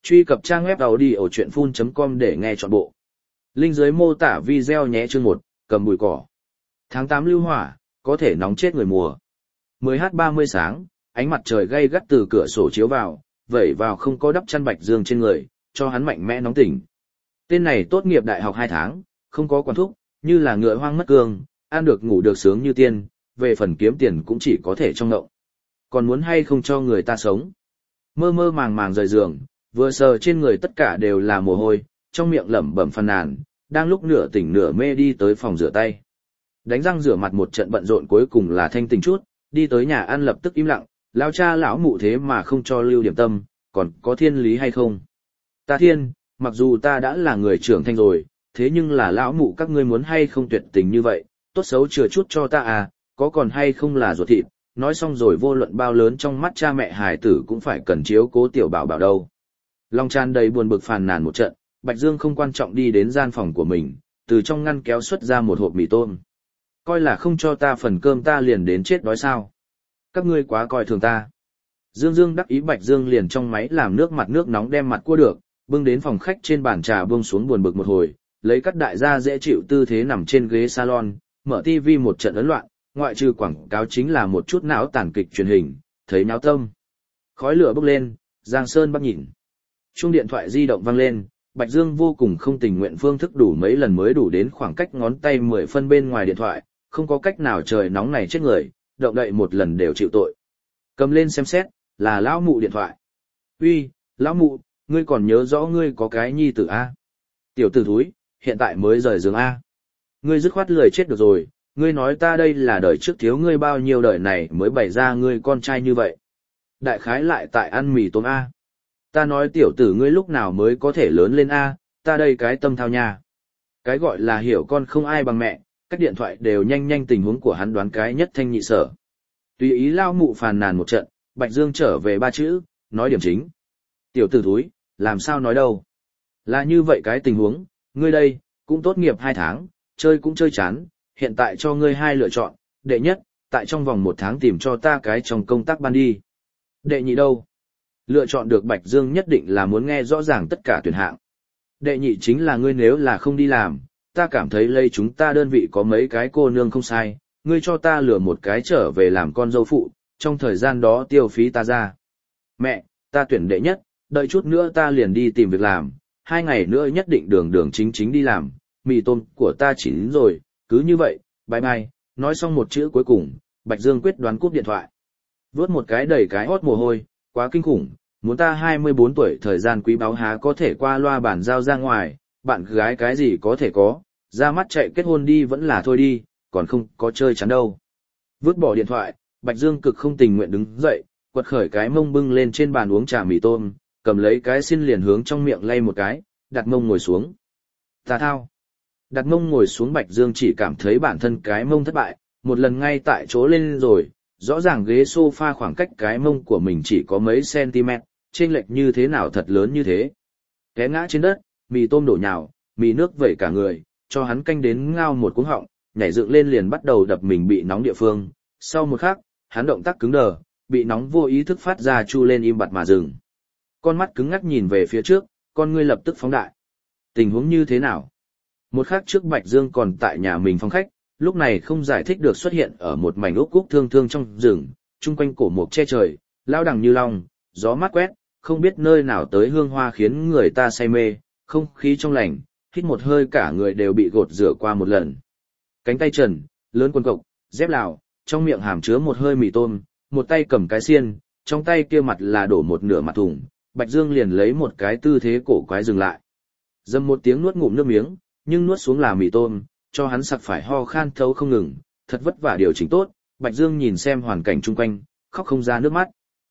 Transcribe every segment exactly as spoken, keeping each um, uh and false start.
Truy cập trang web audiochuyenphun chấm com để nghe trọn bộ. Link dưới mô tả video nhé. Chương một, cầm bụi cỏ. Tháng tám lưu hỏa, có thể nóng chết người mùa. mười giờ ba mươi sáng, ánh mặt trời gay gắt từ cửa sổ chiếu vào, vẩy vào không có đắp chăn Bạch Dương trên người, cho hắn mạnh mẽ nóng tỉnh. Tên này tốt nghiệp đại học hai tháng, không có quản thúc, như là ngựa hoang mất cương, ăn được ngủ được sướng như tiên, về phần kiếm tiền cũng chỉ có thể trong ngộng. Còn muốn hay không cho người ta sống? Mơ mơ màng màng rời giường, vừa sờ trên người tất cả đều là mồ hôi, trong miệng lẩm bẩm phàn nàn, đang lúc nửa tỉnh nửa mê đi tới phòng rửa tay. Đánh răng rửa mặt một trận bận rộn cuối cùng là thanh tỉnh chút, đi tới nhà ăn lập tức im lặng, lao cha lão mụ thế mà không cho lưu điểm tâm, còn có thiên lý hay không? Ta thiên, mặc dù ta đã là người trưởng thành rồi, thế nhưng là lão mụ các ngươi muốn hay không tuyệt tình như vậy, tốt xấu chừa chút cho ta à, có còn hay không là ruột thịt, nói xong rồi vô luận bao lớn trong mắt cha mẹ hài tử cũng phải cần chiếu cố tiểu bảo bảo đâu. Lòng tràn đầy buồn bực phàn nàn một trận, Bạch Dương không quan trọng đi đến gian phòng của mình, từ trong ngăn kéo xuất ra một hộp mì tôm. Coi là không cho ta phần cơm ta liền đến chết đói sao. Các ngươi quá coi thường ta. Dương Dương đắc ý Bạch Dương liền trong máy làm nước mặt nước nóng đem mặt cua được, bưng đến phòng khách trên bàn trà buông xuống buồn bực một hồi, lấy cắt đại gia dễ chịu tư thế nằm trên ghế salon, mở tivi một trận ấn loạn, ngoại trừ quảng cáo chính là một chút não tàn kịch truyền hình, thấy náo tâm. Khói lửa bốc lên, Giang Sơn bắt nhìn. Chuông điện thoại di động vang lên, Bạch Dương vô cùng không tình nguyện phương thức đủ mấy lần mới đủ đến khoảng cách ngón tay mười phân bên ngoài điện thoại, không có cách nào trời nóng này chết người, động đậy một lần đều chịu tội. Cầm lên xem xét, là lão mụ điện thoại. Uy, lão mụ, ngươi còn nhớ rõ ngươi có cái nhi tử A. Tiểu tử thúi, hiện tại mới rời giường A. Ngươi dứt khoát lười chết được rồi, ngươi nói ta đây là đời trước thiếu ngươi bao nhiêu đời này mới bày ra ngươi con trai như vậy. Đại khái lại tại ăn mì tôm A. Ta nói tiểu tử ngươi lúc nào mới có thể lớn lên A, ta đây cái tâm thao nha. Cái gọi là hiểu con không ai bằng mẹ, các điện thoại đều nhanh nhanh tình huống của hắn đoán cái nhất thanh nhị sở. Tùy ý lao mụ phàn nàn một trận, Bạch Dương trở về ba chữ, nói điểm chính. Tiểu tử thúi, làm sao nói đâu. Là như vậy cái tình huống, ngươi đây, cũng tốt nghiệp hai tháng, chơi cũng chơi chán, hiện tại cho ngươi hai lựa chọn, đệ nhất, tại trong vòng một tháng tìm cho ta cái trong công tác ban đi. Đệ nhị đâu? Lựa chọn được Bạch Dương nhất định là muốn nghe rõ ràng tất cả tuyển hạng. Đệ nhị chính là ngươi nếu là không đi làm, ta cảm thấy lây chúng ta đơn vị có mấy cái cô nương không sai, ngươi cho ta lừa một cái trở về làm con dâu phụ, trong thời gian đó tiêu phí ta ra. Mẹ, ta tuyển đệ nhất, đợi chút nữa ta liền đi tìm việc làm, hai ngày nữa nhất định đường đường chính chính đi làm, mì tôm của ta chỉ đến rồi, cứ như vậy, bye bye. Nói xong một chữ cuối cùng, Bạch Dương quyết đoán cúp điện thoại. Vớt một cái đầy cái hót mồ hôi, quá kinh khủng, muốn ta hai mươi bốn tuổi thời gian quý báu há có thể qua loa bản giao ra ngoài, bạn gái cái gì có thể có, ra mắt chạy kết hôn đi vẫn là thôi đi, còn không có chơi chán đâu. Vứt bỏ điện thoại, Bạch Dương cực không tình nguyện đứng dậy, quật khởi cái mông bưng lên trên bàn uống trà mì tôm, cầm lấy cái xin liền hướng trong miệng lay một cái, đặt mông ngồi xuống. Ta thao. Đặt mông ngồi xuống Bạch Dương chỉ cảm thấy bản thân cái mông thất bại, một lần ngay tại chỗ lên rồi, rõ ràng ghế sofa khoảng cách cái mông của mình chỉ có mấy cm, chênh lệch như thế nào thật lớn như thế. Té ngã trên đất, mì tôm đổ nhào, mì nước vẩy cả người, cho hắn canh đến ngao một cuống họng, nhảy dựng lên liền bắt đầu đập mình bị nóng địa phương. Sau một khắc, hắn động tác cứng đờ, bị nóng vô ý thức phát ra chu lên im bặt mà dừng. Con mắt cứng ngắc nhìn về phía trước, con ngươi lập tức phóng đại. Tình huống như thế nào? Một khắc trước Bạch Dương còn tại nhà mình phòng khách, lúc này không giải thích được xuất hiện ở một mảnh úc cúc thương thương trong rừng, chung quanh cổ mục che trời, lao đằng như long, gió mát quét, không biết nơi nào tới hương hoa khiến người ta say mê, không khí trong lành, hít một hơi cả người đều bị gột rửa qua một lần. Cánh tay trần, lớn quần cộc, dép lào, trong miệng hàm chứa một hơi mì tôm, một tay cầm cái xiên, trong tay kia mặt là đổ một nửa mặt thùng, Bạch Dương liền lấy một cái tư thế cổ quái dừng lại. Dầm một tiếng nuốt ngụm nước miếng, nhưng nuốt xuống là mì tôm, cho hắn sặc phải ho khan thấu không ngừng, thật vất vả điều chỉnh tốt, Bạch Dương nhìn xem hoàn cảnh chung quanh, khóc không ra nước mắt.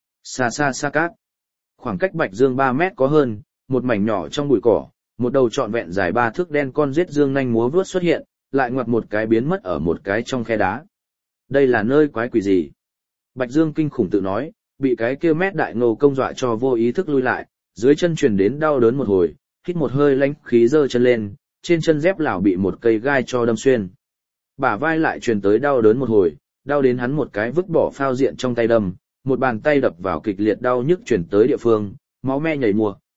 Xa xa xa cát. Khoảng cách Bạch Dương ba mét có hơn, một mảnh nhỏ trong bụi cỏ, một đầu trọn vẹn dài ba thước đen con giết dương nhanh múa vướt xuất hiện, lại ngoặt một cái biến mất ở một cái trong khe đá. Đây là nơi quái quỷ gì? Bạch Dương kinh khủng tự nói, bị cái kia mét đại ngô công dọa cho vô ý thức lui lại, dưới chân truyền đến đau đớn một hồi, hít một hơi lãnh khí giơ chân lên, trên chân dép lảo bị một cây gai cho đâm xuyên. Bả vai lại truyền tới đau đớn một hồi, đau đến hắn một cái vứt bỏ phao diện trong tay đâm, một bàn tay đập vào kịch liệt đau nhức truyền tới địa phương, máu me nhảy mùa,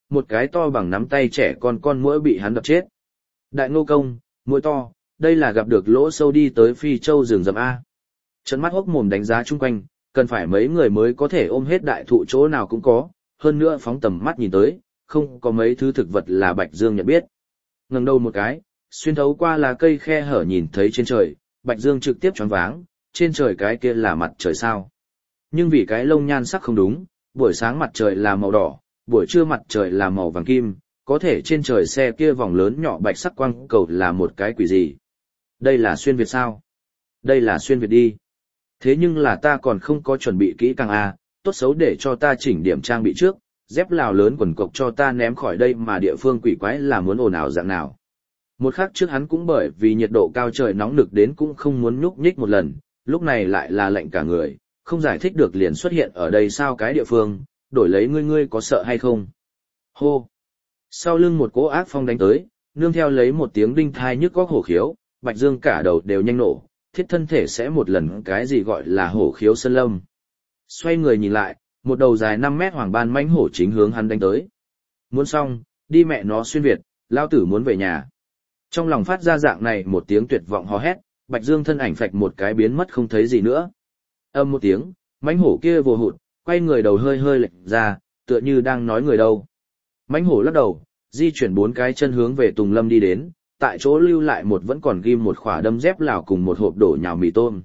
một cái to bằng nắm tay trẻ con con muỗi bị hắn đập chết. Đại Ngô Công, muỗi to, đây là gặp được lỗ sâu đi tới Phi Châu rừng rậm A. Trấn mắt hốc mồm đánh giá chung quanh, cần phải mấy người mới có thể ôm hết đại thụ chỗ nào cũng có, hơn nữa phóng tầm mắt nhìn tới, không có mấy thứ thực vật là Bạch Dương nhận biết. Ngẩng đầu một cái, xuyên thấu qua là cây khe hở nhìn thấy trên trời, Bạch Dương trực tiếp choáng váng, trên trời cái kia là mặt trời sao. Nhưng vì cái lông nhan sắc không đúng, buổi sáng mặt trời là màu đỏ, buổi trưa mặt trời là màu vàng kim, có thể trên trời xe kia vòng lớn nhỏ bạch sắc quang cầu là một cái quỷ gì. Đây là xuyên Việt sao? Đây là xuyên Việt đi. Thế nhưng là ta còn không có chuẩn bị kỹ càng à, tốt xấu để cho ta chỉnh điểm trang bị trước, dép Lào lớn quần cộc cho ta ném khỏi đây mà địa phương quỷ quái là muốn ồn ào dạng nào. Một khắc trước hắn cũng bởi vì nhiệt độ cao trời nóng nực đến cũng không muốn nhúc nhích một lần, lúc này lại là lạnh cả người, không giải thích được liền xuất hiện ở đây sao cái địa phương, đổi lấy ngươi ngươi có sợ hay không. Hô! Sau lưng một cỗ ác phong đánh tới, nương theo lấy một tiếng đinh thai nhức góc hổ khiếu, Bạch Dương cả đầu đều nhanh nổ, thiết thân thể sẽ một lần cái gì gọi là hổ khiếu sơn lâm. Xoay người nhìn lại, một đầu dài năm mét hoàng ban mãnh hổ chính hướng hắn đánh tới. Muốn xong, đi mẹ nó xuyên Việt, lao tử muốn về nhà. Trong lòng phát ra dạng này một tiếng tuyệt vọng hò hét, Bạch Dương thân ảnh phạch một cái biến mất không thấy gì nữa. Âm một tiếng, mãnh hổ kia vồ hụt, quay người đầu hơi hơi lệch ra, tựa như đang nói người đâu. Mãnh hổ lắc đầu, di chuyển bốn cái chân hướng về Tùng Lâm đi đến, tại chỗ lưu lại một vẫn còn ghim một khỏa đâm dép Lào cùng một hộp đổ nhào mì tôm.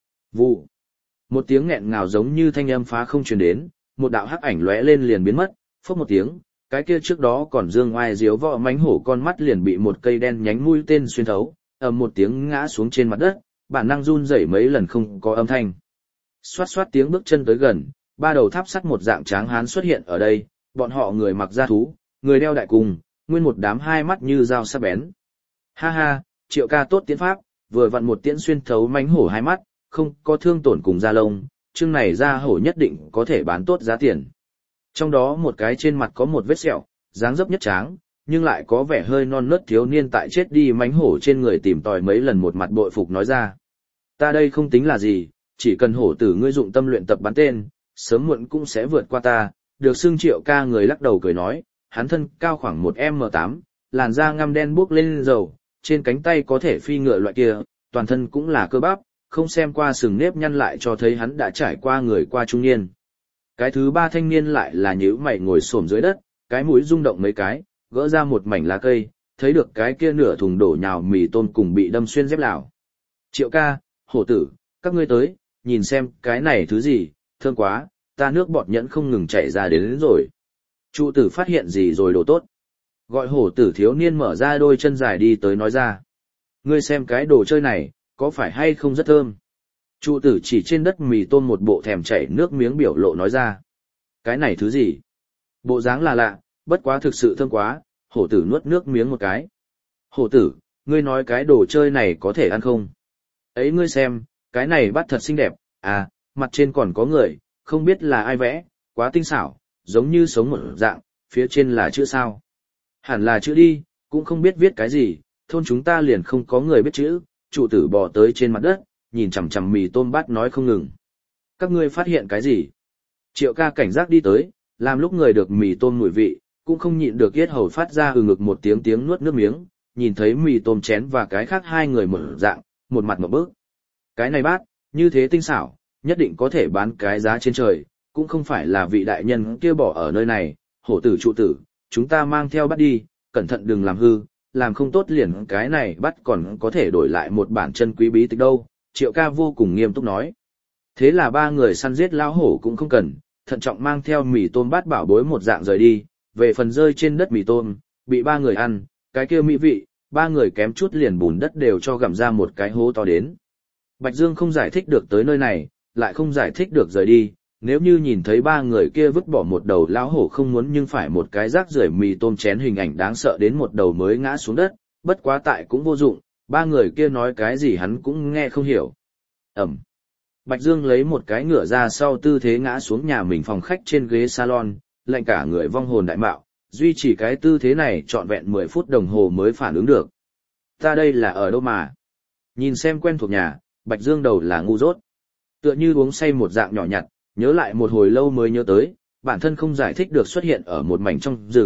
Vụ. Một tiếng nghẹn ngào giống như thanh âm phá không truyền đến, một đạo hắc ảnh lóe lên liền biến mất, phốc một tiếng, cái kia trước đó còn dương oai diếu võ mãnh hổ con mắt liền bị một cây đen nhánh mũi tên xuyên thấu, ầm một tiếng ngã xuống trên mặt đất, bản năng run rẩy mấy lần không có âm thanh. Xoát xoát tiếng bước chân tới gần, ba đầu tháp sắt một dạng tráng hán xuất hiện ở đây, bọn họ người mặc da thú, người đeo đại cung, nguyên một đám hai mắt như dao sắc bén. Ha ha, Triệu ca tốt tiến pháp, vừa vặn một tiễn xuyên thấu mãnh hổ hai mắt, không có thương tổn cùng da lông, chương này da hổ nhất định có thể bán tốt giá tiền. Trong đó một cái trên mặt có một vết sẹo, dáng dấp nhất tráng, nhưng lại có vẻ hơi non nớt thiếu niên tại chết đi mãnh hổ trên người tìm tòi mấy lần một mặt bội phục nói ra. Ta đây không tính là gì, chỉ cần hổ tử ngươi dụng tâm luyện tập bắn tên, sớm muộn cũng sẽ vượt qua ta, được xưng Triệu ca người lắc đầu cười nói, hắn thân cao khoảng một em em tám, làn da ngăm đen buốc lên dầu, trên cánh tay có thể phi ngựa loại kia, toàn thân cũng là cơ bắp, không xem qua sừng nếp nhăn lại cho thấy hắn đã trải qua người qua trung niên. Cái thứ ba thanh niên lại là nhíu mày ngồi xổm dưới đất, cái mũi rung động mấy cái, gỡ ra một mảnh lá cây, thấy được cái kia nửa thùng đổ nhào mì tôm cùng bị đâm xuyên dép Lào. Triệu ca, hổ tử, các ngươi tới, nhìn xem cái này thứ gì, thương quá, ta nước bọt nhẫn không ngừng chảy ra đến, đến rồi. Trụ tử phát hiện gì rồi đồ tốt. Gọi hổ tử thiếu niên mở ra đôi chân dài đi tới nói ra. Ngươi xem cái đồ chơi này, có phải hay không rất thơm. Trụ tử chỉ trên đất mì tôm một bộ thèm chảy nước miếng biểu lộ nói ra. Cái này thứ gì? Bộ dáng là lạ, bất quá thực sự thơm quá, hổ tử nuốt nước miếng một cái. Hổ tử, ngươi nói cái đồ chơi này có thể ăn không? Ấy ngươi xem, cái này bắt thật xinh đẹp, à, mặt trên còn có người, không biết là ai vẽ, quá tinh xảo, giống như sống một dạng, phía trên là chữ sao. Hẳn là chữ đi, cũng không biết viết cái gì, thôn chúng ta liền không có người biết chữ, trụ tử bò tới trên mặt đất, nhìn chằm chằm mì tôm bát nói không ngừng. Các ngươi phát hiện cái gì? Triệu ca cảnh giác đi tới, làm lúc người được mì tôm mùi vị, cũng không nhịn được yết hầu phát ra ừ ngực một tiếng tiếng nuốt nước miếng, nhìn thấy mì tôm chén và cái khác hai người một dạng, một mặt một bước. Cái này bát, như thế tinh xảo, nhất định có thể bán cái giá trên trời, cũng không phải là vị đại nhân kia bỏ ở nơi này, hổ tử trụ tử, chúng ta mang theo bắt đi, cẩn thận đừng làm hư, làm không tốt liền cái này bắt còn có thể đổi lại một bản chân quý bí tịch đâu, Triệu ca vô cùng nghiêm túc nói. Thế là ba người săn giết lão hổ cũng không cần, thận trọng mang theo mì tôm bát bảo bối một dạng rời đi, về phần rơi trên đất mì tôm, bị ba người ăn, cái kia mỹ vị, ba người kém chút liền bùn đất đều cho gặm ra một cái hố to đến. Bạch Dương không giải thích được tới nơi này, lại không giải thích được rời đi, nếu như nhìn thấy ba người kia vứt bỏ một đầu lão hổ không muốn nhưng phải một cái rác rưởi mì tôm chén hình ảnh đáng sợ đến một đầu mới ngã xuống đất, bất quá tại cũng vô dụng, ba người kia nói cái gì hắn cũng nghe không hiểu. Ẩm. Bạch Dương lấy một cái ngửa ra sau tư thế ngã xuống nhà mình phòng khách trên ghế salon, lạnh cả người vong hồn đại mạo, duy trì cái tư thế này trọn vẹn mười phút đồng hồ mới phản ứng được. Ta đây là ở đâu mà? Nhìn xem quen thuộc nhà, Bạch Dương đầu là ngu dốt. Tựa như uống say một dạng nhỏ nhặt, nhớ lại một hồi lâu mới nhớ tới, bản thân không giải thích được xuất hiện ở một mảnh trong rừng,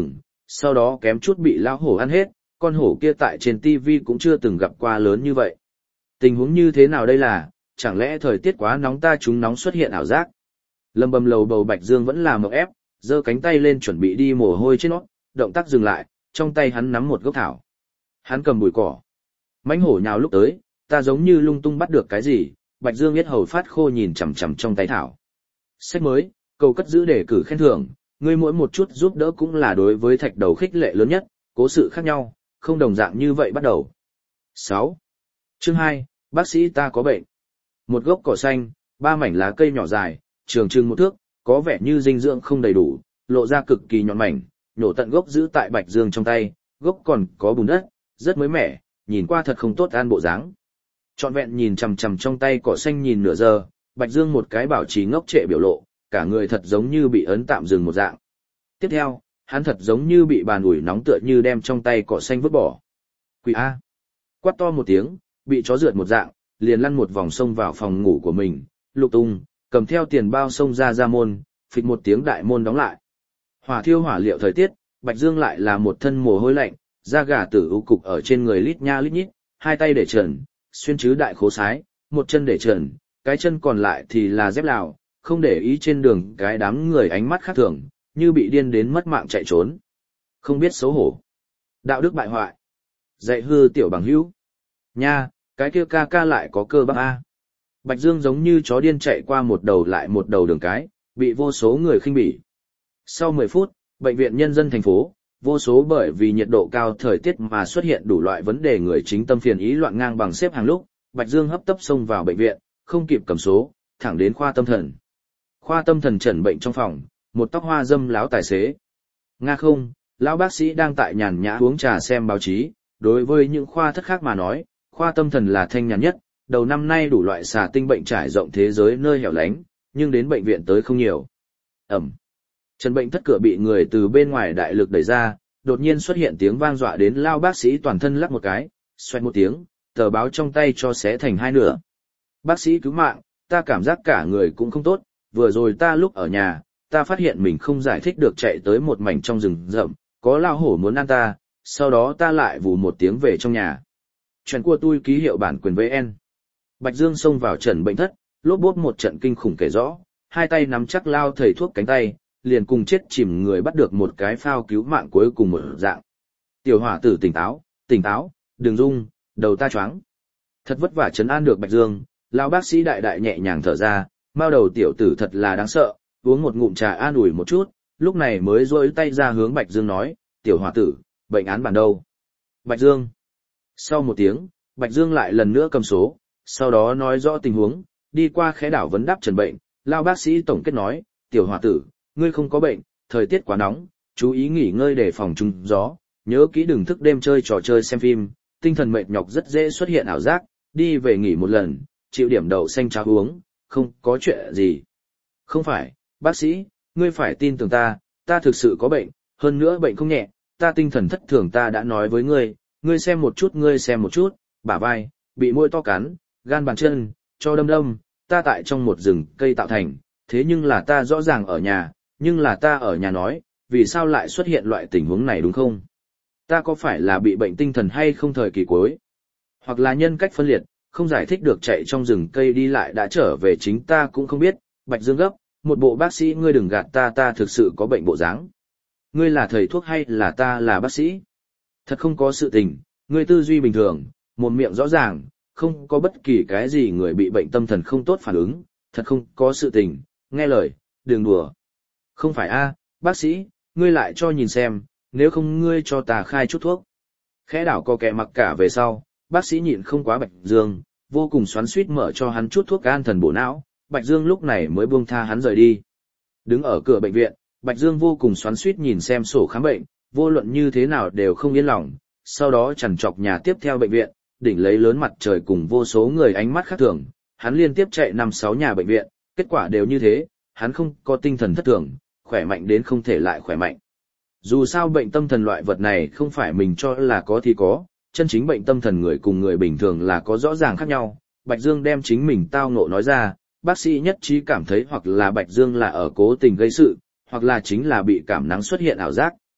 Sau đó kém chút bị lão hổ ăn hết, con hổ kia tại trên tivi cũng chưa từng gặp qua lớn như vậy. Tình huống như thế nào đây là, chẳng lẽ thời tiết quá nóng ta chúng nóng xuất hiện ảo giác? Lâm bầm lầu bầu Bạch Dương vẫn là mộng ép, giơ cánh tay lên chuẩn bị đi mồ hôi trên nó, động tác dừng lại, trong tay hắn nắm một gốc thảo. Hắn cầm bụi cỏ. Mãnh hổ nhào lúc tới, ta giống như lung tung bắt được cái gì, Bạch Dương biết hầu phát khô nhìn chằm chằm trong tay thảo. Sách mới, cầu cất giữ để cử khen thưởng, ngươi mỗi một chút giúp đỡ cũng là đối với thạch đầu khích lệ lớn nhất, cố sự khác nhau, không đồng dạng như vậy bắt đầu. sáu. Chương hai, bác sĩ ta có bệnh. Một gốc cỏ xanh, ba mảnh lá cây nhỏ dài, trường chừng một thước, có vẻ như dinh dưỡng không đầy đủ, lộ ra cực kỳ nhọn mảnh, nhổ tận gốc giữ tại Bạch Dương trong tay, gốc còn có bùn đất, rất mới mẻ, nhìn qua thật không tốt ăn bộ dáng. Trọn vẹn nhìn chằm chằm trong tay cỏ xanh nhìn nửa giờ, Bạch Dương một cái bảo trì ngốc trệ biểu lộ, cả người thật giống như bị ấn tạm dừng một dạng. Tiếp theo, hắn thật giống như bị bàn ủi nóng tựa như đem trong tay cỏ xanh vứt bỏ. Quỷ A! Quát to một tiếng, bị chó rượt một dạng, liền lăn một vòng sông vào phòng ngủ của mình, lục tung, cầm theo tiền bao xông ra ra môn, phịch một tiếng đại môn đóng lại. Hỏa thiêu hỏa liệu thời tiết, Bạch Dương lại là một thân mồ hôi lạnh, da gà tử u cục ở trên người lít nha lít nhít, hai tay để trần, xuyên chứ đại khố sái, một chân để trần, cái chân còn lại thì là dép lào, không để ý trên đường cái đám người ánh mắt khác thường, như bị điên đến mất mạng chạy trốn. Không biết xấu hổ. Đạo đức bại hoại. Dạy hư tiểu bằng hữu. Nha, cái kia ca ca lại có cơ bắp A. Bạch Dương giống như chó điên chạy qua một đầu lại một đầu đường cái, bị vô số người khinh bỉ. Sau mười phút, bệnh viện nhân dân thành phố, vô số bởi vì nhiệt độ cao thời tiết mà xuất hiện đủ loại vấn đề người chính tâm phiền ý loạn ngang bằng xếp hàng lúc, Bạch Dương hấp tấp xông vào bệnh viện, không kịp cầm số, thẳng đến khoa tâm thần. Khoa tâm thần chẩn bệnh trong phòng, một tóc hoa dâm láo tài xế. Nga không, lão bác sĩ đang tại nhàn nhã uống trà xem báo chí, đối với những khoa thất khác mà nói, khoa tâm thần là thanh nhàn nhất, đầu năm nay đủ loại xà tinh bệnh trải rộng thế giới nơi hẻo lánh, nhưng đến bệnh viện tới không nhiều. Ẩm. Trần bệnh thất cửa bị người từ bên ngoài đại lực đẩy ra, đột nhiên xuất hiện tiếng vang dọa đến lao bác sĩ toàn thân lắc một cái, xoẹt một tiếng, tờ báo trong tay cho xé thành hai nửa. Bác sĩ cứu mạng, ta cảm giác cả người cũng không tốt, vừa rồi ta lúc ở nhà, ta phát hiện mình không giải thích được chạy tới một mảnh trong rừng rậm, có lao hổ muốn ăn ta, sau đó ta lại vù một tiếng về trong nhà. Chuyện của tôi ký hiệu bản quyền vê en. Bạch Dương xông vào trần bệnh thất, lốp bốp một trận kinh khủng kể rõ, hai tay nắm chắc lao thầy thuốc cánh tay, liền cùng chết chìm người bắt được một cái phao cứu mạng cuối cùng một dạng. Tiểu hỏa tử tỉnh táo, tỉnh táo, đừng rung, đầu ta choáng. Thật vất vả trấn an được Bạch Dương, lão bác sĩ đại đại nhẹ nhàng thở ra, mao đầu tiểu tử thật là đáng sợ, uống một ngụm trà an ủi một chút, lúc này mới duỗi tay ra hướng Bạch Dương nói, tiểu hỏa tử, bệnh án bản đâu? Bạch Dương. Sau một tiếng, Bạch Dương lại lần nữa cầm số, sau đó nói rõ tình huống, đi qua khẽ đảo vấn đáp trần bệnh, lão bác sĩ tổng kết nói, tiểu hỏa tử, ngươi không có bệnh, thời tiết quá nóng, chú ý nghỉ ngơi để phòng trúng gió, nhớ kỹ đừng thức đêm chơi trò chơi xem phim, tinh thần mệt nhọc rất dễ xuất hiện ảo giác, đi về nghỉ một lần, chịu điểm đậu xanh cháo uống, không có chuyện gì. Không phải, bác sĩ, ngươi phải tin tưởng ta, ta thực sự có bệnh, hơn nữa bệnh không nhẹ, ta tinh thần thất thường ta đã nói với ngươi, ngươi xem một chút ngươi xem một chút, bả vai, bị môi to cắn, gan bàn chân, cho đâm đâm, ta tại trong một rừng cây tạo thành, thế nhưng là ta rõ ràng ở nhà, nhưng là ta ở nhà nói, vì sao lại xuất hiện loại tình huống này đúng không? Ta có phải là bị bệnh tinh thần hay không thời kỳ cuối? Hoặc là nhân cách phân liệt, không giải thích được chạy trong rừng cây đi lại đã trở về chính ta cũng không biết, Bạch Dương gấp, một bộ bác sĩ ngươi đừng gạt ta ta thực sự có bệnh bộ dáng. Ngươi là thầy thuốc hay là ta là bác sĩ? Thật không có sự tình, ngươi tư duy bình thường, một miệng rõ ràng, không có bất kỳ cái gì người bị bệnh tâm thần không tốt phản ứng, thật không có sự tình, nghe lời, đừng đùa. Không phải a, bác sĩ, ngươi lại cho nhìn xem, nếu không ngươi cho ta khai chút thuốc. Khẽ đảo co kẹ mặc cả về sau, bác sĩ nhịn không quá Bạch Dương, vô cùng xoắn xuýt mở cho hắn chút thuốc an thần bổ não, Bạch Dương lúc này mới buông tha hắn rời đi. Đứng ở cửa bệnh viện, Bạch Dương vô cùng xoắn xuýt nhìn xem sổ khám bệnh, vô luận như thế nào đều không yên lòng, sau đó chằn chọc nhà tiếp theo bệnh viện, đỉnh lấy lớn mặt trời cùng vô số người ánh mắt khác thường, hắn liên tiếp chạy năm sáu nhà bệnh viện, kết quả đều như thế, hắn không có tinh thần thất thường, khỏe mạnh đến không thể lại khỏe mạnh. Dù sao bệnh tâm thần loại vật này không phải mình cho là có thì có, chân chính bệnh tâm thần người cùng người bình thường là có rõ ràng khác nhau. Bạch Dương đem chính mình tao ngộ nói ra, bác sĩ nhất trí cảm thấy hoặc là Bạch Dương là ở cố tình gây sự, hoặc là chính là bị cảm nắng xuất hiện ảo giác.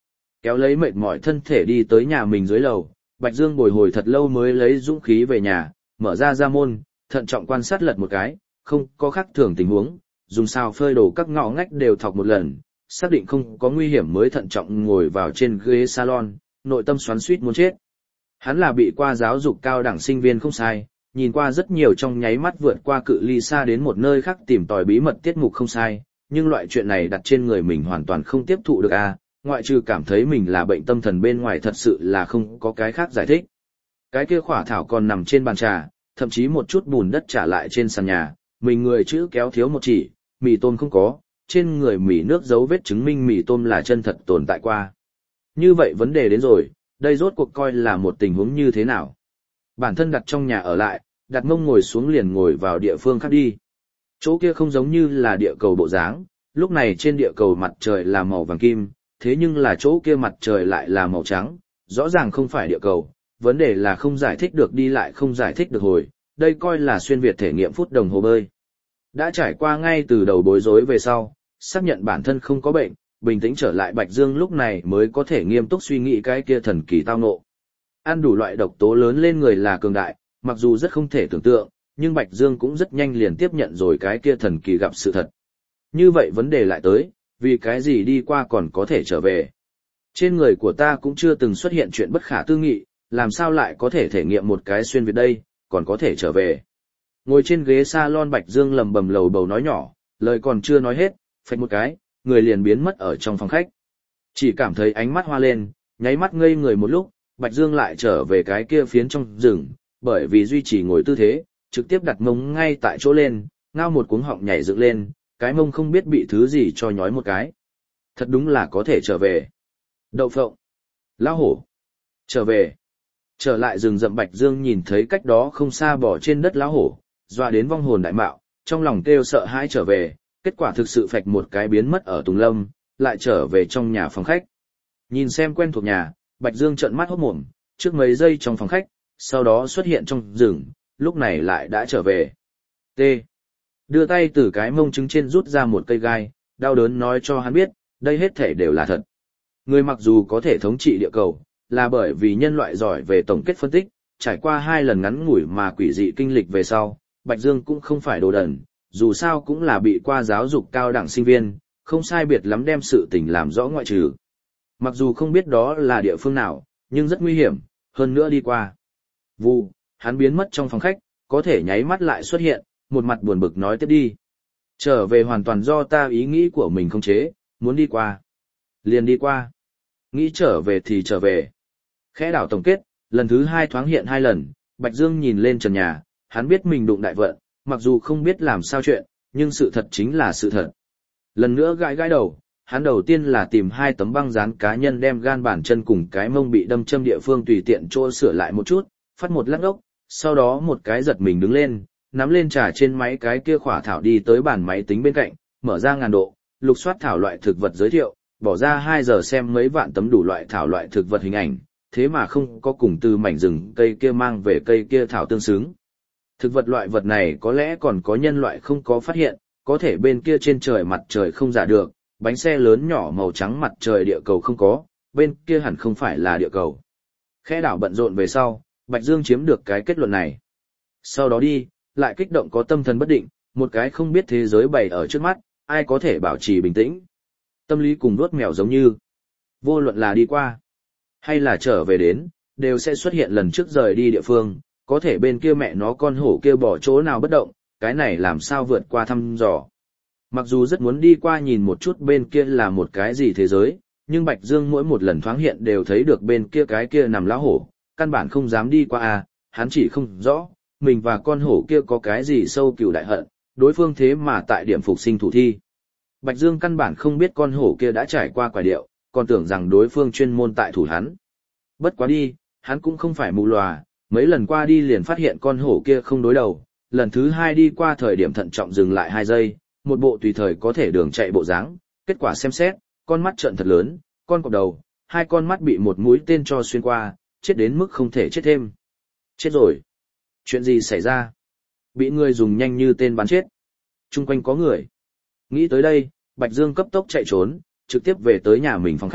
Kéo lấy mệt mỏi thân thể đi tới nhà mình dưới lầu, Bạch Dương bồi hồi thật lâu mới lấy dũng khí về nhà, mở ra ra môn, thận trọng quan sát lật một cái, không có khác thường tình huống, dùng sao phơi đồ các ngõ ngách đều thọc một lần, xác định không có nguy hiểm mới thận trọng ngồi vào trên ghế salon, nội tâm xoắn xuýt muốn chết. Hắn là bị qua giáo dục cao đẳng sinh viên không sai, nhìn qua rất nhiều trong nháy mắt vượt qua cự ly xa đến một nơi khác tìm tòi bí mật tiết mục không sai, nhưng loại chuyện này đặt trên người mình hoàn toàn không tiếp thụ được a, ngoại trừ cảm thấy mình là bệnh tâm thần bên ngoài thật sự là không có cái khác giải thích. Cái kia khỏa thảo còn nằm trên bàn trà, thậm chí một chút bùn đất trả lại trên sàn nhà, mình người chữ kéo thiếu một chỉ, mì tôm không có, trên người mì nước dấu vết chứng minh mì tôm là chân thật tồn tại qua. Như vậy vấn đề đến rồi, đây rốt cuộc coi là một tình huống như thế nào? Bản thân đặt trong nhà ở lại, đặt mông ngồi xuống liền ngồi vào địa phương khác đi. Chỗ kia không giống như là địa cầu bộ dáng, lúc này trên địa cầu mặt trời là màu vàng kim, thế nhưng là chỗ kia mặt trời lại là màu trắng, rõ ràng không phải địa cầu, vấn đề là không giải thích được đi lại không giải thích được hồi, đây coi là xuyên việt thể nghiệm phút đồng hồ bơi. Đã trải qua ngay từ đầu bối rối về sau, xác nhận bản thân không có bệnh, bình tĩnh trở lại Bạch Dương lúc này mới có thể nghiêm túc suy nghĩ cái kia thần kỳ tao ngộ. Ăn đủ loại độc tố lớn lên người là cường đại, mặc dù rất không thể tưởng tượng, nhưng Bạch Dương cũng rất nhanh liền tiếp nhận rồi cái kia thần kỳ gặp sự thật. Như vậy vấn đề lại tới, vì cái gì đi qua còn có thể trở về. Trên người của ta cũng chưa từng xuất hiện chuyện bất khả tư nghị, làm sao lại có thể thể nghiệm một cái xuyên việt đây, còn có thể trở về. Ngồi trên ghế salon Bạch Dương lầm bầm lầu bầu nói nhỏ, lời còn chưa nói hết, phạch một cái, người liền biến mất ở trong phòng khách. Chỉ cảm thấy ánh mắt hoa lên, nháy mắt ngây người một lúc, Bạch Dương lại trở về cái kia phiến trong rừng, bởi vì duy trì ngồi tư thế, trực tiếp đặt mông ngay tại chỗ lên, ngao một cuống họng nhảy dựng lên, cái mông không biết bị thứ gì cho nhói một cái. Thật đúng là có thể trở về. Đậu phộng. Lão hổ. Trở về. Trở lại rừng rậm Bạch Dương nhìn thấy cách đó không xa bỏ trên đất lão hổ, dọa đến vong hồn đại mạo, trong lòng kêu sợ hãi trở về, kết quả thực sự phạch một cái biến mất ở Tùng Lâm, lại trở về trong nhà phòng khách. Nhìn xem quen thuộc nhà, Bạch Dương trợn mắt hốt mồm, trước mấy giây trong phòng khách, sau đó xuất hiện trong rừng, lúc này lại đã trở về. T. Đưa tay từ cái mông trứng trên rút ra một cây gai, đau đớn nói cho hắn biết, đây hết thể đều là thật. Người mặc dù có thể thống trị địa cầu, là bởi vì nhân loại giỏi về tổng kết phân tích, trải qua hai lần ngắn ngủi mà quỷ dị kinh lịch về sau, Bạch Dương cũng không phải đồ đần, dù sao cũng là bị qua giáo dục cao đẳng sinh viên, không sai biệt lắm đem sự tình làm rõ ngoại trừ. Mặc dù không biết đó là địa phương nào, nhưng rất nguy hiểm, hơn nữa đi qua. Vù, hắn biến mất trong phòng khách, có thể nháy mắt lại xuất hiện, một mặt buồn bực nói tiếp đi. Trở về hoàn toàn do ta ý nghĩ của mình không chế, muốn đi qua. Liền đi qua. Nghĩ trở về thì trở về. Khẽ đảo tổng kết, lần thứ hai thoáng hiện hai lần, Bạch Dương nhìn lên trần nhà, hắn biết mình đụng đại vận, mặc dù không biết làm sao chuyện, nhưng sự thật chính là sự thật. Lần nữa gãi gãi đầu, hắn đầu tiên là tìm hai tấm băng dán cá nhân đem gan bàn chân cùng cái mông bị đâm châm địa phương tùy tiện chỗ sửa lại một chút, phát một lát ốc, sau đó một cái giật mình đứng lên, nắm lên trà trên máy cái kia khỏa thảo đi tới bàn máy tính bên cạnh, mở ra ngàn độ, lục soát thảo loại thực vật giới thiệu, bỏ ra hai giờ xem mấy vạn tấm đủ loại thảo loại thực vật hình ảnh, thế mà không có cùng từ mảnh rừng cây kia mang về cây kia thảo tương xứng. Thực vật loại vật này có lẽ còn có nhân loại không có phát hiện, có thể bên kia trên trời mặt trời không giả được, bánh xe lớn nhỏ màu trắng mặt trời địa cầu không có, bên kia hẳn không phải là địa cầu. Khẽ đảo bận rộn về sau, Bạch Dương chiếm được cái kết luận này. Sau đó đi, lại kích động có tâm thần bất định, một cái không biết thế giới bày ở trước mắt, ai có thể bảo trì bình tĩnh. Tâm lý cùng đuốt mèo giống như, vô luận là đi qua, hay là trở về đến, đều sẽ xuất hiện lần trước rời đi địa phương, có thể bên kia mẹ nó con hổ kia bỏ chỗ nào bất động, cái này làm sao vượt qua thăm dò. Mặc dù rất muốn đi qua nhìn một chút bên kia là một cái gì thế giới, nhưng Bạch Dương mỗi một lần thoáng hiện đều thấy được bên kia cái kia nằm lão hổ, căn bản không dám đi qua à, hắn chỉ không rõ, mình và con hổ kia có cái gì sâu cừu đại hận, đối phương thế mà tại điểm phục sinh thủ thi. Bạch Dương căn bản không biết con hổ kia đã trải qua quả điệu, còn tưởng rằng đối phương chuyên môn tại thủ hắn. Bất quá đi, hắn cũng không phải mù lòa, mấy lần qua đi liền phát hiện con hổ kia không đối đầu, lần thứ hai đi qua thời điểm thận trọng dừng lại hai giây, một bộ tùy thời có thể đường chạy bộ dáng, kết quả xem xét, con mắt trợn thật lớn, con cọp đầu, hai con mắt bị một mũi tên cho xuyên qua, chết đến mức không thể chết thêm. Chết rồi. Chuyện gì xảy ra? Bị người dùng nhanh như tên bắn chết. Chung quanh có người. Nghĩ tới đây, Bạch Dương cấp tốc chạy trốn, trực tiếp về tới nhà mình phòng khách,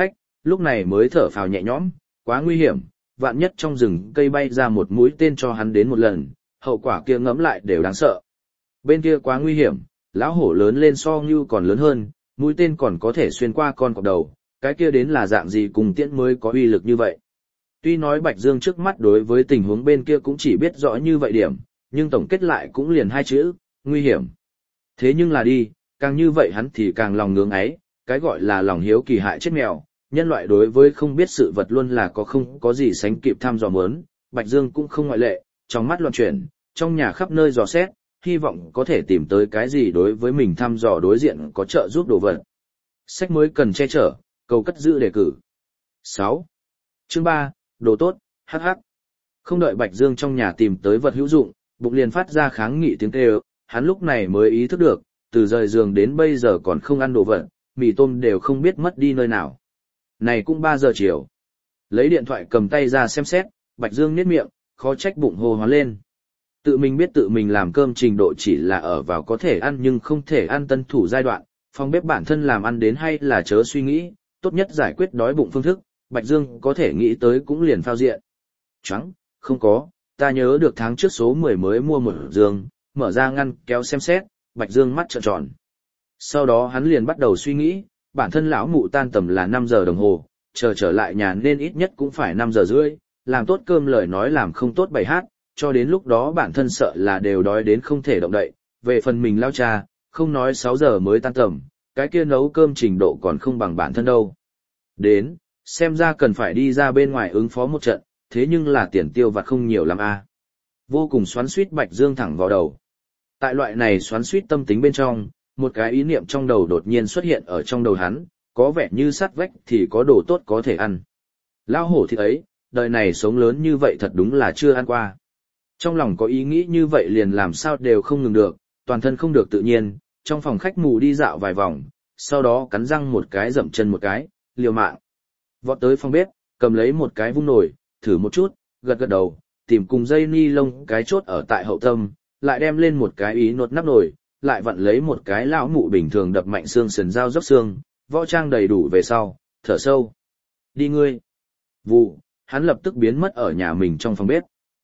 lúc này mới thở phào nhẹ nhõm, quá nguy hiểm, vạn nhất trong rừng cây bay ra một mũi tên cho hắn đến một lần, hậu quả kia ngẫm lại đều đáng sợ. Bên kia quá nguy hiểm, lão hổ lớn lên so ngưu còn lớn hơn, mũi tên còn có thể xuyên qua con cọp đầu, cái kia đến là dạng gì cùng tiễn mới có uy lực như vậy. Tuy nói Bạch Dương trước mắt đối với tình huống bên kia cũng chỉ biết rõ như vậy điểm, nhưng tổng kết lại cũng liền hai chữ, nguy hiểm. Thế nhưng là đi, càng như vậy hắn thì càng lòng ngưỡng ấy, cái gọi là lòng hiếu kỳ hại chết mèo, nhân loại đối với không biết sự vật luôn là có không có gì sánh kịp thăm dò mớn, Bạch Dương cũng không ngoại lệ, trong mắt loạn chuyển, trong nhà khắp nơi dò xét, hy vọng có thể tìm tới cái gì đối với mình thăm dò đối diện có trợ giúp đồ vật. Sách mới cần che chở, cầu cất giữ đề cử. sáu. Chương ba, đồ tốt, hắc hắc. Không đợi Bạch Dương trong nhà tìm tới vật hữu dụng, bụng liền phát ra kháng nghị tiếng kêu, hắn lúc này mới ý thức được, từ rời giường đến bây giờ còn không ăn đồ vật, mì tôm đều không biết mất đi nơi nào. Này cũng ba giờ chiều. Lấy điện thoại cầm tay ra xem xét, Bạch Dương nhếch miệng, khó trách bụng hô hoán lên. Tự mình biết tự mình làm cơm trình độ chỉ là ở vào có thể ăn nhưng không thể ăn tân thủ giai đoạn, phòng bếp bản thân làm ăn đến hay là chớ suy nghĩ, tốt nhất giải quyết đói bụng phương thức, Bạch Dương có thể nghĩ tới cũng liền phao diện. Choáng, không có, ta nhớ được tháng trước số mười mới mua một giường, mở ra ngăn kéo xem xét, Bạch Dương mắt trợn tròn. Sau đó hắn liền bắt đầu suy nghĩ, bản thân lão mụ tan tầm là năm giờ đồng hồ, chờ trở lại nhà nên ít nhất cũng phải năm giờ rưỡi, làm tốt cơm lời nói làm không tốt bày hát, cho đến lúc đó bản thân sợ là đều đói đến không thể động đậy, về phần mình lao cha, không nói sáu giờ mới tan tầm, cái kia nấu cơm trình độ còn không bằng bản thân đâu. Đến, xem ra cần phải đi ra bên ngoài ứng phó một trận, thế nhưng là tiền tiêu vặt không nhiều lắm a. Vô cùng xoắn xuýt Bạch Dương thẳng vào đầu. Tại loại này xoắn xuýt tâm tính bên trong, một cái ý niệm trong đầu đột nhiên xuất hiện ở trong đầu hắn, có vẻ như sát vách thì có đồ tốt có thể ăn. Lao hổ thịt ấy, đời này sống lớn như vậy thật đúng là chưa ăn qua. Trong lòng có ý nghĩ như vậy liền làm sao đều không ngừng được, toàn thân không được tự nhiên, trong phòng khách mù đi dạo vài vòng, sau đó cắn răng một cái dậm chân một cái, liều mạng. Vọt tới phòng bếp, cầm lấy một cái vung nồi, thử một chút, gật gật đầu, tìm cùng dây ni lông cái chốt ở tại hậu tâm, lại đem lên một cái ý nốt nắp nồi, lại vặn lấy một cái lão mụ bình thường đập mạnh xương sườn dao dốc xương, võ trang đầy đủ về sau, thở sâu. Đi ngươi. Vụ, hắn lập tức biến mất ở nhà mình trong phòng bếp.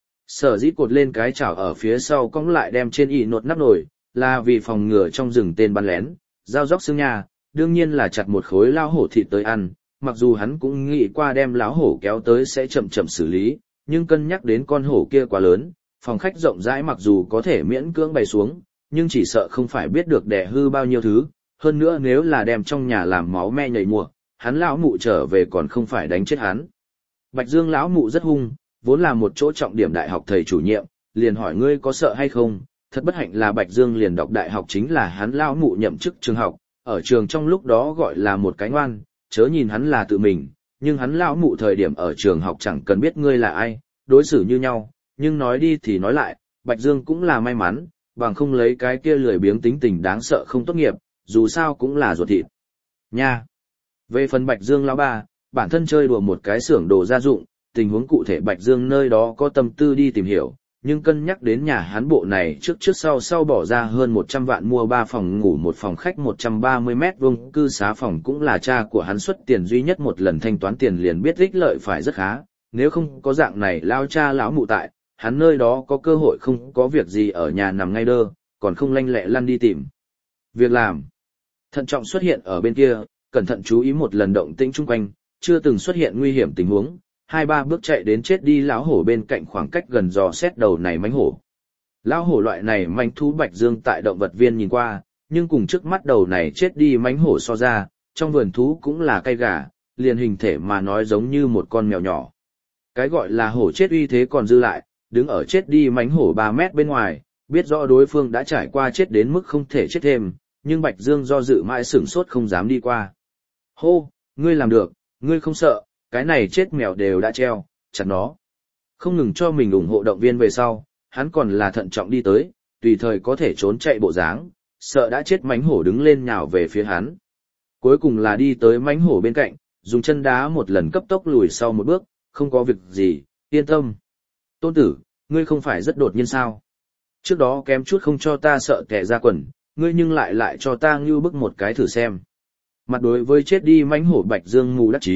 Sở dĩ cột lên cái chảo ở phía sau cong lại đem trên y nốt nắp nồi, là vì phòng ngừa trong rừng tên bắn lén, dao dốc xương nhà, đương nhiên là chặt một khối lão hổ thịt tới ăn, mặc dù hắn cũng nghĩ qua đem lão hổ kéo tới sẽ chậm chậm xử lý, nhưng cân nhắc đến con hổ kia quá lớn, phòng khách rộng rãi mặc dù có thể miễn cưỡng bày xuống, nhưng chỉ sợ không phải biết được đẻ hư bao nhiêu thứ, hơn nữa nếu là đem trong nhà làm máu me nhảy mùa, hắn lão mụ trở về còn không phải đánh chết hắn. Bạch Dương lão mụ rất hung, vốn là một chỗ trọng điểm đại học thầy chủ nhiệm, liền hỏi ngươi có sợ hay không, thật bất hạnh là Bạch Dương liền đọc đại học chính là hắn lão mụ nhậm chức trường học, ở trường trong lúc đó gọi là một cái ngoan, chớ nhìn hắn là tự mình, nhưng hắn lão mụ thời điểm ở trường học chẳng cần biết ngươi là ai, đối xử như nhau, nhưng nói đi thì nói lại, Bạch Dương cũng là may mắn, bằng không lấy cái kia lười biếng tính tình đáng sợ không tốt nghiệp, dù sao cũng là ruột thịt. Nha. Về phần Bạch Dương lão ba, bản thân chơi đùa một cái xưởng đồ gia dụng, tình huống cụ thể Bạch Dương nơi đó có tâm tư đi tìm hiểu, nhưng cân nhắc đến nhà hắn bộ này trước trước sau sau bỏ ra hơn một trăm vạn mua ba phòng ngủ một phòng khách một trăm ba mươi mét vuông cư xá phòng cũng là cha của hắn xuất tiền duy nhất một lần thanh toán tiền liền biết ích lợi phải rất khá, nếu không có dạng này lao cha lão mụ tại, hắn nơi đó có cơ hội không có việc gì ở nhà nằm ngay đơ, còn không lanh lẹ lăn đi tìm việc làm. Thận trọng xuất hiện ở bên kia, cẩn thận chú ý một lần động tĩnh chung quanh, chưa từng xuất hiện nguy hiểm tình huống, hai ba bước chạy đến chết đi lão hổ bên cạnh khoảng cách gần dò xét đầu này mánh hổ. Lão hổ loại này manh thú Bạch Dương tại động vật viên nhìn qua, nhưng cùng trước mắt đầu này chết đi mánh hổ so ra, trong vườn thú cũng là cây gà, liền hình thể mà nói giống như một con mèo nhỏ. Cái gọi là hổ chết uy thế còn dư lại, đứng ở chết đi mánh hổ ba mét bên ngoài, biết rõ đối phương đã trải qua chết đến mức không thể chết thêm, nhưng Bạch Dương do dự mãi sửng sốt không dám đi qua. Hô, ngươi làm được, ngươi không sợ, cái này chết mèo đều đã treo, chặt nó. Không ngừng cho mình ủng hộ động viên về sau, hắn còn là thận trọng đi tới, tùy thời có thể trốn chạy bộ dáng, sợ đã chết mánh hổ đứng lên nhào về phía hắn. Cuối cùng là đi tới mánh hổ bên cạnh, dùng chân đá một lần cấp tốc lùi sau một bước, không có việc gì, yên tâm. Tôn tử, ngươi không phải rất đột nhiên sao? Trước đó kém chút không cho ta sợ kẻ ra quần, ngươi nhưng lại lại cho ta ngưu bức một cái thử xem. Mặt đối với chết đi mánh hổ Bạch Dương mù đắc chí,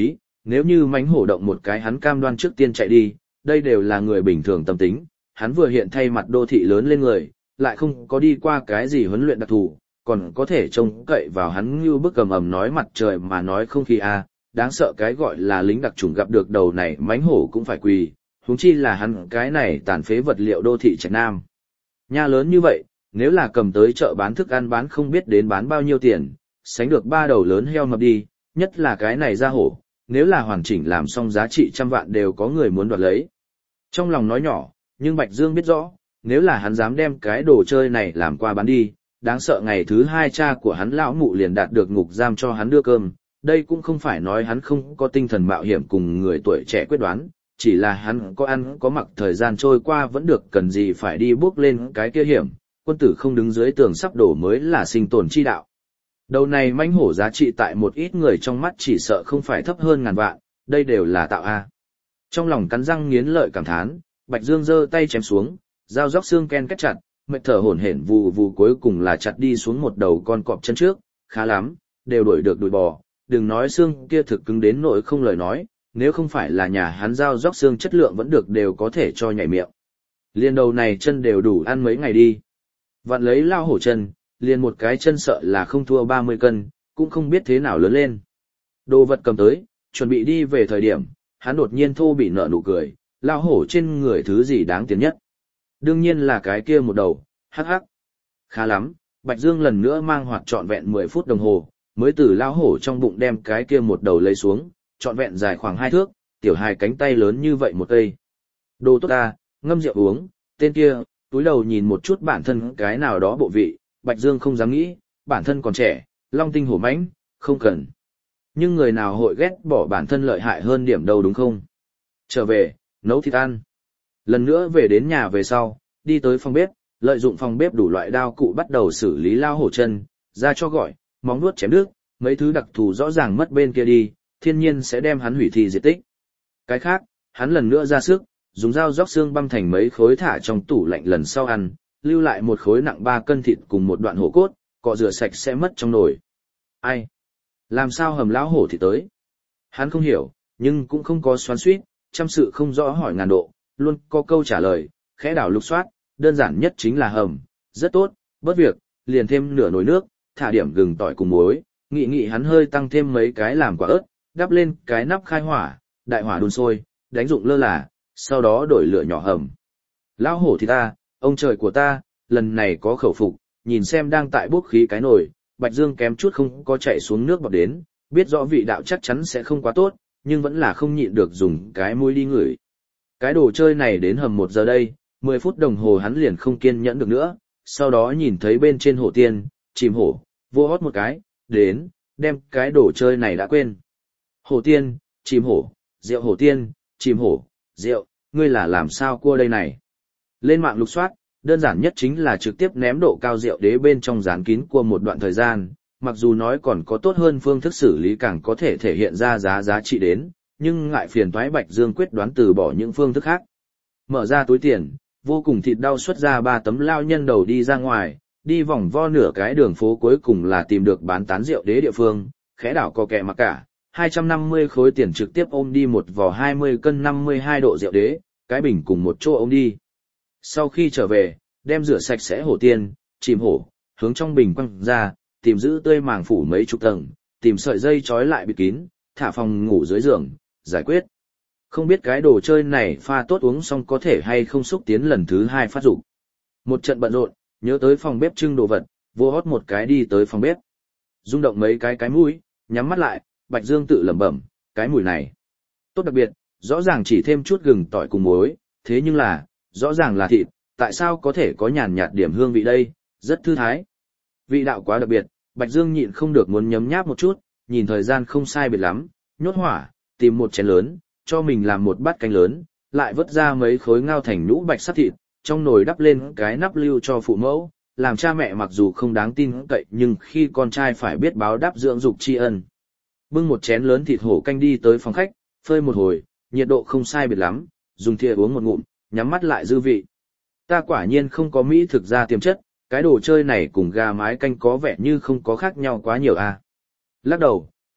Nếu như mánh hổ động một cái hắn cam đoan trước tiên chạy đi, đây đều là người bình thường tâm tính, hắn vừa hiện thay mặt đô thị lớn lên người, lại không có đi qua cái gì huấn luyện đặc thù, còn có thể trông cậy vào hắn như bức cầm ầm nói mặt trời mà nói không khí a, đáng sợ cái gọi là lính đặc chủng gặp được đầu này mánh hổ cũng phải quỳ, huống chi là hắn cái này tàn phế vật liệu đô thị Trạch Nam. Nhà lớn như vậy, nếu là cầm tới chợ bán thức ăn bán không biết đến bán bao nhiêu tiền, sánh được ba đầu lớn heo mập đi, nhất là cái này ra hổ, nếu là hoàn chỉnh làm xong giá trị trăm vạn đều có người muốn đoạt lấy. Trong lòng nói nhỏ, nhưng Bạch Dương biết rõ, nếu là hắn dám đem cái đồ chơi này làm qua bán đi, đáng sợ ngày thứ hai cha của hắn lão mụ liền đạt được ngục giam cho hắn đưa cơm. Đây cũng không phải nói hắn không có tinh thần mạo hiểm cùng người tuổi trẻ quyết đoán, chỉ là hắn có ăn có mặc thời gian trôi qua vẫn được cần gì phải đi bước lên cái kia hiểm, quân tử không đứng dưới tường sắp đổ mới là sinh tồn chi đạo. Đầu này manh hổ giá trị tại một ít người trong mắt chỉ sợ không phải thấp hơn ngàn vạn, đây đều là tạo A. Trong lòng cắn răng nghiến lợi cảm thán, Bạch Dương giơ tay chém xuống, dao róc xương ken kết chặt, mệt thở hổn hển vù vù cuối cùng là chặt đi xuống một đầu con cọp chân trước, khá lắm, đều đuổi được đuổi bò, đừng nói xương kia thực cứng đến nỗi không lời nói, nếu không phải là nhà hắn dao róc xương chất lượng vẫn được đều có thể cho nhảy miệng. Liên đầu này chân đều đủ ăn mấy ngày đi. Vặn lấy lao hổ chân, liền một cái chân sợ là không thua ba mươi cân, cũng không biết thế nào lớn lên. Đồ vật cầm tới, chuẩn bị đi về thời điểm, hắn đột nhiên thô bị nở nụ cười, lao hổ trên người thứ gì đáng tiền nhất. Đương nhiên là cái kia một đầu, hắc hắc. Khá lắm, Bạch Dương lần nữa mang hoạt trọn vẹn mười phút đồng hồ, mới từ lao hổ trong bụng đem cái kia một đầu lấy xuống, trọn vẹn dài khoảng hai thước, tiểu hài cánh tay lớn như vậy một cây. Đồ tốt ta, ngâm rượu uống, tên kia, túi đầu nhìn một chút bản thân cái nào đó bộ vị, Bạch Dương không dám nghĩ, bản thân còn trẻ, long tinh hổ mãnh, không cần. Nhưng người nào hội ghét bỏ bản thân lợi hại hơn điểm đâu đúng không? Trở về, nấu thịt ăn. Lần nữa về đến nhà về sau, đi tới phòng bếp, lợi dụng phòng bếp đủ loại đao cụ bắt đầu xử lý lao hổ chân, ra cho gọi, móng nuốt chém đứt, mấy thứ đặc thù rõ ràng mất bên kia đi, thiên nhiên sẽ đem hắn hủy thi diệt tích. Cái khác, hắn lần nữa ra sức, dùng dao róc xương băm thành mấy khối thả trong tủ lạnh lần sau ăn, lưu lại một khối nặng ba cân thịt cùng một đoạn hổ cốt, cọ rửa sạch sẽ mất trong nồi. Ai? Làm sao hầm lão hổ thì tới? Hắn không hiểu, nhưng cũng không có xoắn xuýt, trăm sự không rõ hỏi ngàn độ, luôn có câu trả lời, khẽ đảo lục soát, đơn giản nhất chính là hầm, rất tốt, bớt việc, liền thêm nửa nồi nước, thả điểm gừng tỏi cùng muối, nghị nghị hắn hơi tăng thêm mấy cái làm quả ớt, đắp lên cái nắp khai hỏa, đại hỏa đun sôi, đánh dụng lơ là, sau đó đổi lửa nhỏ hầm. Lão hổ thì ta, ông trời của ta, lần này có khẩu phục, nhìn xem đang tại bốc khí cái nồi, Bạch Dương kém chút không có chạy xuống nước bọt đến, biết rõ vị đạo chắc chắn sẽ không quá tốt, nhưng vẫn là không nhịn được dùng cái mũi đi ngửi. Cái đồ chơi này đến hầm một giờ đây, mười phút đồng hồ hắn liền không kiên nhẫn được nữa, sau đó nhìn thấy bên trên hổ tiên, chìm hổ, vô hót một cái, đến, đem cái đồ chơi này đã quên. Hổ tiên, chìm hổ, rượu hổ tiên, chìm hổ, rượu, ngươi là làm sao cua đây này? Lên mạng lục soát, đơn giản nhất chính là trực tiếp ném độ cao rượu đế bên trong dán kín cua một đoạn thời gian, mặc dù nói còn có tốt hơn phương thức xử lý càng có thể thể hiện ra giá giá trị đến, nhưng ngại phiền toái Bạch Dương quyết đoán từ bỏ những phương thức khác. Mở ra túi tiền, vô cùng thịt đau xuất ra ba tấm lao nhân đầu đi ra ngoài, đi vòng vo nửa cái đường phố cuối cùng là tìm được bán tán rượu đế địa phương, khẽ đảo co kẹ mặc cả, hai trăm năm mươi khối tiền trực tiếp ôm đi một vò hai mươi cân năm mươi hai độ rượu đế, cái bình cùng một chỗ ôm đi. Sau khi trở về, đem rửa sạch sẽ hổ tiên, chìm hổ, hướng trong bình quăng ra, tìm giữ tươi màng phủ mấy chục tầng, tìm sợi dây trói lại bịt kín, thả phòng ngủ dưới giường, giải quyết. Không biết cái đồ chơi này pha tốt uống xong có thể hay không xúc tiến lần thứ hai phát dục. Một trận bận rộn, nhớ tới phòng bếp trưng đồ vật, vô hót một cái đi tới phòng bếp. Rung động mấy cái cái mũi, nhắm mắt lại, Bạch Dương tự lẩm bẩm, cái mùi này tốt đặc biệt, rõ ràng chỉ thêm chút gừng tỏi cùng muối, thế nhưng là, rõ ràng là thịt, tại sao có thể có nhàn nhạt điểm hương vị đây, rất thư thái. Vị đạo quá đặc biệt, Bạch Dương nhịn không được muốn nhấm nháp một chút, nhìn thời gian không sai biệt lắm, nhốt hỏa, tìm một chén lớn, cho mình làm một bát canh lớn, lại vớt ra mấy khối ngao thành nhũ bạch sắt thịt, trong nồi đắp lên cái nắp lưu cho phụ mẫu, làm cha mẹ mặc dù không đáng tin cậy nhưng khi con trai phải biết báo đáp dưỡng dục tri ân. Bưng một chén lớn thịt hổ canh đi tới phòng khách, phơi một hồi, nhiệt độ không sai biệt lắm, dùng thìa uống một ngụm, nhắm mắt lại dư vị. Ta quả nhiên không có mỹ thực ra tiềm chất, cái đồ chơi này cùng gà mái canh có vẻ như không có khác nhau quá nhiều à. Lắc đầu,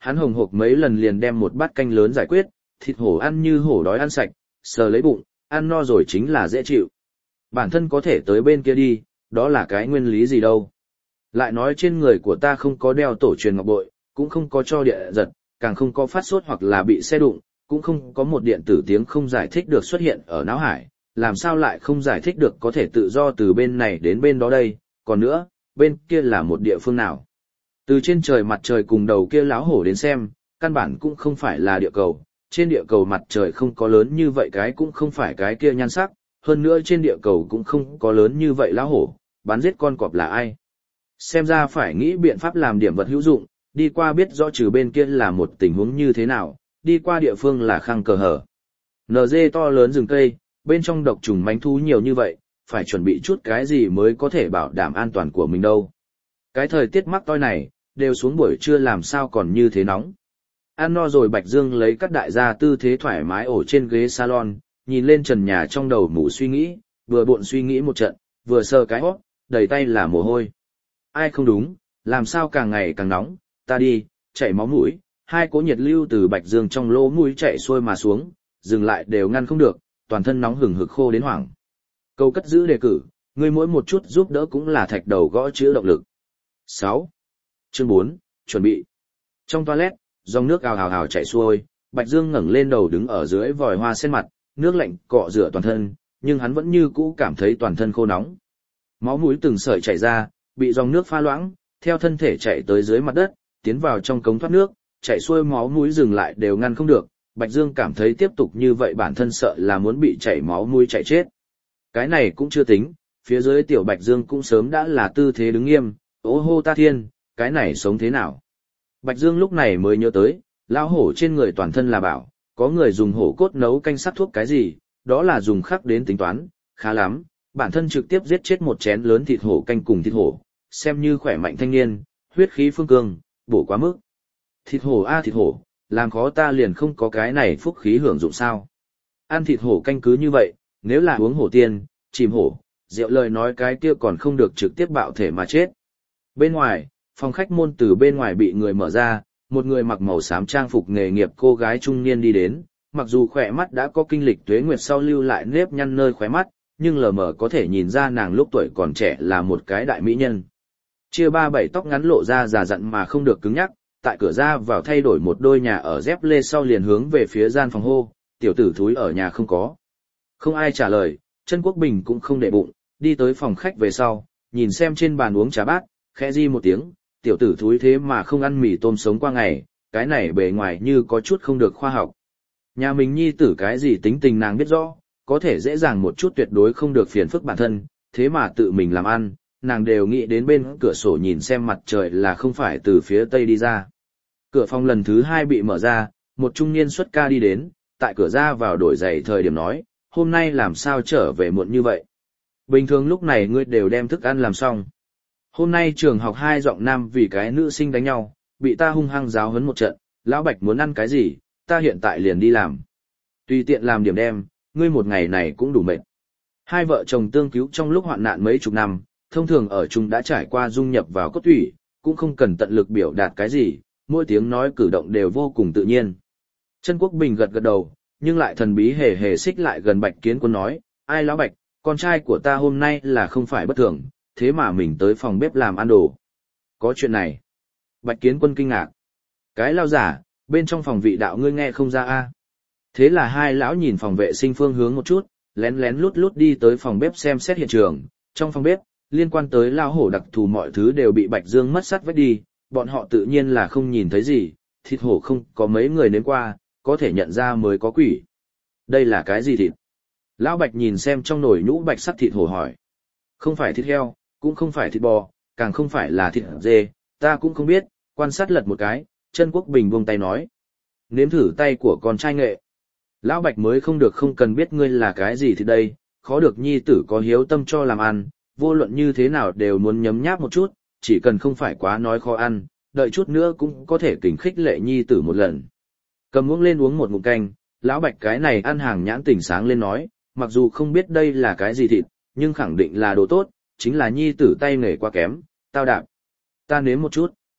Hắn hồng hộc mấy lần liền đem một bát canh lớn giải quyết, thịt hổ ăn như hổ đói ăn sạch, sờ lấy bụng, ăn no rồi chính là dễ chịu. Bản thân có thể tới bên kia đi, đó là cái nguyên lý gì đâu. Lại nói trên người của ta không có đeo tổ truyền ngọc bội, cũng không có cho địa giật, càng không có phát sốt hoặc là bị xe đụng, cũng không có một điện tử tiếng không giải thích được xuất hiện ở não hải, làm sao lại không giải thích được có thể tự do từ bên này đến bên đó đây, còn nữa, bên kia là một địa phương nào. Từ trên trời mặt trời cùng đầu kia láo hổ đến xem, căn bản cũng không phải là địa cầu, trên địa cầu mặt trời không có lớn như vậy cái cũng không phải cái kia nhan sắc, hơn nữa trên địa cầu cũng không có lớn như vậy láo hổ, bắn giết con cọp là ai. Xem ra phải nghĩ biện pháp làm điểm vật hữu dụng, đi qua biết rõ trừ bên kia là một tình huống như thế nào, đi qua địa phương là khăng cờ hở. en giê to lớn rừng cây, bên trong độc trùng mánh thú nhiều như vậy, phải chuẩn bị chút cái gì mới có thể bảo đảm an toàn của mình đâu. Cái thời tiết mắc toi này, đều xuống buổi trưa làm sao còn như thế nóng. Ăn no rồi Bạch Dương lấy các đại gia tư thế thoải mái ổ trên ghế salon, nhìn lên trần nhà trong đầu mù suy nghĩ, vừa bộn suy nghĩ một trận, vừa sờ cái hót, đầy tay là mồ hôi. Ai không đúng, làm sao càng ngày càng nóng, ta đi, chảy máu mũi, hai cỗ nhiệt lưu từ Bạch Dương trong lỗ mũi chạy xuôi mà xuống, dừng lại đều ngăn không được, toàn thân nóng hừng hực khô đến hoảng. Câu cất giữ đề cử, ngươi mỗi một chút giúp đỡ cũng là thạch đầu gõ chữ động lực. sáu. Chương bốn, chuẩn bị. Trong toilet, dòng nước ào ào ào chảy xuôi, Bạch Dương ngẩng lên đầu đứng ở dưới vòi hoa sen mặt, nước lạnh cọ rửa toàn thân, nhưng hắn vẫn như cũ cảm thấy toàn thân khô nóng. Máu mũi từng sợi chảy ra, bị dòng nước pha loãng, theo thân thể chạy tới dưới mặt đất, tiến vào trong cống thoát nước, chảy xuôi máu mũi dừng lại đều ngăn không được. Bạch Dương cảm thấy tiếp tục như vậy bản thân sợ là muốn bị chảy máu mũi chạy chết. Cái này cũng chưa tính, phía dưới tiểu Bạch Dương cũng sớm đã là tư thế đứng nghiêm, ô hô ta thiên, cái này sống thế nào? Bạch Dương lúc này mới nhớ tới, lão hổ trên người toàn thân là bảo, có người dùng hổ cốt nấu canh sắc thuốc cái gì, đó là dùng khắc đến tính toán, khá lắm, bản thân trực tiếp giết chết một chén lớn thịt hổ canh cùng thịt hổ, xem như khỏe mạnh thanh niên, huyết khí phương cương, bổ quá mức. Thịt hổ a thịt hổ, làm khó ta liền không có cái này phúc khí hưởng dụng sao. Ăn thịt hổ canh cứ như vậy, nếu là uống hổ tiên, chìm hổ, rượu lời nói cái kia còn không được trực tiếp bạo thể mà chết. Bên ngoài, phòng khách môn từ bên ngoài bị người mở ra, một người mặc màu xám trang phục nghề nghiệp cô gái trung niên đi đến, mặc dù khỏe mắt đã có kinh lịch tuế nguyệt sau lưu lại nếp nhăn nơi khóe mắt, nhưng lờ mờ có thể nhìn ra nàng lúc tuổi còn trẻ là một cái đại mỹ nhân. Chia ba bảy tóc ngắn lộ ra già dặn mà không được cứng nhắc, tại cửa ra vào thay đổi một đôi nhà ở dép lê sau liền hướng về phía gian phòng hô, tiểu tử thúi ở nhà không có. Không ai trả lời, Trân Quốc Bình cũng không để bụng, đi tới phòng khách về sau, nhìn xem trên bàn uống trà bát, khẽ di một tiếng, tiểu tử thúi thế mà không ăn mì tôm sống qua ngày, cái này bề ngoài như có chút không được khoa học. Nhà mình nhi tử cái gì tính tình nàng biết rõ, có thể dễ dàng một chút tuyệt đối không được phiền phức bản thân, thế mà tự mình làm ăn, nàng đều nghĩ đến bên cửa sổ nhìn xem mặt trời là không phải từ phía tây đi ra. Cửa phòng lần thứ hai bị mở ra, một trung niên xuất ca đi đến, tại cửa ra vào đổi giày thời điểm nói, hôm nay làm sao trở về muộn như vậy. Bình thường lúc này ngươi đều đem thức ăn làm xong. Hôm nay trường học hai giọng nam vì cái nữ sinh đánh nhau, bị ta hung hăng giáo huấn một trận, lão Bạch muốn ăn cái gì, ta hiện tại liền đi làm. Tùy tiện làm điểm đem, ngươi một ngày này cũng đủ mệt. Hai vợ chồng tương cứu trong lúc hoạn nạn mấy chục năm, thông thường ở chung đã trải qua dung nhập vào cốt thủy, cũng không cần tận lực biểu đạt cái gì, mỗi tiếng nói cử động đều vô cùng tự nhiên. Trân Quốc Bình gật gật đầu, nhưng lại thần bí hề hề xích lại gần Bạch Kiến Quân nói, ai lão Bạch, con trai của ta hôm nay là không phải bất thường, thế mà mình tới phòng bếp làm ăn đồ. Có chuyện này. Bạch Kiến Quân kinh ngạc. Cái lao giả, bên trong phòng vị đạo ngươi nghe không ra a? Thế là hai lão nhìn phòng vệ sinh phương hướng một chút, lén lén lút lút đi tới phòng bếp xem xét hiện trường. Trong phòng bếp, liên quan tới lao hổ đặc thù mọi thứ đều bị Bạch Dương mất sắt vết đi, bọn họ tự nhiên là không nhìn thấy gì, thịt hổ không có mấy người nếm qua, có thể nhận ra mới có quỷ. Đây là cái gì thịt? Lão Bạch nhìn xem trong nồi nhũ bạch sắc thịt hổ hỏi. Không phải thịt heo, cũng không phải thịt bò, càng không phải là thịt dê, ta cũng không biết, quan sát lật một cái, Trân Quốc Bình buông tay nói. Nếm thử tay của con trai nghệ. Lão Bạch mới không được không cần biết ngươi là cái gì thì đây, khó được nhi tử có hiếu tâm cho làm ăn, vô luận như thế nào đều muốn nhấm nháp một chút, chỉ cần không phải quá nói khó ăn, đợi chút nữa cũng có thể kỉnh khích lệ nhi tử một lần. Cầm uống lên uống một ngụm canh, Lão Bạch cái này ăn hàng nhãn tỉnh sáng lên nói, mặc dù không biết đây là cái gì thịt, nhưng khẳng định là đồ tốt, chính là nhi tử tay nghề quá kém, tao đạp. Ta nếm một chút.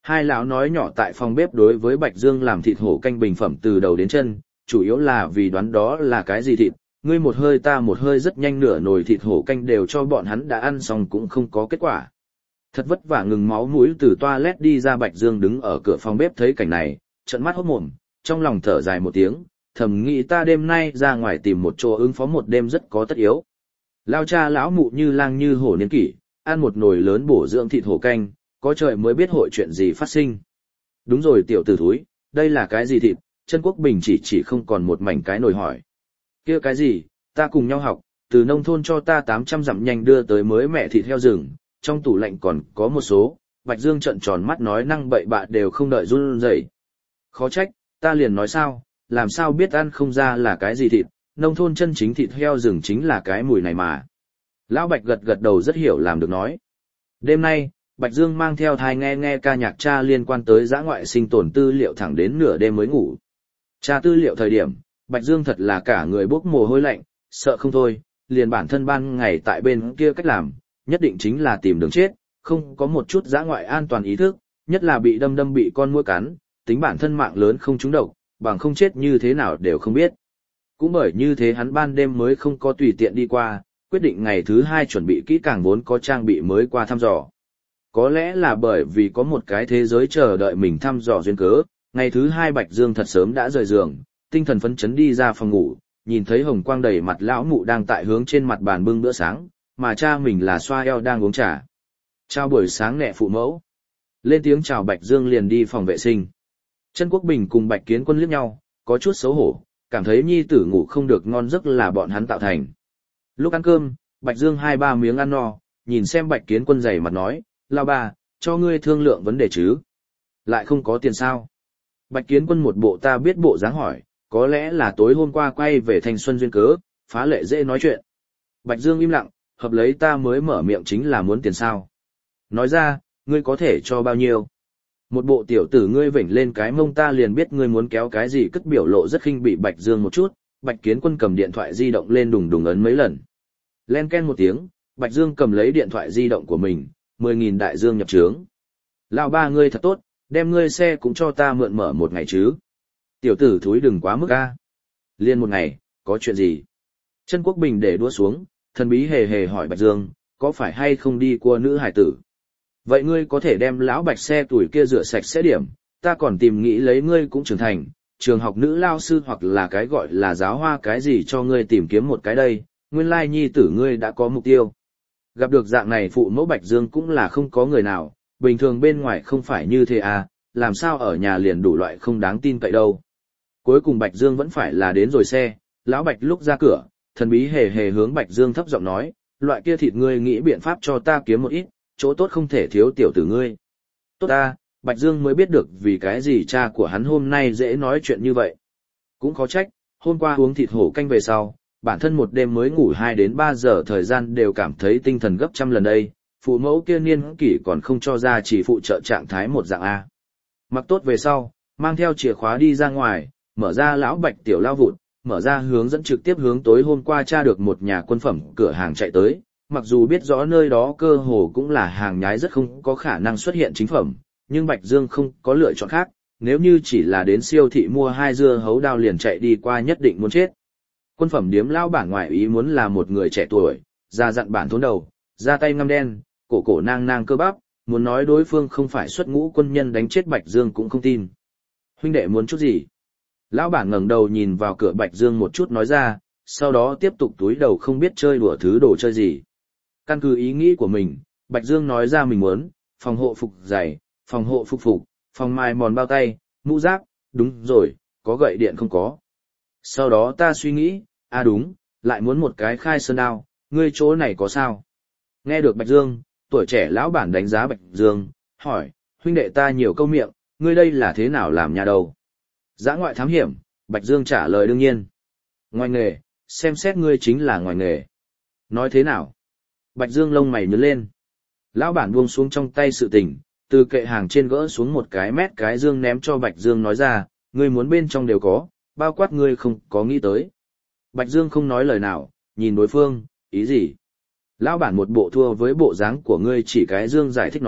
Hai lão nói nhỏ tại phòng bếp đối với Bạch Dương làm thịt hổ canh bình phẩm từ đầu đến chân, chủ yếu là vì đoán đó là cái gì thịt, ngươi một hơi ta một hơi rất nhanh nửa nồi thịt hổ canh đều cho bọn hắn đã ăn xong cũng không có kết quả. Thật vất vả ngừng máu mũi từ toilet đi ra Bạch Dương đứng ở cửa phòng bếp thấy cảnh này, trợn mắt hốt mồm, trong lòng thở dài một tiếng, thầm nghĩ ta đêm nay ra ngoài tìm một chỗ ứng phó một đêm rất có tất yếu. Lao cha lão mụ như lang như hổ niên kỷ, ăn một nồi lớn bổ dưỡng thịt hổ canh, có trời mới biết hội chuyện gì phát sinh. Đúng rồi tiểu tử thúi, đây là cái gì thịt? Trân Quốc Bình chỉ chỉ không còn một mảnh cái nồi hỏi. Kia cái gì, ta cùng nhau học, từ nông thôn cho ta tám trăm dặm nhanh đưa tới mới mẹ thịt heo rừng, trong tủ lạnh còn có một số. Bạch Dương trợn tròn mắt nói năng bậy bạ đều không đợi run rẩy. Khó trách, ta liền nói sao, làm sao biết ăn không ra là cái gì thịt, nông thôn chân chính thịt heo rừng chính là cái mùi này mà. Lão Bạch gật gật đầu rất hiểu làm được nói. Đêm nay, Bạch Dương mang theo thai nghe nghe ca nhạc cha liên quan tới dã ngoại sinh tồn tư liệu thẳng đến nửa đêm mới ngủ. Tra tư liệu thời điểm, Bạch Dương thật là cả người bốc mồ hôi lạnh, sợ không thôi, liền bản thân ban ngày tại bên kia cách làm, nhất định chính là tìm đường chết, không có một chút dã ngoại an toàn ý thức, nhất là bị đâm đâm bị con muỗi cắn, tính bản thân mạng lớn không trúng độc, bằng không chết như thế nào đều không biết. Cũng bởi như thế hắn ban đêm mới không có tùy tiện đi qua, quyết định ngày thứ hai chuẩn bị kỹ càng vốn có trang bị mới qua thăm dò. Có lẽ là bởi vì có một cái thế giới chờ đợi mình thăm dò duyên cớ, ngày thứ hai Bạch Dương thật sớm đã rời giường, tinh thần phấn chấn đi ra phòng ngủ, nhìn thấy hồng quang đầy mặt lão mụ đang tại hướng trên mặt bàn bưng bữa sáng, mà cha mình là xoa eo đang uống trà. Chào buổi sáng mẹ phụ mẫu. Lên tiếng chào Bạch Dương liền đi phòng vệ sinh. Trân Quốc Bình cùng Bạch Kiến Quân liếc nhau, có chút xấu hổ, cảm thấy nhi tử ngủ không được ngon giấc là bọn hắn tạo thành. Lúc ăn cơm, Bạch Dương hai ba miếng ăn no, nhìn xem Bạch Kiến Quân dày mặt nói, lao bà, cho ngươi thương lượng vấn đề chứ. Lại không có tiền sao? Bạch Kiến Quân một bộ ta biết bộ dáng hỏi, có lẽ là tối hôm qua quay về thanh xuân duyên cớ, phá lệ dễ nói chuyện. Bạch Dương im lặng, hợp lấy ta mới mở miệng chính là muốn tiền sao. Nói ra, ngươi có thể cho bao nhiêu? Một bộ tiểu tử ngươi vểnh lên cái mông ta liền biết ngươi muốn kéo cái gì cất biểu lộ rất khinh bị Bạch Dương một chút, Bạch Kiến Quân cầm điện thoại di động lên đùng đùng ấn mấy lần. Len ken một tiếng, Bạch Dương cầm lấy điện thoại di động của mình, mười nghìn đại dương nhập trướng. Lão ba ngươi thật tốt, đem ngươi xe cũng cho ta mượn mở một ngày chứ. Tiểu tử thúi đừng quá mức a. Liên một ngày, có chuyện gì? Trân Quốc Bình để đũa xuống, thần bí hề hề hỏi Bạch Dương, có phải hay không đi cua nữ hải tử? Vậy ngươi có thể đem lão Bạch xe tuổi kia rửa sạch sẽ điểm, ta còn tìm nghĩ lấy ngươi cũng trưởng thành, trường học nữ lao sư hoặc là cái gọi là giáo hoa cái gì cho ngươi tìm kiếm một cái đây, nguyên lai nhi tử ngươi đã có mục tiêu. Gặp được dạng này phụ mẫu Bạch Dương cũng là không có người nào, bình thường bên ngoài không phải như thế à, làm sao ở nhà liền đủ loại không đáng tin cậy đâu. Cuối cùng Bạch Dương vẫn phải là đến rồi xe, lão Bạch lúc ra cửa, thần bí hề hề hướng Bạch Dương thấp giọng nói, loại kia thịt ngươi nghĩ biện pháp cho ta kiếm một ít, chỗ tốt không thể thiếu tiểu tử ngươi. Tốt ta, Bạch Dương mới biết được vì cái gì cha của hắn hôm nay dễ nói chuyện như vậy. Cũng khó trách, hôm qua uống thịt hổ canh về sau, bản thân một đêm mới ngủ hai đến ba giờ thời gian đều cảm thấy tinh thần gấp trăm lần đây, phụ mẫu kia niên kỷ còn không cho ra chỉ phụ trợ trạng thái một dạng A. Mặc tốt về sau, mang theo chìa khóa đi ra ngoài, mở ra lão Bạch tiểu lao vụt, mở ra hướng dẫn trực tiếp hướng tối hôm qua tra được một nhà quân phẩm cửa hàng chạy tới, mặc dù biết rõ nơi đó cơ hồ cũng là hàng nhái rất không có khả năng xuất hiện chính phẩm, nhưng Bạch Dương không có lựa chọn khác, nếu như chỉ là đến siêu thị mua hai dưa hấu đao liền chạy đi qua nhất định muốn chết. Quân phẩm điếm lao bản ngoại ý muốn là một người trẻ tuổi, da dặn bản thốn đầu, da tay ngăm đen, cổ cổ nang nang cơ bắp, muốn nói đối phương không phải xuất ngũ quân nhân đánh chết Bạch Dương cũng không tin. Huynh đệ muốn chút gì? Lão bản ngẩng đầu nhìn vào cửa Bạch Dương một chút nói ra, sau đó tiếp tục túi đầu không biết chơi đùa thứ đồ chơi gì. Căn cứ ý nghĩ của mình, Bạch Dương nói ra mình muốn, phòng hộ phục giày, phòng hộ phục phục, phòng mài mòn bao tay, mũ giáp, đúng rồi, có gậy điện không có. Sau đó ta suy nghĩ, à đúng, lại muốn một cái khai sơn đao, ngươi chỗ này có sao? Nghe được Bạch Dương, tuổi trẻ lão bản đánh giá Bạch Dương, hỏi, huynh đệ ta nhiều câu miệng, ngươi đây là thế nào làm nhà đầu? Dã ngoại thám hiểm, Bạch Dương trả lời đương nhiên. Ngoài nghề, xem xét ngươi chính là ngoài nghề. Nói thế nào? Bạch Dương lông mày nhướng lên. Lão bản buông xuống trong tay sự tình, từ kệ hàng trên gỡ xuống một cái mét cái dương ném cho Bạch Dương nói ra, ngươi muốn bên trong đều có, bao quát ngươi không có nghĩ tới. Bạch Dương không nói lời nào, nhìn đối phương, ý gì? Lão bản một bộ thua với bộ dáng của ngươi chỉ cái dương giải thích nói,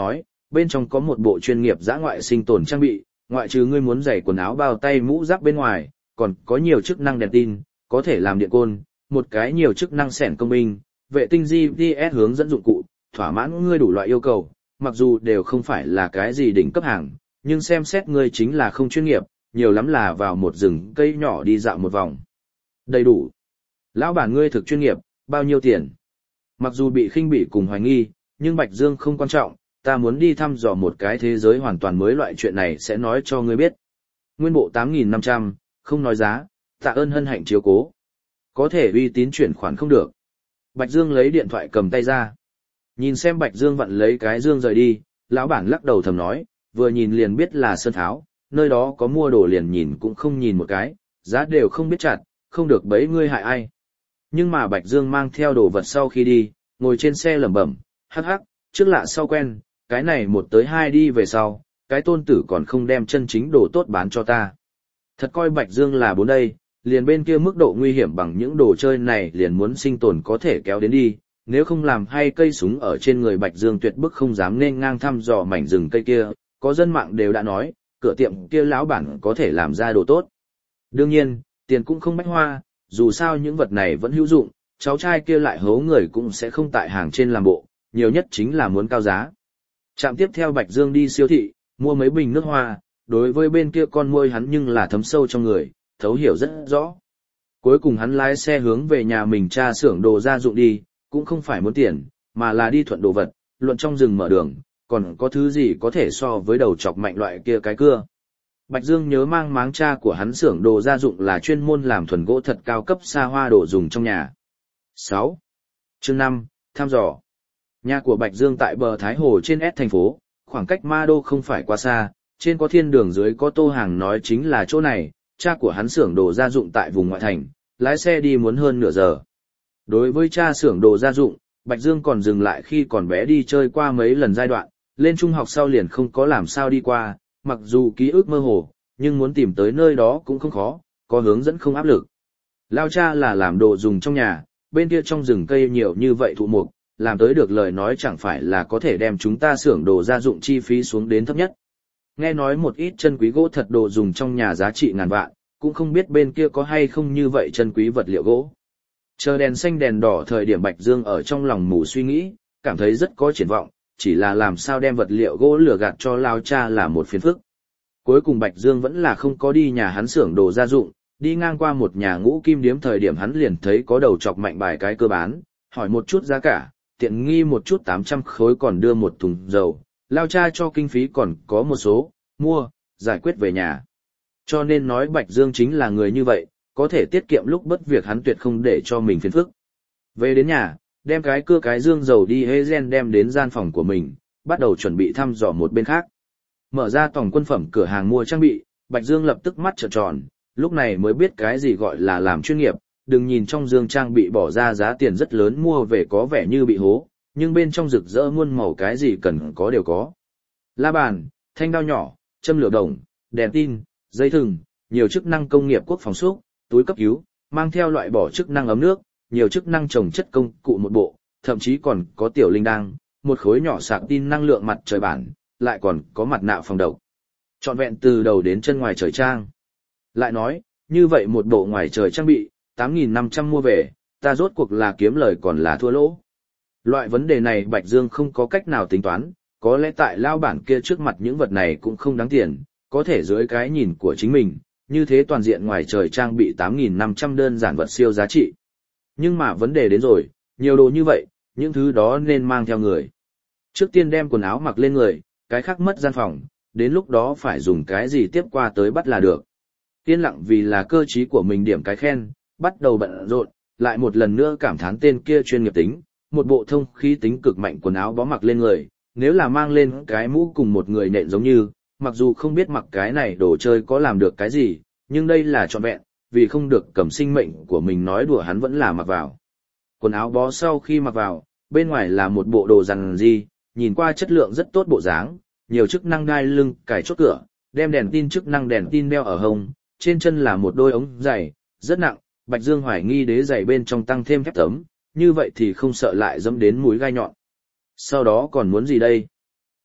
bên trong có một bộ chuyên nghiệp dã ngoại sinh tồn trang bị, ngoại trừ ngươi muốn giày quần áo bao tay mũ giáp bên ngoài, còn có nhiều chức năng đèn tin, có thể làm điện côn, một cái nhiều chức năng xẻn công binh, vệ tinh giê pê ét hướng dẫn dụng cụ, thỏa mãn ngươi đủ loại yêu cầu, mặc dù đều không phải là cái gì đỉnh cấp hàng, nhưng xem xét ngươi chính là không chuyên nghiệp, nhiều lắm là vào một rừng cây nhỏ đi dạo một vòng. Đầy đủ. Lão bản ngươi thực chuyên nghiệp, bao nhiêu tiền? Mặc dù bị khinh bỉ cùng hoài nghi, nhưng Bạch Dương không quan trọng, ta muốn đi thăm dò một cái thế giới hoàn toàn mới, loại chuyện này sẽ nói cho ngươi biết. Nguyên bộ tám nghìn năm trăm, không nói giá, tạ ơn hân hạnh chiếu cố. Có thể uy tín chuyển khoản không được. Bạch Dương lấy điện thoại cầm tay ra. Nhìn xem Bạch Dương vặn lấy cái dương rời đi, lão bản lắc đầu thầm nói, vừa nhìn liền biết là sơn tháo, nơi đó có mua đồ liền nhìn cũng không nhìn một cái, giá đều không biết chặt, không được bấy ngươi hại ai. Nhưng mà Bạch Dương mang theo đồ vật sau khi đi, ngồi trên xe lẩm bẩm, hắc hắc, trước lạ sau quen, cái này một tới hai đi về sau, cái tôn tử còn không đem chân chính đồ tốt bán cho ta. Thật coi Bạch Dương là bốn đây, liền bên kia mức độ nguy hiểm bằng những đồ chơi này liền muốn sinh tồn có thể kéo đến đi, nếu không làm hay cây súng ở trên người Bạch Dương tuyệt bức không dám nên ngang thăm dò mảnh rừng cây kia, có dân mạng đều đã nói, cửa tiệm kia lão bản có thể làm ra đồ tốt. Đương nhiên, tiền cũng không bách hoa, dù sao những vật này vẫn hữu dụng, cháu trai kia lại hố người cũng sẽ không tại hàng trên làm bộ, nhiều nhất chính là muốn cao giá. Trạm tiếp theo Bạch Dương đi siêu thị, mua mấy bình nước hoa, đối với bên kia con muôi hắn nhưng là thấm sâu trong người, thấu hiểu rất rõ. Cuối cùng hắn lái xe hướng về nhà mình cha xưởng đồ gia dụng đi, cũng không phải muốn tiền, mà là đi thuận đồ vật, luận trong rừng mở đường, còn có thứ gì có thể so với đầu chọc mạnh loại kia cái cưa. Bạch Dương nhớ mang máng cha của hắn xưởng đồ gia dụng là chuyên môn làm thuần gỗ thật cao cấp xa hoa đồ dùng trong nhà. sáu. Chương năm, thăm dò. Nhà của Bạch Dương tại bờ Thái Hồ trên S thành phố, khoảng cách Ma Đô không phải quá xa, trên có thiên đường dưới có tô hàng nói chính là chỗ này, cha của hắn xưởng đồ gia dụng tại vùng ngoại thành, lái xe đi muốn hơn nửa giờ. Đối với cha xưởng đồ gia dụng, Bạch Dương còn dừng lại khi còn bé đi chơi qua mấy lần giai đoạn, lên trung học sau liền không có làm sao đi qua, mặc dù ký ức mơ hồ, nhưng muốn tìm tới nơi đó cũng không khó, có hướng dẫn không áp lực. Lao cha là làm đồ dùng trong nhà, bên kia trong rừng cây nhiều như vậy thụ mục, làm tới được lời nói chẳng phải là có thể đem chúng ta xưởng đồ gia dụng chi phí xuống đến thấp nhất. Nghe nói một ít chân quý gỗ thật đồ dùng trong nhà giá trị ngàn vạn, cũng không biết bên kia có hay không như vậy chân quý vật liệu gỗ. Chờ đèn xanh đèn đỏ thời điểm Bạch Dương ở trong lòng mù suy nghĩ, cảm thấy rất có triển vọng, chỉ là làm sao đem vật liệu gỗ lừa gạt cho lao cha là một phiền phức. Cuối cùng Bạch Dương vẫn là không có đi nhà hắn xưởng đồ gia dụng, đi ngang qua một nhà ngũ kim điếm thời điểm hắn liền thấy có đầu chọc mạnh bài cái cơ bán, hỏi một chút giá cả, tiện nghi một chút tám trăm khối còn đưa một thùng dầu, lao cha cho kinh phí còn có một số, mua, giải quyết về nhà. Cho nên nói Bạch Dương chính là người như vậy, có thể tiết kiệm lúc bất việc hắn tuyệt không để cho mình phiền phức. Về đến nhà, đem cái cưa cái dương dầu đi hê gen đem đến gian phòng của mình, bắt đầu chuẩn bị thăm dò một bên khác. Mở ra tổng quân phẩm cửa hàng mua trang bị, Bạch Dương lập tức mắt trợn tròn, lúc này mới biết cái gì gọi là làm chuyên nghiệp, đừng nhìn trong dương trang bị bỏ ra giá tiền rất lớn mua về có vẻ như bị hố, nhưng bên trong rực rỡ muôn màu cái gì cần có đều có. La bàn, thanh đao nhỏ, châm lửa đồng, đèn tin, dây thừng, nhiều chức năng công nghiệp quốc phòng xúc, túi cấp cứu, mang theo loại bỏ chức năng ấm nước, nhiều chức năng trồng chất công cụ một bộ, thậm chí còn có tiểu linh đăng, một khối nhỏ sạc tin năng lượng mặt trời bản, lại còn có mặt nạ phòng độc. Trọn vẹn từ đầu đến chân ngoài trời trang. Lại nói, như vậy một bộ ngoài trời trang bị, tám nghìn năm trăm mua về, ta rốt cuộc là kiếm lời còn là thua lỗ. Loại vấn đề này Bạch Dương không có cách nào tính toán, có lẽ tại lao bản kia trước mặt những vật này cũng không đáng tiền, có thể dưới cái nhìn của chính mình, như thế toàn diện ngoài trời trang bị tám nghìn năm trăm đơn giản vật siêu giá trị. Nhưng mà vấn đề đến rồi, nhiều đồ như vậy, những thứ đó nên mang theo người. Trước tiên đem quần áo mặc lên người, cái khác mất gian phòng, đến lúc đó phải dùng cái gì tiếp qua tới bắt là được. Yên lặng vì là cơ trí của mình điểm cái khen, bắt đầu bận rộn, lại một lần nữa cảm thán tên kia chuyên nghiệp tính, một bộ thông khí tính cực mạnh quần áo bó mặc lên người, nếu là mang lên cái mũ cùng một người nện giống như, mặc dù không biết mặc cái này đồ chơi có làm được cái gì, nhưng đây là trọn vẹn, vì không được cầm sinh mệnh của mình nói đùa hắn vẫn là mặc vào. Quần áo bó sau khi mặc vào, bên ngoài là một bộ đồ rằn ri, nhìn qua chất lượng rất tốt bộ dáng, nhiều chức năng đai lưng, cài chốt cửa, đem đèn tin chức năng đèn tin đeo ở hông, trên chân là một đôi ống giày, rất nặng, Bạch Dương hoài nghi đế giày bên trong tăng thêm thép tấm, như vậy thì không sợ lại dẫm đến mũi gai nhọn. Sau đó còn muốn gì đây?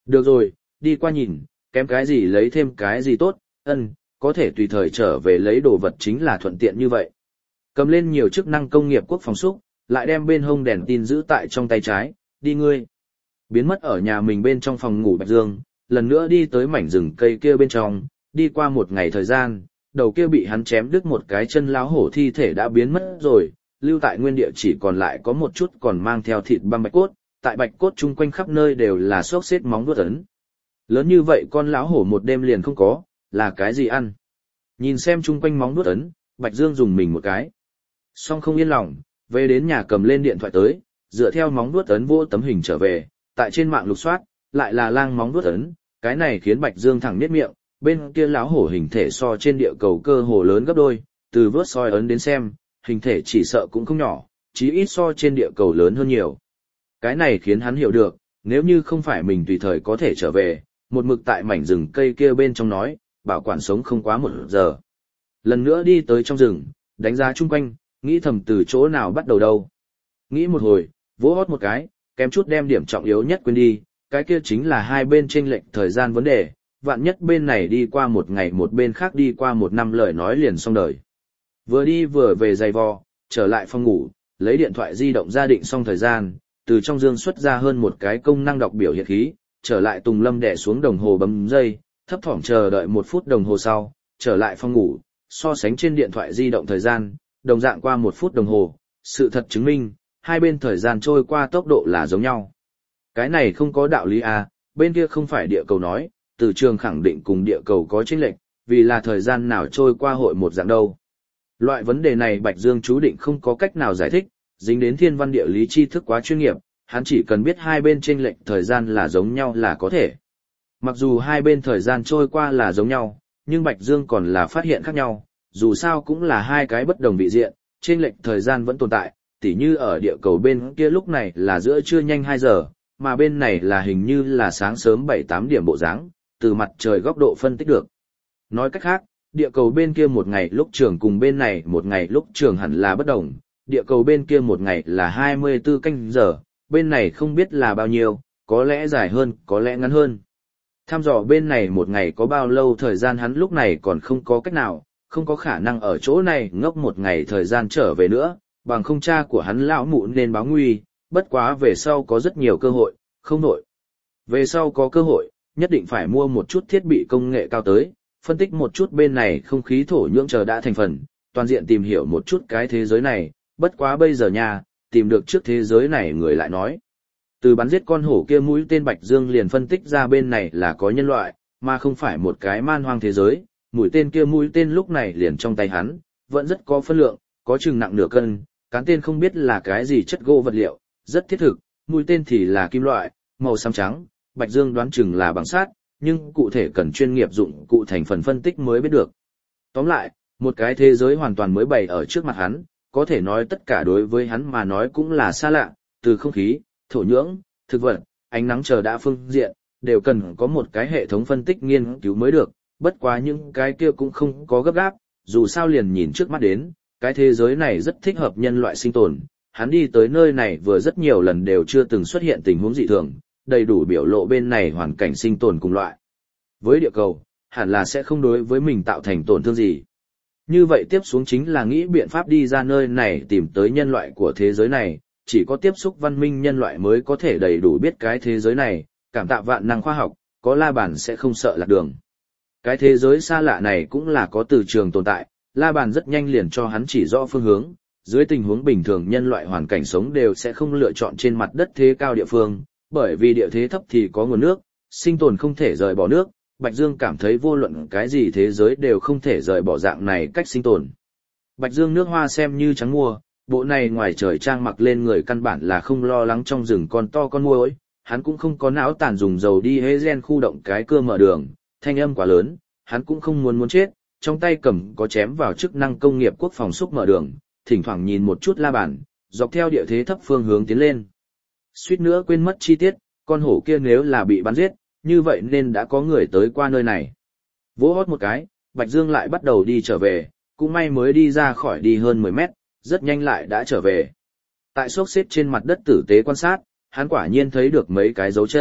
Được rồi, đi qua nhìn, kém cái gì lấy thêm cái gì tốt, ân, có thể tùy thời trở về lấy đồ vật chính là thuận tiện như vậy. Cầm lên nhiều chức năng công nghiệp quốc phòng xúc, lại đem bên hông đèn tin giữ tại trong tay trái, đi ngươi. Biến mất ở nhà mình bên trong phòng ngủ Bạch Dương, lần nữa đi tới mảnh rừng cây kia bên trong, đi qua một ngày thời gian, đầu kia bị hắn chém đứt một cái chân láo hổ thi thể đã biến mất rồi, lưu tại nguyên địa chỉ còn lại có một chút còn mang theo thịt băm bạch cốt, tại bạch cốt chung quanh khắp nơi đều là xốc xếp móng vuốt ấn. Lớn như vậy con láo hổ một đêm liền không có, là cái gì ăn? Nhìn xem chung quanh móng vuốt ấn, Bạch Dương dùng mình một cái. Song không yên lòng, về đến nhà cầm lên điện thoại tới, dựa theo móng vuốt ấn vô tấm hình trở về, tại trên mạng lục soát, lại là lang móng vuốt ấn, cái này khiến Bạch Dương thẳng nhếch miệng, bên kia láo hổ hình thể so trên địa cầu cơ hồ lớn gấp đôi, từ vớt soi ấn đến xem, hình thể chỉ sợ cũng không nhỏ, chí ít so trên địa cầu lớn hơn nhiều. Cái này khiến hắn hiểu được, nếu như không phải mình tùy thời có thể trở về, một mực tại mảnh rừng cây kia bên trong nói, bảo quản sống không quá một giờ. Lần nữa đi tới trong rừng, đánh giá chung quanh, nghĩ thầm từ chỗ nào bắt đầu đâu. Nghĩ một hồi, vỗ hót một cái, kém chút đem điểm trọng yếu nhất quên đi, cái kia chính là hai bên chênh lệch thời gian vấn đề, vạn nhất bên này đi qua một ngày một bên khác đi qua một năm lời nói liền xong đời. Vừa đi vừa về giày vò, trở lại phòng ngủ, lấy điện thoại di động ra định xong thời gian, từ trong dương xuất ra hơn một cái công năng đọc biểu hiện khí, trở lại Tùng Lâm đè xuống đồng hồ bấm giây, thấp thỏm chờ đợi một phút đồng hồ sau, trở lại phòng ngủ, so sánh trên điện thoại di động thời gian, đồng dạng qua một phút đồng hồ, sự thật chứng minh, hai bên thời gian trôi qua tốc độ là giống nhau. Cái này không có đạo lý à, bên kia không phải địa cầu nói, từ trường khẳng định cùng địa cầu có chênh lệch, vì là thời gian nào trôi qua hội một dạng đâu. Loại vấn đề này Bạch Dương chú định không có cách nào giải thích, dính đến thiên văn địa lý tri thức quá chuyên nghiệp, hắn chỉ cần biết hai bên chênh lệch thời gian là giống nhau là có thể. Mặc dù hai bên thời gian trôi qua là giống nhau, nhưng Bạch Dương còn là phát hiện khác nhau, dù sao cũng là hai cái bất đồng vị diện, chênh lệch thời gian vẫn tồn tại, tỉ như ở địa cầu bên kia lúc này là giữa trưa nhanh hai giờ, mà bên này là hình như là sáng sớm bảy tám điểm bộ dáng, từ mặt trời góc độ phân tích được. Nói cách khác, địa cầu bên kia một ngày lúc trường cùng bên này một ngày lúc trường hẳn là bất đồng, địa cầu bên kia một ngày là hai mươi tư canh giờ, bên này không biết là bao nhiêu, có lẽ dài hơn, có lẽ ngắn hơn. Tham dò bên này một ngày có bao lâu thời gian hắn lúc này còn không có cách nào, không có khả năng ở chỗ này ngốc một ngày thời gian trở về nữa, bằng không cha của hắn lão mụ nên báo nguy, bất quá về sau có rất nhiều cơ hội, không nổi. Về sau có cơ hội, nhất định phải mua một chút thiết bị công nghệ cao tới, phân tích một chút bên này không khí thổ nhưỡng chờ đã thành phần, toàn diện tìm hiểu một chút cái thế giới này, bất quá bây giờ nha, tìm được trước thế giới này người lại nói. Từ bắn giết con hổ kia mũi tên Bạch Dương liền phân tích ra bên này là có nhân loại, mà không phải một cái man hoang thế giới, mũi tên kia mũi tên lúc này liền trong tay hắn, vẫn rất có phân lượng, có chừng nặng nửa cân, cán tên không biết là cái gì chất gỗ vật liệu, rất thiết thực, mũi tên thì là kim loại, màu xám trắng, Bạch Dương đoán chừng là bằng sắt, nhưng cụ thể cần chuyên nghiệp dụng cụ thành phần phân tích mới biết được. Tóm lại, một cái thế giới hoàn toàn mới bày ở trước mặt hắn, có thể nói tất cả đối với hắn mà nói cũng là xa lạ, từ không khí, thổ nhưỡng, thực vật, ánh nắng chờ đã phương diện, đều cần có một cái hệ thống phân tích nghiên cứu mới được, bất quá những cái kia cũng không có gấp gáp, dù sao liền nhìn trước mắt đến, cái thế giới này rất thích hợp nhân loại sinh tồn, hắn đi tới nơi này vừa rất nhiều lần đều chưa từng xuất hiện tình huống dị thường, đầy đủ biểu lộ bên này hoàn cảnh sinh tồn cùng loại. Với địa cầu, hẳn là sẽ không đối với mình tạo thành tổn thương gì. Như vậy tiếp xuống chính là nghĩ biện pháp đi ra nơi này tìm tới nhân loại của thế giới này, chỉ có tiếp xúc văn minh nhân loại mới có thể đầy đủ biết cái thế giới này, cảm tạ vạn năng khoa học, có La Bàn sẽ không sợ lạc đường. Cái thế giới xa lạ này cũng là có từ trường tồn tại, La Bàn rất nhanh liền cho hắn chỉ rõ phương hướng, dưới tình huống bình thường nhân loại hoàn cảnh sống đều sẽ không lựa chọn trên mặt đất thế cao địa phương, bởi vì địa thế thấp thì có nguồn nước, sinh tồn không thể rời bỏ nước, Bạch Dương cảm thấy vô luận cái gì thế giới đều không thể rời bỏ dạng này cách sinh tồn. Bạch Dương nước hoa xem như trắng mua, bộ này ngoài trời trang mặc lên người căn bản là không lo lắng trong rừng con to con muỗi, hắn cũng không có não tàn dùng dầu đi hế gen khu động cái cưa mở đường, thanh âm quá lớn, hắn cũng không muốn muốn chết, trong tay cầm có chém vào chức năng công nghiệp quốc phòng xúc mở đường, thỉnh thoảng nhìn một chút La Bàn, dọc theo địa thế thấp phương hướng tiến lên. Suýt nữa quên mất chi tiết, con hổ kia nếu là bị bắn giết, như vậy nên đã có người tới qua nơi này. Vỗ hót một cái, Bạch Dương lại bắt đầu đi trở về, cũng may mới đi ra khỏi đi hơn mười mét, rất nhanh lại đã trở về. Tại xốc xếp trên mặt đất tử tế quan sát, hắn quả nhiên thấy được mấy cái dấu chân,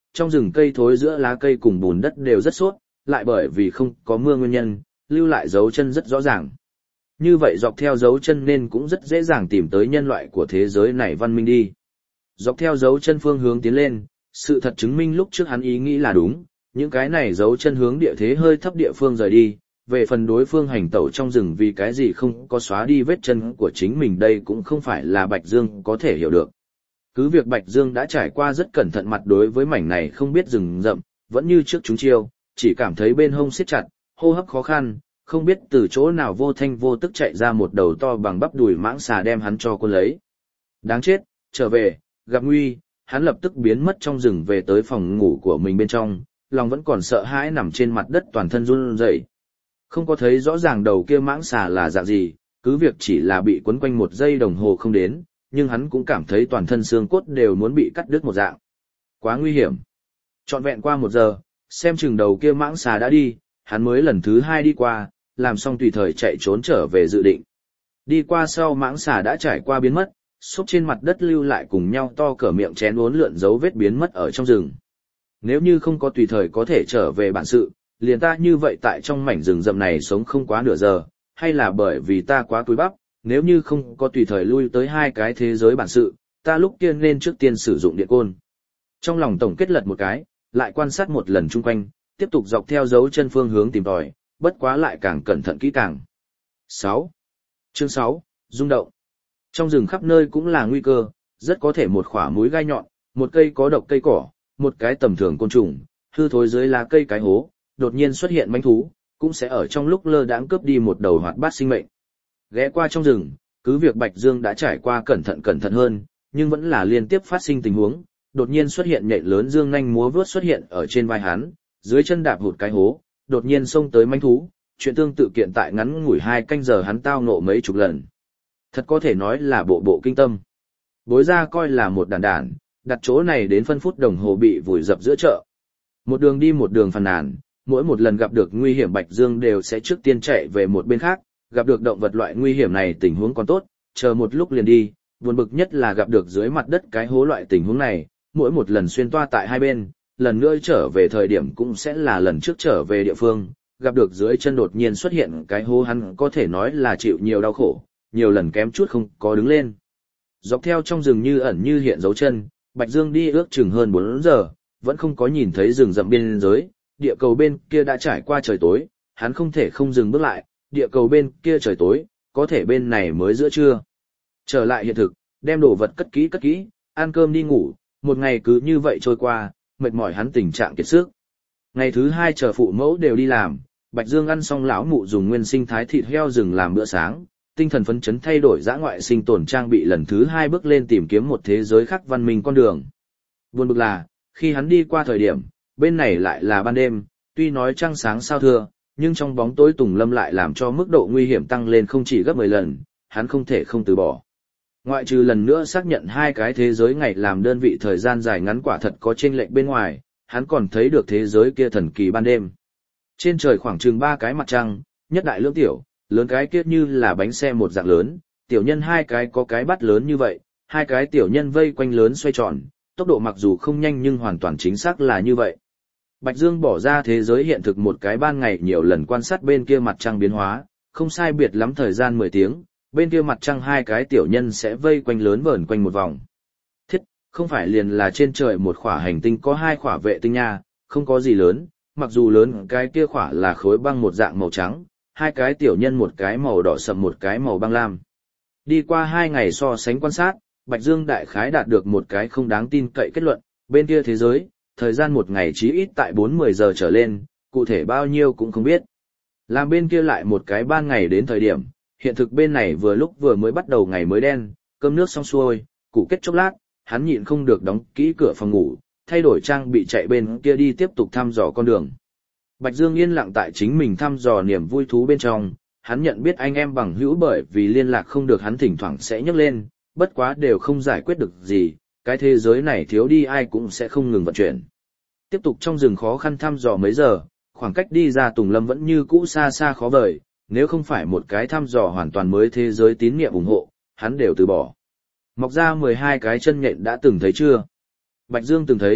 trong rừng cây thối giữa lá cây cùng bùn đất đều rất suốt, lại bởi vì không có mưa nguyên nhân, lưu lại dấu chân rất rõ ràng. Như vậy dọc theo dấu chân nên cũng rất dễ dàng tìm tới nhân loại của thế giới này văn minh đi. Dọc theo dấu chân phương hướng tiến lên, sự thật chứng minh lúc trước hắn ý nghĩ là đúng, những cái này dấu chân hướng địa thế hơi thấp địa phương rời đi, về phần đối phương hành tẩu trong rừng vì cái gì không có xóa đi vết chân của chính mình đây cũng không phải là Bạch Dương có thể hiểu được. Cứ việc Bạch Dương đã trải qua rất cẩn thận mặt đối với mảnh này không biết rừng rậm, vẫn như trước chúng chiêu, chỉ cảm thấy bên hông siết chặt, hô hấp khó khăn, không biết từ chỗ nào vô thanh vô tức chạy ra một đầu to bằng bắp đùi mãng xà đem hắn cho cuốn lấy. Đáng chết, trở về, gặp nguy, hắn lập tức biến mất trong rừng về tới phòng ngủ của mình bên trong, lòng vẫn còn sợ hãi nằm trên mặt đất toàn thân run rẩy. Không có thấy rõ ràng đầu kia mãng xà là dạng gì, cứ việc chỉ là bị quấn quanh một giây đồng hồ không đến, nhưng hắn cũng cảm thấy toàn thân xương cốt đều muốn bị cắt đứt một dạng. Quá nguy hiểm. Trọn vẹn qua một giờ, xem chừng đầu kia mãng xà đã đi, hắn mới lần thứ hai đi qua, làm xong tùy thời chạy trốn trở về dự định. Đi qua sau mãng xà đã trải qua biến mất, xúc trên mặt đất lưu lại cùng nhau to cỡ miệng chén uốn lượn dấu vết biến mất ở trong rừng. Nếu như không có tùy thời có thể trở về bản sự, liền ta như vậy tại trong mảnh rừng rậm này sống không quá nửa giờ, hay là bởi vì ta quá túi bắp, nếu như không có tùy thời lui tới hai cái thế giới bản sự, ta lúc kia nên trước tiên sử dụng điện côn. Trong lòng tổng kết lật một cái, lại quan sát một lần chung quanh, tiếp tục dọc theo dấu chân phương hướng tìm tòi, bất quá lại càng cẩn thận kỹ càng. sáu. Chương sáu, rung động. Trong rừng khắp nơi cũng là nguy cơ, rất có thể một khỏa múi gai nhọn, một cây có độc cây cỏ, một cái tầm thường côn trùng, hư thối dưới lá cây cái hố, đột nhiên xuất hiện manh thú, cũng sẽ ở trong lúc lơ đãng cướp đi một đầu hoạt bát sinh mệnh. Ghé qua trong rừng, cứ việc Bạch Dương đã trải qua cẩn thận cẩn thận hơn, nhưng vẫn là liên tiếp phát sinh tình huống, đột nhiên xuất hiện nhện lớn dương nhanh múa vướt xuất hiện ở trên vai hắn, dưới chân đạp hụt cái hố, đột nhiên xông tới manh thú, chuyện tương tự kiện tại ngắn ngủi hai canh giờ hắn tao ngộ mấy chục lần. Thật có thể nói là bộ bộ kinh tâm. Bối ra coi là một đàn đàn, đặt chỗ này đến phân phút đồng hồ bị vùi dập giữa chợ. Một đường đi một đường phàn nàn, mỗi một lần gặp được nguy hiểm Bạch Dương đều sẽ trước tiên chạy về một bên khác, gặp được động vật loại nguy hiểm này tình huống còn tốt, chờ một lúc liền đi, buồn bực nhất là gặp được dưới mặt đất cái hố loại tình huống này, mỗi một lần xuyên toa tại hai bên, lần nữa trở về thời điểm cũng sẽ là lần trước trở về địa phương, gặp được dưới chân đột nhiên xuất hiện cái hố hắn có thể nói là chịu nhiều đau khổ, nhiều lần kém chút không có đứng lên. Dọc theo trong rừng như ẩn như hiện dấu chân, Bạch Dương đi ước chừng hơn bốn giờ, vẫn không có nhìn thấy rừng rậm biên giới, địa cầu bên kia đã trải qua trời tối, hắn không thể không dừng bước lại, địa cầu bên kia trời tối, có thể bên này mới giữa trưa. Trở lại hiện thực, đem đồ vật cất kỹ cất kỹ, ăn cơm đi ngủ, một ngày cứ như vậy trôi qua, mệt mỏi hắn tình trạng kiệt sức. Ngày thứ hai chờ phụ mẫu đều đi làm, Bạch Dương ăn xong lão mụ dùng nguyên sinh thái thịt heo rừng làm bữa sáng, tinh thần phấn chấn thay đổi dã ngoại sinh tồn trang bị lần thứ hai bước lên tìm kiếm một thế giới khác văn minh con đường. Buồn bực là, khi hắn đi qua thời điểm, bên này lại là ban đêm, tuy nói trăng sáng sao thưa, nhưng trong bóng tối tùng lâm lại làm cho mức độ nguy hiểm tăng lên không chỉ gấp mười lần, hắn không thể không từ bỏ. Ngoại trừ lần nữa xác nhận hai cái thế giới ngày làm đơn vị thời gian dài ngắn quả thật có chênh lệch bên ngoài, hắn còn thấy được thế giới kia thần kỳ ban đêm. Trên trời khoảng chừng ba cái mặt trăng, nhất đại lưỡng tiểu, lớn cái kia như là bánh xe một dạng lớn, tiểu nhân hai cái có cái bát lớn như vậy, hai cái tiểu nhân vây quanh lớn xoay tròn, tốc độ mặc dù không nhanh nhưng hoàn toàn chính xác là như vậy. Bạch Dương bỏ ra thế giới hiện thực một cái ban ngày nhiều lần quan sát bên kia mặt trăng biến hóa, không sai biệt lắm thời gian mười tiếng, bên kia mặt trăng hai cái tiểu nhân sẽ vây quanh lớn vờn quanh một vòng. Thiết, không phải liền là trên trời một khỏa hành tinh có hai khỏa vệ tinh nha, không có gì lớn, mặc dù lớn cái kia khỏa là khối băng một dạng màu trắng, hai cái tiểu nhân một cái màu đỏ sậm một cái màu băng lam. Đi qua hai ngày so sánh quan sát, Bạch Dương đại khái đạt được một cái không đáng tin cậy kết luận, bên kia thế giới, thời gian một ngày chí ít tại bốn mươi giờ trở lên, cụ thể bao nhiêu cũng không biết. Làm bên kia lại một cái ban ngày đến thời điểm, hiện thực bên này vừa lúc vừa mới bắt đầu ngày mới đen, cơm nước xong xuôi, củ kết chốc lát, hắn nhịn không được đóng kỹ cửa phòng ngủ, thay đổi trang bị chạy bên kia đi tiếp tục thăm dò con đường. Bạch Dương yên lặng tại chính mình thăm dò niềm vui thú bên trong, hắn nhận biết anh em bằng hữu bởi vì liên lạc không được hắn thỉnh thoảng sẽ nhấc lên, bất quá đều không giải quyết được gì, cái thế giới này thiếu đi ai cũng sẽ không ngừng vận chuyển. Tiếp tục trong rừng khó khăn thăm dò mấy giờ, khoảng cách đi ra Tùng Lâm vẫn như cũ xa xa khó vời, nếu không phải một cái thăm dò hoàn toàn mới thế giới tín nhiệm ủng hộ, hắn đều từ bỏ. Mọc ra mười hai cái chân nhện đã từng thấy chưa? Bạch Dương từng thấy,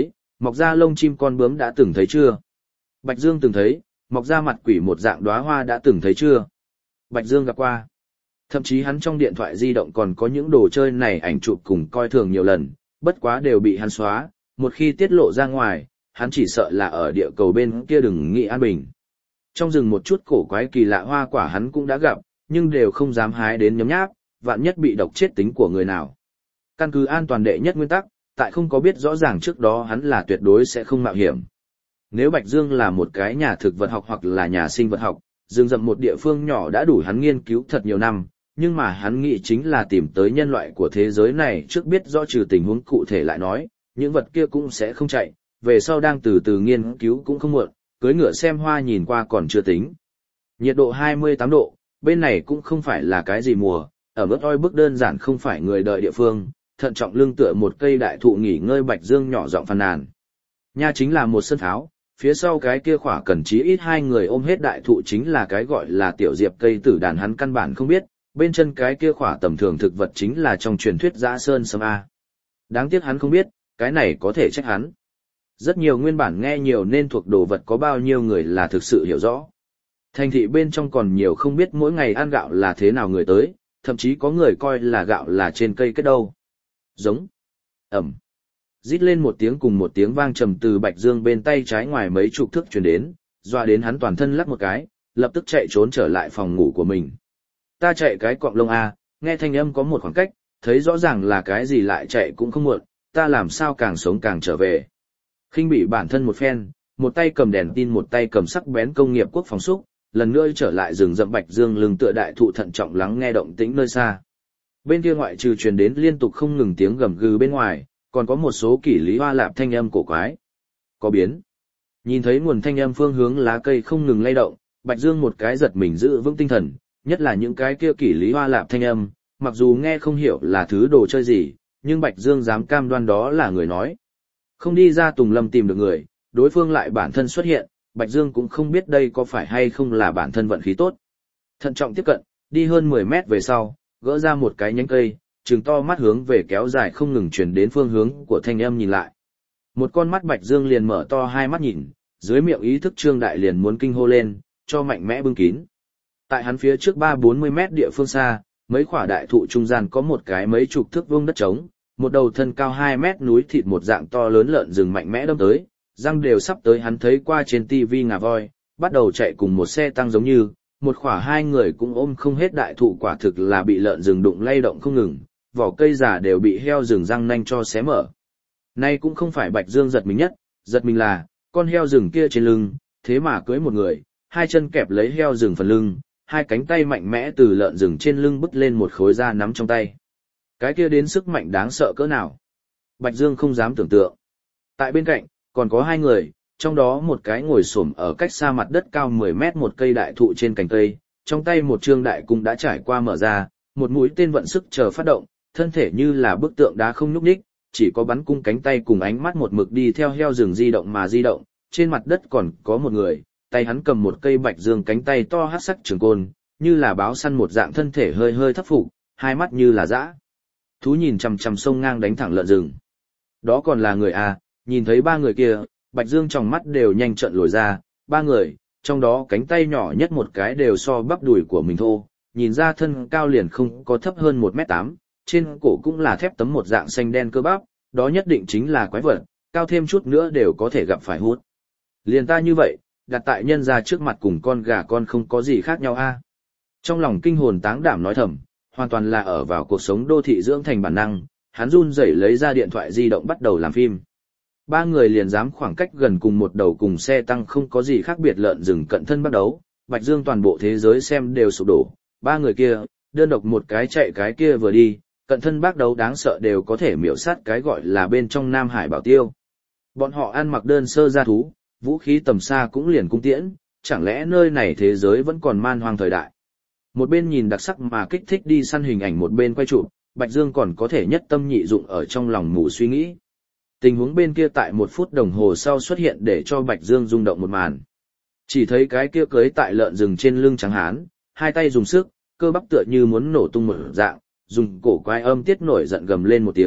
Mọc ra lông chim con bướm đã từng thấy chưa? Bạch Dương từng thấy, mọc ra mặt quỷ một dạng đóa hoa đã từng thấy chưa? Bạch Dương gặp qua. Thậm chí hắn trong điện thoại di động còn có những đồ chơi này ảnh chụp cùng coi thường nhiều lần, bất quá đều bị hắn xóa, một khi tiết lộ ra ngoài, hắn chỉ sợ là ở địa cầu bên kia đừng nghĩ an bình. Trong rừng một chút cổ quái kỳ lạ hoa quả hắn cũng đã gặp, nhưng đều không dám hái đến nhấm nháp, vạn nhất bị độc chết tính của người nào. Căn cứ an toàn đệ nhất nguyên tắc, tại không có biết rõ ràng trước đó hắn là tuyệt đối sẽ không mạo hiểm. Nếu Bạch Dương là một cái nhà thực vật học hoặc là nhà sinh vật học, rừng rậm một địa phương nhỏ đã đủ hắn nghiên cứu thật nhiều năm, nhưng mà hắn nghĩ chính là tìm tới nhân loại của thế giới này trước biết rõ trừ tình huống cụ thể lại nói, những vật kia cũng sẽ không chạy, về sau đang từ từ nghiên cứu cũng không muộn, cưới ngựa xem hoa nhìn qua còn chưa tính. Nhiệt độ hai mươi tám độ, bên này cũng không phải là cái gì mùa, ở mức oi bức đơn giản không phải người đợi địa phương, thận trọng lưng tựa một cây đại thụ nghỉ ngơi Bạch Dương nhỏ giọng phàn nàn. Nha chính là một sân tháo, phía sau cái kia khỏa cần chí ít hai người ôm hết đại thụ chính là cái gọi là tiểu diệp cây tử đàn hắn căn bản không biết, bên chân cái kia khỏa tầm thường thực vật chính là trong truyền thuyết dã sơn sâm A. Đáng tiếc hắn không biết, cái này có thể trách hắn. Rất nhiều nguyên bản nghe nhiều nên thuộc đồ vật có bao nhiêu người là thực sự hiểu rõ. Thành thị bên trong còn nhiều không biết mỗi ngày ăn gạo là thế nào người tới, thậm chí có người coi là gạo là trên cây kết đâu. Giống. Ẩm. Rít lên một tiếng cùng một tiếng vang trầm từ Bạch Dương bên tay trái ngoài mấy chục thước truyền đến, doa đến hắn toàn thân lắc một cái, lập tức chạy trốn trở lại phòng ngủ của mình. Ta chạy cái cọng lông A, nghe thanh âm có một khoảng cách, thấy rõ ràng là cái gì lại chạy cũng không muộn, ta làm sao càng sống càng trở về. Khinh bị bản thân một phen, một tay cầm đèn tin một tay cầm sắc bén công nghiệp quốc phòng xúc, lần nữa trở lại rừng rậm Bạch Dương lưng tựa đại thụ thận trọng lắng nghe động tĩnh nơi xa. Bên kia ngoại trừ truyền đến liên tục không ngừng tiếng gầm gừ bên ngoài, còn có một số kỷ lý hoa lạp thanh âm cổ quái. Có biến. Nhìn thấy nguồn thanh âm phương hướng lá cây không ngừng lay động, Bạch Dương một cái giật mình giữ vững tinh thần, nhất là những cái kia kỷ lý hoa lạp thanh âm, mặc dù nghe không hiểu là thứ đồ chơi gì, nhưng Bạch Dương dám cam đoan đó là người nói. Không đi ra Tùng Lâm tìm được người, đối phương lại bản thân xuất hiện, Bạch Dương cũng không biết đây có phải hay không là bản thân vận khí tốt. Thận trọng tiếp cận, đi hơn mười mét về sau, gỡ ra một cái nhánh cây, trừng to mắt hướng về kéo dài không ngừng chuyển đến phương hướng của thanh âm nhìn lại. Một con mắt Bạch Dương liền mở to hai mắt nhìn, dưới miệng ý thức Trương Đại liền muốn kinh hô lên, cho mạnh mẽ bưng kín. Tại hắn phía trước ba bốn mươi mét địa phương xa, mấy khỏa đại thụ trung gian có một cái mấy chục thước vuông đất trống, một đầu thân cao hai mét núi thịt một dạng to lớn lợn rừng mạnh mẽ đâm tới, răng đều sắp tới hắn thấy qua trên tivi ngà voi, bắt đầu chạy cùng một xe tăng giống như, một khỏa hai người cũng ôm không hết đại thụ quả thực là bị lợn rừng đụng lay động không ngừng, vỏ cây già đều bị heo rừng răng nanh cho xé mở. Nay cũng không phải Bạch Dương giật mình nhất, giật mình là, con heo rừng kia trên lưng, thế mà cưới một người, hai chân kẹp lấy heo rừng phần lưng, hai cánh tay mạnh mẽ từ lợn rừng trên lưng bứt lên một khối da nắm trong tay. Cái kia đến sức mạnh đáng sợ cỡ nào? Bạch Dương không dám tưởng tượng. Tại bên cạnh, còn có hai người, trong đó một cái ngồi xổm ở cách xa mặt đất cao mười mét một cây đại thụ trên cành cây, trong tay một trương đại cung đã trải qua mở ra, một mũi tên vận sức chờ phát động, thân thể như là bức tượng đá không nhúc nhích, chỉ có bắn cung cánh tay cùng ánh mắt một mực đi theo heo rừng di động mà di động, trên mặt đất còn có một người, tay hắn cầm một cây Bạch Dương cánh tay to hắc sắc trường côn, như là báo săn một dạng thân thể hơi hơi thấp phục, hai mắt như là dã thú nhìn chằm chằm sông ngang đánh thẳng lợn rừng. Đó còn là người à? Nhìn thấy ba người kia, Bạch Dương trong mắt đều nhanh trợn lồi ra, ba người, trong đó cánh tay nhỏ nhất một cái đều so bắp đùi của mình thô, nhìn ra thân cao liền không có thấp hơn một mét tám, trên cổ cũng là thép tấm một dạng xanh đen cơ bắp, đó nhất định chính là quái vật, cao thêm chút nữa đều có thể gặp phải hút. Liền ta như vậy, đặt tại nhân ra trước mặt cùng con gà con không có gì khác nhau a. Trong lòng kinh hồn táng đảm nói thầm, hoàn toàn là ở vào cuộc sống đô thị dưỡng thành bản năng, hắn run rẩy lấy ra điện thoại di động bắt đầu làm phim. Ba người liền dám khoảng cách gần cùng một đầu cùng xe tăng không có gì khác biệt lợn rừng cận thân bắt đấu, Bạch Dương toàn bộ thế giới xem đều sụp đổ, ba người kia, đơn độc một cái chạy cái kia vừa đi, cận thân bác đấu đáng sợ đều có thể miểu sát cái gọi là bên trong Nam Hải bảo tiêu. Bọn họ ăn mặc đơn sơ gia thú, vũ khí tầm xa cũng liền cung tiễn, chẳng lẽ nơi này thế giới vẫn còn man hoang thời đại. Một bên nhìn đặc sắc mà kích thích đi săn hình ảnh một bên quay chụp, Bạch Dương còn có thể nhất tâm nhị dụng ở trong lòng mù suy nghĩ. Tình huống bên kia tại một phút đồng hồ sau xuất hiện để cho Bạch Dương rung động một màn. Chỉ thấy cái kia cưới tại lợn rừng trên lưng trắng hán, hai tay dùng sức, cơ bắp tựa như muốn nổ tung một dạng, dùng cổ quái âm tiết nổi giận gầm lên một tiếng,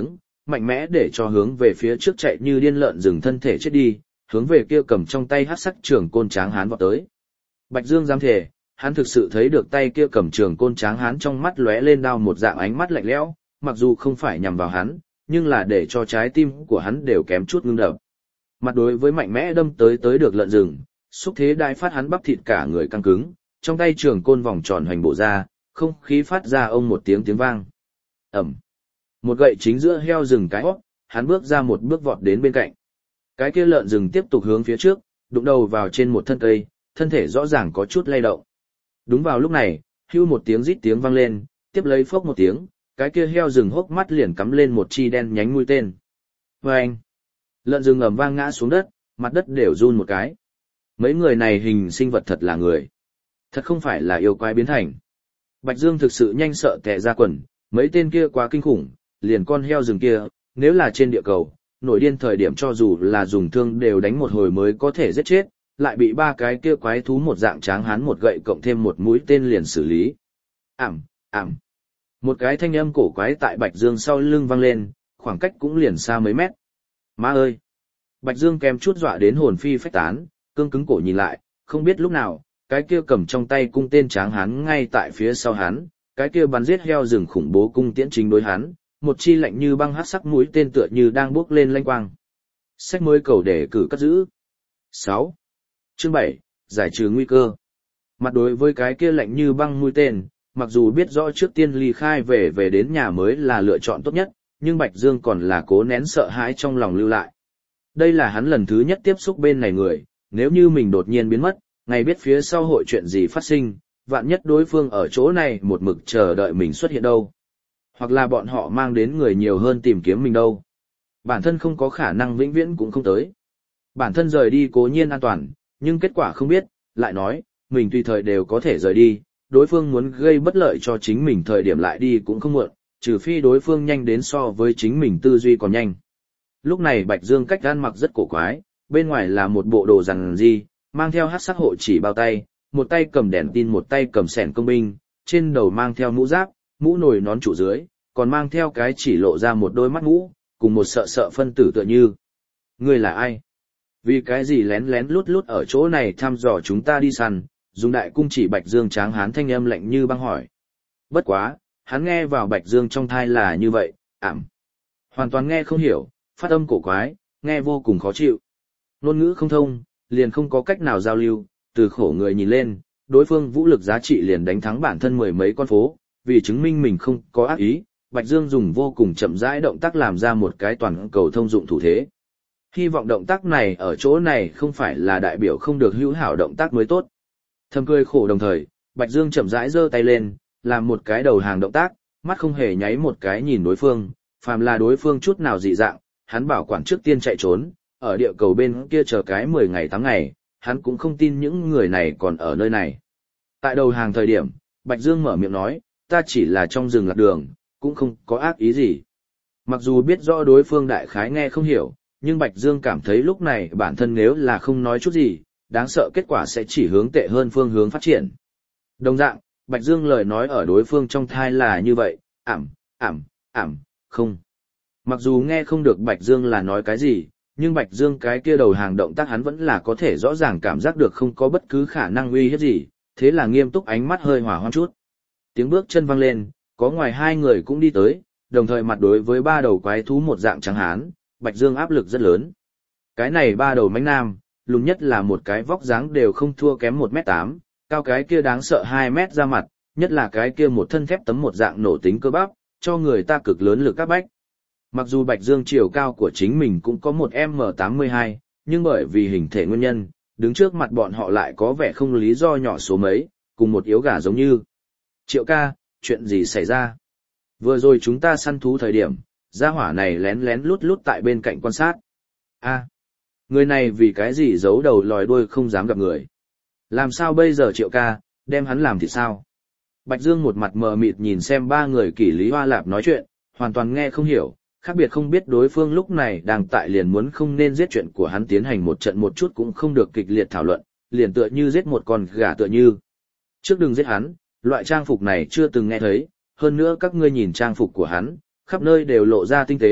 mạnh mẽ để cho hướng về phía trước chạy như điên lợn rừng thân thể chết đi, hướng về kia cầm trong tay hắc sắc trường côn tráng hán vọt tới. Bạch Dương dám thể, hắn thực sự thấy được tay kia cầm trường côn tráng hán trong mắt lóe lên đao một dạng ánh mắt lạnh lẽo, mặc dù không phải nhằm vào hắn, nhưng là để cho trái tim của hắn đều kém chút ngưng đập. Mặt đối với mạnh mẽ đâm tới tới được lợn rừng, xúc thế đại phát hắn bắp thịt cả người căng cứng, trong tay trường côn vòng tròn hoành bộ ra, không khí phát ra ông một tiếng tiếng vang. Ầm. Một gậy chính giữa heo rừng cái hót, hắn bước ra một bước vọt đến bên cạnh. Cái kia lợn rừng tiếp tục hướng phía trước, đụng đầu vào trên một thân cây, thân thể rõ ràng có chút lay động. Đúng vào lúc này, hưu một tiếng rít tiếng vang lên, tiếp lấy phốc một tiếng, cái kia heo rừng hốc mắt liền cắm lên một chi đen nhánh mũi tên. Vâng! Lợn rừng ầm vang ngã xuống đất, mặt đất đều run một cái. Mấy người này hình sinh vật thật là người. Thật không phải là yêu quái biến thành. Bạch Dương thực sự nhanh sợ tè ra quần, mấy tên kia quá kinh khủng, liền con heo rừng kia, nếu là trên địa cầu, nổi điên thời điểm cho dù là dùng thương đều đánh một hồi mới có thể giết chết, lại bị ba cái kia quái thú một dạng tráng hán một gậy cộng thêm một mũi tên liền xử lý. Ảm, ảm. Một cái thanh âm cổ quái tại Bạch Dương sau lưng vang lên, khoảng cách cũng liền xa mấy mét. Má ơi! Bạch Dương kèm chút dọa đến hồn phi phách tán, cương cứng cổ nhìn lại, không biết lúc nào, cái kia cầm trong tay cung tên tráng hán ngay tại phía sau hắn, cái kia bắn giết heo rừng khủng bố cung tiễn chính đối hắn, một chi lạnh như băng hắc sắc mũi tên tựa như đang bước lên lanh quang. Sách mới cầu để cử cất giữ. sáu. Chương bảy, giải trừ nguy cơ. Mặt đối với cái kia lạnh như băng mũi tên, mặc dù biết rõ trước tiên ly khai về về đến nhà mới là lựa chọn tốt nhất, nhưng Bạch Dương còn là cố nén sợ hãi trong lòng lưu lại. Đây là hắn lần thứ nhất tiếp xúc bên này người, nếu như mình đột nhiên biến mất, ngày biết phía sau hội chuyện gì phát sinh, vạn nhất đối phương ở chỗ này một mực chờ đợi mình xuất hiện đâu. Hoặc là bọn họ mang đến người nhiều hơn tìm kiếm mình đâu. Bản thân không có khả năng vĩnh viễn cũng không tới. Bản thân rời đi cố nhiên an toàn, nhưng kết quả không biết, lại nói, mình tùy thời đều có thể rời đi, đối phương muốn gây bất lợi cho chính mình thời điểm lại đi cũng không muộn, trừ phi đối phương nhanh đến so với chính mình tư duy còn nhanh. Lúc này Bạch Dương cách gan mặc rất cổ quái, bên ngoài là một bộ đồ rằng gì, mang theo hắc sắc hộ chỉ bao tay, một tay cầm đèn tin một tay cầm sẻn công binh, trên đầu mang theo mũ giáp, mũ nồi nón trụ dưới, còn mang theo cái chỉ lộ ra một đôi mắt mũ, cùng một sợ sợ phân tử tựa như. Ngươi là ai? Vì cái gì lén lén lút lút ở chỗ này thăm dò chúng ta đi săn, dùng đại cung chỉ Bạch Dương tráng hán thanh âm lạnh như băng hỏi. Bất quá, hắn nghe vào Bạch Dương trong thai là như vậy, ảm. Hoàn toàn nghe không hiểu, phát âm cổ quái, nghe vô cùng khó chịu. Ngôn ngữ không thông, liền không có cách nào giao lưu, từ khổ người nhìn lên, đối phương vũ lực giá trị liền đánh thắng bản thân mười mấy con phố, vì chứng minh mình không có ác ý, Bạch Dương dùng vô cùng chậm rãi động tác làm ra một cái toàn cầu thông dụng thủ thế. Hy vọng động tác này ở chỗ này không phải là đại biểu không được hữu hảo động tác mới tốt. Thầm cười khổ đồng thời, Bạch Dương chậm rãi giơ tay lên, làm một cái đầu hàng động tác, mắt không hề nháy một cái nhìn đối phương, phàm là đối phương chút nào dị dạng, hắn bảo quản trước tiên chạy trốn, ở địa cầu bên kia chờ cái mười ngày tám ngày, hắn cũng không tin những người này còn ở nơi này. Tại đầu hàng thời điểm, Bạch Dương mở miệng nói, ta chỉ là trong rừng lạc đường, cũng không có ác ý gì. Mặc dù biết rõ đối phương đại khái nghe không hiểu, nhưng Bạch Dương cảm thấy lúc này bản thân nếu là không nói chút gì, đáng sợ kết quả sẽ chỉ hướng tệ hơn phương hướng phát triển. Đồng dạng, Bạch Dương lời nói ở đối phương trong thai là như vậy, ảm, ảm, ảm, không. Mặc dù nghe không được Bạch Dương là nói cái gì, nhưng Bạch Dương cái kia đầu hàng động tác hắn vẫn là có thể rõ ràng cảm giác được không có bất cứ khả năng uy hiếp gì, thế là nghiêm túc ánh mắt hơi hỏa hoang chút. Tiếng bước chân vang lên, có ngoài hai người cũng đi tới, đồng thời mặt đối với ba đầu quái thú một dạng trắng hán, Bạch Dương áp lực rất lớn. Cái này ba đầu mãnh nam, lùn nhất là một cái vóc dáng đều không thua kém một mét tám, cao cái kia đáng sợ hai mét ra mặt, nhất là cái kia một thân thép tấm một dạng nổ tính cơ bắp, cho người ta cực lớn lực các bách. Mặc dù Bạch Dương chiều cao của chính mình cũng có một M tám mươi hai, nhưng bởi vì hình thể nguyên nhân, đứng trước mặt bọn họ lại có vẻ không lý do nhỏ số mấy, cùng một yếu gà giống như. Triệu ca, chuyện gì xảy ra? Vừa rồi chúng ta săn thú thời điểm, gia hỏa này lén lén lút lút tại bên cạnh quan sát. A, người này vì cái gì giấu đầu lòi đuôi không dám gặp người? Làm sao bây giờ Triệu ca, đem hắn làm thì sao? Bạch Dương một mặt mờ mịt nhìn xem ba người Kỷ Lý Hoa Lạp nói chuyện, hoàn toàn nghe không hiểu, khác biệt không biết đối phương lúc này đang tại liền muốn không nên giết chuyện của hắn tiến hành một trận một chút cũng không được kịch liệt thảo luận, liền tựa như giết một con gà tựa như. Trước đừng giết hắn, loại trang phục này chưa từng nghe thấy, hơn nữa các ngươi nhìn trang phục của hắn, khắp nơi đều lộ ra tinh tế,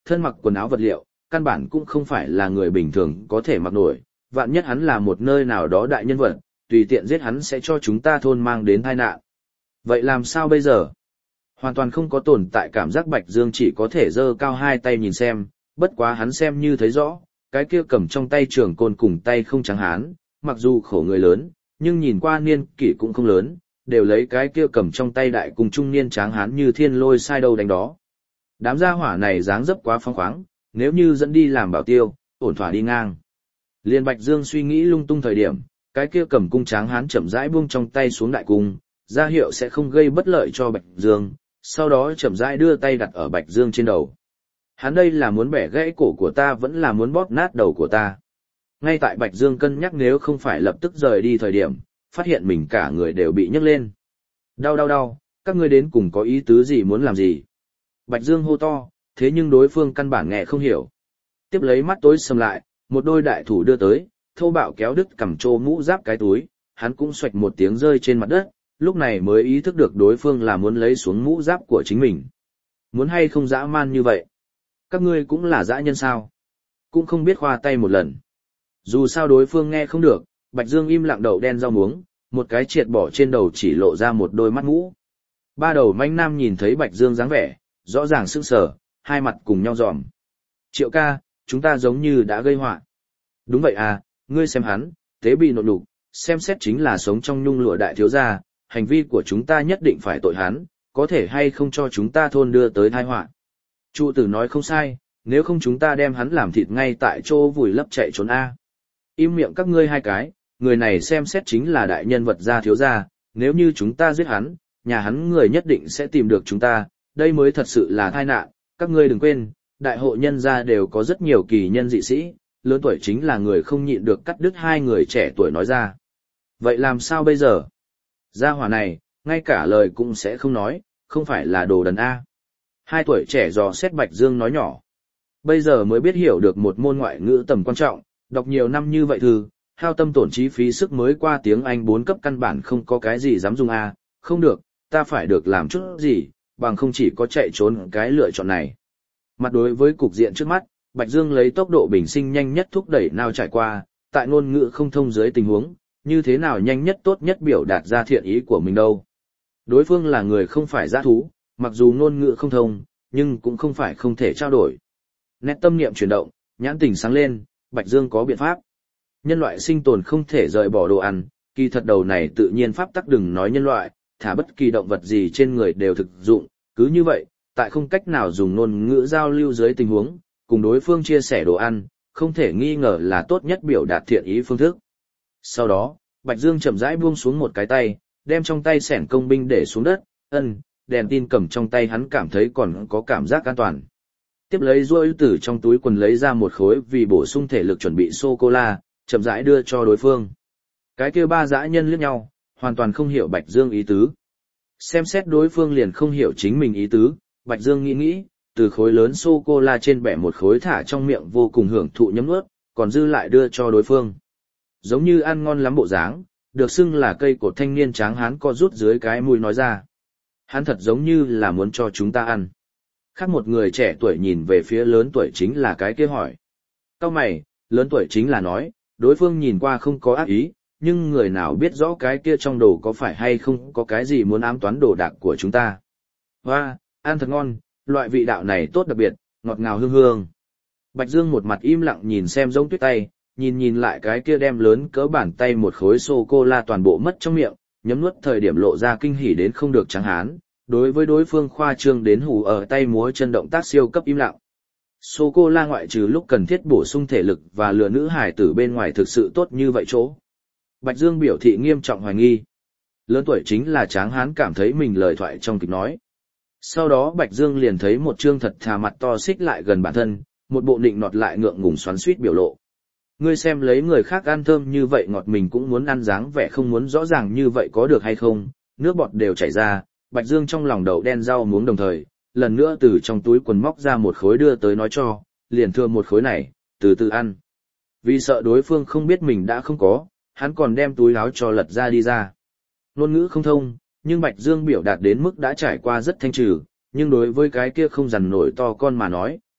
thân mặc quần áo vật liệu, căn bản cũng không phải là người bình thường có thể mặc nổi, vạn nhất hắn là một nơi nào đó đại nhân vật, tùy tiện giết hắn sẽ cho chúng ta thôn mang đến tai nạn. Vậy làm sao bây giờ? Hoàn toàn không có tồn tại cảm giác Bạch Dương chỉ có thể giơ cao hai tay nhìn xem, bất quá hắn xem như thấy rõ, cái kia cầm trong tay trường côn cùng tay không trắng hán, mặc dù khổ người lớn, nhưng nhìn qua niên kỷ cũng không lớn, đều lấy cái kia cầm trong tay đại cùng trung niên tráng hán như thiên lôi sai đâu đánh đó. Đám gia hỏa này dáng dấp quá phóng khoáng, nếu như dẫn đi làm bảo tiêu, ổn thỏa đi ngang. Liên Bạch Dương suy nghĩ lung tung thời điểm, cái kia cầm cung tráng hán chậm rãi buông trong tay xuống đại cung, ra hiệu sẽ không gây bất lợi cho Bạch Dương, sau đó chậm rãi đưa tay đặt ở Bạch Dương trên đầu. Hắn đây là muốn bẻ gãy cổ của ta vẫn là muốn bóp nát đầu của ta. Ngay tại Bạch Dương cân nhắc nếu không phải lập tức rời đi thời điểm, phát hiện mình cả người đều bị nhấc lên. Đau đau đau, các ngươi đến cùng có ý tứ gì muốn làm gì? Bạch Dương hô to, thế nhưng đối phương căn bản nghe không hiểu. Tiếp lấy mắt tối sầm lại, một đôi đại thủ đưa tới, thô bạo kéo đứt cầm trô mũ giáp cái túi, hắn cũng xoạch một tiếng rơi trên mặt đất, lúc này mới ý thức được đối phương là muốn lấy xuống mũ giáp của chính mình. Muốn hay không dã man như vậy? Các ngươi cũng là dã nhân sao? Cũng không biết khoa tay một lần. Dù sao đối phương nghe không được, Bạch Dương im lặng đầu đen rau muống, một cái triệt bỏ trên đầu chỉ lộ ra một đôi mắt mũ. Ba đầu manh nam nhìn thấy Bạch Dương dáng vẻ, rõ ràng sững sờ, hai mặt cùng nhau dòm. Triệu ca, chúng ta giống như đã gây họa. Đúng vậy à, ngươi xem hắn, tế bị nộn đục, xem xét chính là sống trong nhung lụa đại thiếu gia, hành vi của chúng ta nhất định phải tội hắn, có thể hay không cho chúng ta thôn đưa tới tai họa. Trụ tử nói không sai, nếu không chúng ta đem hắn làm thịt ngay tại chỗ vùi lấp chạy trốn a. Im miệng các ngươi hai cái, người này xem xét chính là đại nhân vật gia thiếu gia, nếu như chúng ta giết hắn, nhà hắn người nhất định sẽ tìm được chúng ta, đây mới thật sự là tai nạn, các ngươi đừng quên, đại hội nhân gia đều có rất nhiều kỳ nhân dị sĩ, lớn tuổi chính là người không nhịn được cắt đứt hai người trẻ tuổi nói ra. Vậy làm sao bây giờ? Gia hỏa này, ngay cả lời cũng sẽ không nói, không phải là đồ đần A. Hai tuổi trẻ dò xét Bạch Dương nói nhỏ. Bây giờ mới biết hiểu được một môn ngoại ngữ tầm quan trọng, đọc nhiều năm như vậy thư, hao tâm tổn trí phí sức mới qua tiếng Anh bốn cấp căn bản không có cái gì dám dùng A, không được, ta phải được làm chút gì, bằng không chỉ có chạy trốn cái lựa chọn này. Mặt đối với cục diện trước mắt, Bạch Dương lấy tốc độ bình sinh nhanh nhất thúc đẩy nào trải qua, tại ngôn ngữ không thông dưới tình huống, như thế nào nhanh nhất tốt nhất biểu đạt ra thiện ý của mình đâu. Đối phương là người không phải dã thú, mặc dù ngôn ngữ không thông, nhưng cũng không phải không thể trao đổi. Nét tâm niệm chuyển động, nhãn tình sáng lên, Bạch Dương có biện pháp. Nhân loại sinh tồn không thể rời bỏ đồ ăn, kỳ thật đầu này tự nhiên pháp tắc đừng nói nhân loại, thả bất kỳ động vật gì trên người đều thực dụng, cứ như vậy, tại không cách nào dùng ngôn ngữ giao lưu dưới tình huống, cùng đối phương chia sẻ đồ ăn, không thể nghi ngờ là tốt nhất biểu đạt thiện ý phương thức. Sau đó, Bạch Dương chậm rãi buông xuống một cái tay, đem trong tay xẻng công binh để xuống đất, ân, đèn tin cầm trong tay hắn cảm thấy còn có cảm giác an toàn. Tiếp lấy rôi từ trong túi quần lấy ra một khối vì bổ sung thể lực chuẩn bị sô-cô-la, chậm rãi đưa cho đối phương. Cái kia ba dã nhân liếc nhau, hoàn toàn không hiểu Bạch Dương ý tứ. Xem xét đối phương liền không hiểu chính mình ý tứ, Bạch Dương nghĩ nghĩ, từ khối lớn sô-cô-la trên bẻ một khối thả trong miệng vô cùng hưởng thụ nhấm nuốt, còn dư lại đưa cho đối phương. Giống như ăn ngon lắm bộ dáng, được xưng là cây cột thanh niên tráng hán co rút dưới cái mũi nói ra. Hắn thật giống như là muốn cho chúng ta ăn. Khác một người trẻ tuổi nhìn về phía lớn tuổi chính là cái kia hỏi. Cao mày, lớn tuổi chính là nói, đối phương nhìn qua không có ác ý, nhưng người nào biết rõ cái kia trong đồ có phải hay không có cái gì muốn ám toán đồ đạc của chúng ta. Hoa, ăn thật ngon, loại vị đạo này tốt đặc biệt, ngọt ngào hương hương. Bạch Dương một mặt im lặng nhìn xem giống tuyết tay, nhìn nhìn lại cái kia đem lớn cỡ bàn tay một khối sô-cô-la toàn bộ mất trong miệng, nhấm nuốt thời điểm lộ ra kinh hỉ đến không được trắng hán, đối với đối phương khoa trương đến hù ở tay múa chân động tác siêu cấp im lặng. Sô-cô-la ngoại trừ lúc cần thiết bổ sung thể lực và lừa nữ hải tử bên ngoài thực sự tốt như vậy chỗ. Bạch Dương biểu thị nghiêm trọng hoài nghi. Lớn tuổi chính là tráng hán cảm thấy mình lời thoại trong kịch nói. Sau đó Bạch Dương liền thấy một trương thật thà mặt to xích lại gần bản thân, một bộ nịnh nọt lại ngượng ngùng xoắn xuýt biểu lộ. Ngươi xem lấy người khác ăn thơm như vậy ngọt mình cũng muốn ăn dáng vẻ không muốn rõ ràng như vậy có được hay không, nước bọt đều chảy ra, Bạch Dương trong lòng đậu đen rau muống đồng thời, lần nữa từ trong túi quần móc ra một khối đưa tới nói cho, liền thừa một khối này, từ từ ăn. Vì sợ đối phương không biết mình đã không có, hắn còn đem túi áo cho lật ra đi ra. Ngôn ngữ không thông, nhưng Bạch Dương biểu đạt đến mức đã trải qua rất thanh trừ, nhưng đối với cái kia không dằn nổi to con mà nói,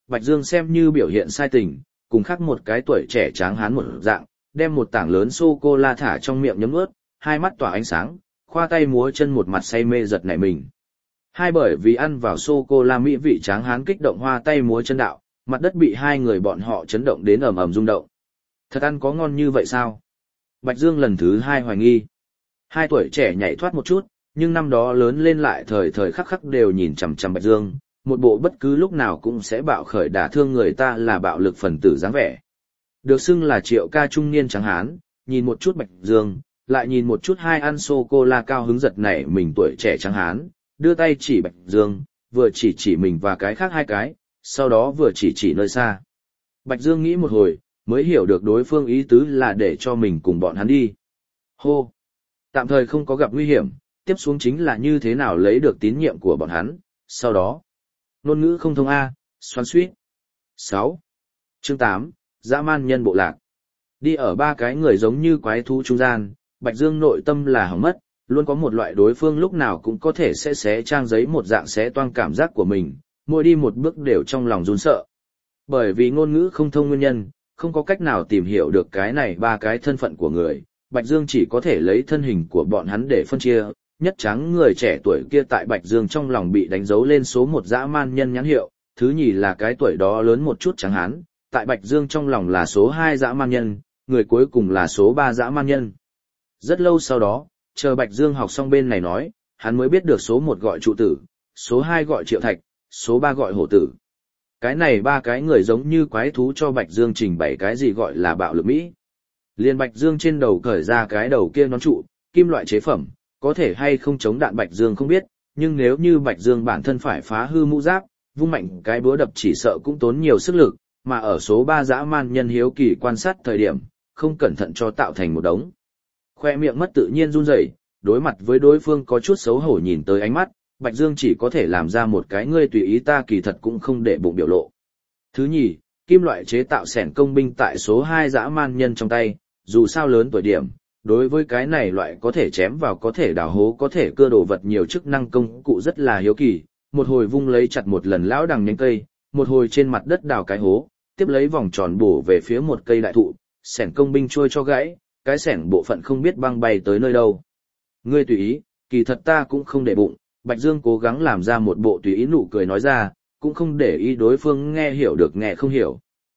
Bạch Dương xem như biểu hiện sai tình, cùng khác một cái tuổi trẻ tráng hán một dạng, đem một tảng lớn sô-cô-la thả trong miệng nhấm nuốt, hai mắt tỏa ánh sáng, khoa tay múa chân một mặt say mê giật nảy mình. Hai bởi vì ăn vào sô-cô-la mỹ vị tráng hán kích động hoa tay múa chân đạo, mặt đất bị hai người bọn họ chấn động đến ầm ầm rung động. Thật ăn có ngon như vậy sao? Bạch Dương lần thứ hai hoài nghi. Hai tuổi trẻ nhảy thoát một chút, nhưng năm đó lớn lên lại thời thời khắc khắc đều nhìn chằm chằm Bạch Dương, một bộ bất cứ lúc nào cũng sẽ bạo khởi đả thương người ta là bạo lực phần tử dáng vẻ. Được xưng là Triệu ca trung niên trắng hán, nhìn một chút Bạch Dương, lại nhìn một chút hai ăn sô-cô-la cao hứng giật nảy mình tuổi trẻ trắng hán, đưa tay chỉ Bạch Dương, vừa chỉ chỉ mình và cái khác hai cái, sau đó vừa chỉ chỉ nơi xa. Bạch Dương nghĩ một hồi, mới hiểu được đối phương ý tứ là để cho mình cùng bọn hắn đi. Hô! Tạm thời không có gặp nguy hiểm, tiếp xuống chính là như thế nào lấy được tín nhiệm của bọn hắn, sau đó. Ngôn ngữ không thông A, xoắn suýt. sáu. Chương tám, dã man nhân bộ lạc. Đi ở ba cái người giống như quái thú trung gian, Bạch Dương nội tâm là hỏng mất, luôn có một loại đối phương lúc nào cũng có thể sẽ xé trang giấy một dạng xé toang cảm giác của mình, mỗi đi một bước đều trong lòng run sợ. Bởi vì ngôn ngữ không thông nguyên nhân, không có cách nào tìm hiểu được cái này ba cái thân phận của người, Bạch Dương chỉ có thể lấy thân hình của bọn hắn để phân chia, nhất trắng người trẻ tuổi kia tại Bạch Dương trong lòng bị đánh dấu lên số một dã man nhân nhãn hiệu, thứ nhì là cái tuổi đó lớn một chút trắng hán, tại Bạch Dương trong lòng là số hai dã man nhân, người cuối cùng là số ba dã man nhân. Rất lâu sau đó, chờ Bạch Dương học xong bên này nói, hắn mới biết được số một gọi trụ tử, số hai gọi triệu thạch, số ba gọi hổ tử. Cái này ba cái người giống như quái thú cho Bạch Dương trình bày cái gì gọi là bạo lực Mỹ. Liên Bạch Dương trên đầu cởi ra cái đầu kia nón trụ, kim loại chế phẩm, có thể hay không chống đạn Bạch Dương không biết, nhưng nếu như Bạch Dương bản thân phải phá hư mũ giáp, vung mạnh cái búa đập chỉ sợ cũng tốn nhiều sức lực, mà ở số ba dã man nhân hiếu kỳ quan sát thời điểm, không cẩn thận cho tạo thành một đống. Khoe miệng mất tự nhiên run rẩy, đối mặt với đối phương có chút xấu hổ nhìn tới ánh mắt, Bạch Dương chỉ có thể làm ra một cái ngươi tùy ý ta kỳ thật cũng không để bụng biểu lộ. Thứ nhì, kim loại chế tạo xẻng công binh tại số hai dã man nhân trong tay, dù sao lớn tuổi điểm, đối với cái này loại có thể chém vào có thể đào hố có thể cưa đồ vật nhiều chức năng công cụ rất là hiếu kỳ, một hồi vung lấy chặt một lần lão đằng nhánh cây, một hồi trên mặt đất đào cái hố, tiếp lấy vòng tròn bổ về phía một cây đại thụ, xẻng công binh trôi cho gãy, cái xẻng bộ phận không biết băng bay tới nơi đâu. Ngươi tùy ý, kỳ thật ta cũng không để bụng, Bạch Dương cố gắng làm ra một bộ tùy ý nụ cười nói ra, cũng không để ý đối phương nghe hiểu được nghe không hiểu.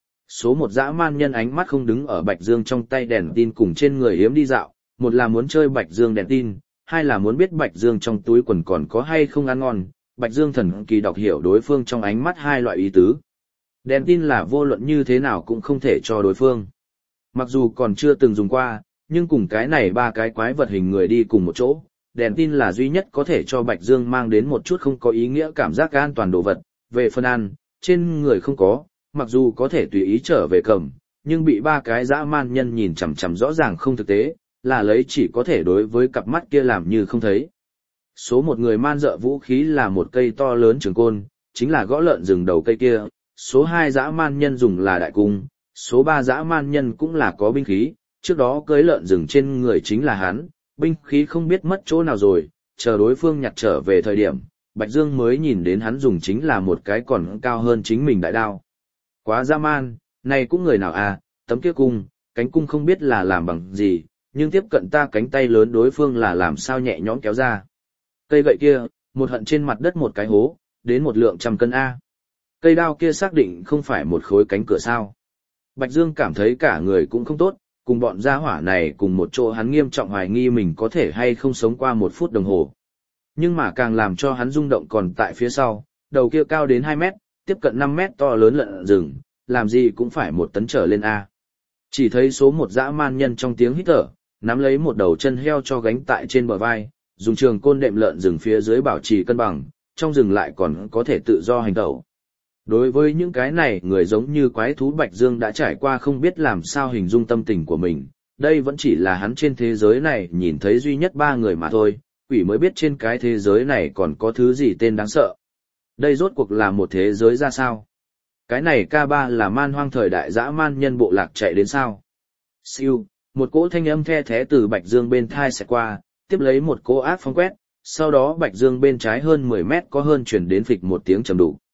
Số một dã man nhân ánh mắt không đứng ở Bạch Dương trong tay đèn tin cùng trên người hiếm đi dạo, một là muốn chơi Bạch Dương đèn tin, hai là muốn biết Bạch Dương trong túi quần còn có hay không ăn ngon. Bạch Dương thần kỳ đọc hiểu đối phương trong ánh mắt hai loại ý tứ. Đèn tin là vô luận như thế nào cũng không thể cho đối phương. Mặc dù còn chưa từng dùng qua, nhưng cùng cái này ba cái quái vật hình người đi cùng một chỗ, đèn tin là duy nhất có thể cho Bạch Dương mang đến một chút không có ý nghĩa cảm giác an toàn đồ vật. Về phần ăn, trên người không có, mặc dù có thể tùy ý trở về cầm, nhưng bị ba cái dã man nhân nhìn chằm chằm rõ ràng không thực tế, là lấy chỉ có thể đối với cặp mắt kia làm như không thấy. Số một người man dợ vũ khí là một cây to lớn trường côn, chính là gõ lợn rừng đầu cây kia, số hai dã man nhân dùng là đại cung, số ba dã man nhân cũng là có binh khí, trước đó cưới lợn rừng trên người chính là hắn, binh khí không biết mất chỗ nào rồi, chờ đối phương nhặt trở về thời điểm, Bạch Dương mới nhìn đến hắn dùng chính là một cái còn cao hơn chính mình đại đao. Quá dã man, này cũng người nào à, tấm kia cung, cánh cung không biết là làm bằng gì, nhưng tiếp cận ta cánh tay lớn đối phương là làm sao nhẹ nhõm kéo ra. Cây gậy kia, một hận trên mặt đất một cái hố, đến một lượng trăm cân A. Cây đao kia xác định không phải một khối cánh cửa sao. Bạch Dương cảm thấy cả người cũng không tốt, cùng bọn gia hỏa này cùng một chỗ hắn nghiêm trọng hoài nghi mình có thể hay không sống qua một phút đồng hồ. Nhưng mà càng làm cho hắn rung động còn tại phía sau, đầu kia cao đến hai mét, tiếp cận năm mét to lớn lợn rừng, làm gì cũng phải một tấn trở lên A. Chỉ thấy số một dã man nhân trong tiếng hít thở, nắm lấy một đầu chân heo cho gánh tại trên bờ vai, dùng trường côn đệm lợn rừng phía dưới bảo trì cân bằng, trong rừng lại còn có thể tự do hành tẩu. Đối với những cái này người giống như quái thú Bạch Dương đã trải qua không biết làm sao hình dung tâm tình của mình, đây vẫn chỉ là hắn trên thế giới này nhìn thấy duy nhất ba người mà thôi, quỷ mới biết trên cái thế giới này còn có thứ gì tên đáng sợ. Đây rốt cuộc là một thế giới ra sao? Cái này K ba là man hoang thời đại dã man nhân bộ lạc chạy đến sao? Siêu, một cỗ thanh âm the thé từ Bạch Dương bên thai sẽ qua, tiếp lấy một cỗ ác phong quét, sau đó Bạch Dương bên trái hơn mười mét có hơn chuyển đến phịch một tiếng trầm đủ.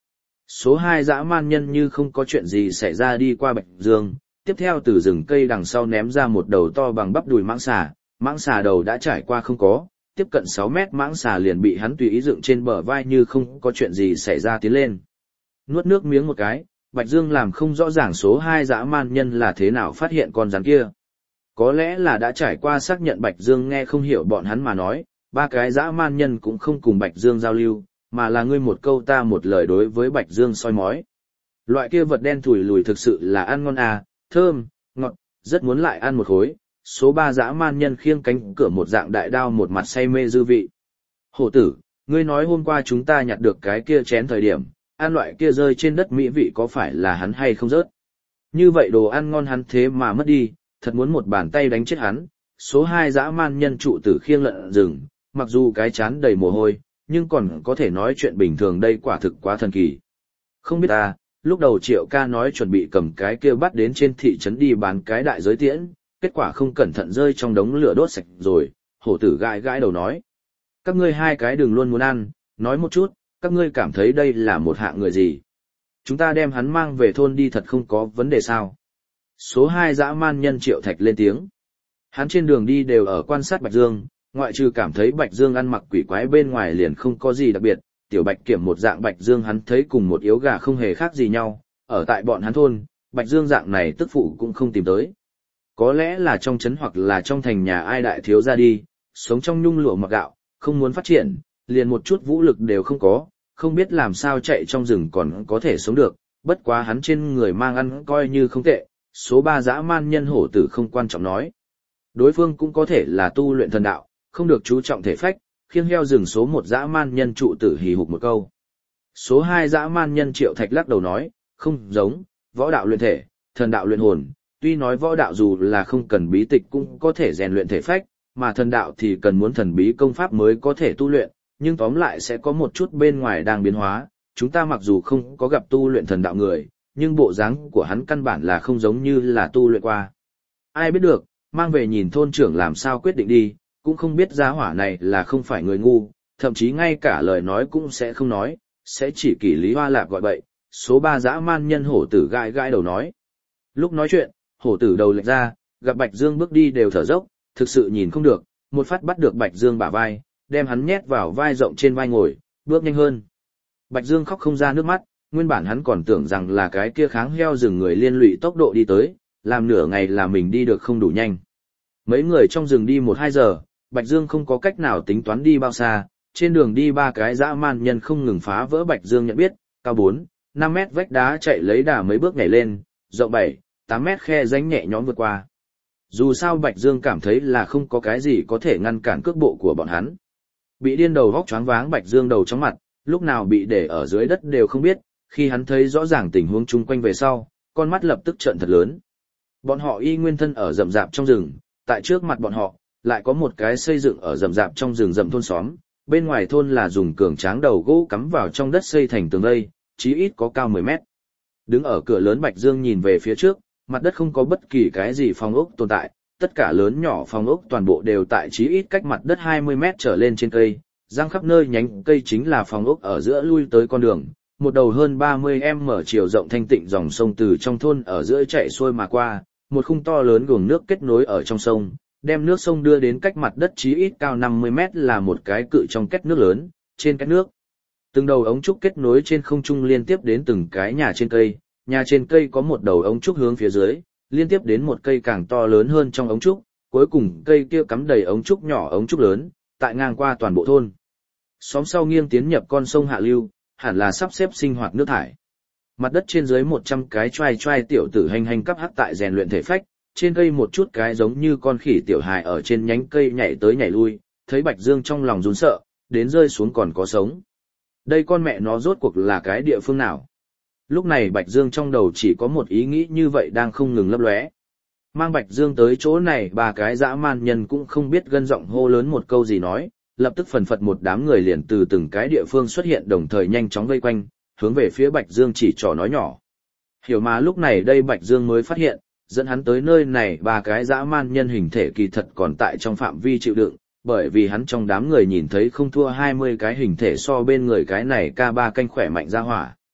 Số hai dã man nhân như không có chuyện gì xảy ra đi qua Bạch Dương, tiếp theo từ rừng cây đằng sau ném ra một đầu to bằng bắp đùi mãng xà, mãng xà đầu đã trải qua không có, tiếp cận sáu mét mãng xà liền bị hắn tùy ý dựng trên bờ vai như không có chuyện gì xảy ra tiến lên. Nuốt nước miếng một cái, Bạch Dương làm không rõ ràng số hai dã man nhân là thế nào phát hiện con rắn kia. Có lẽ là đã trải qua xác nhận Bạch Dương nghe không hiểu bọn hắn mà nói, ba cái dã man nhân cũng không cùng Bạch Dương giao lưu, mà là ngươi một câu ta một lời đối với Bạch Dương soi mói. Loại kia vật đen thùi lùi thực sự là ăn ngon à, thơm, ngọt, rất muốn lại ăn một khối. Số ba dã man nhân khiêng cánh cửa một dạng đại đao một mặt say mê dư vị. Hổ tử, ngươi nói hôm qua chúng ta nhặt được cái kia chén thời điểm, ăn loại kia rơi trên đất mỹ vị có phải là hắn hay không rớt? Như vậy đồ ăn ngon hắn thế mà mất đi, thật muốn một bàn tay đánh chết hắn. Số hai dã man nhân trụ tử khiêng lợn rừng, mặc dù cái chán đầy mồ hôi, nhưng còn có thể nói chuyện bình thường đây quả thực quá thần kỳ. Không biết ta, lúc đầu Triệu ca nói chuẩn bị cầm cái kia bắt đến trên thị trấn đi bán cái đại giới tiễn, kết quả không cẩn thận rơi trong đống lửa đốt sạch rồi, hổ tử gãi gãi đầu nói. Các ngươi hai cái đừng luôn muốn ăn, nói một chút, các ngươi cảm thấy đây là một hạng người gì? Chúng ta đem hắn mang về thôn đi thật không có vấn đề sao? Số hai dã man nhân Triệu Thạch lên tiếng. Hắn trên đường đi đều ở quan sát Bạch Dương, ngoại trừ cảm thấy Bạch Dương ăn mặc quỷ quái bên ngoài liền không có gì đặc biệt, tiểu Bạch Kiểm một dạng Bạch Dương hắn thấy cùng một yếu gà không hề khác gì nhau, ở tại bọn hắn thôn, Bạch Dương dạng này tức phụ cũng không tìm tới. Có lẽ là trong trấn hoặc là trong thành nhà ai đại thiếu ra đi, sống trong nhung lụa mặc gạo, không muốn phát triển, liền một chút vũ lực đều không có, không biết làm sao chạy trong rừng còn có thể sống được, bất quá hắn trên người mang ăn coi như không tệ, số ba dã man nhân hổ tử không quan trọng nói. Đối phương cũng có thể là tu luyện thần đạo, không được chú trọng thể phách, khiêng heo rừng số một dã man nhân trụ tử hì hục một câu. Số hai dã man nhân Triệu Thạch lắc đầu nói, không giống, võ đạo luyện thể, thần đạo luyện hồn, tuy nói võ đạo dù là không cần bí tịch cũng có thể rèn luyện thể phách, mà thần đạo thì cần muốn thần bí công pháp mới có thể tu luyện, nhưng tóm lại sẽ có một chút bên ngoài đang biến hóa, chúng ta mặc dù không có gặp tu luyện thần đạo người, nhưng bộ dáng của hắn căn bản là không giống như là tu luyện qua. Ai biết được, mang về nhìn thôn trưởng làm sao quyết định đi, cũng không biết giá hỏa này là không phải người ngu, thậm chí ngay cả lời nói cũng sẽ không nói, sẽ chỉ kỷ lý hoa lạp gọi bậy. Số ba dã man nhân hổ tử gãi gãi đầu nói. Lúc nói chuyện, hổ tử đầu lệch ra, gặp Bạch Dương bước đi đều thở dốc, thực sự nhìn không được, một phát bắt được Bạch Dương bả vai, đem hắn nhét vào vai rộng trên vai ngồi, bước nhanh hơn. Bạch Dương khóc không ra nước mắt, nguyên bản hắn còn tưởng rằng là cái kia kháng heo rừng người liên lụy tốc độ đi tới, làm nửa ngày là mình đi được không đủ nhanh. Mấy người trong rừng đi một hai giờ, Bạch Dương không có cách nào tính toán đi bao xa, trên đường đi ba cái dã man nhân không ngừng phá vỡ Bạch Dương nhận biết, cao bốn, năm mét vách đá chạy lấy đà mấy bước nhảy lên, rộng bảy, tám mét khe rãnh nhẹ nhõm vượt qua. Dù sao Bạch Dương cảm thấy là không có cái gì có thể ngăn cản cước bộ của bọn hắn. Bị điên đầu vóc choáng váng Bạch Dương đầu chóng mặt, lúc nào bị để ở dưới đất đều không biết, khi hắn thấy rõ ràng tình huống chung quanh về sau, con mắt lập tức trợn thật lớn. Bọn họ y nguyên thân ở rậm rạp trong rừng, tại trước mặt bọn họ, lại có một cái xây dựng ở rậm rạp trong rừng rậm thôn xóm, bên ngoài thôn là dùng cường tráng đầu gỗ cắm vào trong đất xây thành tường vây, chí ít có cao mười mét. Đứng ở cửa lớn Bạch Dương nhìn về phía trước, mặt đất không có bất kỳ cái gì phòng ốc tồn tại, tất cả lớn nhỏ phòng ốc toàn bộ đều tại chí ít cách mặt đất hai mươi mét trở lên trên cây, giăng khắp nơi nhánh cây chính là phòng ốc ở giữa lui tới con đường, một đầu hơn ba mươi mét chiều rộng thanh tịnh dòng sông từ trong thôn ở giữa chạy xuôi mà qua, một khung to lớn guồng nước kết nối ở trong sông, đem nước sông đưa đến cách mặt đất chí ít cao năm mươi mét là một cái cự trong két nước lớn, trên két nước. Từng đầu ống trúc kết nối trên không trung liên tiếp đến từng cái nhà trên cây, nhà trên cây có một đầu ống trúc hướng phía dưới, liên tiếp đến một cây càng to lớn hơn trong ống trúc, cuối cùng cây kia cắm đầy ống trúc nhỏ ống trúc lớn, tại ngang qua toàn bộ thôn. Xóm sau nghiêng tiến nhập con sông hạ lưu, hẳn là sắp xếp sinh hoạt nước thải. Mặt đất trên dưới một trăm cái trai trai tiểu tử hành hành cấp hắc tại rèn luyện thể phách, trên cây một chút cái giống như con khỉ tiểu hài ở trên nhánh cây nhảy tới nhảy lui, thấy Bạch Dương trong lòng run sợ, đến rơi xuống còn có sống. Đây con mẹ nó rốt cuộc là cái địa phương nào? Lúc này Bạch Dương trong đầu chỉ có một ý nghĩ như vậy đang không ngừng lấp lóe. Mang Bạch Dương tới chỗ này ba cái dã man nhân cũng không biết gân giọng hô lớn một câu gì nói, lập tức phần phật một đám người liền từ từng cái địa phương xuất hiện đồng thời nhanh chóng vây quanh, hướng về phía Bạch Dương chỉ trỏ nói nhỏ. Hiểu mà lúc này đây Bạch Dương mới phát hiện, dẫn hắn tới nơi này ba cái dã man nhân hình thể kỳ thật còn tại trong phạm vi chịu đựng, bởi vì hắn trong đám người nhìn thấy không thua hai mươi cái hình thể so bên người cái này ca ba canh khỏe mạnh ra hỏa.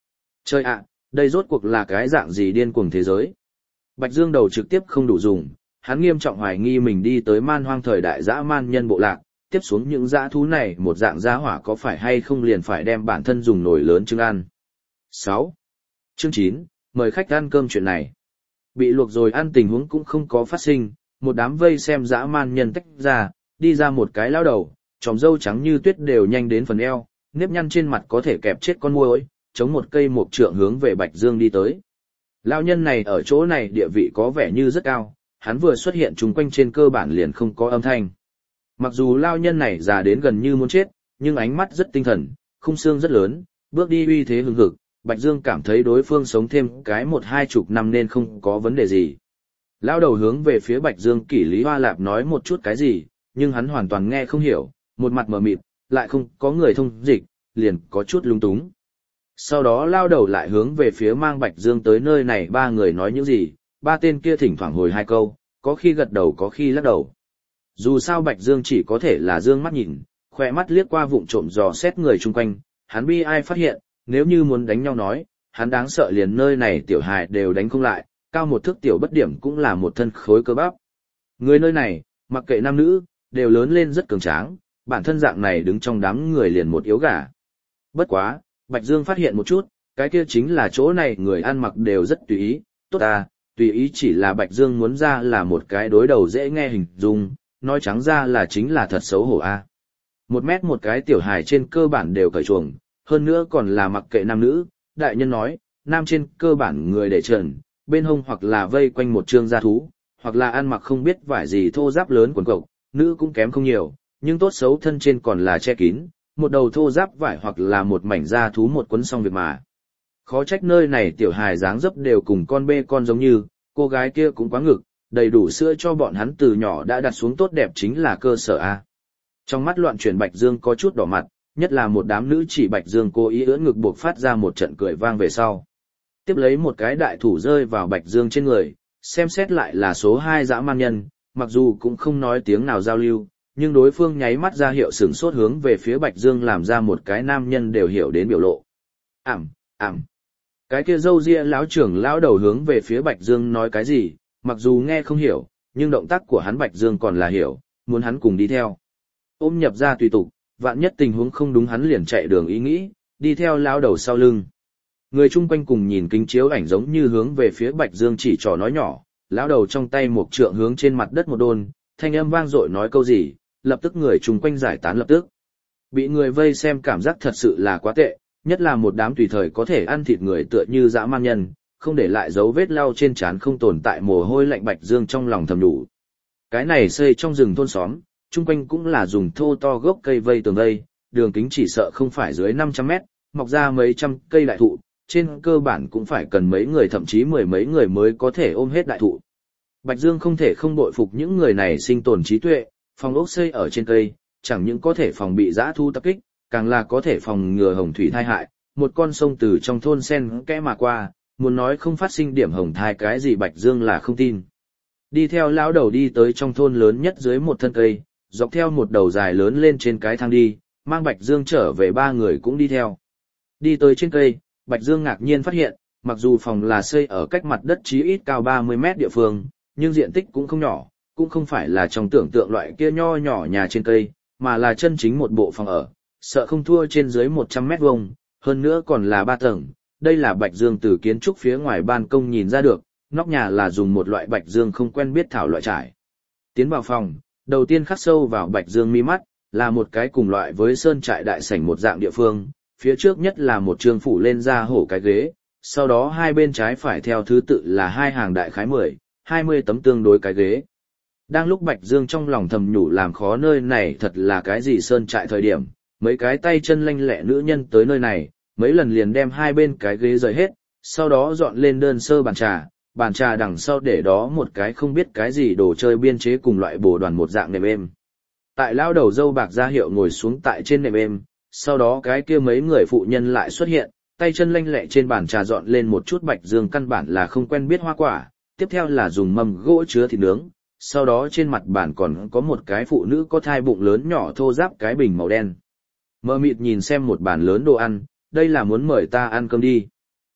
Chơi ạ, đây rốt cuộc là cái dạng gì điên cuồng thế giới. Bạch Dương đầu trực tiếp không đủ dùng, hắn nghiêm trọng hoài nghi mình đi tới man hoang thời đại dã man nhân bộ lạc, tiếp xuống những dã thú này một dạng dã hỏa có phải hay không liền phải đem bản thân dùng nồi lớn trứng ăn. sáu. Chương chín, mời khách ăn cơm chuyện này. Bị luộc rồi ăn tình huống cũng không có phát sinh, một đám vây xem dã man nhân tách ra, đi ra một cái lão đầu, tròm râu trắng như tuyết đều nhanh đến phần eo, nếp nhăn trên mặt có thể kẹp chết con muỗi, chống một cây mộc trượng hướng về Bạch Dương đi tới. Lão nhân này ở chỗ này địa vị có vẻ như rất cao, hắn vừa xuất hiện chung quanh trên cơ bản liền không có âm thanh. Mặc dù lão nhân này già đến gần như muốn chết, nhưng ánh mắt rất tinh thần, khung xương rất lớn, bước đi uy thế hùng hực, Bạch Dương cảm thấy đối phương sống thêm cái một hai chục năm nên không có vấn đề gì. Lão đầu hướng về phía Bạch Dương Kỷ Lý Hoa Lạp nói một chút cái gì, nhưng hắn hoàn toàn nghe không hiểu, một mặt mờ mịt, lại không có người thông dịch, liền có chút lung túng. Sau đó lao đầu lại hướng về phía mang Bạch Dương tới nơi này ba người nói những gì, ba tên kia thỉnh thoảng hồi hai câu, có khi gật đầu có khi lắc đầu. Dù sao Bạch Dương chỉ có thể là dương mắt nhìn, khỏe mắt liếc qua vụng trộm dò xét người chung quanh, hắn bi ai phát hiện, nếu như muốn đánh nhau nói, hắn đáng sợ liền nơi này tiểu hài đều đánh không lại, cao một thước tiểu bất điểm cũng là một thân khối cơ bắp. Người nơi này, mặc kệ nam nữ, đều lớn lên rất cường tráng, bản thân dạng này đứng trong đám người liền một yếu gà. Bất quá, Bạch Dương phát hiện một chút, cái kia chính là chỗ này người ăn mặc đều rất tùy ý, tốt à, tùy ý chỉ là Bạch Dương muốn ra là một cái đối đầu dễ nghe hình dung, nói trắng ra là chính là thật xấu hổ a. Một mét một cái tiểu hài trên cơ bản đều cởi chuồng, hơn nữa còn là mặc kệ nam nữ, đại nhân nói, nam trên cơ bản người để trần, bên hông hoặc là vây quanh một trương gia thú, hoặc là ăn mặc không biết vải gì thô giáp lớn quần cộc, nữ cũng kém không nhiều, nhưng tốt xấu thân trên còn là che kín, một đầu thô giáp vải hoặc là một mảnh da thú một quấn xong việc mà. Khó trách nơi này tiểu hài dáng dấp đều cùng con bê con giống như, cô gái kia cũng quá ngực, đầy đủ sữa cho bọn hắn từ nhỏ đã đặt xuống tốt đẹp chính là cơ sở A. Trong mắt loạn chuyển Bạch Dương có chút đỏ mặt, nhất là một đám nữ chỉ Bạch Dương cố ý ưỡn ngực buộc phát ra một trận cười vang về sau. Tiếp lấy một cái đại thủ rơi vào Bạch Dương trên người, xem xét lại là số hai dã man nhân, mặc dù cũng không nói tiếng nào giao lưu, nhưng đối phương nháy mắt ra hiệu sửng sốt hướng về phía Bạch Dương làm ra một cái nam nhân đều hiểu đến biểu lộ. Ảm, ảm. Cái kia râu ria lão trưởng lão đầu hướng về phía Bạch Dương nói cái gì, mặc dù nghe không hiểu, nhưng động tác của hắn Bạch Dương còn là hiểu, muốn hắn cùng đi theo. Ôm nhập ra tùy tục, vạn nhất tình huống không đúng hắn liền chạy đường ý nghĩ, đi theo lão đầu sau lưng. Người chung quanh cùng nhìn kính chiếu ảnh giống như hướng về phía Bạch Dương chỉ trò nói nhỏ, lão đầu trong tay một trượng hướng trên mặt đất một đôn, thanh âm vang dội nói câu gì, lập tức người chung quanh giải tán lập tức. Bị người vây xem cảm giác thật sự là quá tệ, nhất là một đám tùy thời có thể ăn thịt người tựa như dã man nhân, không để lại dấu vết lau trên trán không tồn tại mồ hôi lạnh Bạch Dương trong lòng thầm đủ. Cái này xây trong rừng thôn xóm, chung quanh cũng là dùng thô to gốc cây vây tường vây, đường kính chỉ sợ không phải dưới năm trăm mét, mọc ra mấy trăm cây đại thụ, trên cơ bản cũng phải cần mấy người thậm chí mười mấy người mới có thể ôm hết đại thụ. Bạch Dương không thể không bội phục những người này sinh tồn trí tuệ, phòng ốc xây ở trên cây, chẳng những có thể phòng bị dã thu tập kích, càng là có thể phòng ngừa hồng thủy tai hại. Một con sông từ trong thôn sen kẽ mà qua, muốn nói không phát sinh điểm hồng thai cái gì Bạch Dương là không tin. Đi theo lão đầu đi tới trong thôn lớn nhất dưới một thân cây, dọc theo một đầu dài lớn lên trên cái thang đi, mang Bạch Dương trở về ba người cũng đi theo. Đi tới trên cây, Bạch Dương ngạc nhiên phát hiện, mặc dù phòng là xây ở cách mặt đất chí ít cao ba mươi mét địa phương, nhưng diện tích cũng không nhỏ, cũng không phải là trong tưởng tượng loại kia nho nhỏ nhà trên cây, mà là chân chính một bộ phòng ở, sợ không thua trên dưới một trăm mét vuông, hơn nữa còn là ba tầng. Đây là Bạch Dương từ kiến trúc phía ngoài ban công nhìn ra được, nóc nhà là dùng một loại Bạch Dương không quen biết thảo loại trải. Tiến vào phòng, đầu tiên khắc sâu vào Bạch Dương mi mắt, là một cái cùng loại với sơn trại đại sảnh một dạng địa phương, phía trước nhất là một trường phủ lên ra hổ cái ghế, sau đó hai bên trái phải theo thứ tự là hai hàng đại khái mười, hai mươi tấm tương đối cái ghế. Đang lúc Bạch Dương trong lòng thầm nhủ làm khó nơi này thật là cái gì sơn trại thời điểm, mấy cái tay chân lanh lẹ nữ nhân tới nơi này, mấy lần liền đem hai bên cái ghế rời hết, sau đó dọn lên đơn sơ bàn trà, bàn trà đằng sau để đó một cái không biết cái gì đồ chơi biên chế cùng loại bồ đoàn một dạng nệm êm. Tại lao đầu dâu bạc ra hiệu ngồi xuống tại trên nệm êm, sau đó cái kia mấy người phụ nhân lại xuất hiện, tay chân lanh lẹ trên bàn trà dọn lên một chút Bạch Dương căn bản là không quen biết hoa quả, tiếp theo là dùng mâm gỗ chứa thịt nướng, sau đó trên mặt bàn còn có một cái phụ nữ có thai bụng lớn nhỏ thô ráp cái bình màu đen. Mơ mịt nhìn xem một bàn lớn đồ ăn, đây là muốn mời ta ăn cơm đi.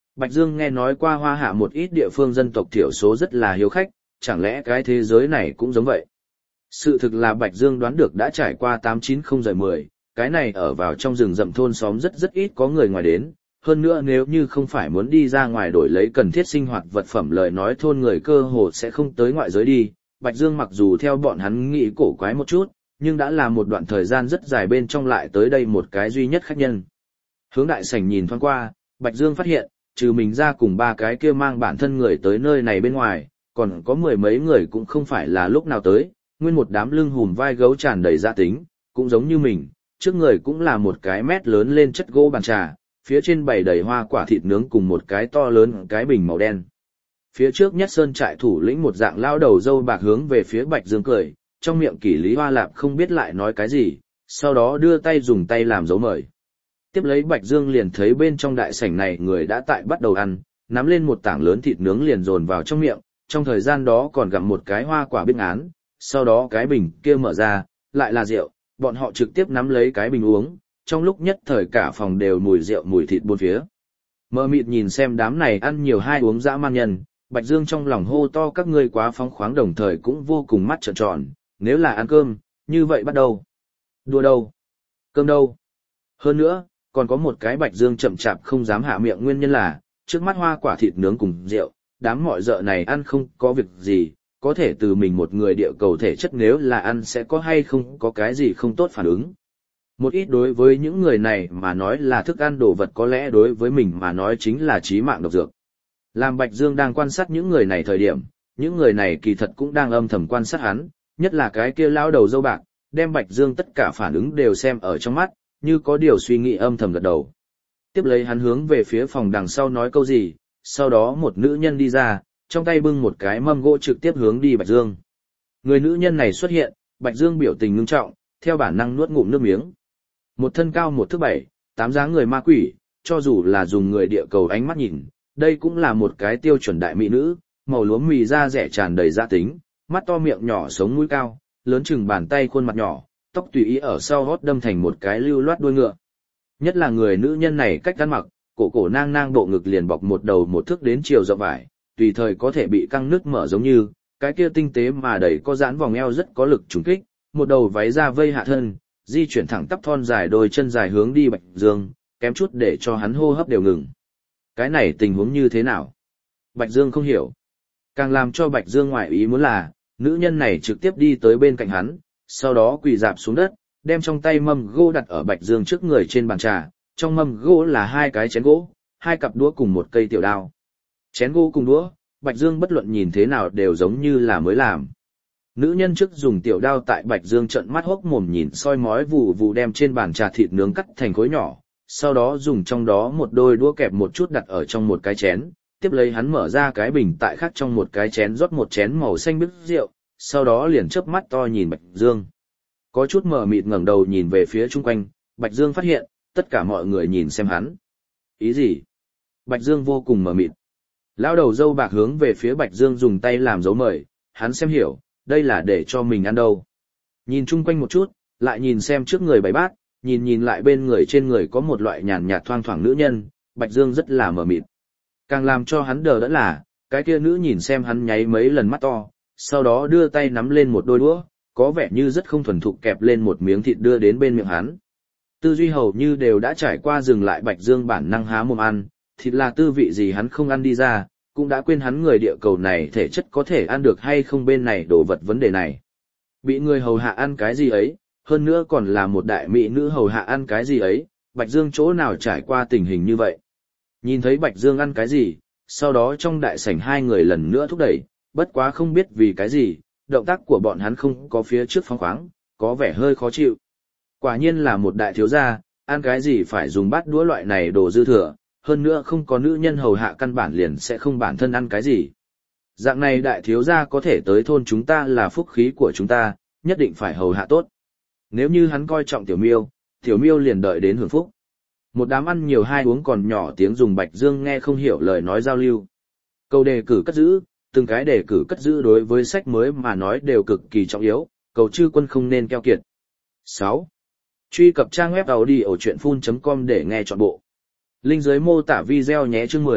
Bạch Dương nghe nói qua Hoa Hạ một ít địa phương dân tộc thiểu số rất là hiếu khách, chẳng lẽ cái thế giới này cũng giống vậy? Sự thực là Bạch Dương đoán được đã trải qua tám chín không giờ mười, cái này ở vào trong rừng rậm thôn xóm rất rất ít có người ngoài đến, hơn nữa nếu như không phải muốn đi ra ngoài đổi lấy cần thiết sinh hoạt vật phẩm lời nói thôn người cơ hồ sẽ không tới ngoại giới đi. Bạch Dương mặc dù theo bọn hắn nghĩ cổ quái một chút, nhưng đã là một đoạn thời gian rất dài bên trong lại tới đây một cái duy nhất khách nhân. Hướng đại sảnh nhìn thoáng qua, Bạch Dương phát hiện, trừ mình ra cùng ba cái kia mang bản thân người tới nơi này bên ngoài, còn có mười mấy người cũng không phải là lúc nào tới, nguyên một đám lưng hùm vai gấu tràn đầy gia tính, cũng giống như mình, trước người cũng là một cái mét lớn lên chất gỗ bàn trà, phía trên bày đầy hoa quả thịt nướng cùng một cái to lớn cái bình màu đen. Phía trước nhất sơn trại thủ lĩnh một dạng lao đầu dâu bạc hướng về phía Bạch Dương cười, trong miệng Kỷ Lý Hoa Lạp không biết lại nói cái gì, sau đó đưa tay dùng tay làm dấu mời. Tiếp lấy Bạch Dương liền thấy bên trong đại sảnh này người đã tại bắt đầu ăn, nắm lên một tảng lớn thịt nướng liền dồn vào trong miệng, trong thời gian đó còn gặm một cái hoa quả biếc án, sau đó cái bình kia mở ra, lại là rượu, bọn họ trực tiếp nắm lấy cái bình uống, trong lúc nhất thời cả phòng đều mùi rượu mùi thịt bốn phía. Mơ mịt nhìn xem đám này ăn nhiều hai uống dã man nhân, Bạch Dương trong lòng hô to các ngươi quá phóng khoáng đồng thời cũng vô cùng mắt trợn tròn, nếu là ăn cơm, như vậy bắt đầu. Đùa đâu? Cơm đâu? Hơn nữa, còn có một cái Bạch Dương chậm chạp không dám hạ miệng nguyên nhân là, trước mắt hoa quả thịt nướng cùng rượu, đám mọi dợ này ăn không có việc gì, có thể từ mình một người địa cầu thể chất nếu là ăn sẽ có hay không có cái gì không tốt phản ứng. Một ít đối với những người này mà nói là thức ăn đồ vật có lẽ đối với mình mà nói chính là chí mạng độc dược. Làm Bạch Dương đang quan sát những người này thời điểm, những người này kỳ thật cũng đang âm thầm quan sát hắn, nhất là cái kia lão đầu dâu bạc, đem Bạch Dương tất cả phản ứng đều xem ở trong mắt, như có điều suy nghĩ âm thầm gật đầu. Tiếp lấy hắn hướng về phía phòng đằng sau nói câu gì, sau đó một nữ nhân đi ra, trong tay bưng một cái mâm gỗ trực tiếp hướng đi Bạch Dương. Người nữ nhân này xuất hiện, Bạch Dương biểu tình ngưng trọng, theo bản năng nuốt ngụm nước miếng. Một thân cao một thước bảy, tám dáng người ma quỷ, cho dù là dùng người địa cầu ánh mắt nhìn, đây cũng là một cái tiêu chuẩn đại mỹ nữ, màu lúa mì da rẻ tràn đầy gia tính, mắt to miệng nhỏ sống mũi cao, lớn chừng bàn tay khuôn mặt nhỏ, tóc tùy ý ở sau hót đâm thành một cái lưu loát đuôi ngựa. Nhất là người nữ nhân này cách ăn mặc, cổ cổ nang nang bộ ngực liền bọc một đầu một thước đến chiều rộng vải, tùy thời có thể bị căng nứt mở giống như, cái kia tinh tế mà đầy có giãn vòng eo rất có lực trùng kích, một đầu váy da vây hạ thân, di chuyển thẳng tắp thon dài đôi chân dài hướng đi Bạch Dương, kém chút để cho hắn hô hấp đều ngừng. Cái này tình huống như thế nào? Bạch Dương không hiểu. Càng làm cho Bạch Dương ngoại ý muốn là, nữ nhân này trực tiếp đi tới bên cạnh hắn, sau đó quỳ dạp xuống đất, đem trong tay mâm gỗ đặt ở Bạch Dương trước người trên bàn trà, trong mâm gỗ là hai cái chén gỗ, hai cặp đũa cùng một cây tiểu đao. Chén gỗ cùng đũa, Bạch Dương bất luận nhìn thế nào đều giống như là mới làm. Nữ nhân trước dùng tiểu đao tại Bạch Dương trợn mắt hốc mồm nhìn soi mói vù vù đem trên bàn trà thịt nướng cắt thành khối nhỏ, sau đó dùng trong đó một đôi đũa kẹp một chút đặt ở trong một cái chén, tiếp lấy hắn mở ra cái bình tại khác trong một cái chén rót một chén màu xanh biếc rượu, sau đó liền chớp mắt to nhìn Bạch Dương. Có chút mờ mịt ngẩng đầu nhìn về phía chung quanh, Bạch Dương phát hiện, tất cả mọi người nhìn xem hắn. Ý gì? Bạch Dương vô cùng mờ mịt. Lão đầu dâu bạc hướng về phía Bạch Dương dùng tay làm dấu mời, hắn xem hiểu, đây là để cho mình ăn đâu. Nhìn chung quanh một chút, lại nhìn xem trước người bày bát, nhìn nhìn lại bên người trên người có một loại nhàn nhạt thoang thoảng nữ nhân, Bạch Dương rất là mờ mịt. Càng làm cho hắn đờ đẫn là, cái kia nữ nhìn xem hắn nháy mấy lần mắt to, sau đó đưa tay nắm lên một đôi đũa, có vẻ như rất không thuần thục kẹp lên một miếng thịt đưa đến bên miệng hắn. Tư duy hầu như đều đã trải qua dừng lại Bạch Dương bản năng há mồm ăn, thịt là tư vị gì hắn không ăn đi ra, cũng đã quên hắn người địa cầu này thể chất có thể ăn được hay không bên này đồ vật vấn đề này. Bị người hầu hạ ăn cái gì ấy, hơn nữa còn là một đại mỹ nữ hầu hạ ăn cái gì ấy, Bạch Dương chỗ nào trải qua tình hình như vậy. Nhìn thấy Bạch Dương ăn cái gì, sau đó trong đại sảnh hai người lần nữa thúc đẩy, bất quá không biết vì cái gì, động tác của bọn hắn không có phía trước phóng khoáng, có vẻ hơi khó chịu. Quả nhiên là một đại thiếu gia, ăn cái gì phải dùng bát đũa loại này đồ dư thừa, hơn nữa không có nữ nhân hầu hạ căn bản liền sẽ không bản thân ăn cái gì. Dạng này đại thiếu gia có thể tới thôn chúng ta là phúc khí của chúng ta, nhất định phải hầu hạ tốt. Nếu như hắn coi trọng tiểu miêu, tiểu miêu liền đợi đến hưởng phúc. Một đám ăn nhiều hai uống còn nhỏ tiếng dùng Bạch Dương nghe không hiểu lời nói giao lưu. Câu đề cử cất giữ, từng cái đề cử cất giữ đối với sách mới mà nói đều cực kỳ trọng yếu, cầu chư quân không nên keo kiệt. sáu. Truy cập trang web audio chuyện phun chấm com để nghe trọn bộ. Link dưới mô tả video nhé chương mười,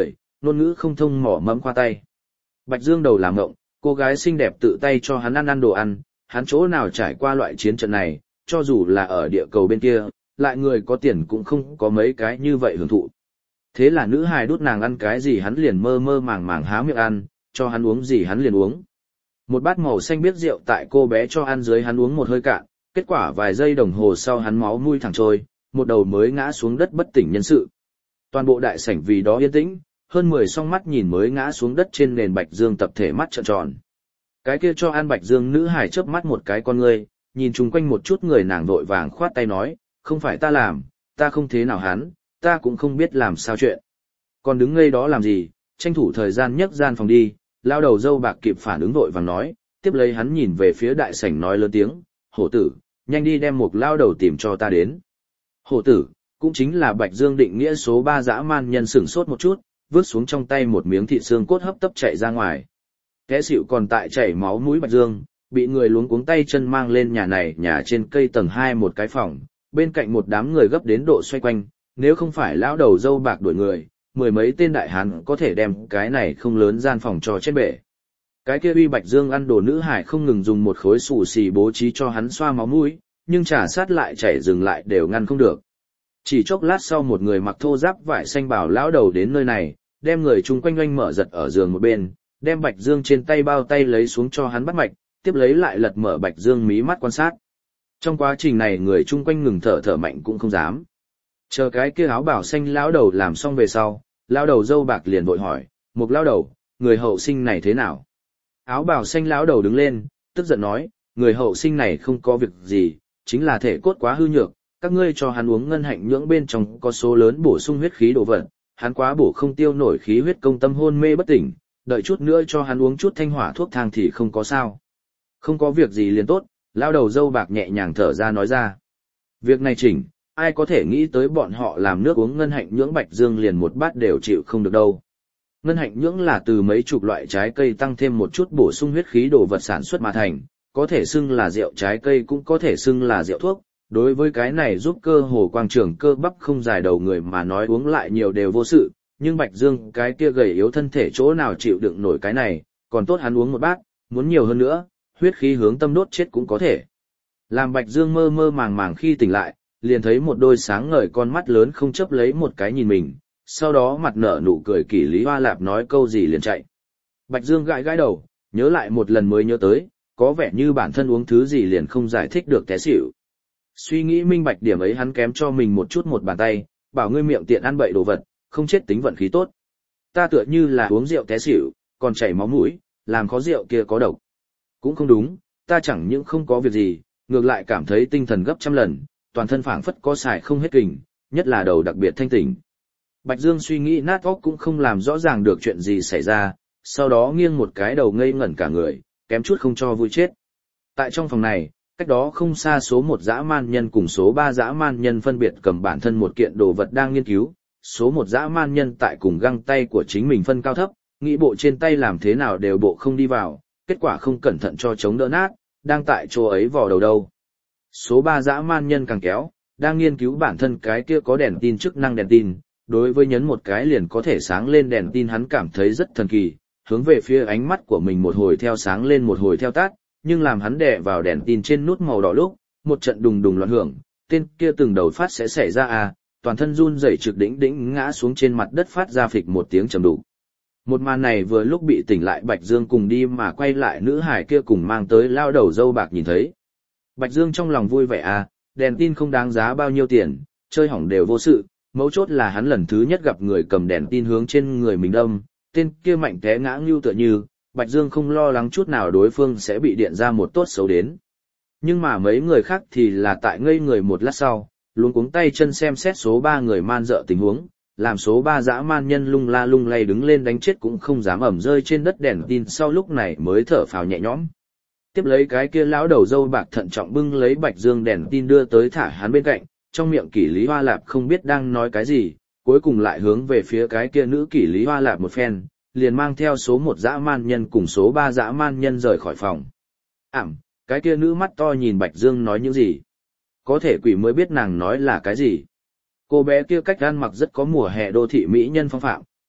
ngôn ngữ không thông mỏ mẫm qua tay. Bạch Dương đầu làm ngộng, cô gái xinh đẹp tự tay cho hắn ăn ăn đồ ăn, hắn chỗ nào trải qua loại chiến trận này, cho dù là ở địa cầu bên kia, lại người có tiền cũng không có mấy cái như vậy hưởng thụ. Thế là nữ hài đút nàng ăn cái gì hắn liền mơ mơ màng màng há miệng ăn, cho hắn uống gì hắn liền uống. Một bát màu xanh biếc rượu tại cô bé cho ăn dưới hắn uống một hơi cạn, kết quả vài giây đồng hồ sau hắn máu mũi thẳng trôi, một đầu mới ngã xuống đất bất tỉnh nhân sự. Toàn bộ đại sảnh vì đó yên tĩnh, hơn mười song mắt nhìn mới ngã xuống đất trên nền Bạch Dương tập thể mắt trợn tròn. Cái kia cho ăn Bạch Dương nữ hài chớp mắt một cái con ngươi, nhìn chung quanh một chút người nàng vội vàng khoát tay nói, không phải ta làm, ta không thế nào hắn, ta cũng không biết làm sao chuyện. Còn đứng ngây đó làm gì, tranh thủ thời gian nhấc gian phòng đi, lao đầu dâu bạc kịp phản ứng vội vàng nói, tiếp lấy hắn nhìn về phía đại sảnh nói lớn tiếng, hổ tử, nhanh đi đem một lao đầu tìm cho ta đến. Hổ tử, cũng chính là Bạch Dương định nghĩa số ba dã man nhân sửng sốt một chút, vứt xuống trong tay một miếng thịt xương cốt hấp tấp chạy ra ngoài. Té xỉu còn tại chảy máu mũi Bạch Dương, bị người luống cuống tay chân mang lên nhà này nhà trên cây tầng hai một cái phòng, bên cạnh một đám người gấp đến độ xoay quanh, nếu không phải lão đầu dâu bạc đuổi người, mười mấy tên đại hán có thể đem cái này không lớn gian phòng cho chết bể. Cái kia uy Bạch Dương ăn đồ nữ hải không ngừng dùng một khối xù xì bố trí cho hắn xoa máu mũi, nhưng trả sát lại chảy dừng lại đều ngăn không được. Chỉ chốc lát sau một người mặc thô giáp vải xanh bảo lão đầu đến nơi này, đem người chung quanh oanh mở giật ở giường một bên, đem Bạch Dương trên tay bao tay lấy xuống cho hắn bắt mạch, tiếp lấy lại lật mở Bạch Dương mí mắt quan sát. Trong quá trình này người chung quanh ngừng thở thở mạnh cũng không dám. Chờ cái kia áo bảo xanh lão đầu làm xong về sau, lão đầu dâu bạc liền vội hỏi, một lão đầu, người hậu sinh này thế nào? Áo bảo xanh lão đầu đứng lên, tức giận nói, người hậu sinh này không có việc gì, chính là thể cốt quá hư nhược, các ngươi cho hắn uống ngân hạnh nhưỡng bên trong có số lớn bổ sung huyết khí đồ vật, hắn quá bổ không tiêu nổi khí huyết công tâm hôn mê bất tỉnh, đợi chút nữa cho hắn uống chút thanh hỏa thuốc thang thì không có sao. Không có việc gì liền tốt, lão đầu dâu bạc nhẹ nhàng thở ra nói ra. Việc này chỉnh, ai có thể nghĩ tới bọn họ làm nước uống ngân hạnh nhưỡng Bạch Dương liền một bát đều chịu không được đâu. Ngân hạnh nhưỡng là từ mấy chục loại trái cây tăng thêm một chút bổ sung huyết khí đồ vật sản xuất mà thành, có thể xưng là rượu trái cây cũng có thể xưng là rượu thuốc. Đối với cái này giúp cơ hồ quang trường cơ bắp không dài đầu người mà nói uống lại nhiều đều vô sự, nhưng Bạch Dương cái kia gầy yếu thân thể chỗ nào chịu đựng nổi cái này, còn tốt hắn uống một bát, muốn nhiều hơn nữa, huyết khí hướng tâm đốt chết cũng có thể. Làm Bạch Dương mơ mơ màng màng khi tỉnh lại, liền thấy một đôi sáng ngời con mắt lớn không chấp lấy một cái nhìn mình, sau đó mặt nở nụ cười Kỷ Lý Hoa Lạp nói câu gì liền chạy. Bạch Dương gãi gãi đầu, nhớ lại một lần mới nhớ tới, có vẻ như bản thân uống thứ gì liền không giải thích được té xỉu. Suy nghĩ minh bạch điểm ấy hắn kém cho mình một chút một bàn tay, bảo ngươi miệng tiện ăn bậy đồ vật, không chết tính vận khí tốt. Ta tựa như là uống rượu té xỉu, còn chảy máu mũi, làm khó rượu kia có độc. Cũng không đúng, ta chẳng những không có việc gì, ngược lại cảm thấy tinh thần gấp trăm lần, toàn thân phảng phất có xài không hết kình, nhất là đầu đặc biệt thanh tỉnh. Bạch Dương suy nghĩ nát óc cũng không làm rõ ràng được chuyện gì xảy ra, sau đó nghiêng một cái đầu ngây ngẩn cả người, kém chút không cho vui chết. Tại trong phòng này, cách đó không xa số một dã man nhân cùng số ba dã man nhân phân biệt cầm bản thân một kiện đồ vật đang nghiên cứu, số một dã man nhân tại cùng găng tay của chính mình phân cao thấp, nghĩ bộ trên tay làm thế nào đều bộ không đi vào, kết quả không cẩn thận cho chống đỡ nát, đang tại chỗ ấy vò đầu đâu. Số ba dã man nhân càng kéo, đang nghiên cứu bản thân cái kia có đèn tin chức năng đèn tin, đối với nhấn một cái liền có thể sáng lên đèn tin hắn cảm thấy rất thần kỳ, hướng về phía ánh mắt của mình một hồi theo sáng lên một hồi theo tắt, nhưng làm hắn đè vào đèn tin trên nút màu đỏ lúc, một trận đùng đùng loạn hưởng, tên kia từng đầu phát sẽ xảy ra à, toàn thân run rẩy trực đỉnh đỉnh ngã xuống trên mặt đất phát ra phịch một tiếng trầm đục. Một màn này vừa lúc bị tỉnh lại Bạch Dương cùng đi mà quay lại nữ hải kia cùng mang tới lao đầu dâu bạc nhìn thấy. Bạch Dương trong lòng vui vẻ à, đèn tin không đáng giá bao nhiêu tiền, chơi hỏng đều vô sự, mấu chốt là hắn lần thứ nhất gặp người cầm đèn tin hướng trên người mình đâm, tên kia mạnh té ngã ngưu tựa như, Bạch Dương không lo lắng chút nào đối phương sẽ bị điện ra một tốt xấu đến. Nhưng mà mấy người khác thì là tại ngây người một lát sau, luống cuống tay chân xem xét số ba người man dợ tình huống, làm số ba dã man nhân lung la lung lay đứng lên đánh chết cũng không dám ẩm rơi trên đất đèn tin sau lúc này mới thở phào nhẹ nhõm. Tiếp lấy cái kia lão đầu dâu bạc thận trọng bưng lấy Bạch Dương đèn tin đưa tới thả hắn bên cạnh, trong miệng Kỷ Lý Hoa Lạp không biết đang nói cái gì, cuối cùng lại hướng về phía cái kia nữ Kỷ Lý Hoa Lạp một phen, liền mang theo số một dã man nhân cùng số ba dã man nhân rời khỏi phòng. Ảm, cái kia nữ mắt to nhìn Bạch Dương nói những gì? Có thể quỷ mới biết nàng nói là cái gì. Cô bé kia cách ăn mặc rất có mùa hè đô thị mỹ nhân phong phạm,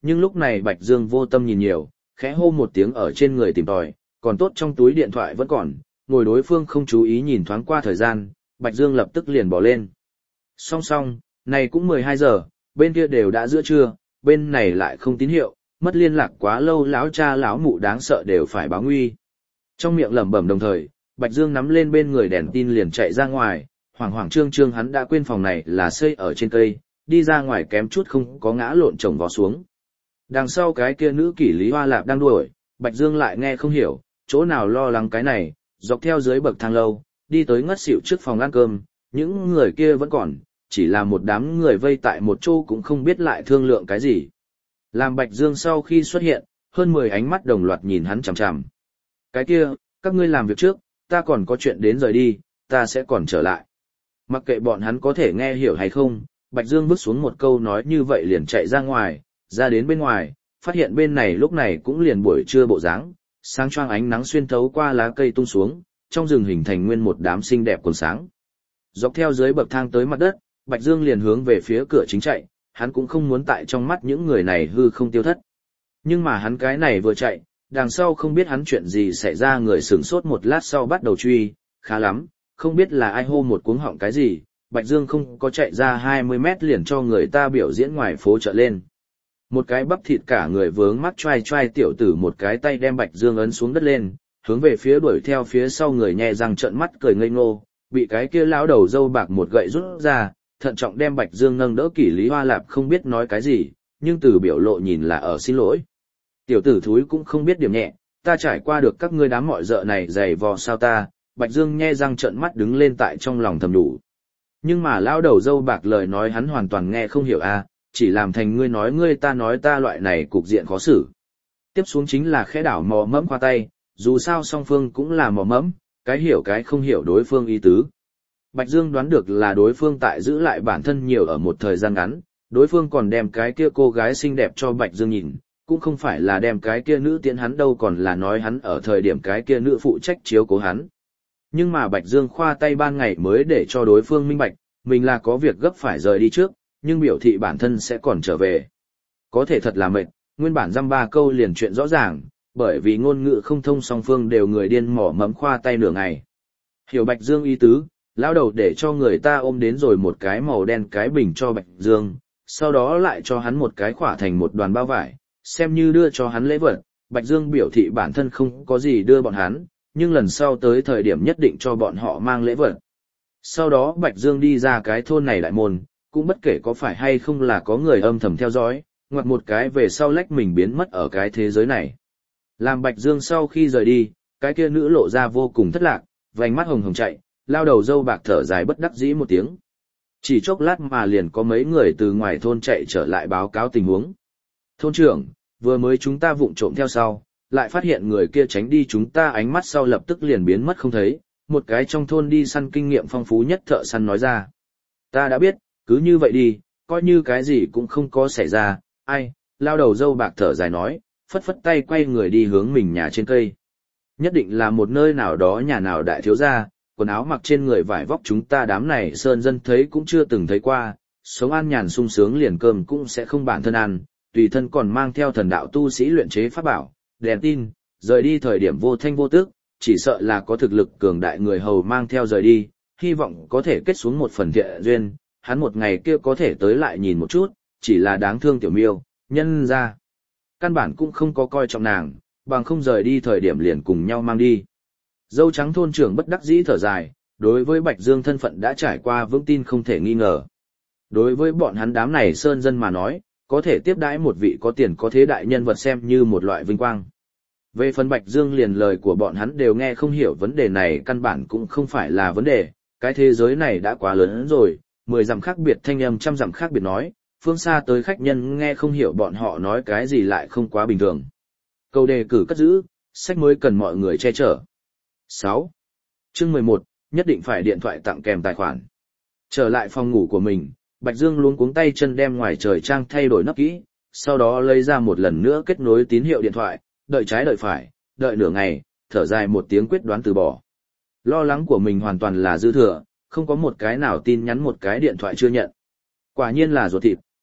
Nhưng lúc này Bạch Dương vô tâm nhìn nhiều, khẽ hô một tiếng ở trên người tìm tòi, còn tốt trong túi điện thoại vẫn còn, ngồi đối phương không chú ý nhìn thoáng qua thời gian, Bạch Dương lập tức liền bỏ lên. Song song, này cũng mười hai giờ, bên kia đều đã giữa trưa, bên này lại không tín hiệu, mất liên lạc quá lâu lão cha lão mụ đáng sợ đều phải báo nguy. Trong miệng lẩm bẩm đồng thời, Bạch Dương nắm lên bên người đèn tin liền chạy ra ngoài, hoảng hoảng trương trương hắn đã quên phòng này là xây ở trên cây, đi ra ngoài kém chút không có ngã lộn chồng vó xuống. Đằng sau cái kia nữ kỷ Lý Hoa Lạp đang đuổi, Bạch Dương lại nghe không hiểu, chỗ nào lo lắng cái này, dọc theo dưới bậc thang lâu, đi tới ngất xỉu trước phòng ăn cơm, những người kia vẫn còn, chỉ là một đám người vây tại một chỗ cũng không biết lại thương lượng cái gì. Làm Bạch Dương sau khi xuất hiện, hơn mười ánh mắt đồng loạt nhìn hắn chằm chằm. Cái kia, các ngươi làm việc trước, ta còn có chuyện đến rời đi, ta sẽ còn trở lại. Mặc kệ bọn hắn có thể nghe hiểu hay không, Bạch Dương vứt xuống một câu nói như vậy liền chạy ra ngoài, ra đến bên ngoài, phát hiện bên này lúc này cũng liền buổi trưa bộ dáng, sáng choang ánh nắng xuyên thấu qua lá cây tung xuống, trong rừng hình thành nguyên một đám xinh đẹp còn sáng. Dọc theo dưới bậc thang tới mặt đất, Bạch Dương liền hướng về phía cửa chính chạy, hắn cũng không muốn tại trong mắt những người này hư không tiêu thất. Nhưng mà hắn cái này vừa chạy, đằng sau không biết hắn chuyện gì xảy ra, người sửng sốt một lát sau bắt đầu truy, khá lắm, không biết là ai hô một cuống họng cái gì, Bạch Dương không có chạy ra hai mươi mét liền cho người ta biểu diễn ngoài phố chợ lên. Một cái bắp thịt cả người vướng mắt choai choai tiểu tử một cái tay đem Bạch Dương ấn xuống đất lên, hướng về phía đuổi theo phía sau người nhẹ răng trợn mắt cười ngây ngô, bị cái kia lão đầu râu bạc một gậy rút ra, thận trọng đem Bạch Dương nâng đỡ. Kỷ Lý Hoa Lạp không biết nói cái gì, nhưng từ biểu lộ nhìn là ở xin lỗi. Tiểu tử thúi cũng không biết điểm nhẹ, ta trải qua được các ngươi đám mọi dợ này giày vò sao ta, Bạch Dương nhe răng trợn mắt đứng lên tại trong lòng thầm đủ. Nhưng mà lão đầu râu bạc lời nói hắn hoàn toàn nghe không hiểu a, chỉ làm thành ngươi nói ngươi ta nói ta loại này cục diện khó xử. Tiếp xuống chính là khẽ đảo mò mẫm qua tay, dù sao song phương cũng là mò mẫm, cái hiểu cái không hiểu đối phương ý tứ. Bạch Dương đoán được là đối phương tại giữ lại bản thân nhiều ở một thời gian ngắn, đối phương còn đem cái kia cô gái xinh đẹp cho Bạch Dương nhìn, cũng không phải là đem cái kia nữ tiễn hắn đâu, còn là nói hắn ở thời điểm cái kia nữ phụ trách chiếu cố hắn. Nhưng mà Bạch Dương khoa tay ban ngày mới để cho đối phương minh bạch, mình là có việc gấp phải rời đi trước, nhưng biểu thị bản thân sẽ còn trở về. Có thể thật là mệt, nguyên bản dăm ba câu liền chuyện rõ ràng, bởi vì ngôn ngữ không thông song phương đều người điên mỏ mẫm khoa tay nửa ngày. Hiểu Bạch Dương ý tứ, lão đầu để cho người ta ôm đến rồi một cái màu đen cái bình cho Bạch Dương, sau đó lại cho hắn một cái khỏa thành một đoàn bao vải, xem như đưa cho hắn lễ vật. Bạch Dương biểu thị bản thân không có gì đưa bọn hắn, nhưng lần sau tới thời điểm nhất định cho bọn họ mang lễ vật. Sau đó Bạch Dương đi ra cái thôn này đại môn, cũng bất kể có phải hay không là có người âm thầm theo dõi, ngoặt một cái về sau lách mình biến mất ở cái thế giới này. Làm Bạch Dương sau khi rời đi, cái kia nữ lộ ra vô cùng thất lạc, vành mắt hồng hồng chạy, lao đầu dâu bạc thở dài bất đắc dĩ một tiếng. Chỉ chốc lát mà liền có mấy người từ ngoài thôn chạy trở lại báo cáo tình huống. Thôn trưởng, vừa mới chúng ta vụng trộm theo sau, lại phát hiện người kia tránh đi chúng ta ánh mắt sau lập tức liền biến mất không thấy, một cái trong thôn đi săn kinh nghiệm phong phú nhất thợ săn nói ra. Ta đã biết, cứ như vậy đi, coi như cái gì cũng không có xảy ra, ai, lao đầu dâu bạc thở dài nói, phất phất tay quay người đi hướng mình nhà trên cây. Nhất định là một nơi nào đó nhà nào đại thiếu gia, quần áo mặc trên người vải vóc chúng ta đám này sơn dân thấy cũng chưa từng thấy qua, sống an nhàn sung sướng liền cơm cũng sẽ không bản thân ăn, tùy thân còn mang theo thần đạo tu sĩ luyện chế pháp bảo, đèn tin, rời đi thời điểm vô thanh vô tức, chỉ sợ là có thực lực cường đại người hầu mang theo rời đi, hy vọng có thể kết xuống một phần thiện duyên, hắn một ngày kia có thể tới lại nhìn một chút, chỉ là đáng thương tiểu miêu, nhân ra. Căn bản cũng không có coi trọng nàng, bằng không rời đi thời điểm liền cùng nhau mang đi. Dâu trắng thôn trưởng bất đắc dĩ thở dài, đối với Bạch Dương thân phận đã trải qua vững tin không thể nghi ngờ. Đối với bọn hắn đám này sơn dân mà nói, có thể tiếp đãi một vị có tiền có thế đại nhân vật xem như một loại vinh quang. Về phần Bạch Dương liền lời của bọn hắn đều nghe không hiểu, vấn đề này căn bản cũng không phải là vấn đề, cái thế giới này đã quá lớn rồi, mười dặm khác biệt thanh âm trăm dặm khác biệt nói, phương xa tới khách nhân nghe không hiểu bọn họ nói cái gì lại không quá bình thường. Câu đề cử cất giữ, sách mới cần mọi người che chở. sáu. Chương mười một, nhất định phải điện thoại tặng kèm tài khoản. Trở lại phòng ngủ của mình, Bạch Dương luống cuống tay chân đem ngoài trời trang thay đổi nắp kỹ, sau đó lấy ra một lần nữa kết nối tín hiệu điện thoại, đợi trái đợi phải, đợi nửa ngày, thở dài một tiếng quyết đoán từ bỏ. Lo lắng của mình hoàn toàn là dư thừa, không có một cái nào tin nhắn một cái điện thoại chưa nhận. Quả nhiên là ruột thịt,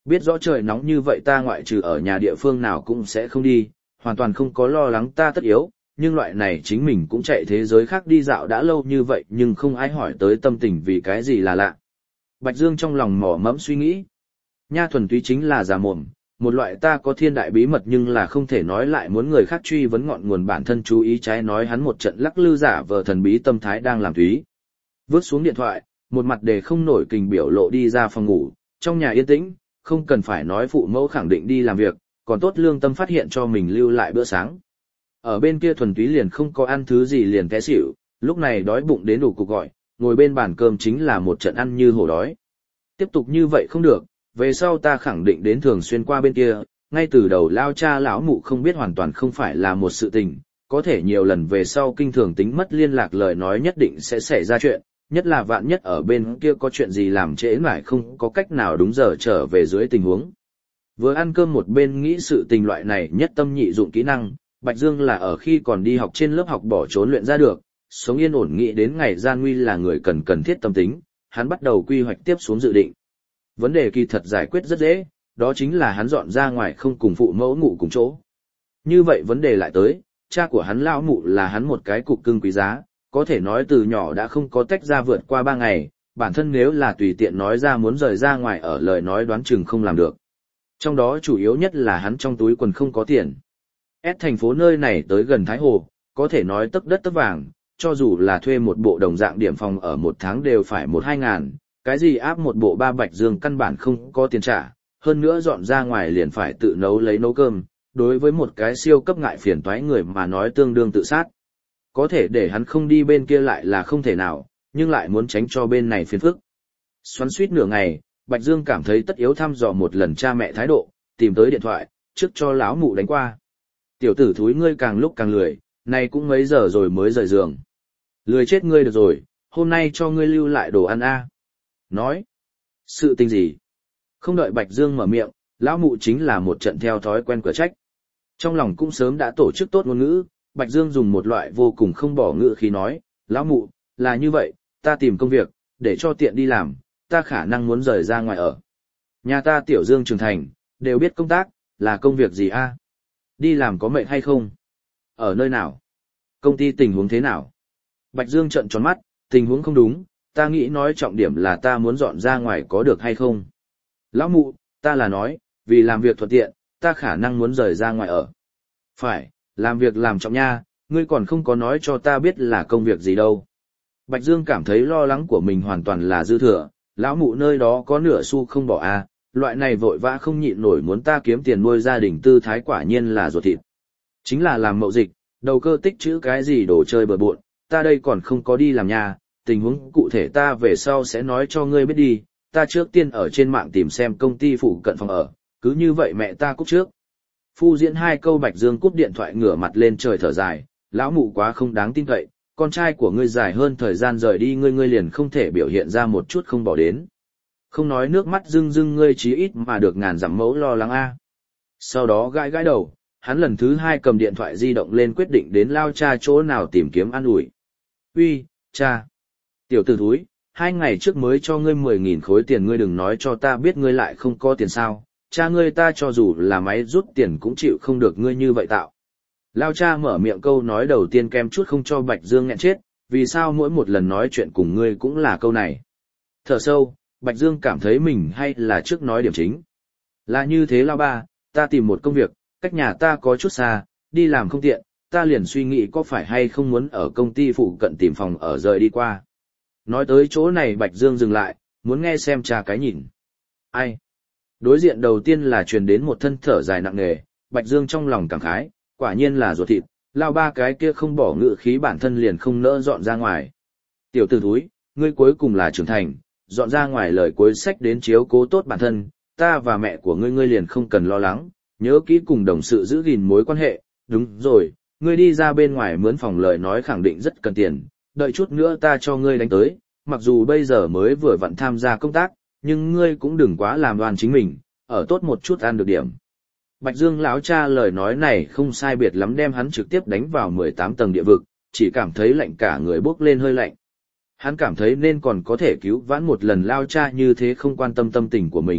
Biết rõ trời nóng như vậy ta ngoại trừ ở nhà địa phương nào cũng sẽ không đi, hoàn toàn không có lo lắng ta tất yếu, nhưng loại này chính mình cũng chạy thế giới khác đi dạo đã lâu như vậy nhưng không ai hỏi tới tâm tình vì cái gì là lạ. Bạch Dương trong lòng mỏ mẫm suy nghĩ. Nha thuần túy chính là giả mồm, một loại ta có thiên đại bí mật nhưng là không thể nói lại muốn người khác truy vấn ngọn nguồn bản thân chú ý trái nói hắn một trận lắc lư giả vờ thần bí tâm thái đang làm túy. Vứt xuống điện thoại, một mặt để không nổi kình biểu lộ đi ra phòng ngủ, trong nhà yên tĩnh, không cần phải nói phụ mẫu khẳng định đi làm việc, còn tốt lương tâm phát hiện cho mình lưu lại bữa sáng. Ở bên kia thuần túy liền không có ăn thứ gì liền té xỉu, lúc này đói bụng đến đủ cục gọi, ngồi bên bàn cơm chính là một trận ăn như hổ đói. Tiếp tục như vậy không được, về sau ta khẳng định đến thường xuyên qua bên kia, ngay từ đầu lao cha lão mụ không biết hoàn toàn không phải là một sự tình, có thể nhiều lần về sau kinh thường tính mất liên lạc lời nói nhất định sẽ xảy ra chuyện, nhất là vạn nhất ở bên kia có chuyện gì làm trễ mãi không có cách nào đúng giờ trở về dưới tình huống. Vừa ăn cơm một bên nghĩ sự tình loại này nhất tâm nhị dụng kỹ năng, Bạch Dương là ở khi còn đi học trên lớp học bỏ trốn luyện ra được, sống yên ổn nghĩ đến ngày gian nguy là người cần cần thiết tâm tính, hắn bắt đầu quy hoạch tiếp xuống dự định. Vấn đề kỳ thật giải quyết rất dễ, đó chính là hắn dọn ra ngoài không cùng phụ mẫu ngủ cùng chỗ. Như vậy vấn đề lại tới, cha của hắn lão mụ là hắn một cái cục cưng quý giá, có thể nói từ nhỏ đã không có tách ra vượt qua ba ngày, bản thân nếu là tùy tiện nói ra muốn rời ra ngoài ở lời nói đoán chừng không làm được. Trong đó chủ yếu nhất là hắn trong túi quần không có tiền. S thành phố nơi này tới gần Thái Hồ, có thể nói tấc đất tấc vàng, cho dù là thuê một bộ đồng dạng điểm phòng ở một tháng đều phải một hai ngàn, cái gì áp một bộ ba Bạch Dương căn bản không có tiền trả, hơn nữa dọn ra ngoài liền phải tự nấu lấy nấu cơm, đối với một cái siêu cấp ngại phiền toái người mà nói tương đương tự sát. Có thể để hắn không đi bên kia lại là không thể nào, nhưng lại muốn tránh cho bên này phiền phức. Xoắn suýt nửa ngày, Bạch Dương cảm thấy tất yếu thăm dò một lần cha mẹ thái độ, tìm tới điện thoại, trước cho lão mụ đánh qua. Tiểu tử thúi ngươi càng lúc càng lười, này cũng mấy giờ rồi mới rời giường. Lười chết ngươi được rồi, hôm nay cho ngươi lưu lại đồ ăn a. Nói, sự tình gì? Không đợi Bạch Dương mở miệng, lão mụ chính là một trận theo thói quen cửa trách. Trong lòng cũng sớm đã tổ chức tốt ngôn ngữ, Bạch Dương dùng một loại vô cùng không bỏ ngữ khí nói, lão mụ, là như vậy, ta tìm công việc, để cho tiện đi làm, ta khả năng muốn rời ra ngoài ở. Nhà ta tiểu Dương trưởng thành, đều biết công tác, là công việc gì a? Đi làm có mệt hay không? Ở nơi nào? Công ty tình huống thế nào? Bạch Dương trợn tròn mắt, tình huống không đúng, ta nghĩ nói trọng điểm là ta muốn dọn ra ngoài có được hay không? Lão mụ, ta là nói, vì làm việc thuận tiện, ta khả năng muốn rời ra ngoài ở. Phải, làm việc làm trọng nha, ngươi còn không có nói cho ta biết là công việc gì đâu. Bạch Dương cảm thấy lo lắng của mình hoàn toàn là dư thừa, lão mụ nơi đó có nửa xu không bỏ a, loại này vội vã không nhịn nổi muốn ta kiếm tiền nuôi gia đình tư thái quả nhiên là ruột thịt. Chính là làm mậu dịch, đầu cơ tích trữ cái gì đồ chơi bừa bộn, ta đây còn không có đi làm nhà, tình huống cụ thể ta về sau sẽ nói cho ngươi biết đi, ta trước tiên ở trên mạng tìm xem công ty phụ cận phòng ở, cứ như vậy mẹ ta cúp trước. Phu diễn hai câu Bạch Dương cúp điện thoại ngửa mặt lên trời thở dài, lão mụ quá không đáng tin cậy, con trai của ngươi dài hơn thời gian rời đi ngươi ngươi liền không thể biểu hiện ra một chút không bỏ đến. Không nói nước mắt rưng rưng ngươi chí ít mà được ngàn dặm mẫu lo lắng a. Sau đó gãi gãi đầu, hắn lần thứ hai cầm điện thoại di động lên quyết định đến lao cha chỗ nào tìm kiếm an ủi. Uy, cha. Tiểu tử thúi, hai ngày trước mới cho ngươi mười nghìn khối tiền ngươi đừng nói cho ta biết ngươi lại không có tiền sao, cha ngươi ta cho dù là máy rút tiền cũng chịu không được ngươi như vậy tạo. Lao cha mở miệng câu nói đầu tiên kem chút không cho Bạch Dương nghẹn chết, vì sao mỗi một lần nói chuyện cùng ngươi cũng là câu này. Thở sâu, Bạch Dương cảm thấy mình hay là trước nói điểm chính. Là như thế lao ba, ta tìm một công việc, cách nhà ta có chút xa, đi làm không tiện, ta liền suy nghĩ có phải hay không muốn ở công ty phụ cận tìm phòng ở rời đi qua. Nói tới chỗ này Bạch Dương dừng lại, muốn nghe xem cha cái nhìn. Ai? Đối diện đầu tiên là truyền đến một thân thở dài nặng nề, Bạch Dương trong lòng cảm khái, quả nhiên là ruột thịt, lao ba cái kia không bỏ ngự khí bản thân liền không nỡ dọn ra ngoài. Tiểu tử thúi, ngươi cuối cùng là trưởng thành, dọn ra ngoài lời cuối sách đến chiếu cố tốt bản thân, ta và mẹ của ngươi ngươi liền không cần lo lắng, nhớ kỹ cùng đồng sự giữ gìn mối quan hệ, đúng rồi, ngươi đi ra bên ngoài mướn phòng lời nói khẳng định rất cần tiền, đợi chút nữa ta cho ngươi đánh tới, mặc dù bây giờ mới vừa vặn tham gia công tác, nhưng ngươi cũng đừng quá làm đoan chính mình, ở tốt một chút ăn được điểm. Bạch Dương lão cha lời nói này không sai biệt lắm đem hắn trực tiếp đánh vào mười tám tầng địa vực, chỉ cảm thấy lạnh cả người bốc lên hơi lạnh. Hắn cảm thấy nên còn có thể cứu vãn một lần lao cha như thế không quan tâm tâm tình của mình,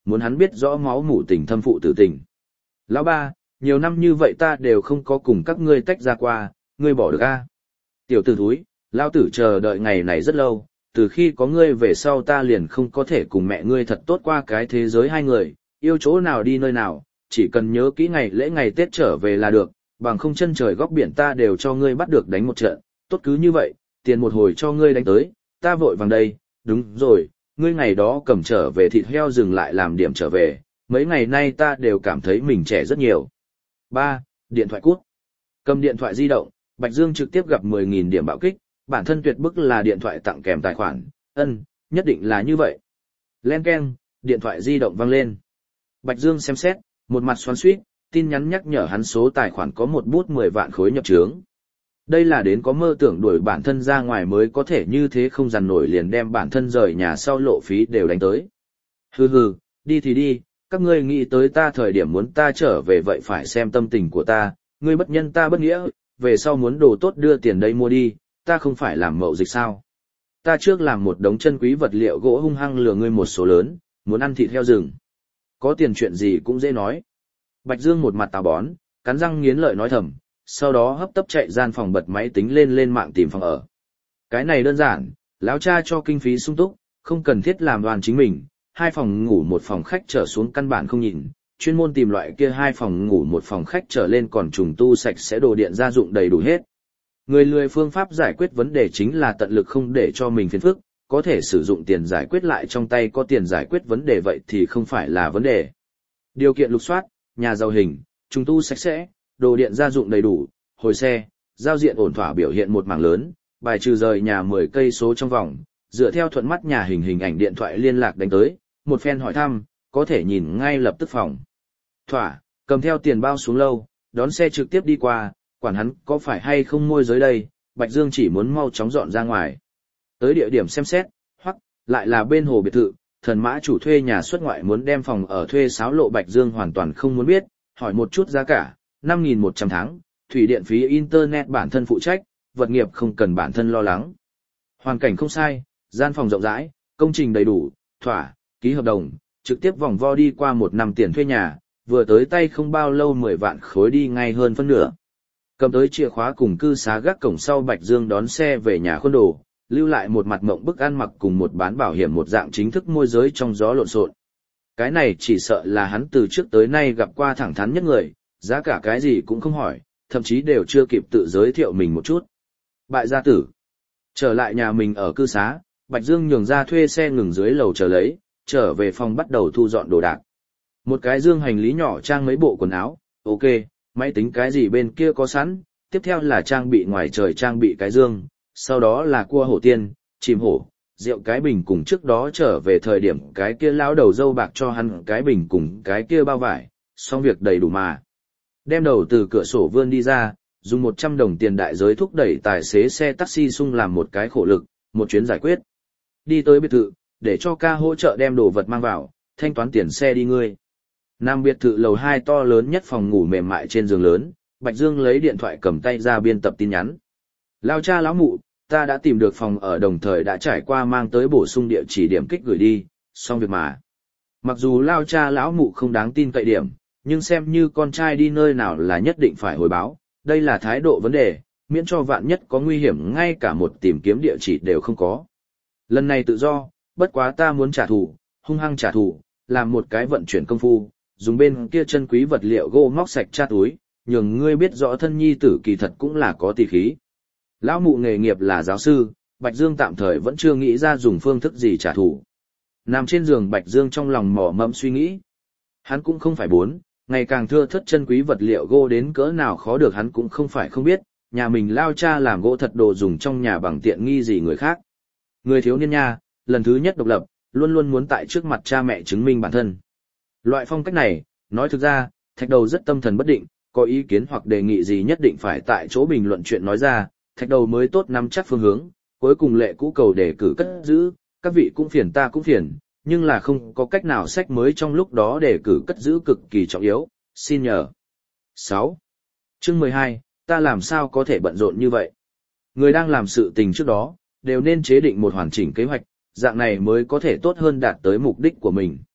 muốn hắn biết rõ máu mủ tình thâm phụ tử tình. Lão ba, nhiều năm như vậy ta đều không có cùng các ngươi tách ra qua, ngươi bỏ được a? Tiểu tử thúi, lão tử chờ đợi ngày này rất lâu, từ khi có ngươi về sau ta liền không có thể cùng mẹ ngươi thật tốt qua cái thế giới hai người, yêu chỗ nào đi nơi nào, chỉ cần nhớ kỹ ngày lễ ngày Tết trở về là được, bằng không chân trời góc biển ta đều cho ngươi bắt được đánh một trận, tốt cứ như vậy, tiền một hồi cho ngươi đánh tới, ta vội vàng đây, đúng rồi, ngươi ngày đó cầm trở về thịt heo dừng lại làm điểm trở về, mấy ngày nay ta đều cảm thấy mình trẻ rất nhiều. ba. Điện thoại cút. Cầm điện thoại di động, Bạch Dương trực tiếp gặp mười nghìn điểm bạo kích, bản thân tuyệt bức là điện thoại tặng kèm tài khoản, ân, nhất định là như vậy. Len keng, điện thoại di động vang lên. Bạch Dương xem xét, một mặt xoắn xuýt, tin nhắn nhắc nhở hắn số tài khoản có một bút mười vạn khối nhập trướng. Đây là đến có mơ tưởng đuổi bản thân ra ngoài mới có thể như thế không dằn nổi liền đem bản thân rời nhà sau lộ phí đều đánh tới. Hừ hừ, đi thì đi, các ngươi nghĩ tới ta thời điểm muốn ta trở về vậy phải xem tâm tình của ta, ngươi bất nhân ta bất nghĩa, về sau muốn đồ tốt đưa tiền đây mua đi, ta không phải làm mậu dịch sao. Ta trước làm một đống chân quý vật liệu gỗ hung hăng lừa ngươi một số lớn, muốn ăn thịt heo rừng. Có tiền chuyện gì cũng dễ nói. Bạch Dương một mặt táo bón, cắn răng nghiến lợi nói thầm, sau đó hấp tấp chạy gian phòng bật máy tính lên lên mạng tìm phòng ở. Cái này đơn giản, lão cha cho kinh phí sung túc, không cần thiết làm đoàn chính mình, hai phòng ngủ một phòng khách trở xuống căn bản không nhìn, chuyên môn tìm loại kia hai phòng ngủ một phòng khách trở lên còn trùng tu sạch sẽ đồ điện gia dụng đầy đủ hết. Người lười phương pháp giải quyết vấn đề chính là tận lực không để cho mình phiền phức, có thể sử dụng tiền giải quyết lại trong tay có tiền giải quyết vấn đề vậy thì không phải là vấn đề. Điều kiện lục soát, nhà giàu hình, trùng tu sạch sẽ, đồ điện gia dụng đầy đủ, hồi xe, giao diện ổn thỏa biểu hiện một mảng lớn, bài trừ rời nhà mười cây số trong vòng, dựa theo thuận mắt nhà hình hình ảnh điện thoại liên lạc đánh tới, một phen hỏi thăm, có thể nhìn ngay lập tức phòng. Thỏa, cầm theo tiền bao xuống lâu, đón xe trực tiếp đi qua, quản hắn có phải hay không môi giới đây, Bạch Dương chỉ muốn mau chóng dọn ra ngoài. Tới địa điểm xem xét, hoặc, lại là bên hồ biệt thự, thần mã chủ thuê nhà xuất ngoại muốn đem phòng ở thuê xáo lộ Bạch Dương hoàn toàn không muốn biết, hỏi một chút giá cả, năm nghìn một trăm tháng, thủy điện phí internet bản thân phụ trách, vật nghiệp không cần bản thân lo lắng. Hoàn cảnh không sai, gian phòng rộng rãi, công trình đầy đủ, thỏa, ký hợp đồng, trực tiếp vòng vo đi qua một năm tiền thuê nhà, vừa tới tay không bao lâu mười vạn khối đi ngay hơn phân nửa. Cầm tới chìa khóa cùng cư xá gác cổng sau Bạch Dương đón xe về nhà khuôn đồ, lưu lại một mặt mộng bức ăn mặc cùng một bán bảo hiểm một dạng chính thức môi giới trong gió lộn xộn. Cái này chỉ sợ là hắn từ trước tới nay gặp qua thẳng thắn nhất người, giá cả cái gì cũng không hỏi, thậm chí đều chưa kịp tự giới thiệu mình một chút. Bại gia tử. Trở lại nhà mình ở cư xá, Bạch Dương nhường ra thuê xe ngừng dưới lầu chờ lấy, trở về phòng bắt đầu thu dọn đồ đạc. Một cái dương hành lý nhỏ trang mấy bộ quần áo, ok, máy tính cái gì bên kia có sẵn, tiếp theo là trang bị ngoài trời trang bị cái dương, sau đó là cua hổ tiên, chìm hổ, rượu cái bình cùng trước đó trở về thời điểm cái kia lão đầu dâu bạc cho hắn cái bình cùng cái kia bao vải, xong việc đầy đủ mà. Đem đầu từ cửa sổ vươn đi ra, dùng một trăm đồng tiền đại giới thúc đẩy tài xế xe taxi sung làm một cái khổ lực, một chuyến giải quyết. Đi tới biệt thự, để cho ca hỗ trợ đem đồ vật mang vào, thanh toán tiền xe đi ngươi. Nam biệt thự lầu hai to lớn nhất phòng ngủ mềm mại trên giường lớn, Bạch Dương lấy điện thoại cầm tay ra biên tập tin nhắn. Lao cha lão mụ, ta đã tìm được phòng ở đồng thời đã trải qua mang tới bổ sung địa chỉ điểm kích gửi đi, xong việc mà. Mặc dù Lao cha lão mụ không đáng tin cậy điểm, nhưng xem như con trai đi nơi nào là nhất định phải hồi báo, đây là thái độ vấn đề, miễn cho vạn nhất có nguy hiểm ngay cả một tìm kiếm địa chỉ đều không có. Lần này tự do, bất quá ta muốn trả thù, hung hăng trả thù, làm một cái vận chuyển công phu, dùng bên kia chân quý vật liệu gỗ móc sạch cha túi, nhường ngươi biết rõ thân nhi tử kỳ thật cũng là có tỷ khí. Lão mụ nghề nghiệp là giáo sư, Bạch Dương tạm thời vẫn chưa nghĩ ra dùng phương thức gì trả thù. Nằm trên giường Bạch Dương trong lòng mò mẫm suy nghĩ. Hắn cũng không phải bốn, ngày càng thưa thất chân quý vật liệu gỗ đến cỡ nào khó được hắn cũng không phải không biết, nhà mình Lao cha làm gỗ thật đồ dùng trong nhà bằng tiện nghi gì người khác. Người thiếu niên nha, lần thứ nhất độc lập, luôn luôn muốn tại trước mặt cha mẹ chứng minh bản thân. Loại phong cách này, nói thực ra, Thạch Đầu rất tâm thần bất định, có ý kiến hoặc đề nghị gì nhất định phải tại chỗ bình luận chuyện nói ra, Thạch Đầu mới tốt nắm chắc phương hướng, cuối cùng lệ cũ cầu đề cử cất giữ, các vị cũng phiền ta cũng phiền, nhưng là không có cách nào sách mới trong lúc đó đề cử cất giữ cực kỳ trọng yếu, xin nhờ. sáu. Chương mười hai, ta làm sao có thể bận rộn như vậy? Người đang làm sự tình trước đó, đều nên chế định một hoàn chỉnh kế hoạch, dạng này mới có thể tốt hơn đạt tới mục đích của mình.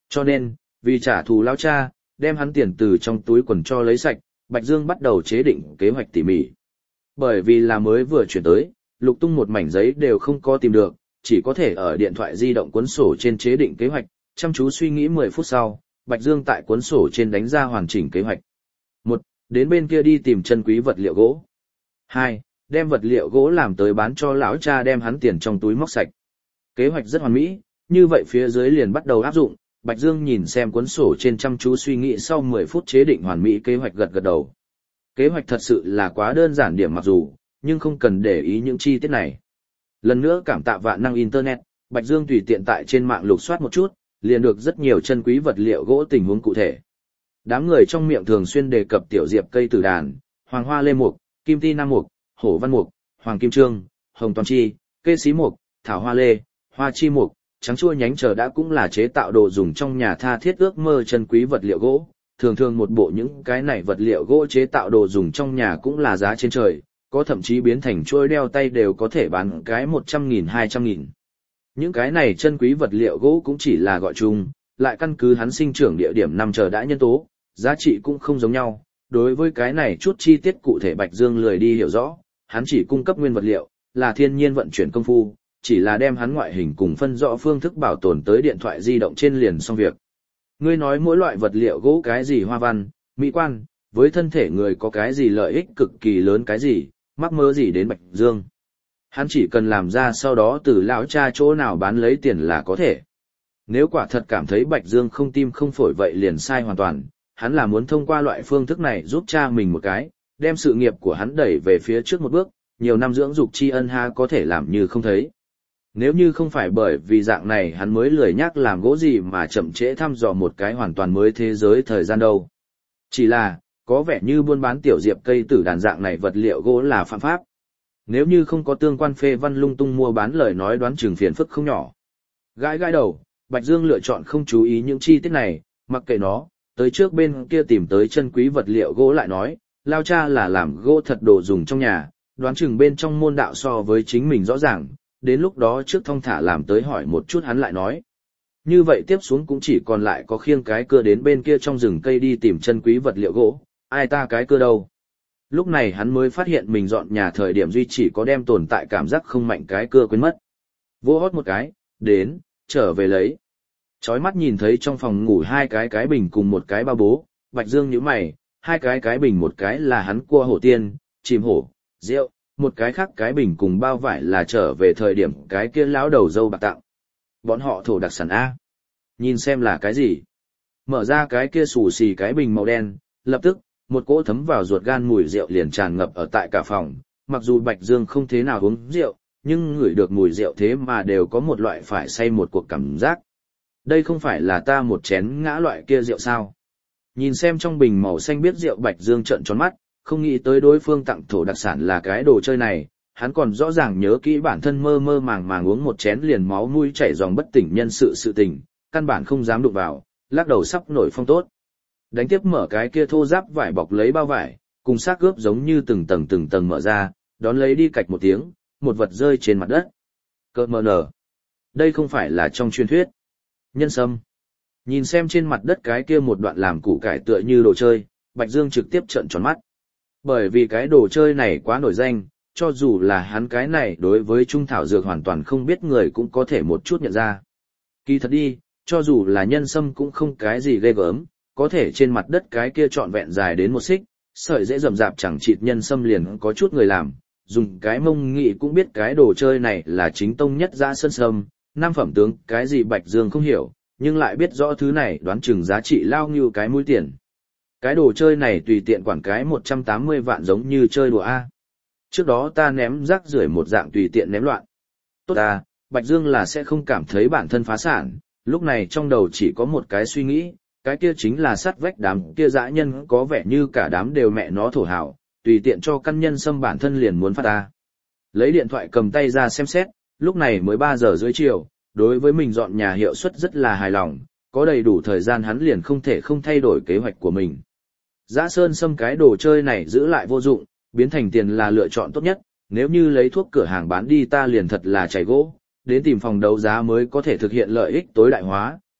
Cho nên, vì trả thù lão cha, đem hắn tiền từ trong túi quần cho lấy sạch, Bạch Dương bắt đầu chế định kế hoạch tỉ mỉ. Bởi vì là mới vừa chuyển tới, lục tung một mảnh giấy đều không có tìm được, chỉ có thể ở điện thoại di động cuốn sổ trên chế định kế hoạch, chăm chú suy nghĩ mười phút sau, Bạch Dương tại cuốn sổ trên đánh ra hoàn chỉnh kế hoạch. Một, đến bên kia đi tìm chân quý vật liệu gỗ. Hai, đem vật liệu gỗ làm tới bán cho lão cha đem hắn tiền trong túi móc sạch. Kế hoạch rất hoàn mỹ, như vậy phía dưới liền bắt đầu áp dụng, Bạch Dương nhìn xem cuốn sổ trên chăm chú suy nghĩ sau mười phút chế định hoàn mỹ kế hoạch gật gật đầu. Kế hoạch thật sự là quá đơn giản điểm mặc dù, nhưng không cần để ý những chi tiết này. Lần nữa cảm tạ vạn năng Internet, Bạch Dương tùy tiện tại trên mạng lục soát một chút, liền được rất nhiều chân quý vật liệu gỗ tình huống cụ thể. Đám người trong miệng thường xuyên đề cập tiểu diệp cây tử đàn, hoàng hoa lê mục, kim ti nam mục, hổ văn mục, hoàng kim trương, hồng toàn chi, kê xí mục, thảo hoa lê, hoa chi mục, trắng chua nhánh chờ đã cũng là chế tạo đồ dùng trong nhà tha thiết ước mơ chân quý vật liệu gỗ. Thường thường một bộ những cái này vật liệu gỗ chế tạo đồ dùng trong nhà cũng là giá trên trời, có thậm chí biến thành chuôi đeo tay đều có thể bán cái một trăm nghìn hai trăm nghìn. Những cái này chân quý vật liệu gỗ cũng chỉ là gọi chung, lại căn cứ hắn sinh trưởng địa điểm nằm chờ đã nhân tố, giá trị cũng không giống nhau. Đối với cái này chút chi tiết cụ thể Bạch Dương lười đi hiểu rõ, hắn chỉ cung cấp nguyên vật liệu, là thiên nhiên vận chuyển công phu, chỉ là đem hắn ngoại hình cùng phân rõ phương thức bảo tồn tới điện thoại di động trên liền xong việc. Ngươi nói mỗi loại vật liệu gỗ cái gì hoa văn, mỹ quan, với thân thể người có cái gì lợi ích cực kỳ lớn cái gì, mắc mơ gì đến Bạch Dương. Hắn chỉ cần làm ra sau đó từ lão cha chỗ nào bán lấy tiền là có thể. Nếu quả thật cảm thấy Bạch Dương không tim không phổi vậy liền sai hoàn toàn, hắn là muốn thông qua loại phương thức này giúp cha mình một cái, đem sự nghiệp của hắn đẩy về phía trước một bước, nhiều năm dưỡng dục tri ân ha có thể làm như không thấy. Nếu như không phải bởi vì dạng này hắn mới lười nhắc làm gỗ gì mà chậm trễ thăm dò một cái hoàn toàn mới thế giới thời gian đâu. Chỉ là, có vẻ như buôn bán tiểu diệp cây tử đàn dạng này vật liệu gỗ là phạm pháp. Nếu như không có tương quan phê văn lung tung mua bán lời nói đoán chừng phiền phức không nhỏ. Gãi gãi đầu, Bạch Dương lựa chọn không chú ý những chi tiết này, mặc kệ nó, tới trước bên kia tìm tới chân quý vật liệu gỗ lại nói, lao cha là làm gỗ thật đồ dùng trong nhà, đoán chừng bên trong môn đạo so với chính mình rõ ràng, đến lúc đó trước thong thả làm tới hỏi một chút hắn lại nói. Như vậy tiếp xuống cũng chỉ còn lại có khiêng cái cưa đến bên kia trong rừng cây đi tìm chân quý vật liệu gỗ, ai ta cái cưa đâu. Lúc này hắn mới phát hiện mình dọn nhà thời điểm duy chỉ có đem tồn tại cảm giác không mạnh cái cưa quên mất. Vô hót một cái, đến, trở về lấy. Chói mắt nhìn thấy trong phòng ngủ hai cái cái bình cùng một cái bao bố, Bạch Dương nhíu mày, hai cái cái bình một cái là hắn cua hổ tiên, chìm hổ, rượu, một cái khác cái bình cùng bao vải là trở về thời điểm cái kia lão đầu dâu bạc tặng. Bọn họ thổ đặc sản A. Nhìn xem là cái gì. Mở ra cái kia xù xì cái bình màu đen, lập tức, một cỗ thấm vào ruột gan mùi rượu liền tràn ngập ở tại cả phòng. Mặc dù Bạch Dương không thế nào uống rượu, nhưng ngửi được mùi rượu thế mà đều có một loại phải say một cuộc cảm giác. Đây không phải là ta một chén ngã loại kia rượu sao? Nhìn xem trong bình màu xanh biết rượu Bạch Dương trợn tròn mắt, không nghĩ tới đối phương tặng thổ đặc sản là cái đồ chơi này, hắn còn rõ ràng nhớ kỹ bản thân mơ mơ màng màng uống một chén liền máu mũi chảy dòng bất tỉnh nhân sự sự tình, căn bản không dám đụng vào, lắc đầu sắp nổi phong tốt. Đánh tiếp mở cái kia thô giáp vải bọc lấy bao vải, cùng xác ướp giống như từng tầng từng tầng mở ra, đón lấy đi cạch một tiếng, một vật rơi trên mặt đất. Cơ mờ nở. Đây không phải là trong truyền thuyết. Nhân sâm. Nhìn xem trên mặt đất cái kia một đoạn làm củ cải tựa như đồ chơi, Bạch Dương trực tiếp trợn tròn mắt. Bởi vì cái đồ chơi này quá nổi danh, cho dù là hắn cái này đối với trung thảo dược hoàn toàn không biết người cũng có thể một chút nhận ra. Kỳ thật đi, cho dù là nhân sâm cũng không cái gì ghê gớm, có thể trên mặt đất cái kia trọn vẹn dài đến một xích, sợi dễ rậm rạp chẳng chịt nhân sâm liền có chút người làm, dùng cái mông nghị cũng biết cái đồ chơi này là chính tông nhất dã sơn sâm, nam phẩm tướng cái gì Bạch Dương không hiểu, nhưng lại biết rõ thứ này đoán chừng giá trị lao như cái mũi tiền. Cái đồ chơi này tùy tiện quản cái một trăm tám mươi vạn giống như chơi đùa A. Trước đó ta ném rác rưởi một dạng tùy tiện ném loạn. Tốt ta, Bạch Dương là sẽ không cảm thấy bản thân phá sản, lúc này trong đầu chỉ có một cái suy nghĩ, cái kia chính là sát vách đám kia dã nhân có vẻ như cả đám đều mẹ nó thổ hảo, tùy tiện cho căn nhân xâm bản thân liền muốn phát ta. Lấy điện thoại cầm tay ra xem xét, lúc này mới ba giờ rưỡi chiều, đối với mình dọn nhà hiệu suất rất là hài lòng, có đầy đủ thời gian hắn liền không thể không thay đổi kế hoạch của mình. Dã sơn xâm cái đồ chơi này giữ lại vô dụng, biến thành tiền là lựa chọn tốt nhất, nếu như lấy thuốc cửa hàng bán đi ta liền thật là chảy gỗ, đến tìm phòng đấu giá mới có thể thực hiện lợi ích tối đại hóa,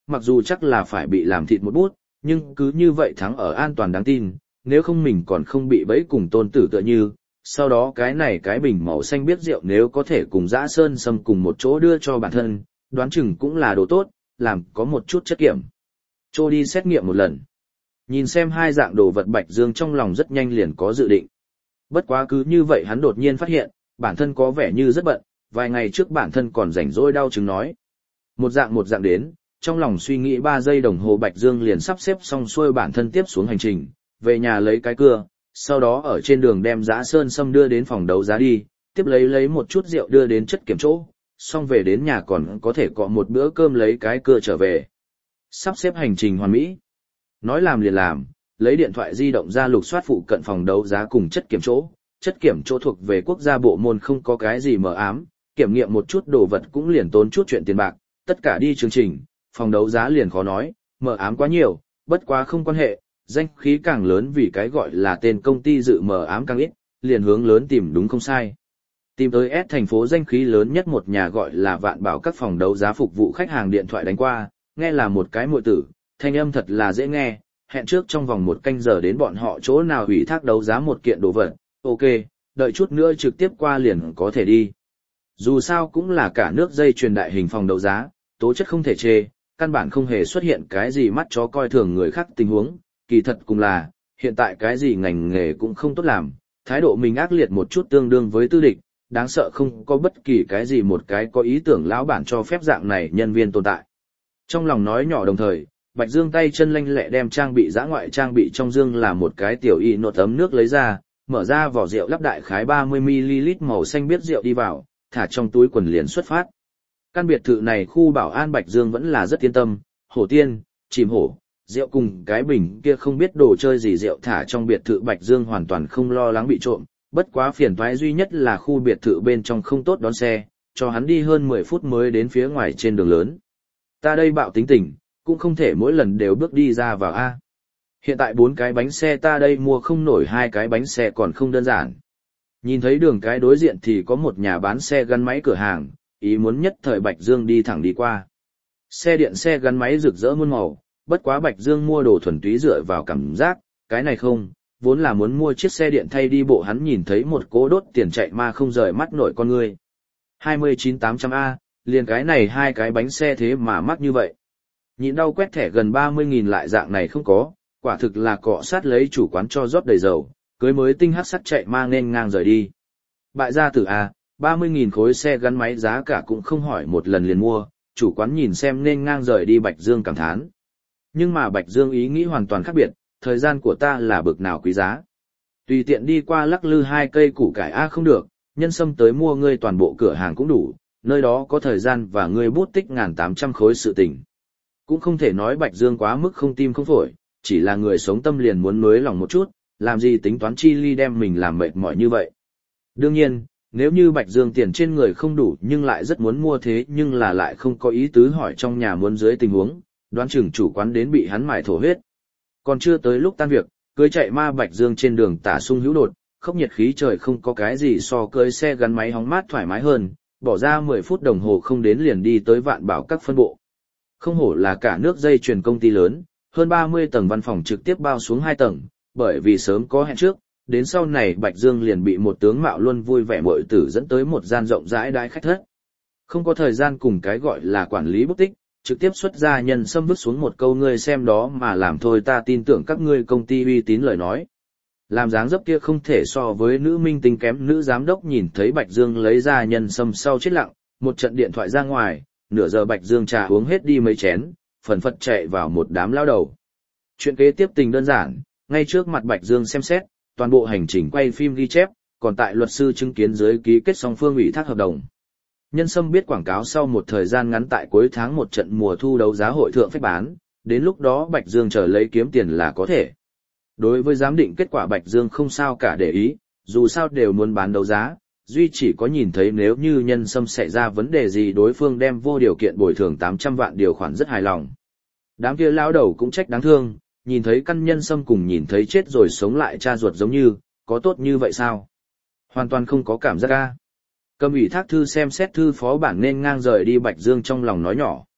mặc dù chắc là phải bị làm thịt một bút, nhưng cứ như vậy thắng ở an toàn đáng tin, nếu không mình còn không bị bẫy cùng tôn tử tựa như. Sau đó cái này cái bình màu xanh biết rượu nếu có thể cùng dã sơn sâm cùng một chỗ đưa cho bản thân, đoán chừng cũng là đồ tốt, làm có một chút chất kiểm. Trô đi xét nghiệm một lần. Nhìn xem hai dạng đồ vật Bạch Dương trong lòng rất nhanh liền có dự định. Bất quá cứ như vậy hắn đột nhiên phát hiện, bản thân có vẻ như rất bận, vài ngày trước bản thân còn rảnh rỗi đau chứng nói. Một dạng một dạng đến, trong lòng suy nghĩ ba giây đồng hồ Bạch Dương liền sắp xếp xong xuôi bản thân tiếp xuống hành trình, về nhà lấy cái cưa, sau đó ở trên đường đem dã sơn sâm đưa đến phòng đấu giá đi, tiếp lấy lấy một chút rượu đưa đến chất kiểm chỗ, xong về đến nhà còn có thể cọ một bữa cơm lấy cái cưa trở về. Sắp xếp hành trình hoàn mỹ. Nói làm liền làm, lấy điện thoại di động ra lục soát phụ cận phòng đấu giá cùng chất kiểm chỗ, chất kiểm chỗ thuộc về quốc gia bộ môn không có cái gì mờ ám, kiểm nghiệm một chút đồ vật cũng liền tốn chút chuyện tiền bạc, tất cả đi chương trình, phòng đấu giá liền khó nói, mờ ám quá nhiều, bất quá không quan hệ, danh khí càng lớn vì cái gọi là tên công ty dự mờ ám càng ít, liền hướng lớn tìm đúng không sai. Tìm tới S thành phố danh khí lớn nhất một nhà gọi là Vạn Bảo các phòng đấu giá phục vụ khách hàng điện thoại đánh qua, nghe là một cái muội tử, thanh âm thật là dễ nghe, hẹn trước trong vòng một canh giờ đến bọn họ chỗ nào ủy thác đấu giá một kiện đồ vật, ok, đợi chút nữa trực tiếp qua liền có thể đi. Dù sao cũng là cả nước dây truyền đại hình phòng đấu giá, tố chất không thể chê, căn bản không hề xuất hiện cái gì mắt chó coi thường người khác tình huống, kỳ thật cũng là, hiện tại cái gì ngành nghề cũng không tốt làm, thái độ mình ác liệt một chút tương đương với tư địch, đáng sợ không có bất kỳ cái gì một cái có ý tưởng lão bản cho phép dạng này nhân viên tồn tại. Trong lòng nói nhỏ đồng thời, Bạch Dương tay chân lanh lẹ đem trang bị dã ngoại trang bị trong dương là một cái tiểu y nốt ấm nước lấy ra, mở ra vỏ rượu lắp đại khái ba mươi mi li lít màu xanh biết rượu đi vào, thả trong túi quần liền xuất phát. Căn biệt thự này khu bảo an Bạch Dương vẫn là rất yên tâm, hổ tiên, chìm hổ, rượu cùng cái bình kia không biết đồ chơi gì rượu thả trong biệt thự Bạch Dương hoàn toàn không lo lắng bị trộm, bất quá phiền toái duy nhất là khu biệt thự bên trong không tốt đón xe, cho hắn đi hơn mười phút mới đến phía ngoài trên đường lớn. Ta đây bạo tính tình, cũng không thể mỗi lần đều bước đi ra vào A. Hiện tại bốn cái bánh xe ta đây mua không nổi hai cái bánh xe còn không đơn giản. Nhìn thấy đường cái đối diện thì có một nhà bán xe gắn máy cửa hàng, ý muốn nhất thời Bạch Dương đi thẳng đi qua. Xe điện xe gắn máy rực rỡ muôn màu, bất quá Bạch Dương mua đồ thuần túy dựa vào cảm giác, cái này không, vốn là muốn mua chiếc xe điện thay đi bộ hắn nhìn thấy một cố đốt tiền chạy mà không rời mắt nổi con người. hai mươi chín tám trăm A, liền cái này hai cái bánh xe thế mà mắc như vậy. Nhịn đau quét thẻ gần ba mươi nghìn lại dạng này không có, quả thực là cọ sát lấy chủ quán cho rót đầy dầu, cưới mới tinh hắc sắt chạy mang nên ngang rời đi. Bại gia tử A, ba mươi nghìn khối xe gắn máy giá cả cũng không hỏi một lần liền mua, chủ quán nhìn xem nên ngang rời đi Bạch Dương cảm thán. Nhưng mà Bạch Dương ý nghĩ hoàn toàn khác biệt, thời gian của ta là bực nào quý giá. Tùy tiện đi qua lắc lư hai cây củ cải A không được, nhân sâm tới mua ngươi toàn bộ cửa hàng cũng đủ, nơi đó có thời gian và ngươi bút tích ngàn tám trăm khối sự tình. Cũng không thể nói Bạch Dương quá mức không tim không phổi, chỉ là người sống tâm liền muốn nuối lòng một chút, làm gì tính toán chi ly đem mình làm mệt mỏi như vậy. Đương nhiên, nếu như Bạch Dương tiền trên người không đủ nhưng lại rất muốn mua thế nhưng là lại không có ý tứ hỏi trong nhà muốn dưới tình huống, đoán chừng chủ quán đến bị hắn mải thổ huyết. Còn chưa tới lúc tan việc, cưới chạy ma Bạch Dương trên đường tả sung hữu đột, khốc nhiệt khí trời không có cái gì so cưới xe gắn máy hóng mát thoải mái hơn, bỏ ra mười phút đồng hồ không đến liền đi tới Vạn Bảo các phân bộ. Không hổ là cả nước dây chuyền công ty lớn, hơn ba mươi tầng văn phòng trực tiếp bao xuống hai tầng, bởi vì sớm có hẹn trước, đến sau này Bạch Dương liền bị một tướng mạo luôn vui vẻ muội tử dẫn tới một gian rộng rãi đãi khách thất. Không có thời gian cùng cái gọi là quản lý bút tích, trực tiếp xuất ra nhân sâm vứt xuống một câu ngươi xem đó mà làm thôi ta tin tưởng các ngươi công ty uy tín lời nói. Làm dáng dấp kia không thể so với nữ minh tinh kém nữ giám đốc nhìn thấy Bạch Dương lấy ra nhân sâm sau chết lặng, một trận điện thoại ra ngoài, nửa giờ Bạch Dương trà uống hết đi mấy chén, phần phật chạy vào một đám lao đầu. Chuyện kế tiếp tình đơn giản, ngay trước mặt Bạch Dương xem xét, toàn bộ hành trình quay phim ghi chép, còn tại luật sư chứng kiến dưới ký kết song phương ủy thác hợp đồng. Nhân sâm biết quảng cáo sau một thời gian ngắn tại cuối tháng một trận mùa thu đấu giá hội thượng phách bán, đến lúc đó Bạch Dương chờ lấy kiếm tiền là có thể. Đối với giám định kết quả Bạch Dương không sao cả để ý, dù sao đều muốn bán đấu giá, duy chỉ có nhìn thấy nếu như nhân sâm xảy ra vấn đề gì đối phương đem vô điều kiện bồi thường tám trăm vạn điều khoản rất hài lòng. Đám kia lão đầu cũng trách đáng thương, nhìn thấy căn nhân sâm cùng nhìn thấy chết rồi sống lại cha ruột giống như, có tốt như vậy sao? Hoàn toàn không có cảm giác ca. Cầm ủy thác thư xem xét thư phó bản nên ngang rời đi Bạch Dương trong lòng nói nhỏ.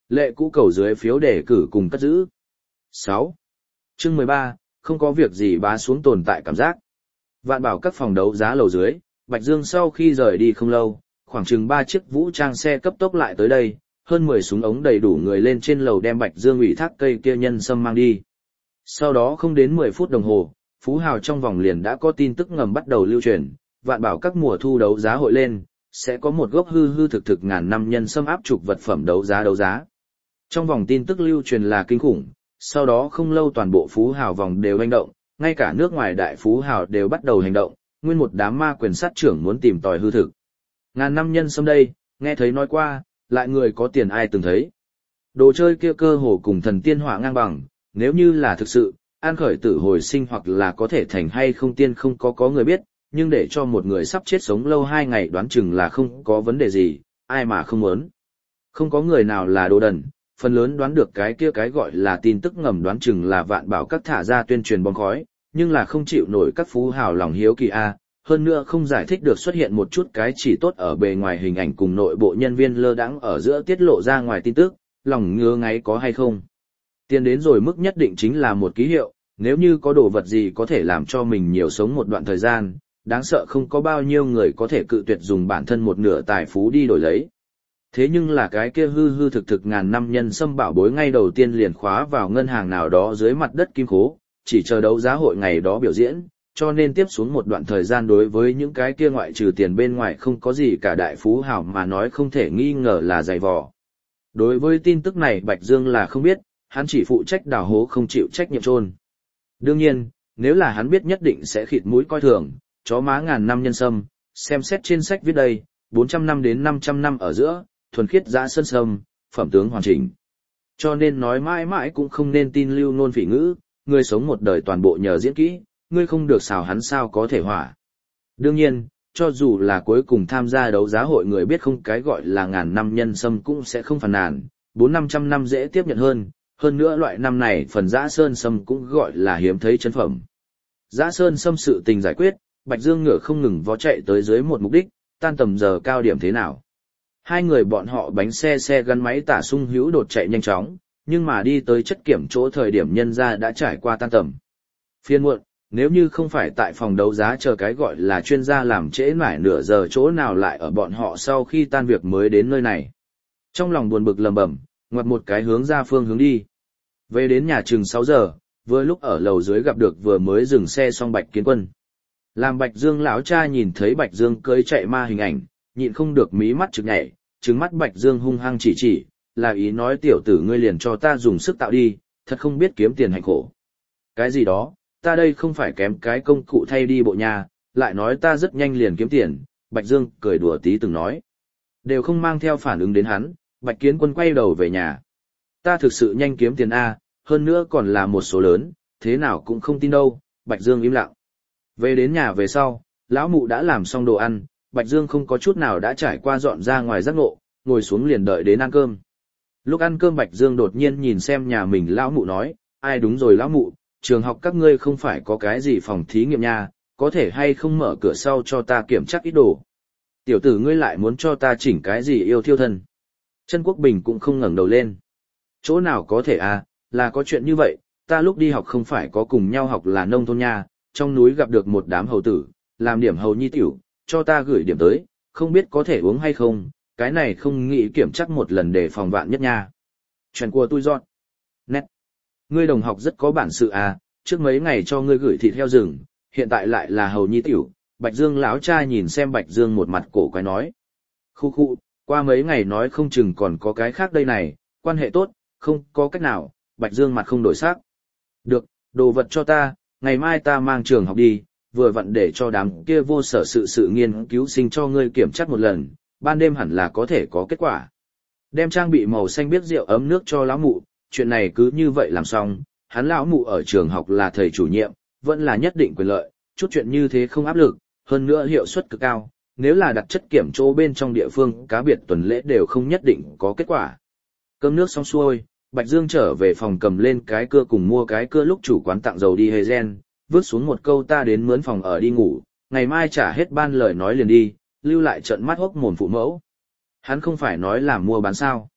Lệ cũ cầu dưới phiếu đề cử cùng cất giữ. sáu. Chương mười ba, không có việc gì bá xuống tồn tại cảm giác. Vạn bảo các phòng đấu giá lầu dưới, Bạch Dương sau khi rời đi không lâu, khoảng chừng ba chiếc vũ trang xe cấp tốc lại tới đây, hơn mười súng ống đầy đủ người lên trên lầu đem Bạch Dương ủy thác cây kia nhân sâm mang đi. Sau đó không đến mười phút đồng hồ, Phú Hào trong vòng liền đã có tin tức ngầm bắt đầu lưu truyền, vạn bảo các mùa thu đấu giá hội lên, sẽ có một gốc hư hư thực thực ngàn năm nhân sâm áp trục vật phẩm đấu giá đấu giá. Trong vòng tin tức lưu truyền là kinh khủng, sau đó không lâu toàn bộ Phú Hào vòng đều hành động, ngay cả nước ngoài đại Phú Hào đều bắt đầu hành động, nguyên một đám ma quyền sát trưởng muốn tìm tòi hư thực. Ngàn năm nhân sâm đây, nghe thấy nói qua, lại người có tiền ai từng thấy. Đồ chơi kia cơ hồ cùng thần tiên hỏa ngang bằng, nếu như là thực sự, an khởi tử hồi sinh hoặc là có thể thành hay không tiên không có có người biết, nhưng để cho một người sắp chết sống lâu hai ngày đoán chừng là không có vấn đề gì, ai mà không muốn. Không có người nào là đồ đần, phần lớn đoán được cái kia cái gọi là tin tức ngầm đoán chừng là vạn bảo các thả ra tuyên truyền bom khói, nhưng là không chịu nổi các phú hào lòng hiếu kỳ a, hơn nữa không giải thích được xuất hiện một chút cái chỉ tốt ở bề ngoài hình ảnh cùng nội bộ nhân viên lơ đãng ở giữa tiết lộ ra ngoài tin tức, lòng ngứa ngáy có hay không. Tiền đến rồi mức nhất định chính là một ký hiệu, nếu như có đồ vật gì có thể làm cho mình nhiều sống một đoạn thời gian, đáng sợ không có bao nhiêu người có thể cự tuyệt dùng bản thân một nửa tài phú đi đổi lấy. Thế nhưng là cái kia hư hư thực thực ngàn năm nhân sâm bảo bối ngay đầu tiên liền khóa vào ngân hàng nào đó dưới mặt đất kim khố, chỉ chờ đấu giá hội ngày đó biểu diễn, cho nên tiếp xuống một đoạn thời gian đối với những cái kia ngoại trừ tiền bên ngoài không có gì cả đại phú hào mà nói không thể nghi ngờ là dày vò. Đối với tin tức này Bạch Dương là không biết, hắn chỉ phụ trách đào hố không chịu trách nhiệm chôn. Đương nhiên, nếu là hắn biết nhất định sẽ khịt mũi coi thường, chó má ngàn năm nhân sâm, xem xét trên sách viết đây, bốn trăm năm đến năm trăm năm ở giữa, thuần khiết dã sơn sâm, phẩm tướng hoàn chỉnh. Cho nên nói mãi mãi cũng không nên tin lưu nôn phỉ ngữ, người sống một đời toàn bộ nhờ diễn kỹ, ngươi không được xào hắn sao có thể hỏa. Đương nhiên, cho dù là cuối cùng tham gia đấu giá hội người biết không cái gọi là ngàn năm nhân sâm cũng sẽ không phàn nàn, bốn năm trăm năm dễ tiếp nhận hơn, hơn nữa loại năm này phần dã sơn sâm cũng gọi là hiếm thấy chân phẩm. Dã sơn sâm sự tình giải quyết, Bạch Dương ngựa không ngừng vó chạy tới dưới một mục đích, tan tầm giờ cao điểm thế nào. Hai người bọn họ bánh xe xe gắn máy tả sung hữu đột chạy nhanh chóng, nhưng mà đi tới chất kiểm chỗ thời điểm nhân ra đã trải qua tan tầm. Phiên muộn, nếu như không phải tại phòng đấu giá chờ cái gọi là chuyên gia làm trễ mãi nửa giờ chỗ nào lại ở bọn họ sau khi tan việc mới đến nơi này. Trong lòng buồn bực lầm bầm, ngoặt một cái hướng ra phương hướng đi. Về đến nhà chừng sáu giờ, vừa lúc ở lầu dưới gặp được vừa mới dừng xe xong Bạch Kiến Quân. Làm Bạch Dương lão cha nhìn thấy Bạch Dương cưỡi chạy ma hình ảnh, nhịn không được mí mắt trực nhảy, trừng mắt Bạch Dương hung hăng chỉ chỉ, là ý nói tiểu tử ngươi liền cho ta dùng sức tạo đi, thật không biết kiếm tiền hạnh khổ. Cái gì đó, ta đây không phải kém cái công cụ thay đi bộ nhà, lại nói ta rất nhanh liền kiếm tiền, Bạch Dương cười đùa tí từng nói. Đều không mang theo phản ứng đến hắn, Bạch Kiến Quân quay đầu về nhà. Ta thực sự nhanh kiếm tiền A, hơn nữa còn là một số lớn, thế nào cũng không tin đâu, Bạch Dương im lặng. Về đến nhà về sau, lão mụ đã làm xong đồ ăn, Bạch Dương không có chút nào đã trải qua dọn ra ngoài giác ngộ, ngồi xuống liền đợi đến ăn cơm. Lúc ăn cơm Bạch Dương đột nhiên nhìn xem nhà mình lão mụ nói, ai đúng rồi lão mụ, trường học các ngươi không phải có cái gì phòng thí nghiệm nha, có thể hay không mở cửa sau cho ta kiểm chắc ít đồ. Tiểu tử ngươi lại muốn cho ta chỉnh cái gì yêu thiêu thân. Trân Quốc Bình cũng không ngẩng đầu lên. Chỗ nào có thể à, là có chuyện như vậy, ta lúc đi học không phải có cùng nhau học là nông thôn nha, trong núi gặp được một đám hầu tử, làm điểm hầu nhi tiểu, cho ta gửi điểm tới, không biết có thể uống hay không, cái này không nghĩ kiểm chắc một lần để phòng vạn nhất nha. Chuyện của tôi dọn. Nét. Ngươi đồng học rất có bản sự à, trước mấy ngày cho ngươi gửi thịt heo rừng, hiện tại lại là hầu nhi tiểu. Bạch Dương lão cha nhìn xem Bạch Dương một mặt cổ quái nói. Khu khu, qua mấy ngày nói không chừng còn có cái khác đây này, quan hệ tốt, không có cách nào, Bạch Dương mặt không đổi sắc. Được, đồ vật cho ta, ngày mai ta mang trường học đi, vừa vặn để cho đám kia vô sở sự sự nghiên cứu sinh cho ngươi kiểm tra một lần, ban đêm hẳn là có thể có kết quả. Đem trang bị màu xanh biết rượu ấm nước cho lão mụ, chuyện này cứ như vậy làm xong, hắn lão mụ ở trường học là thầy chủ nhiệm, vẫn là nhất định quyền lợi, chút chuyện như thế không áp lực, hơn nữa hiệu suất cực cao, nếu là đặt chất kiểm chỗ bên trong địa phương cá biệt tuần lễ đều không nhất định có kết quả. Cơm nước xong xuôi, Bạch Dương trở về phòng cầm lên cái cưa cùng mua cái cưa lúc chủ quán tặng dầu đi hề gen, vứt xuống một câu ta đến mướn phòng ở đi ngủ, ngày mai trả hết ban lời nói liền đi, lưu lại trận mắt hốc mồm phụ mẫu. Hắn không phải nói làm mua bán sao.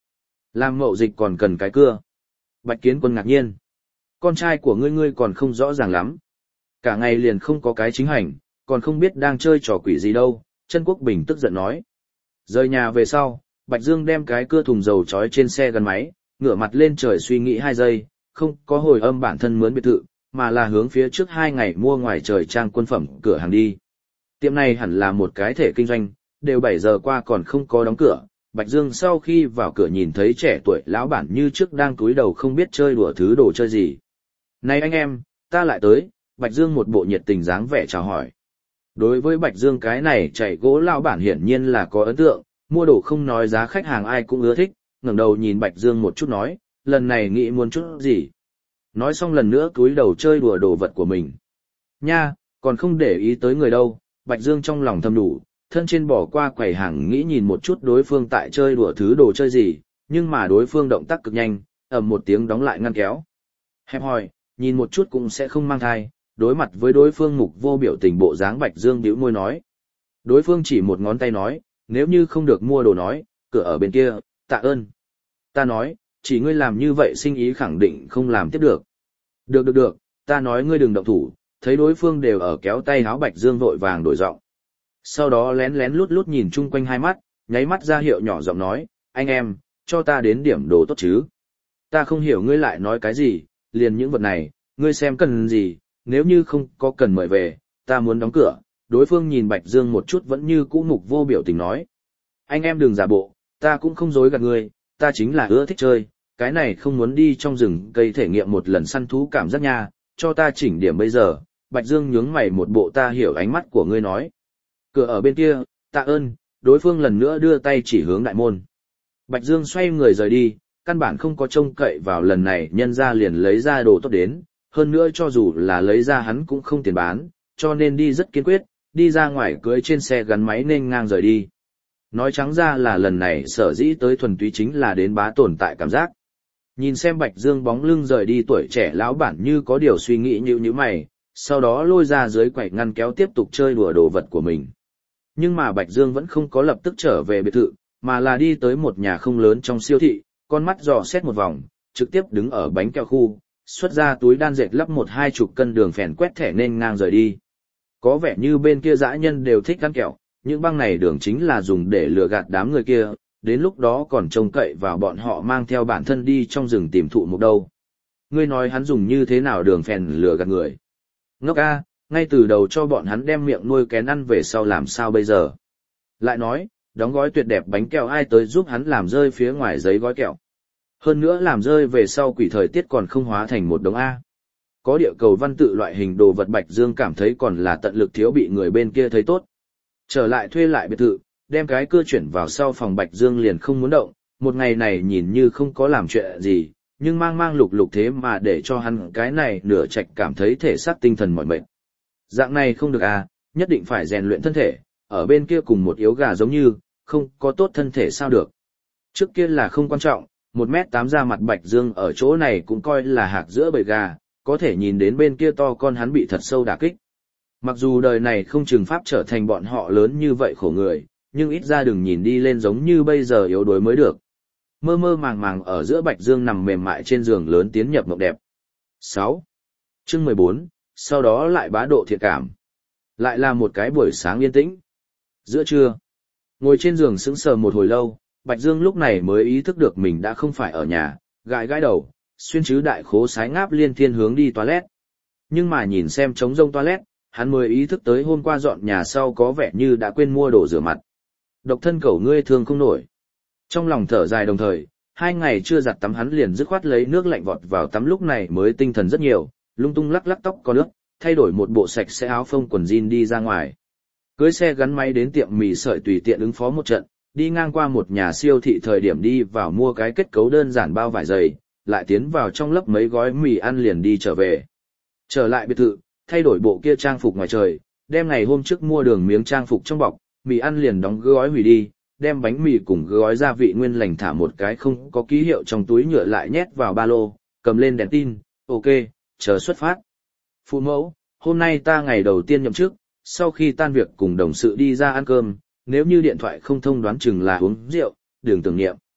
Làm mậu dịch còn cần cái cưa. Bạch Kiến Quân ngạc nhiên. Con trai của ngươi ngươi còn không rõ ràng lắm. Cả ngày liền không có cái chính hành, còn không biết đang chơi trò quỷ gì đâu, Trân Quốc Bình tức giận nói. Rời nhà về sau, Bạch Dương đem cái cưa thùng dầu trói trên xe gắn máy, ngửa mặt lên trời suy nghĩ hai giây, không có hồi âm bản thân mướn biệt thự, mà là hướng phía trước hai ngày mua ngoài trời trang quân phẩm cửa hàng đi. Tiệm này hẳn là một cái thể kinh doanh, đều bảy giờ qua còn không có đóng cửa. Bạch Dương sau khi vào cửa nhìn thấy trẻ tuổi lão bản như trước đang cúi đầu không biết chơi đùa thứ đồ chơi gì. Này anh em, ta lại tới, Bạch Dương một bộ nhiệt tình dáng vẻ chào hỏi. Đối với Bạch Dương cái này chạy gỗ lão bản hiển nhiên là có ấn tượng, mua đồ không nói giá khách hàng ai cũng ưa thích, ngẩng đầu nhìn Bạch Dương một chút nói, lần này nghĩ muốn chút gì. Nói xong lần nữa cúi đầu chơi đùa đồ vật của mình. Nha, còn không để ý tới người đâu, Bạch Dương trong lòng thầm đủ, thân trên bỏ qua quầy hàng nghĩ nhìn một chút đối phương tại chơi đùa thứ đồ chơi gì, nhưng mà đối phương động tác cực nhanh, ầm một tiếng đóng lại ngăn kéo. Hẹp hòi, nhìn một chút cũng sẽ không mang thai, đối mặt với đối phương mục vô biểu tình bộ dáng Bạch Dương bĩu môi nói. Đối phương chỉ một ngón tay nói, nếu như không được mua đồ nói, cửa ở bên kia, tạ ơn. Ta nói, chỉ ngươi làm như vậy sinh ý khẳng định không làm tiếp được. Được được được, ta nói ngươi đừng động thủ, thấy đối phương đều ở kéo tay háo Bạch Dương vội vàng đổi giọng. Sau đó lén lén lút lút nhìn chung quanh hai mắt, nháy mắt ra hiệu nhỏ giọng nói, anh em, cho ta đến điểm đồ tốt chứ. Ta không hiểu ngươi lại nói cái gì, liền những vật này, ngươi xem cần gì, nếu như không có cần mời về, ta muốn đóng cửa. Đối phương nhìn Bạch Dương một chút vẫn như cũ mục vô biểu tình nói. Anh em đừng giả bộ, ta cũng không dối gạt ngươi, ta chính là ưa thích chơi, cái này không muốn đi trong rừng cây thể nghiệm một lần săn thú cảm giác nha, cho ta chỉnh điểm bây giờ. Bạch Dương nhướng mày một bộ ta hiểu ánh mắt của ngươi nói. Cửa ở bên kia, tạ ơn, đối phương lần nữa đưa tay chỉ hướng đại môn. Bạch Dương xoay người rời đi, căn bản không có trông cậy vào lần này nhân ra liền lấy ra đồ tốt đến, hơn nữa cho dù là lấy ra hắn cũng không tiền bán, cho nên đi rất kiên quyết, đi ra ngoài cưới trên xe gắn máy nên ngang rời đi. Nói trắng ra là lần này sở dĩ tới thuần túy chính là đến bá tồn tại cảm giác. Nhìn xem Bạch Dương bóng lưng rời đi tuổi trẻ lão bản như có điều suy nghĩ như như mày, sau đó lôi ra dưới quầy ngăn kéo tiếp tục chơi đùa đồ vật của mình. Nhưng mà Bạch Dương vẫn không có lập tức trở về biệt thự, mà là đi tới một nhà không lớn trong siêu thị, con mắt dò xét một vòng, trực tiếp đứng ở bánh kẹo khu, xuất ra túi đan dệt lắp một hai chục cân đường phèn quét thẻ nên ngang rời đi. Có vẻ như bên kia dã nhân đều thích ăn kẹo, những băng này đường chính là dùng để lừa gạt đám người kia, đến lúc đó còn trông cậy vào bọn họ mang theo bản thân đi trong rừng tìm thụ một đâu. Ngươi nói hắn dùng như thế nào đường phèn lừa gạt người? Ngốc a, ngay từ đầu cho bọn hắn đem miệng nuôi kén ăn về sau làm sao bây giờ? Lại nói, đóng gói tuyệt đẹp bánh kẹo ai tới giúp hắn làm rơi phía ngoài giấy gói kẹo. Hơn nữa làm rơi về sau quỷ thời tiết còn không hóa thành một đống A. Có địa cầu văn tự loại hình đồ vật Bạch Dương cảm thấy còn là tận lực thiếu bị người bên kia thấy tốt. Trở lại thuê lại biệt thự, đem cái cưa chuyển vào sau phòng Bạch Dương liền không muốn động, một ngày này nhìn như không có làm chuyện gì, nhưng mang mang lục lục thế mà để cho hắn cái này nửa trạch cảm thấy thể xác tinh thần mỏi mệt. Dạng này không được à, nhất định phải rèn luyện thân thể, ở bên kia cùng một yếu gà giống như, không có tốt thân thể sao được. Trước kia là không quan trọng, một mét tám ra mặt Bạch Dương ở chỗ này cũng coi là hạc giữa bầy gà, có thể nhìn đến bên kia to con hắn bị thật sâu đả kích. Mặc dù đời này không trừng pháp trở thành bọn họ lớn như vậy khổ người, nhưng ít ra đừng nhìn đi lên giống như bây giờ yếu đuối mới được. Mơ mơ màng màng ở giữa Bạch Dương nằm mềm mại trên giường lớn tiến nhập mộng đẹp. sáu. Chương mười bốn, sau đó lại bá độ thiện cảm. Lại là một cái buổi sáng yên tĩnh. Giữa trưa, ngồi trên giường sững sờ một hồi lâu, Bạch Dương lúc này mới ý thức được mình đã không phải ở nhà, gãi gãi đầu, xuyên chứ đại khố sái ngáp liên thiên hướng đi toilet. Nhưng mà nhìn xem trống rông toilet, hắn mới ý thức tới hôm qua dọn nhà sau có vẻ như đã quên mua đồ rửa mặt. Độc thân cẩu ngươi thương không nổi. Trong lòng thở dài đồng thời, hai ngày chưa giặt tắm hắn liền dứt khoát lấy nước lạnh vọt vào tắm lúc này mới tinh thần rất nhiều, lung tung lắc lắc tóc có nước, thay đổi một bộ sạch sẽ áo phông quần jean đi ra ngoài. Cưới xe gắn máy đến tiệm mì sợi tùy tiện ứng phó một trận, đi ngang qua một nhà siêu thị thời điểm đi vào mua cái kết cấu đơn giản bao vải dày, lại tiến vào trong lớp mấy gói mì ăn liền đi trở về. Trở lại biệt thự, thay đổi bộ kia trang phục ngoài trời, đem ngày hôm trước mua đường miếng trang phục trong bọc, mì ăn liền đóng gói hủy đi, đem bánh mì cùng gói gia vị nguyên lành thả một cái không có ký hiệu trong túi nhựa lại nhét vào ba lô, cầm lên đèn tin, ok, chờ xuất phát. Phụ mẫu, hôm nay ta ngày đầu tiên nhậm chức, sau khi tan việc cùng đồng sự đi ra ăn cơm, nếu như điện thoại không thông đoán chừng là uống rượu, đừng tưởng niệm.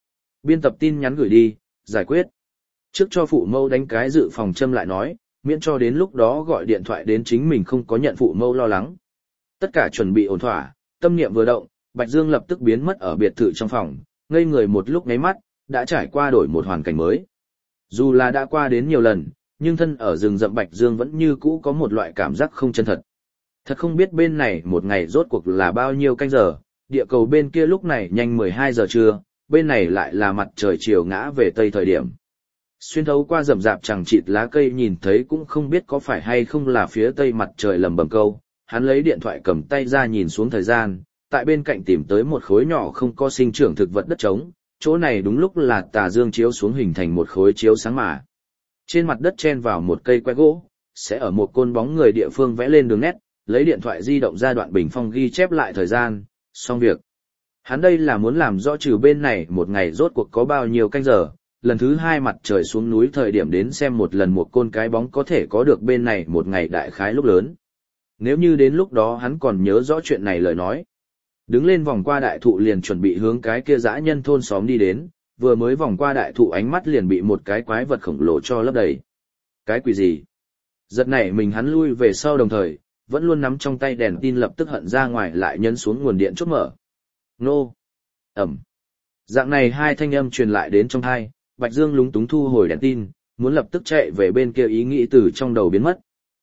Biên tập tin nhắn gửi đi, giải quyết. Trước cho phụ mẫu đánh cái dự phòng châm lại nói, miễn cho đến lúc đó gọi điện thoại đến chính mình không có nhận phụ mẫu lo lắng. Tất cả chuẩn bị ổn thỏa, tâm niệm vừa động, Bạch Dương lập tức biến mất ở biệt thự trong phòng, ngây người một lúc nháy mắt, đã trải qua đổi một hoàn cảnh mới. Dù là đã qua đến nhiều lần, nhưng thân ở rừng rậm Bạch Dương vẫn như cũ có một loại cảm giác không chân thật. Thật không biết bên này một ngày rốt cuộc là bao nhiêu canh giờ, địa cầu bên kia lúc này nhanh mười hai giờ trưa, bên này lại là mặt trời chiều ngã về tây thời điểm. Xuyên thấu qua rậm rạp chẳng chịt lá cây nhìn thấy cũng không biết có phải hay không là phía tây mặt trời lầm bầm câu, hắn lấy điện thoại cầm tay ra nhìn xuống thời gian, tại bên cạnh tìm tới một khối nhỏ không có sinh trưởng thực vật đất trống, chỗ này đúng lúc là tà dương chiếu xuống hình thành một khối chiếu sáng mà. Trên mặt đất chen vào một cây que gỗ, sẽ ở một côn bóng người địa phương vẽ lên đường nét, lấy điện thoại di động ra đoạn bình phong ghi chép lại thời gian, xong việc. Hắn đây là muốn làm rõ trừ bên này một ngày rốt cuộc có bao nhiêu canh giờ, lần thứ hai mặt trời xuống núi thời điểm đến xem một lần một côn cái bóng có thể có được bên này một ngày đại khái lúc lớn. Nếu như đến lúc đó hắn còn nhớ rõ chuyện này lời nói. Đứng lên vòng qua đại thụ liền chuẩn bị hướng cái kia dã nhân thôn xóm đi đến, vừa mới vòng qua đại thụ ánh mắt liền bị một cái quái vật khổng lồ cho lấp đầy. Cái quỷ gì? Giật nảy mình hắn lui về sau đồng thời, vẫn luôn nắm trong tay đèn tin lập tức hận ra ngoài lại nhấn xuống nguồn điện chốt mở. Nô! Ẩm! Dạng này hai thanh âm truyền lại đến trong tai, Bạch Dương lúng túng thu hồi đèn tin, muốn lập tức chạy về bên kia ý nghĩ từ trong đầu biến mất.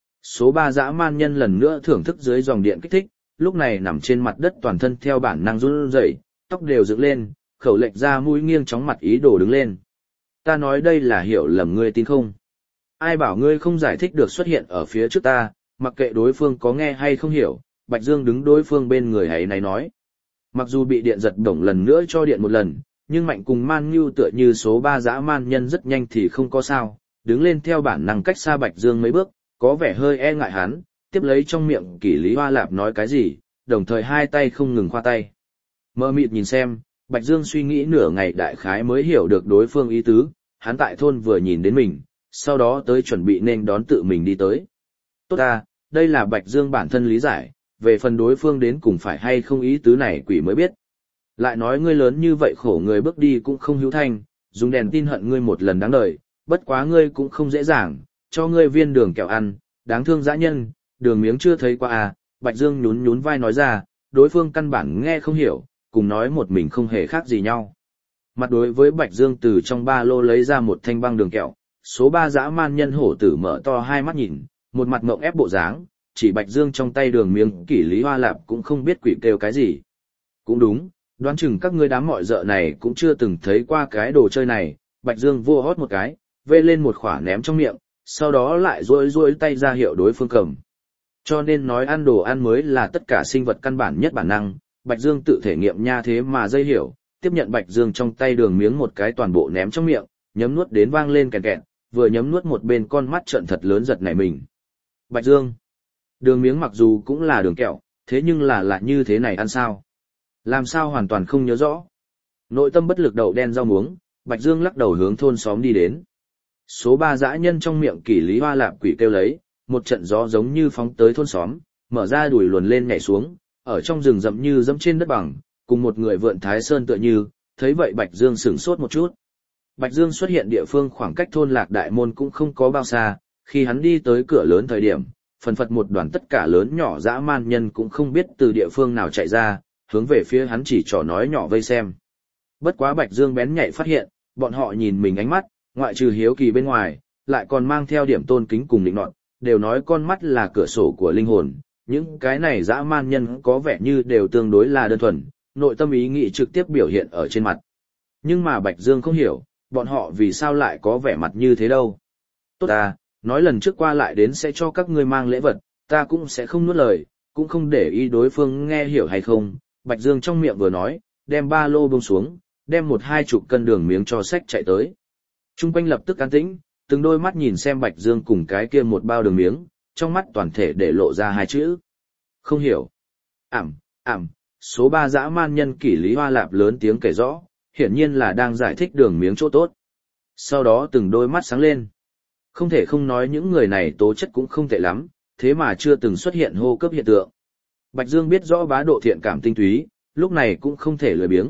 Số ba dã man nhân lần nữa thưởng thức dưới dòng điện kích thích, lúc này nằm trên mặt đất toàn thân theo bản năng run rẩy, tóc đều dựng lên, khẩu lệch ra mũi nghiêng chóng mặt ý đồ đứng lên. Ta nói đây là hiểu lầm ngươi tin không? Ai bảo ngươi không giải thích được xuất hiện ở phía trước ta, mặc kệ đối phương có nghe hay không hiểu, Bạch Dương đứng đối phương bên người ấy này nói. Mặc dù bị điện giật đổng lần nữa cho điện một lần, nhưng Mạnh cùng Man Nhu tựa như số ba dã man nhân rất nhanh thì không có sao, đứng lên theo bản năng cách xa Bạch Dương mấy bước, có vẻ hơi e ngại hắn, tiếp lấy trong miệng Kỷ Lý Hoa Lạp nói cái gì, đồng thời hai tay không ngừng khoa tay. Mơ mịt nhìn xem, Bạch Dương suy nghĩ nửa ngày đại khái mới hiểu được đối phương ý tứ, hắn tại thôn vừa nhìn đến mình, sau đó tới chuẩn bị nên đón tự mình đi tới. Tốt ta, đây là Bạch Dương bản thân lý giải, về phần đối phương đến cùng phải hay không ý tứ này quỷ mới biết. Lại nói ngươi lớn như vậy khổ người bước đi cũng không hữu thanh, dùng đèn tin hận ngươi một lần đáng đời, bất quá ngươi cũng không dễ dàng, cho ngươi viên đường kẹo ăn, đáng thương dã nhân, đường miếng chưa thấy qua à, Bạch Dương nhún nhún vai nói ra, đối phương căn bản nghe không hiểu, cùng nói một mình không hề khác gì nhau. Mặt đối với Bạch Dương từ trong ba lô lấy ra một thanh băng đường kẹo, số ba dã man nhân hổ tử mở to hai mắt nhìn, một mặt ngộng ép bộ dáng, chỉ Bạch Dương trong tay đường miếng Kỷ Lý Hoa Lạp cũng không biết quỷ kêu cái gì. Cũng đúng, đoán chừng các ngươi đám mọi dợ này cũng chưa từng thấy qua cái đồ chơi này, Bạch Dương vua hót một cái, vê lên một khỏa ném trong miệng, sau đó lại rối rối tay ra hiệu đối phương cầm. Cho nên nói ăn đồ ăn mới là tất cả sinh vật căn bản nhất bản năng, Bạch Dương tự thể nghiệm nha thế mà dây hiểu, tiếp nhận Bạch Dương trong tay đường miếng một cái toàn bộ ném trong miệng, nhấm nuốt đến vang lên kẹt kẹt, vừa nhấm nuốt một bên con mắt trợn thật lớn giật nảy mình. Bạch Dương, đường miếng mặc dù cũng là đường kẹo, thế nhưng là lại như thế này ăn sao? Làm sao hoàn toàn không nhớ rõ. Nội tâm bất lực đậu đen rau muống, Bạch Dương lắc đầu hướng thôn xóm đi đến. Số ba dã nhân trong miệng Kỷ Lý Hoa Lạp quỷ kêu lấy, một trận gió giống như phóng tới thôn xóm, mở ra đùi luồn lên nhảy xuống, ở trong rừng rậm như dẫm trên đất bằng, cùng một người vượn Thái Sơn tựa như, thấy vậy Bạch Dương sửng sốt một chút. Bạch Dương xuất hiện địa phương khoảng cách thôn Lạc Đại Môn cũng không có bao xa, khi hắn đi tới cửa lớn thời điểm, phần phật một đoàn tất cả lớn nhỏ dã man nhân cũng không biết từ địa phương nào chạy ra, hướng về phía hắn chỉ trỏ nói nhỏ vây xem. Bất quá Bạch Dương bén nhạy phát hiện, bọn họ nhìn mình ánh mắt, ngoại trừ hiếu kỳ bên ngoài, lại còn mang theo điểm tôn kính cùng định nọt, đều nói con mắt là cửa sổ của linh hồn, những cái này dã man nhân có vẻ như đều tương đối là đơn thuần, nội tâm ý nghĩ trực tiếp biểu hiện ở trên mặt. Nhưng mà Bạch Dương không hiểu, bọn họ vì sao lại có vẻ mặt như thế đâu. Tốt ta, nói lần trước qua lại đến sẽ cho các ngươi mang lễ vật, ta cũng sẽ không nuốt lời, cũng không để ý đối phương nghe hiểu hay không. Bạch Dương trong miệng vừa nói, đem ba lô buông xuống, đem một hai chục cân đường miếng cho sách chạy tới. Trung quanh lập tức an tĩnh, từng đôi mắt nhìn xem Bạch Dương cùng cái kia một bao đường miếng, trong mắt toàn thể để lộ ra hai chữ. Không hiểu. Ảm, ảm, số ba dã man nhân Kỷ Lý Hoa Lạp lớn tiếng kể rõ, hiển nhiên là đang giải thích đường miếng chỗ tốt. Sau đó từng đôi mắt sáng lên. Không thể không nói những người này tố chất cũng không tệ lắm, thế mà chưa từng xuất hiện hô cấp hiện tượng. Bạch Dương biết rõ bá độ thiện cảm tinh túy, lúc này cũng không thể lười biếng,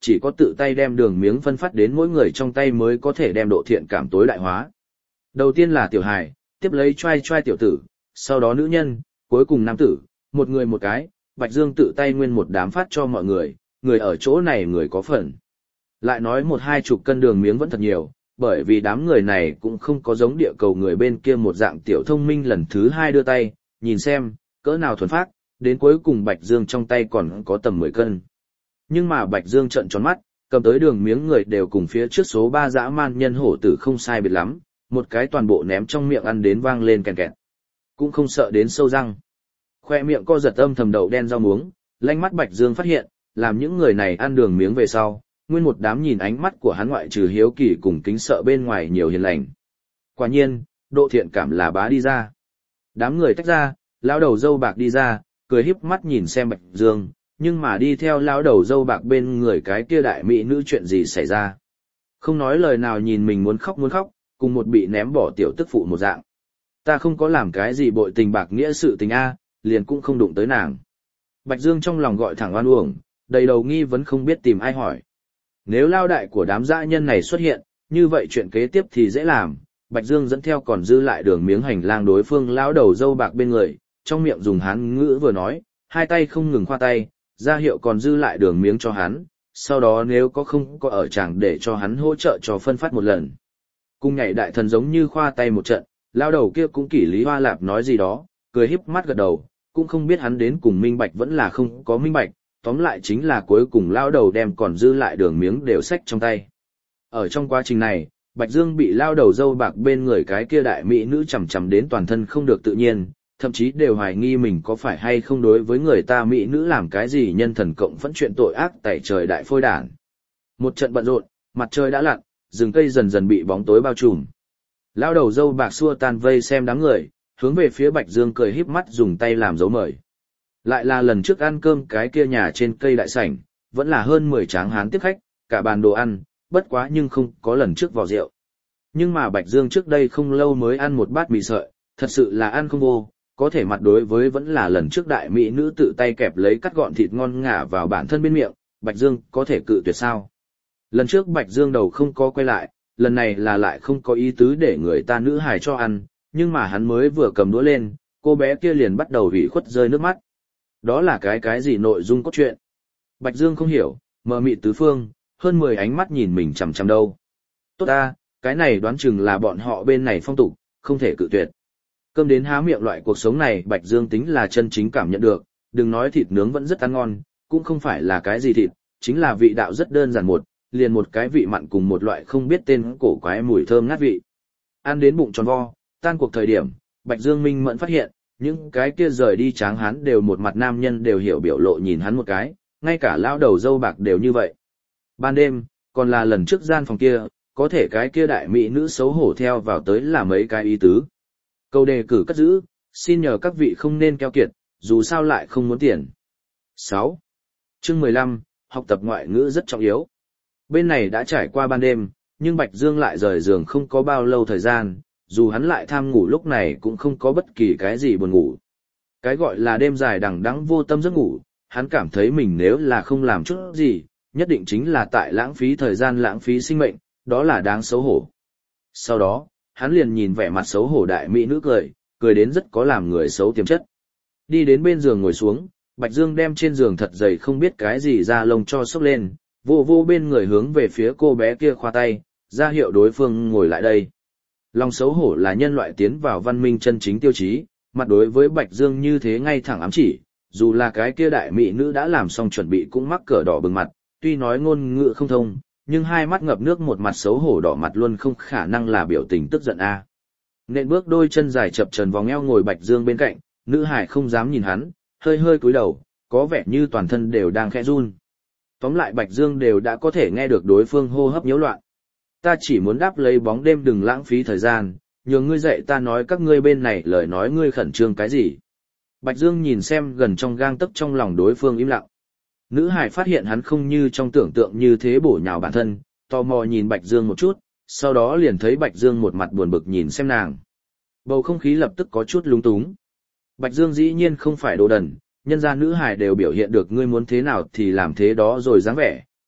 chỉ có tự tay đem đường miếng phân phát đến mỗi người trong tay mới có thể đem độ thiện cảm tối đại hóa. Đầu tiên là tiểu hài, tiếp lấy trai trai tiểu tử, sau đó nữ nhân, cuối cùng nam tử, một người một cái, Bạch Dương tự tay nguyên một đám phát cho mọi người, người ở chỗ này người có phần. Lại nói một hai chục cân đường miếng vẫn thật nhiều, bởi vì đám người này cũng không có giống địa cầu người bên kia một dạng tiểu thông minh lần thứ hai đưa tay, nhìn xem, cỡ nào thuần phát, đến cuối cùng Bạch Dương trong tay còn có tầm mười cân. Nhưng mà Bạch Dương trợn tròn mắt, cầm tới đường miếng người đều cùng phía trước số ba dã man nhân hổ tử không sai biệt lắm, một cái toàn bộ ném trong miệng ăn đến vang lên kèn kẹt. Cũng không sợ đến sâu răng. Khoe miệng co giật âm thầm đậu đen rau muống, lanh mắt Bạch Dương phát hiện, làm những người này ăn đường miếng về sau, nguyên một đám nhìn ánh mắt của hắn ngoại trừ hiếu kỳ cùng kính sợ bên ngoài nhiều hiền lành. Quả nhiên, độ thiện cảm là bá đi ra. Đám người tách ra, lão đầu dâu bạc đi ra, cười híp mắt nhìn xem Bạch Dương, nhưng mà đi theo lão đầu dâu bạc bên người cái kia đại mỹ nữ chuyện gì xảy ra. Không nói lời nào nhìn mình muốn khóc muốn khóc, cùng một bị ném bỏ tiểu tức phụ một dạng. Ta không có làm cái gì bội tình bạc nghĩa sự tình A, liền cũng không đụng tới nàng. Bạch Dương trong lòng gọi thẳng oan uổng, đầy đầu nghi vấn không biết tìm ai hỏi. Nếu lao đại của đám dã nhân này xuất hiện, như vậy chuyện kế tiếp thì dễ làm. Bạch Dương dẫn theo còn dư lại đường miếng hành lang đối phương lão đầu dâu bạc bên người, trong miệng dùng hán ngữ vừa nói, hai tay không ngừng khoa tay, ra hiệu còn dư lại đường miếng cho hắn, sau đó nếu có không có ở chẳng để cho hắn hỗ trợ cho phân phát một lần. Cùng nhảy đại thần giống như khoa tay một trận, lao đầu kia cũng kỷ lý hoa lạp nói gì đó, cười híp mắt gật đầu, cũng không biết hắn đến cùng minh bạch vẫn là không có minh bạch, tóm lại chính là cuối cùng lao đầu đem còn dư lại đường miếng đều xách trong tay. Ở trong quá trình này, Bạch Dương bị lao đầu dâu bạc bên người cái kia đại mỹ nữ chầm chầm đến toàn thân không được tự nhiên, thậm chí đều hoài nghi mình có phải hay không đối với người ta mỹ nữ làm cái gì nhân thần cộng phẫn chuyện tội ác tẩy trời đại phôi đản. Một trận bận rộn, mặt trời đã lặn, rừng cây dần dần bị bóng tối bao trùm. Lao đầu dâu bạc xua tan vây xem đám người, hướng về phía Bạch Dương cười híp mắt dùng tay làm dấu mời. Lại là lần trước ăn cơm cái kia nhà trên cây đại sảnh, vẫn là hơn mười tráng hán tiếp khách, cả bàn đồ ăn, bất quá nhưng không có lần trước vò rượu. Nhưng mà Bạch Dương trước đây không lâu mới ăn một bát mì sợi, thật sự là ăn không vô, có thể mặt đối với vẫn là lần trước đại mỹ nữ tự tay kẹp lấy cắt gọn thịt ngon ngả vào bản thân bên miệng, Bạch Dương có thể cự tuyệt sao? Lần trước Bạch Dương đầu không có quay lại, lần này là lại không có ý tứ để người ta nữ hài cho ăn, nhưng mà hắn mới vừa cầm đũa lên, cô bé kia liền bắt đầu ủy khuất rơi nước mắt. Đó là cái cái gì nội dung cốt truyện? Bạch Dương không hiểu, mờ mịt tứ phương, hơn mười ánh mắt nhìn mình chằm chằm đâu. Tốt ta, cái này đoán chừng là bọn họ bên này phong tục, không thể cự tuyệt. Cơm đến há miệng loại cuộc sống này Bạch Dương tính là chân chính cảm nhận được, đừng nói thịt nướng vẫn rất ăn ngon, cũng không phải là cái gì thịt, chính là vị đạo rất đơn giản một, liền một cái vị mặn cùng một loại không biết tên cổ quái mùi thơm ngát vị. Ăn đến bụng tròn vo, tan cuộc thời điểm, Bạch Dương minh mẫn phát hiện, những cái kia rời đi tráng hán đều một mặt nam nhân đều hiểu biểu lộ nhìn hắn một cái, ngay cả lão đầu dâu bạc đều như vậy. Ban đêm, còn là lần trước gian phòng kia, có thể cái kia đại mỹ nữ xấu hổ theo vào tới là mấy cái ý tứ. Câu đề cử cất giữ, xin nhờ các vị không nên keo kiệt, dù sao lại không muốn tiền. sáu. Chương mười lăm, học tập ngoại ngữ rất trọng yếu. Bên này đã trải qua ban đêm, nhưng Bạch Dương lại rời giường không có bao lâu thời gian, dù hắn lại tham ngủ lúc này cũng không có bất kỳ cái gì buồn ngủ. Cái gọi là đêm dài đằng đẵng vô tâm giấc ngủ, hắn cảm thấy mình nếu là không làm chút gì, nhất định chính là tại lãng phí thời gian lãng phí sinh mệnh, đó là đáng xấu hổ. Sau đó, hắn liền nhìn vẻ mặt xấu hổ đại mỹ nữ cười, cười đến rất có làm người xấu tiềm chất. Đi đến bên giường ngồi xuống, Bạch Dương đem trên giường thật dày không biết cái gì ra lông cho xốc lên, vô vô bên người hướng về phía cô bé kia khoa tay, ra hiệu đối phương ngồi lại đây. Lòng xấu hổ là nhân loại tiến vào văn minh chân chính tiêu chí, mặt đối với Bạch Dương như thế ngay thẳng ám chỉ, dù là cái kia đại mỹ nữ đã làm xong chuẩn bị cũng mắc cỡ đỏ bừng mặt, tuy nói ngôn ngữ không thông, nhưng hai mắt ngập nước một mặt xấu hổ đỏ mặt luôn không khả năng là biểu tình tức giận a. À. Nện bước đôi chân dài chập chờn vòng eo ngồi Bạch Dương bên cạnh, nữ hải không dám nhìn hắn, hơi hơi cúi đầu, có vẻ như toàn thân đều đang khẽ run. Tóm lại Bạch Dương đều đã có thể nghe được đối phương hô hấp nhiễu loạn. Ta chỉ muốn đáp lấy bóng đêm đừng lãng phí thời gian, nhường ngươi dậy ta nói các ngươi bên này lời nói ngươi khẩn trương cái gì. Bạch Dương nhìn xem gần trong gang tấc trong lòng đối phương im lặng. Nữ hải phát hiện hắn không như trong tưởng tượng như thế bổ nhào bản thân, tò mò nhìn Bạch Dương một chút, sau đó liền thấy Bạch Dương một mặt buồn bực nhìn xem nàng. Bầu không khí lập tức có chút lúng túng. Bạch Dương dĩ nhiên không phải đồ đần, nhân ra nữ hải đều biểu hiện được ngươi muốn thế nào thì làm thế đó rồi dáng vẻ,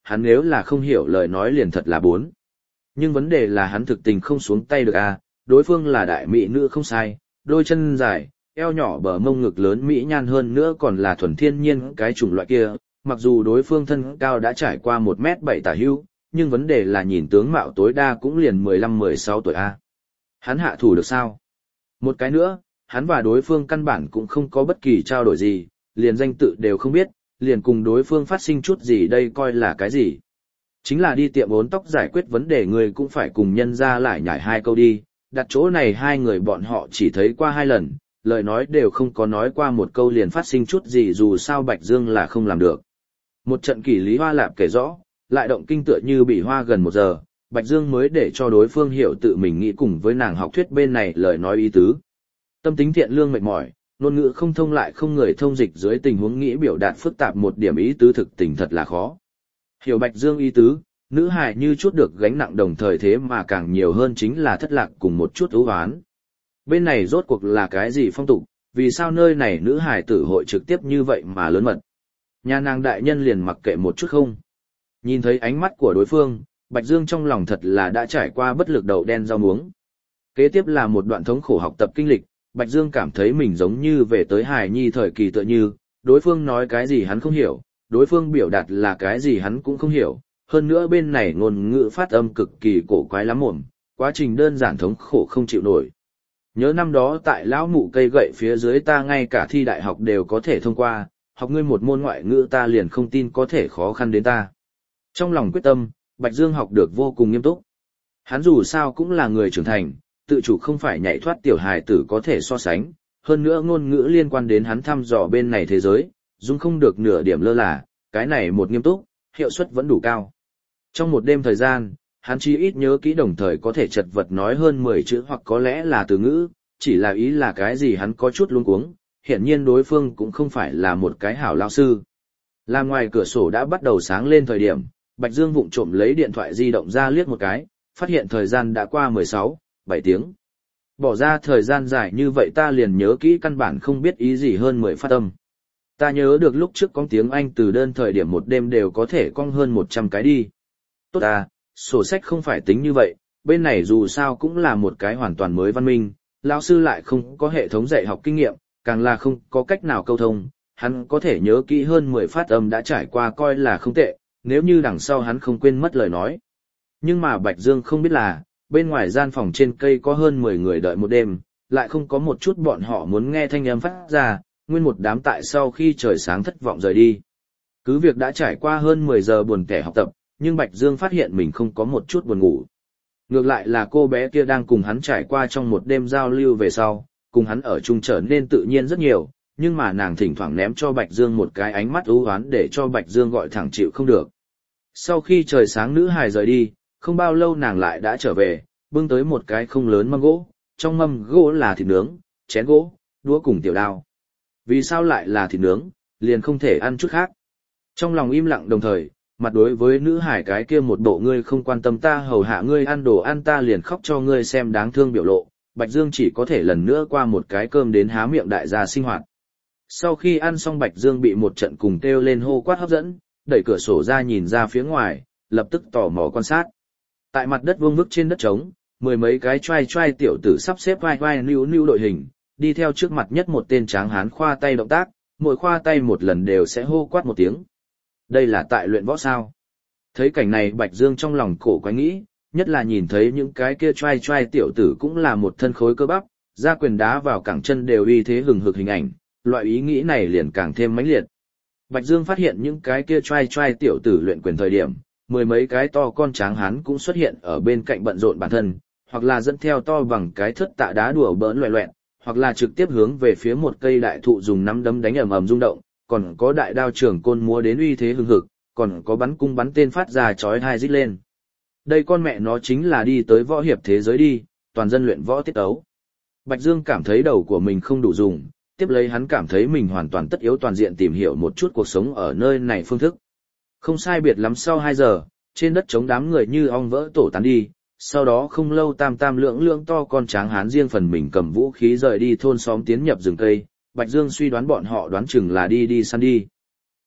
hắn nếu là không hiểu lời nói liền thật là bốn. Nhưng vấn đề là hắn thực tình không xuống tay được à, đối phương là đại mỹ nữ không sai, đôi chân dài, eo nhỏ bờ mông ngực lớn mỹ nhan hơn nữa còn là thuần thiên nhiên cái chủng loại kia, mặc dù đối phương thân cao đã trải qua một mét bảy tả hưu, nhưng vấn đề là nhìn tướng mạo tối đa cũng liền mười lăm mười sáu tuổi a. Hắn hạ thủ được sao? Một cái nữa, hắn và đối phương căn bản cũng không có bất kỳ trao đổi gì, liền danh tự đều không biết, liền cùng đối phương phát sinh chút gì đây coi là cái gì. Chính là đi tiệm bốn tóc giải quyết vấn đề người cũng phải cùng nhân ra lại nhảy hai câu đi, đặt chỗ này hai người bọn họ chỉ thấy qua hai lần, lời nói đều không có nói qua một câu liền phát sinh chút gì dù sao Bạch Dương là không làm được. Một trận kỷ lý hoa lạp kể rõ, lại động kinh tựa như bị hoa gần một giờ, Bạch Dương mới để cho đối phương hiểu tự mình nghĩ cùng với nàng học thuyết bên này lời nói ý tứ. Tâm tính thiện lương mệt mỏi, ngôn ngữ không thông lại không người thông dịch dưới tình huống nghĩ biểu đạt phức tạp một điểm ý tứ thực tình thật là khó. Hiểu Bạch Dương ý tứ, nữ hài như chút được gánh nặng đồng thời thế mà càng nhiều hơn chính là thất lạc cùng một chút ưu hoán. Bên này rốt cuộc là cái gì phong tục, vì sao nơi này nữ hài tử hội trực tiếp như vậy mà lớn mật. Nhà nàng đại nhân liền mặc kệ một chút không. Nhìn thấy ánh mắt của đối phương, Bạch Dương trong lòng thật là đã trải qua bất lực đậu đen rau muống. Kế tiếp là một đoạn thống khổ học tập kinh lịch, Bạch Dương cảm thấy mình giống như về tới hài nhi thời kỳ tựa như, đối phương nói cái gì hắn không hiểu, đối phương biểu đạt là cái gì hắn cũng không hiểu, hơn nữa bên này ngôn ngữ phát âm cực kỳ cổ quái lắm mồm, quá trình đơn giản thống khổ không chịu nổi. Nhớ năm đó tại lão mụ cây gậy phía dưới ta ngay cả thi đại học đều có thể thông qua, học ngươi một môn ngoại ngữ ta liền không tin có thể khó khăn đến ta. Trong lòng quyết tâm, Bạch Dương học được vô cùng nghiêm túc. Hắn dù sao cũng là người trưởng thành, tự chủ không phải nhảy thoát tiểu hài tử có thể so sánh, hơn nữa ngôn ngữ liên quan đến hắn thăm dò bên này thế giới, dung không được nửa điểm lơ là, cái này một nghiêm túc, hiệu suất vẫn đủ cao. Trong một đêm thời gian, hắn chỉ ít nhớ kỹ đồng thời có thể chật vật nói hơn mười chữ hoặc có lẽ là từ ngữ, chỉ là ý là cái gì hắn có chút luống cuống, hiển nhiên đối phương cũng không phải là một cái hảo lao sư. Là ngoài cửa sổ đã bắt đầu sáng lên thời điểm, Bạch Dương vụng trộm lấy điện thoại di động ra liếc một cái, phát hiện thời gian đã qua mười sáu, bảy tiếng. Bỏ ra thời gian dài như vậy ta liền nhớ kỹ căn bản không biết ý gì hơn mười phát âm. Ta nhớ được lúc trước con tiếng Anh từ đơn thời điểm một đêm đều có thể cong hơn một trăm cái đi. Tốt à, sổ sách không phải tính như vậy, bên này dù sao cũng là một cái hoàn toàn mới văn minh, lão sư lại không có hệ thống dạy học kinh nghiệm, càng là không có cách nào câu thông, hắn có thể nhớ kỹ hơn mười phát âm đã trải qua coi là không tệ, nếu như đằng sau hắn không quên mất lời nói. Nhưng mà Bạch Dương không biết là, bên ngoài gian phòng trên cây có hơn mười người đợi một đêm, lại không có một chút bọn họ muốn nghe thanh âm phát ra, nguyên một đám tại sau khi trời sáng thất vọng rời đi. Cứ việc đã trải qua hơn mười giờ buồn tẻ học tập, nhưng Bạch Dương phát hiện mình không có một chút buồn ngủ. Ngược lại là cô bé kia đang cùng hắn trải qua trong một đêm giao lưu về sau, cùng hắn ở chung trở nên tự nhiên rất nhiều, nhưng mà nàng thỉnh thoảng ném cho Bạch Dương một cái ánh mắt ưu oán để cho Bạch Dương gọi thẳng chịu không được. Sau khi trời sáng nữ hài rời đi, không bao lâu nàng lại đã trở về, bưng tới một cái không lớn mâm gỗ, trong mâm gỗ là thịt nướng, chén gỗ, đũa cùng tiểu đao. Vì sao lại là thịt nướng, liền không thể ăn chút khác. Trong lòng im lặng đồng thời, mặt đối với nữ hải cái kia một bộ ngươi không quan tâm ta hầu hạ ngươi ăn đồ ăn ta liền khóc cho ngươi xem đáng thương biểu lộ, Bạch Dương chỉ có thể lần nữa qua một cái cơm đến há miệng đại gia sinh hoạt. Sau khi ăn xong Bạch Dương bị một trận cùng kêu lên hô quát hấp dẫn, đẩy cửa sổ ra nhìn ra phía ngoài, lập tức tò mò quan sát. Tại mặt đất vuông vức trên đất trống, mười mấy cái trai trai tiểu tử sắp xếp vai vai níu níu đội hình, đi theo trước mặt nhất một tên tráng hán khoa tay động tác, mỗi khoa tay một lần đều sẽ hô quát một tiếng. Đây là tại luyện võ sao? Thấy cảnh này Bạch Dương trong lòng cổ quái nghĩ, nhất là nhìn thấy những cái kia trai trai tiểu tử cũng là một thân khối cơ bắp, ra quyền đá vào cẳng chân đều uy thế hừng hực hình ảnh, loại ý nghĩ này liền càng thêm mãnh liệt. Bạch Dương phát hiện những cái kia trai trai tiểu tử luyện quyền thời điểm, mười mấy cái to con tráng hán cũng xuất hiện ở bên cạnh bận rộn bản thân, hoặc là dẫn theo to bằng cái thất tạ đá đùa bỡn loẹ loẹt, hoặc là trực tiếp hướng về phía một cây đại thụ dùng nắm đấm đánh ầm ầm rung động, còn có đại đao trường côn múa đến uy thế hừng hực, còn có bắn cung bắn tên phát ra chói tai rít lên. Đây con mẹ nó chính là đi tới võ hiệp thế giới đi, toàn dân luyện võ tiết ấu. Bạch Dương cảm thấy đầu của mình không đủ dùng, tiếp lấy hắn cảm thấy mình hoàn toàn tất yếu toàn diện tìm hiểu một chút cuộc sống ở nơi này phương thức. Không sai biệt lắm sau hai giờ, trên đất trống đám người như ong vỡ tổ tán đi, sau đó không lâu tam tam lượng lượng to con tráng hán riêng phần mình cầm vũ khí rời đi thôn xóm tiến nhập rừng cây, Bạch Dương suy đoán bọn họ đoán chừng là đi đi săn đi.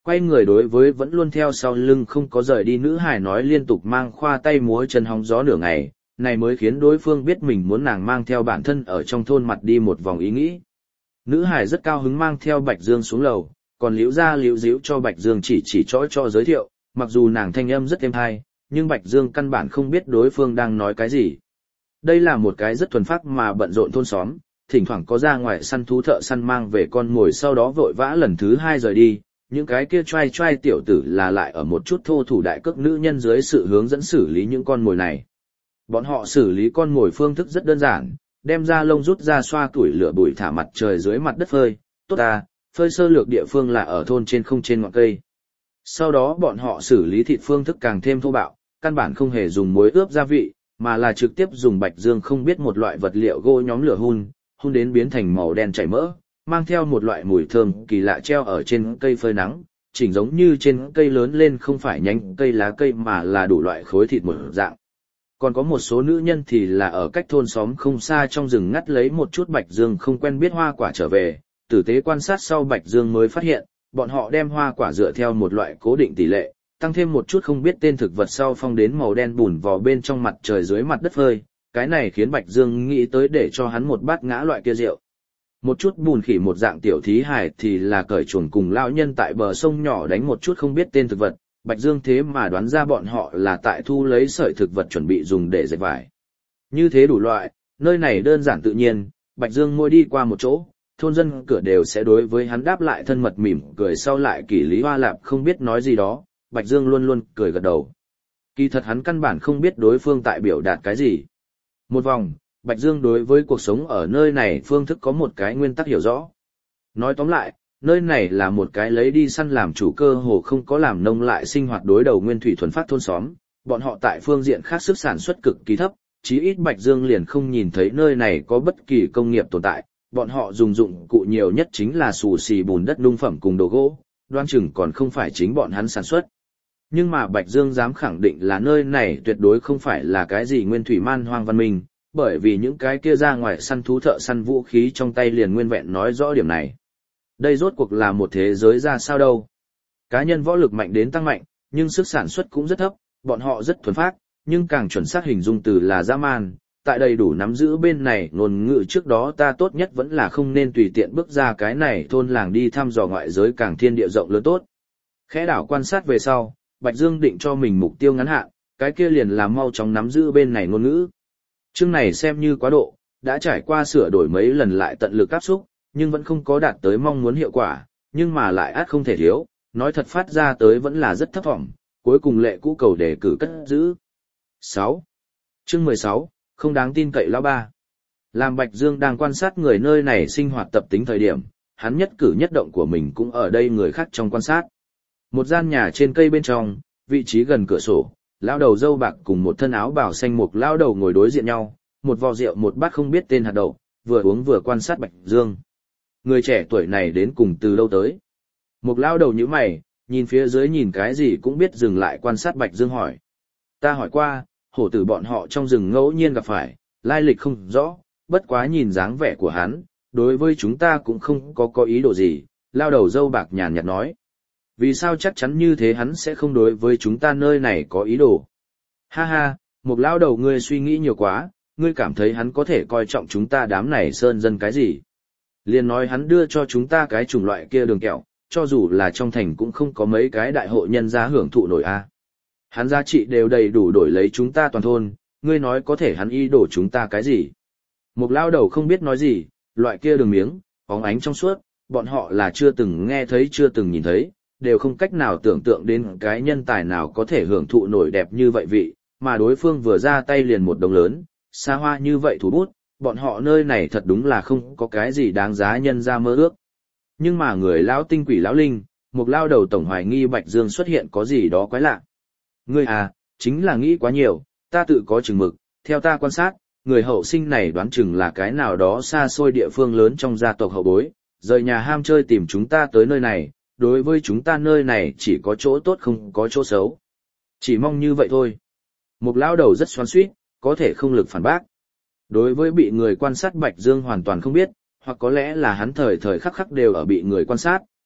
quay người đối với vẫn luôn theo sau lưng không có rời đi nữ hải nói liên tục mang khoa tay múa chân hóng gió nửa ngày, này mới khiến đối phương biết mình muốn nàng mang theo bản thân ở trong thôn mặt đi một vòng ý nghĩ. Nữ hải rất cao hứng mang theo Bạch Dương xuống lầu, còn liễu ra liễu díu cho Bạch Dương chỉ chỉ cho cho giới thiệu, mặc dù nàng thanh âm rất êm hay, nhưng Bạch Dương căn bản không biết đối phương đang nói cái gì. Đây là một cái rất thuần phác mà bận rộn thôn xóm, thỉnh thoảng có ra ngoài săn thú thợ săn mang về con mồi sau đó vội vã lần thứ hai rời đi, những cái kia trai trai tiểu tử là lại ở một chút thô thủ đại cước nữ nhân dưới sự hướng dẫn xử lý những con mồi này. Bọn họ xử lý con mồi phương thức rất đơn giản, đem ra lông rút ra xoa tuổi lửa bụi thả mặt trời dưới mặt đất phơi, tốt à, phơi sơ lược địa phương là ở thôn trên không trên ngọn cây. Sau đó bọn họ xử lý thịt phương thức càng thêm thô bạo, căn bản không hề dùng muối ướp gia vị, mà là trực tiếp dùng Bạch Dương không biết một loại vật liệu gỗ nhóm lửa hun, hun đến biến thành màu đen chảy mỡ, mang theo một loại mùi thơm kỳ lạ treo ở trên cây phơi nắng, chỉnh giống như trên cây lớn lên không phải nhánh cây lá cây mà là đủ loại khối thịt một dạng. Còn có một số nữ nhân thì là ở cách thôn xóm không xa trong rừng ngắt lấy một chút Bạch Dương không quen biết hoa quả trở về, tử tế quan sát sau Bạch Dương mới phát hiện, bọn họ đem hoa quả dựa theo một loại cố định tỷ lệ, tăng thêm một chút không biết tên thực vật sau phong đến màu đen bùn vào bên trong mặt trời dưới mặt đất phơi, cái này khiến Bạch Dương nghĩ tới để cho hắn một bát ngã loại kia rượu. Một chút bùn khỉ một dạng tiểu thí hài thì là cởi chuồng cùng lão nhân tại bờ sông nhỏ đánh một chút không biết tên thực vật, Bạch Dương thế mà đoán ra bọn họ là tại thu lấy sợi thực vật chuẩn bị dùng để dệt vải. Như thế đủ loại, nơi này đơn giản tự nhiên, Bạch Dương mỗi đi qua một chỗ, thôn dân cửa đều sẽ đối với hắn đáp lại thân mật mỉm cười sau lại kỷ lý hoa lạp không biết nói gì đó, Bạch Dương luôn luôn cười gật đầu. Kỳ thật hắn căn bản không biết đối phương tại biểu đạt cái gì. Một vòng, Bạch Dương đối với cuộc sống ở nơi này phương thức có một cái nguyên tắc hiểu rõ. Nói tóm lại, nơi này là một cái lấy đi săn làm chủ cơ hồ không có làm nông lại sinh hoạt đối đầu nguyên thủy thuần phát thôn xóm, bọn họ tại phương diện khác sức sản xuất cực kỳ thấp, chí ít Bạch Dương liền không nhìn thấy nơi này có bất kỳ công nghiệp tồn tại, bọn họ dùng dụng cụ nhiều nhất chính là xù xì bùn đất nung phẩm cùng đồ gỗ, đoan chừng còn không phải chính bọn hắn sản xuất. Nhưng mà Bạch Dương dám khẳng định là nơi này tuyệt đối không phải là cái gì nguyên thủy man hoang văn minh, bởi vì những cái kia ra ngoài săn thú thợ săn vũ khí trong tay liền nguyên vẹn nói rõ điểm này. Đây rốt cuộc là một thế giới ra sao đâu. Cá nhân võ lực mạnh đến tăng mạnh, nhưng sức sản xuất cũng rất thấp, bọn họ rất thuần phác, nhưng càng chuẩn xác hình dung từ là dã man. Tại đầy đủ nắm giữ bên này ngôn ngữ trước đó ta tốt nhất vẫn là không nên tùy tiện bước ra cái này thôn làng đi thăm dò ngoại giới càng thiên địa rộng lớn tốt. Khẽ đảo quan sát về sau, Bạch Dương định cho mình mục tiêu ngắn hạn, cái kia liền là mau chóng nắm giữ bên này ngôn ngữ. Chương này xem như quá độ, đã trải qua sửa đổi mấy lần lại tận lực áp xúc, nhưng vẫn không có đạt tới mong muốn hiệu quả, nhưng mà lại át không thể thiếu, nói thật phát ra tới vẫn là rất thấp vọng, cuối cùng lệ cũ cầu đề cử cất giữ. sáu. Chương mười sáu, không đáng tin cậy lão ba. Làm Bạch Dương đang quan sát người nơi này sinh hoạt tập tính thời điểm, hắn nhất cử nhất động của mình cũng ở đây người khác trong quan sát. Một gian nhà trên cây bên trong, vị trí gần cửa sổ, lão đầu râu bạc cùng một thân áo bào xanh mục lão đầu ngồi đối diện nhau, một vò rượu một bát không biết tên hạt đậu, vừa uống vừa quan sát Bạch Dương. Người trẻ tuổi này đến cùng từ đâu tới? Mục lão đầu nhíu mày, nhìn phía dưới nhìn cái gì cũng biết dừng lại quan sát Bạch Dương hỏi. Ta hỏi qua, hổ tử bọn họ trong rừng ngẫu nhiên gặp phải, lai lịch không rõ, bất quá nhìn dáng vẻ của hắn, đối với chúng ta cũng không có có ý đồ gì, lao đầu râu bạc nhàn nhạt nói. Vì sao chắc chắn như thế hắn sẽ không đối với chúng ta nơi này có ý đồ? Ha ha, một lao đầu ngươi suy nghĩ nhiều quá, ngươi cảm thấy hắn có thể coi trọng chúng ta đám này sơn dân cái gì? Liền nói hắn đưa cho chúng ta cái chủng loại kia đường kẹo, cho dù là trong thành cũng không có mấy cái đại hội nhân gia hưởng thụ nổi a. Hắn giá trị đều đầy đủ đổi lấy chúng ta toàn thôn, ngươi nói có thể hắn ý đổ chúng ta cái gì? Một lao đầu không biết nói gì, loại kia đường miếng, bóng ánh trong suốt, bọn họ là chưa từng nghe thấy chưa từng nhìn thấy, đều không cách nào tưởng tượng đến cái nhân tài nào có thể hưởng thụ nổi đẹp như vậy vị, mà đối phương vừa ra tay liền một đồng lớn, xa hoa như vậy thủ bút, bọn họ nơi này thật đúng là không có cái gì đáng giá nhân ra mơ ước. Nhưng mà người lão tinh quỷ lão linh, một lao đầu tổng hoài nghi Bạch Dương xuất hiện có gì đó quái lạ. Ngươi à, chính là nghĩ quá nhiều, ta tự có chừng mực, theo ta quan sát, người hậu sinh này đoán chừng là cái nào đó xa xôi địa phương lớn trong gia tộc hậu bối, rời nhà ham chơi tìm chúng ta tới nơi này, đối với chúng ta nơi này chỉ có chỗ tốt không có chỗ xấu. Chỉ mong như vậy thôi. Một lão đầu rất xoắn xuýt, có thể không lực phản bác. Đối với bị người quan sát Bạch Dương hoàn toàn không biết, hoặc có lẽ là hắn thời thời khắc khắc đều ở bị người quan sát,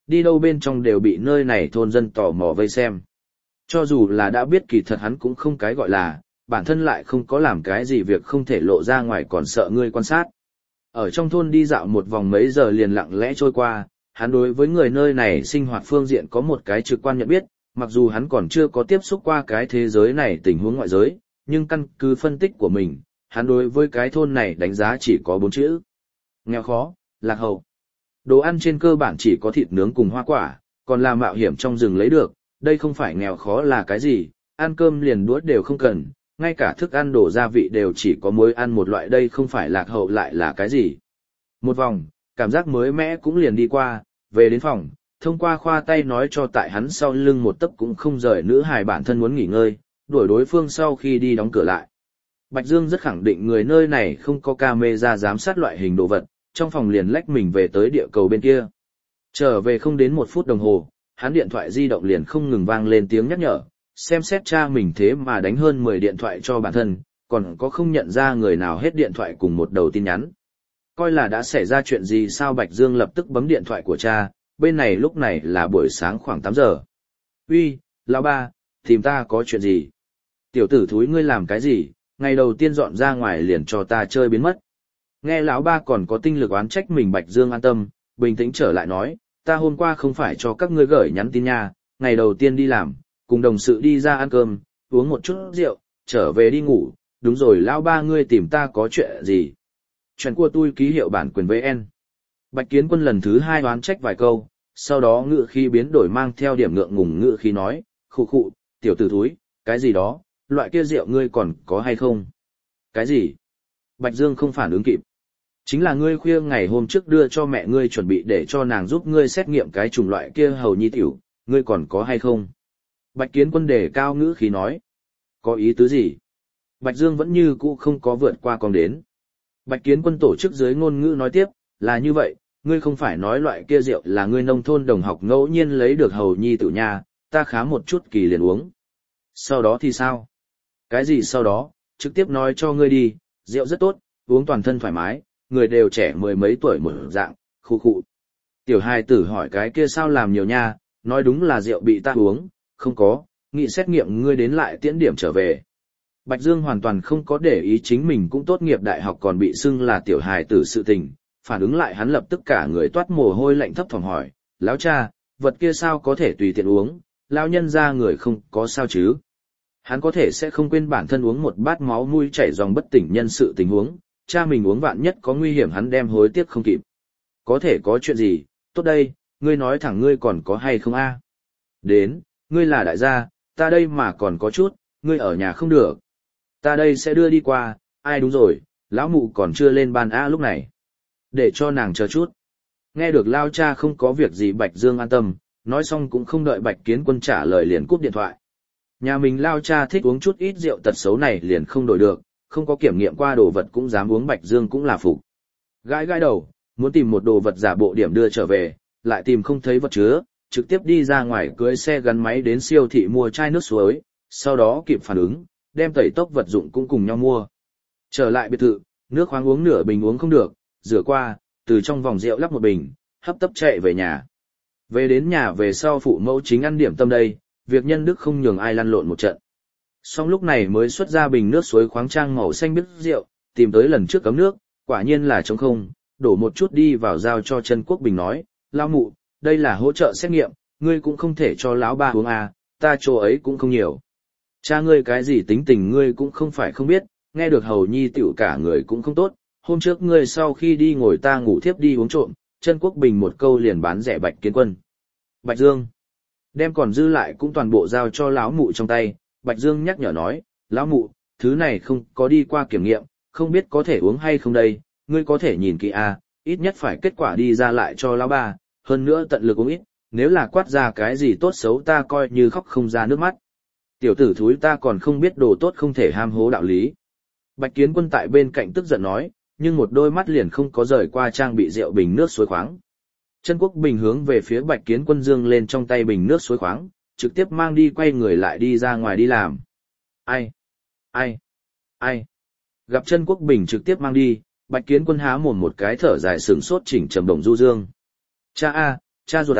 đi đâu bên trong đều bị nơi này thôn dân tò mò vây xem. Cho dù là đã biết kỳ thật hắn cũng không cái gọi là, bản thân lại không có làm cái gì việc không thể lộ ra ngoài còn sợ ngươi quan sát. Ở trong thôn đi dạo một vòng mấy giờ liền lặng lẽ trôi qua, hắn đối với người nơi này sinh hoạt phương diện có một cái trực quan nhận biết, mặc dù hắn còn chưa có tiếp xúc qua cái thế giới này tình huống ngoại giới, nhưng căn cứ phân tích của mình, hắn đối với cái thôn này đánh giá chỉ có bốn chữ. Nghèo khó, lạc hậu. Đồ ăn trên cơ bản chỉ có thịt nướng cùng hoa quả, còn là mạo hiểm trong rừng lấy được, đây không phải nghèo khó là cái gì, ăn cơm liền đũa đều không cần, ngay cả thức ăn đổ gia vị đều chỉ có muối ăn một loại, đây không phải lạc hậu lại là cái gì. Một vòng, cảm giác mới mẻ cũng liền đi qua, về đến phòng, thông qua khoa tay nói cho tại hắn sau lưng một tấc cũng không rời nữ hài bản thân muốn nghỉ ngơi, đuổi đối phương sau khi đi đóng cửa lại. Bạch Dương rất khẳng định người nơi này không có camera giám sát loại hình đồ vật, trong phòng liền lách mình về tới địa cầu bên kia. Trở về không đến một phút đồng hồ, hắn điện thoại di động liền không ngừng vang lên tiếng nhắc nhở, xem xét cha mình thế mà đánh hơn mười điện thoại cho bản thân, còn có không nhận ra người nào hết điện thoại cùng một đầu tin nhắn. Coi là đã xảy ra chuyện gì sao, Bạch Dương lập tức bấm điện thoại của cha, bên này lúc này là buổi sáng khoảng tám giờ. Uy, lão ba, tìm ta có chuyện gì? Tiểu tử thúi ngươi làm cái gì, ngày đầu tiên dọn ra ngoài liền cho ta chơi biến mất. Nghe lão ba còn có tinh lực oán trách mình, Bạch Dương an tâm, bình tĩnh trở lại nói, ta hôm qua không phải cho các ngươi gửi nhắn tin nha, ngày đầu tiên đi làm, cùng đồng sự đi ra ăn cơm, uống một chút rượu, trở về đi ngủ, đúng rồi lão ba ngươi tìm ta có chuyện gì? Chuyện của tôi ký hiệu bản quyền với en. Bạch Kiến Quân lần thứ hai oán trách vài câu, sau đó ngữ khí biến đổi mang theo điểm ngượng ngùng ngữ khí nói, khụ khụ, tiểu tử thúi, cái gì đó, loại kia rượu ngươi còn có hay không? Cái gì? Bạch Dương không phản ứng kịp. Chính là ngươi khuya ngày hôm trước đưa cho mẹ ngươi chuẩn bị để cho nàng giúp ngươi xét nghiệm cái chủng loại kia hầu nhi tiểu, ngươi còn có hay không? Bạch Kiến Quân đề cao ngữ khí nói. Có ý tứ gì? Bạch Dương vẫn như cũ không có vượt qua con đến. Bạch Kiến Quân tổ chức dưới ngôn ngữ nói tiếp, là như vậy, ngươi không phải nói loại kia rượu là ngươi nông thôn đồng học ngẫu nhiên lấy được hầu nhi tiểu nha, ta khá một chút kỳ liền uống. Sau đó thì sao? Cái gì sau đó, trực tiếp nói cho ngươi đi, rượu rất tốt, uống toàn thân thoải mái, người đều trẻ mười mấy tuổi một dạng, khu khụ. Tiểu hài tử hỏi cái kia sao làm nhiều nha, nói đúng là rượu bị ta uống, không có, nghị xét nghiệm ngươi đến lại tiễn điểm trở về. Bạch Dương hoàn toàn không có để ý chính mình cũng tốt nghiệp đại học còn bị xưng là tiểu hài tử sự tình, phản ứng lại hắn lập tức cả người toát mồ hôi lạnh thấp thỏm hỏi, lão cha, vật kia sao có thể tùy tiện uống, lão nhân ra người không có sao chứ. Hắn có thể sẽ không quên bản thân uống một bát máu mũi chảy dòng bất tỉnh nhân sự tình huống, cha mình uống vạn nhất có nguy hiểm hắn đem hối tiếc không kịp. Có thể có chuyện gì, tốt đây, ngươi nói thẳng ngươi còn có hay không a? Đến, ngươi là đại gia, ta đây mà còn có chút, ngươi ở nhà không được. Ta đây sẽ đưa đi qua, ai đúng rồi, lão mụ còn chưa lên ban a lúc này. Để cho nàng chờ chút. Nghe được lao cha không có việc gì, Bạch Dương an tâm, nói xong cũng không đợi Bạch Kiến Quân trả lời liền cúp điện thoại. Nhà mình lao cha thích uống chút ít rượu, tật xấu này liền không đổi được, không có kiểm nghiệm qua đồ vật cũng dám uống, Bạch Dương cũng là phục. Gãi gãi đầu, muốn tìm một đồ vật giả bộ điểm đưa trở về, lại tìm không thấy vật chứa, trực tiếp đi ra ngoài cưới xe gắn máy đến siêu thị mua chai nước suối, sau đó kịp phản ứng, đem tẩy tốc vật dụng cũng cùng nhau mua. Trở lại biệt thự, nước khoáng uống nửa bình uống không được, rửa qua, từ trong vòng rượu lắp một bình, hấp tấp chạy về nhà. Về đến nhà về sau phụ mẫu chính ăn điểm tâm đây, việc nhân đức không nhường ai lăn lộn một trận. Xong lúc này mới xuất ra bình nước suối khoáng trang màu xanh biếc rượu, tìm tới lần trước cấm nước, quả nhiên là trống không, đổ một chút đi vào giao cho Trân Quốc Bình nói, lão mụ, đây là hỗ trợ xét nghiệm, ngươi cũng không thể cho lão ba uống à, ta chỗ ấy cũng không nhiều. Cha ngươi cái gì tính tình ngươi cũng không phải không biết, nghe được hầu nhi tiểu cả người cũng không tốt, hôm trước ngươi sau khi đi ngồi ta ngủ thiếp đi uống trộm, Trân Quốc Bình một câu liền bán rẻ Bạch Kiến Quân. Bạch Dương đem còn dư lại cũng toàn bộ giao cho lão mụ trong tay, Bạch Dương nhắc nhở nói, lão mụ, thứ này không có đi qua kiểm nghiệm, không biết có thể uống hay không đây, ngươi có thể nhìn kỹ à, ít nhất phải kết quả đi ra lại cho lão ba, hơn nữa tận lực uống ít, nếu là quát ra cái gì tốt xấu ta coi như khóc không ra nước mắt. Tiểu tử thúi ta còn không biết đồ tốt không thể ham hố đạo lý. Bạch Kiến Quân tại bên cạnh tức giận nói, nhưng một đôi mắt liền không có rời qua trang bị rượu bình nước suối khoáng. Trân Quốc Bình hướng về phía Bạch Kiến Quân dương lên trong tay bình nước suối khoáng, trực tiếp mang đi quay người lại đi ra ngoài đi làm. Ai? Ai? Ai? Gặp Trân Quốc Bình trực tiếp mang đi, Bạch Kiến Quân há mồm một cái thở dài sừng sốt chỉnh trầm đồng du dương. Cha a, cha ruột à,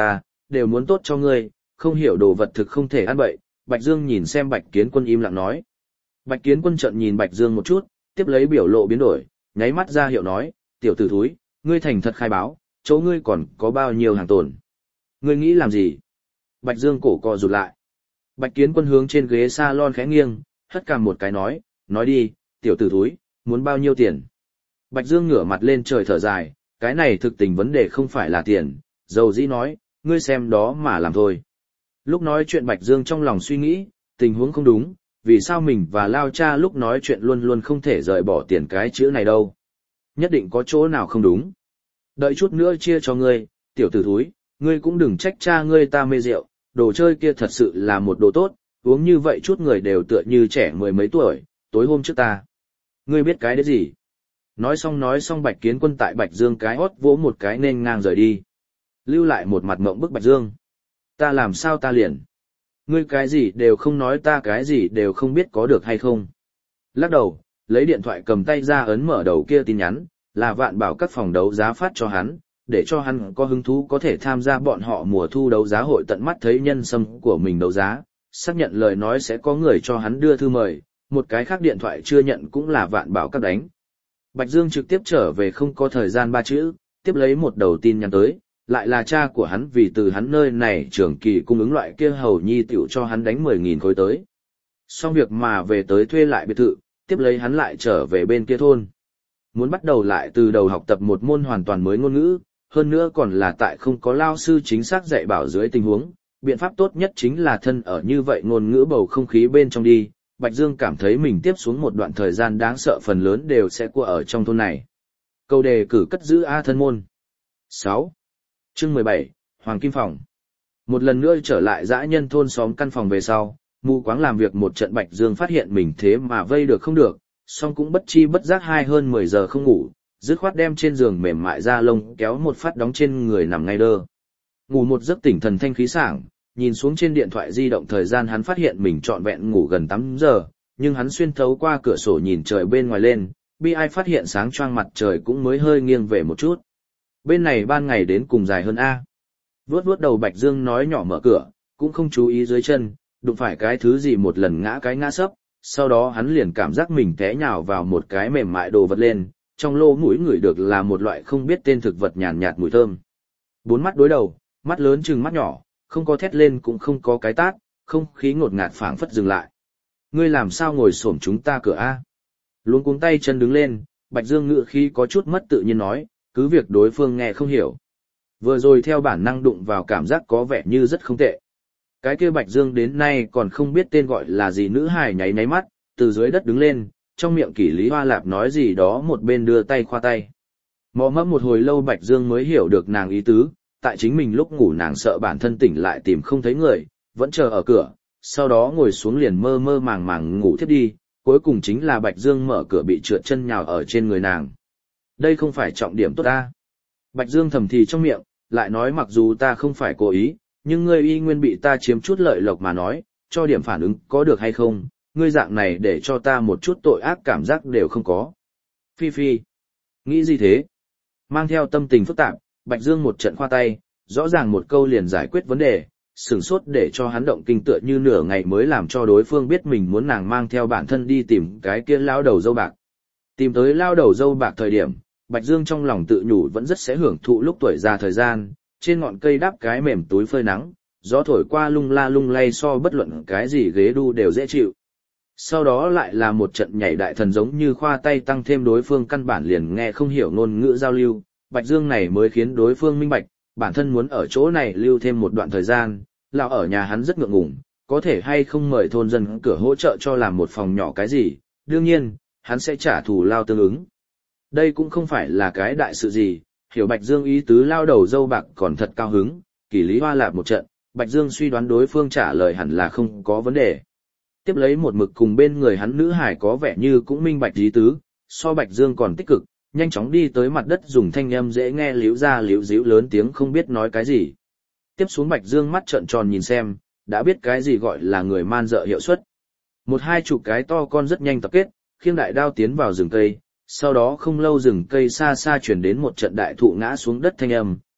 đều muốn tốt cho ngươi, không hiểu đồ vật thực không thể ăn bậy. Bạch Dương nhìn xem Bạch Kiến Quân im lặng nói. Bạch Kiến Quân trợn nhìn Bạch Dương một chút, tiếp lấy biểu lộ biến đổi, nháy mắt ra hiệu nói, tiểu tử thúi, ngươi thành thật khai báo, chỗ ngươi còn có bao nhiêu hàng tồn. Ngươi nghĩ làm gì? Bạch Dương cổ co rụt lại. Bạch Kiến Quân hướng trên ghế salon khẽ nghiêng, hất cằm một cái nói, nói đi, tiểu tử thúi, muốn bao nhiêu tiền? Bạch Dương ngửa mặt lên trời thở dài, cái này thực tình vấn đề không phải là tiền, dầu dĩ nói, ngươi xem đó mà làm thôi. Lúc nói chuyện Bạch Dương trong lòng suy nghĩ, tình huống không đúng, vì sao mình và Lao Cha lúc nói chuyện luôn luôn không thể rời bỏ tiền cái chữ này đâu. Nhất định có chỗ nào không đúng. Đợi chút nữa chia cho ngươi, tiểu tử thúi, ngươi cũng đừng trách cha ngươi ta mê rượu, đồ chơi kia thật sự là một đồ tốt, uống như vậy chút người đều tựa như trẻ mười mấy tuổi, tối hôm trước ta. Ngươi biết cái đấy gì? Nói xong nói xong Bạch Kiến Quân tại Bạch Dương cái hót vỗ một cái nên ngang rời đi. Lưu lại một mặt mộng bức Bạch Dương. Ta làm sao ta liền? Ngươi cái gì đều không nói ta cái gì đều không biết có được hay không? Lắc đầu, lấy điện thoại cầm tay ra ấn mở đầu kia tin nhắn, là Vạn Bảo các phòng đấu giá phát cho hắn, để cho hắn có hứng thú có thể tham gia bọn họ mùa thu đấu giá hội tận mắt thấy nhân sâm của mình đấu giá, xác nhận lời nói sẽ có người cho hắn đưa thư mời, một cái khác điện thoại chưa nhận cũng là Vạn Bảo các đánh. Bạch Dương trực tiếp trở về không có thời gian ba chữ, tiếp lấy một đầu tin nhắn tới, lại là cha của hắn vì từ hắn nơi này trưởng kỳ cung ứng loại kia hầu nhi tiểu cho hắn đánh mười nghìn khối tới. Xong việc mà về tới thuê lại biệt thự, tiếp lấy hắn lại trở về bên kia thôn. Muốn bắt đầu lại từ đầu học tập một môn hoàn toàn mới ngôn ngữ, hơn nữa còn là tại không có lao sư chính xác dạy bảo dưới tình huống, biện pháp tốt nhất chính là thân ở như vậy ngôn ngữ bầu không khí bên trong đi. Bạch Dương cảm thấy mình tiếp xuống một đoạn thời gian đáng sợ phần lớn đều sẽ qua ở trong thôn này. Câu đề cử cất giữ A thân môn. sáu. Chương mười bảy, Hoàng Kim Phòng. Một lần nữa trở lại dã nhân thôn xóm căn phòng về sau, mù quáng làm việc một trận Bạch Dương phát hiện mình thế mà vây được không được, song cũng bất chi bất giác hai hơn mười giờ không ngủ, dứt khoát đem trên giường mềm mại da lông kéo một phát đóng trên người nằm ngay đơ. Ngủ một giấc tỉnh thần thanh khí sảng, nhìn xuống trên điện thoại di động thời gian hắn phát hiện mình trọn vẹn ngủ gần tám giờ, nhưng hắn xuyên thấu qua cửa sổ nhìn trời bên ngoài lên, bi ai phát hiện sáng choang mặt trời cũng mới hơi nghiêng về một chút. Bên này ban ngày đến cùng dài hơn A. Vuốt vuốt đầu Bạch Dương nói nhỏ mở cửa, cũng không chú ý dưới chân, đụng phải cái thứ gì một lần ngã cái ngã sấp, sau đó hắn liền cảm giác mình té nhào vào một cái mềm mại đồ vật lên, trong lỗ mũi ngửi được là một loại không biết tên thực vật nhàn nhạt mùi thơm. Bốn mắt đối đầu, mắt lớn chừng mắt nhỏ, không có thét lên cũng không có cái tát, không khí ngột ngạt phảng phất dừng lại. Ngươi làm sao ngồi xổm chúng ta cửa A? Luống cuống tay chân đứng lên, Bạch Dương ngựa khí có chút mất tự nhiên nói, cứ việc đối phương nghe không hiểu. Vừa rồi theo bản năng đụng vào cảm giác có vẻ như rất không tệ. Cái kia Bạch Dương đến nay còn không biết tên gọi là gì nữ hài nháy nháy mắt, từ dưới đất đứng lên, trong miệng Kỷ Lý Hoa Lạp nói gì đó một bên đưa tay khoa tay. Mò mẫm một hồi lâu Bạch Dương mới hiểu được nàng ý tứ, tại chính mình lúc ngủ nàng sợ bản thân tỉnh lại tìm không thấy người, vẫn chờ ở cửa, sau đó ngồi xuống liền mơ mơ màng màng ngủ thiếp đi, cuối cùng chính là Bạch Dương mở cửa bị trượt chân nhào ở trên người nàng. Đây không phải trọng điểm tốt ta. Bạch Dương thầm thì trong miệng, lại nói mặc dù ta không phải cố ý, nhưng ngươi y nguyên bị ta chiếm chút lợi lộc mà nói, cho điểm phản ứng có được hay không, ngươi dạng này để cho ta một chút tội ác cảm giác đều không có. Phi Phi, nghĩ gì thế? Mang theo tâm tình phức tạp, Bạch Dương một trận khoa tay, rõ ràng một câu liền giải quyết vấn đề, sửng sốt để cho hắn động kinh tựa như nửa ngày mới làm cho đối phương biết mình muốn nàng mang theo bản thân đi tìm cái kia lao đầu dâu bạc. Tìm tới lao đầu dâu bạc thời điểm, Bạch Dương trong lòng tự nhủ vẫn rất sẽ hưởng thụ lúc tuổi già thời gian, trên ngọn cây đắp cái mềm túi phơi nắng, gió thổi qua lung la lung lay so bất luận cái gì ghế đu đều dễ chịu. Sau đó lại là một trận nhảy đại thần giống như khoa tay tăng thêm đối phương căn bản liền nghe không hiểu ngôn ngữ giao lưu, Bạch Dương này mới khiến đối phương minh bạch, bản thân muốn ở chỗ này lưu thêm một đoạn thời gian, lão ở nhà hắn rất ngượng ngùng, có thể hay không mời thôn dân cửa hỗ trợ cho làm một phòng nhỏ cái gì, đương nhiên, hắn sẽ trả thù lao tương ứng. Đây cũng không phải là cái đại sự gì, hiểu Bạch Dương ý tứ lao đầu dâu bạc còn thật cao hứng, Kỷ Lý Hoa Lạp một trận, Bạch Dương suy đoán đối phương trả lời hẳn là không có vấn đề. Tiếp lấy một mực cùng bên người hắn nữ hải có vẻ như cũng minh bạch ý tứ, so Bạch Dương còn tích cực, nhanh chóng đi tới mặt đất dùng thanh âm dễ nghe liễu ra liễu díu lớn tiếng không biết nói cái gì. Tiếp xuống Bạch Dương mắt trợn tròn nhìn xem, đã biết cái gì gọi là người man dợ hiệu suất. Một hai chục cái to con rất nhanh tập kết, khiêng đại đao tiến vào rừng cây, sau đó không lâu rừng cây xa xa chuyển đến một trận đại thụ ngã xuống đất thanh âm,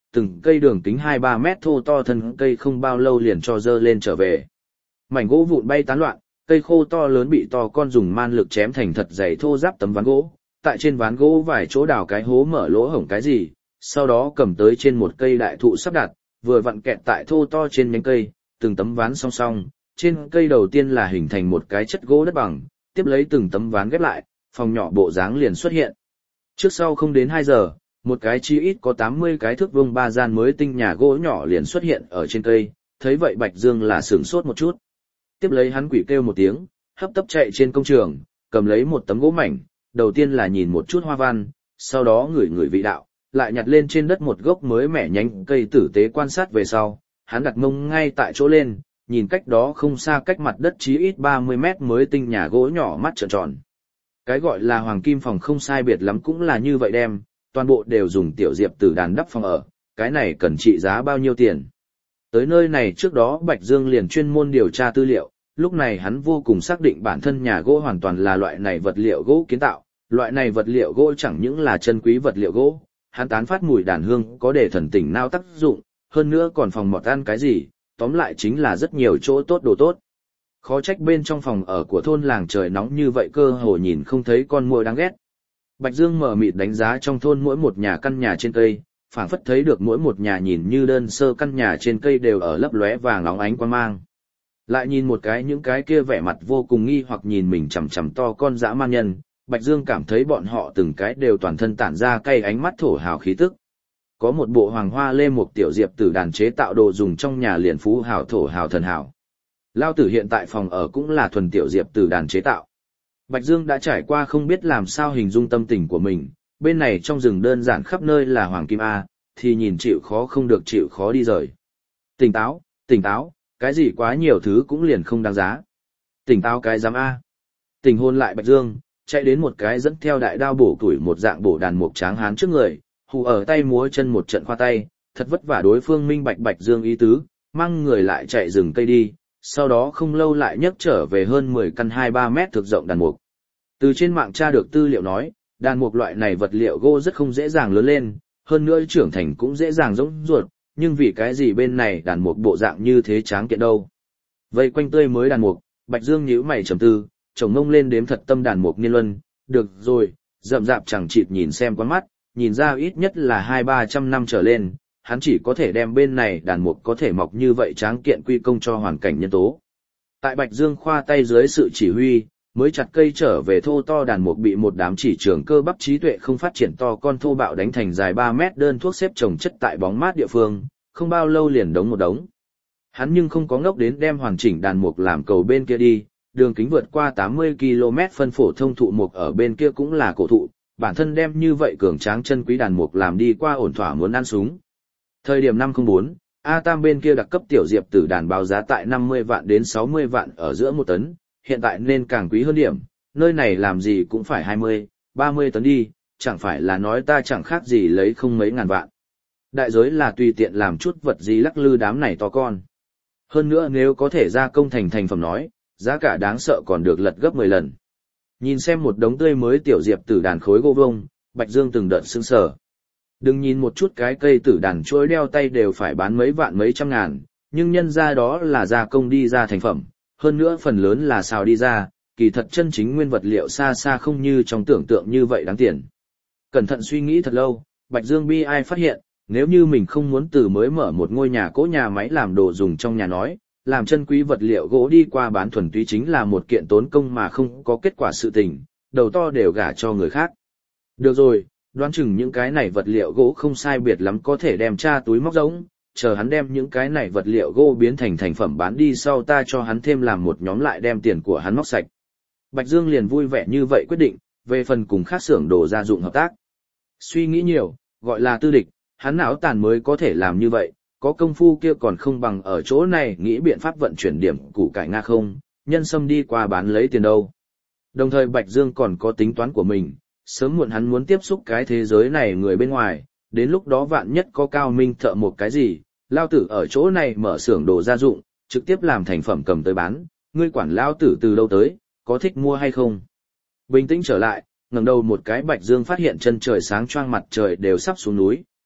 từng cây đường kính hai ba mét thô to thân cây không bao lâu liền cho dơ lên trở về. Mảnh gỗ vụn bay tán loạn, cây khô to lớn bị to con dùng man lực chém thành thật dày thô ráp tấm ván gỗ, tại trên ván gỗ vài chỗ đào cái hố mở lỗ hổng cái gì, sau đó cầm tới trên một cây đại thụ sắp đặt, vừa vặn kẹt tại thô to trên nhánh cây, từng tấm ván song song, trên cây đầu tiên là hình thành một cái chất gỗ đất bằng, tiếp lấy từng tấm ván ghép lại, phòng nhỏ bộ dáng liền xuất hiện. Trước sau không đến hai giờ, một cái chi ít có tám mươi cái thước vuông ba gian mới tinh nhà gỗ nhỏ liền xuất hiện ở trên cây, thấy vậy Bạch Dương là sửng sốt một chút. Tiếp lấy hắn quỷ kêu một tiếng, hấp tấp chạy trên công trường, cầm lấy một tấm gỗ mảnh, đầu tiên là nhìn một chút hoa văn, sau đó ngửi ngửi vị đạo, lại nhặt lên trên đất một gốc mới mẻ nhánh cây tử tế quan sát về sau, hắn đặt mông ngay tại chỗ lên, nhìn cách đó không xa cách mặt đất chí ít ba mươi mét mới tinh nhà gỗ nhỏ mắt trợn tròn. Cái gọi là hoàng kim phòng không sai biệt lắm cũng là như vậy đem, toàn bộ đều dùng tiểu diệp tử đàn đắp phòng ở, cái này cần trị giá bao nhiêu tiền. Tới nơi này trước đó Bạch Dương liền chuyên môn điều tra tư liệu, lúc này hắn vô cùng xác định bản thân nhà gỗ hoàn toàn là loại này vật liệu gỗ kiến tạo, loại này vật liệu gỗ chẳng những là chân quý vật liệu gỗ, hắn tán phát mùi đàn hương có để thần tỉnh nao tác dụng, hơn nữa còn phòng mọt ăn cái gì, tóm lại chính là rất nhiều chỗ tốt đồ tốt. Khó trách bên trong phòng ở của thôn làng trời nóng như vậy cơ hồ nhìn không thấy con muỗi đáng ghét. Bạch Dương mở mịt đánh giá trong thôn mỗi một nhà căn nhà trên cây, phảng phất thấy được mỗi một nhà nhìn như đơn sơ căn nhà trên cây đều ở lấp lóe vàng óng ánh quang mang. Lại nhìn một cái những cái kia vẻ mặt vô cùng nghi hoặc nhìn mình chằm chằm to con dã man nhân, Bạch Dương cảm thấy bọn họ từng cái đều toàn thân tản ra cay ánh mắt thổ hào khí tức. Có một bộ hoàng hoa lê một tiểu diệp tử đàn chế tạo đồ dùng trong nhà liền phú hào thổ hào thần hào. Lao tử hiện tại phòng ở cũng là thuần tiểu diệp tử đàn chế tạo. Bạch Dương đã trải qua không biết làm sao hình dung tâm tình của mình, bên này trong rừng đơn giản khắp nơi là hoàng kim A, thì nhìn chịu khó không được chịu khó đi rời. Tỉnh táo, tỉnh táo, cái gì quá nhiều thứ cũng liền không đáng giá. Tỉnh táo cái giám A. Tỉnh hôn lại Bạch Dương, chạy đến một cái dẫn theo đại đao bổ tuổi một dạng bổ đàn mục tráng hán trước người, hù ở tay múa chân một trận khoa tay, thật vất vả đối phương minh bạch Bạch Dương ý tứ, mang người lại chạy rừng cây đi, sau đó không lâu lại nhấc trở về hơn mười căn hai ba mét thực rộng đàn mục. Từ trên mạng tra được tư liệu nói, đàn mục loại này vật liệu gỗ rất không dễ dàng lớn lên, hơn nữa trưởng thành cũng dễ dàng giống ruột, nhưng vì cái gì bên này đàn mục bộ dạng như thế tráng kiện đâu. Vây quanh tươi mới đàn mục, Bạch Dương nhíu mày trầm tư, chồng ngông lên đếm thật tâm đàn mục niên luân, được rồi, rậm rạp chẳng chịt nhìn xem con mắt, nhìn ra ít nhất là hai ba trăm năm trở lên, hắn chỉ có thể đem bên này đàn mục có thể mọc như vậy tráng kiện quy công cho hoàn cảnh nhân tố. Tại Bạch Dương khoa tay dưới sự chỉ huy, mới chặt cây trở về thô to đàn mục bị một đám chỉ trường cơ bắp trí tuệ không phát triển to con thô bạo đánh thành dài ba mét đơn thuốc xếp trồng chất tại bóng mát địa phương, không bao lâu liền đống một đống. Hắn nhưng không có ngốc đến đem hoàn chỉnh đàn mục làm cầu bên kia đi, đường kính vượt qua tám mươi ki lô mét phân phổ thông thụ mục ở bên kia cũng là cổ thụ, bản thân đem như vậy cường tráng chân quý đàn mục làm đi qua ổn thỏa muốn ăn súng. Thời điểm năm không bốn, A Tam bên kia đặc cấp tiểu diệp tử đàn báo giá tại năm mươi vạn đến sáu mươi vạn ở giữa một tấn, hiện tại nên càng quý hơn điểm, nơi này làm gì cũng phải hai mươi, ba mươi tấn đi, chẳng phải là nói ta chẳng khác gì lấy không mấy ngàn vạn. Đại giới là tùy tiện làm chút vật gì lắc lư đám này to con. Hơn nữa nếu có thể gia công thành thành phẩm nói, giá cả đáng sợ còn được lật gấp mười lần. Nhìn xem một đống tươi mới tiểu diệp tử đàn khối gỗ vông, Bạch Dương từng đợt sững sờ. Đừng nhìn một chút cái cây tử đàn chuỗi đeo tay đều phải bán mấy vạn mấy trăm ngàn, nhưng nhân ra đó là gia công đi ra thành phẩm, hơn nữa phần lớn là xào đi ra, kỳ thật chân chính nguyên vật liệu xa xa không như trong tưởng tượng như vậy đáng tiền. Cẩn thận suy nghĩ thật lâu, Bạch Dương bi ai phát hiện, nếu như mình không muốn từ mới mở một ngôi nhà cỗ nhà máy làm đồ dùng trong nhà nói, làm chân quý vật liệu gỗ đi qua bán thuần túy chính là một kiện tốn công mà không có kết quả sự tình, đầu to đều gả cho người khác. Được rồi, đoán chừng những cái này vật liệu gỗ không sai biệt lắm có thể đem tra túi móc giống, chờ hắn đem những cái này vật liệu gỗ biến thành thành phẩm bán đi sau ta cho hắn thêm làm một nhóm lại đem tiền của hắn móc sạch. Bạch Dương liền vui vẻ như vậy quyết định, về phần cùng khác xưởng đồ gia dụng hợp tác. Suy nghĩ nhiều, gọi là tư địch, hắn não tàn mới có thể làm như vậy, có công phu kia còn không bằng ở chỗ này nghĩ biện pháp vận chuyển điểm củ cải Nga không, nhân sâm đi qua bán lấy tiền đâu. Đồng thời Bạch Dương còn có tính toán của mình, sớm muộn hắn muốn tiếp xúc cái thế giới này người bên ngoài, đến lúc đó vạn nhất có cao minh thợ một cái gì, lao tử ở chỗ này mở xưởng đồ gia dụng, trực tiếp làm thành phẩm cầm tới bán, ngươi quản lao tử từ đâu tới, có thích mua hay không. Bình tĩnh trở lại, ngẩng đầu một cái Bạch Dương phát hiện chân trời sáng choang mặt trời đều sắp xuống núi,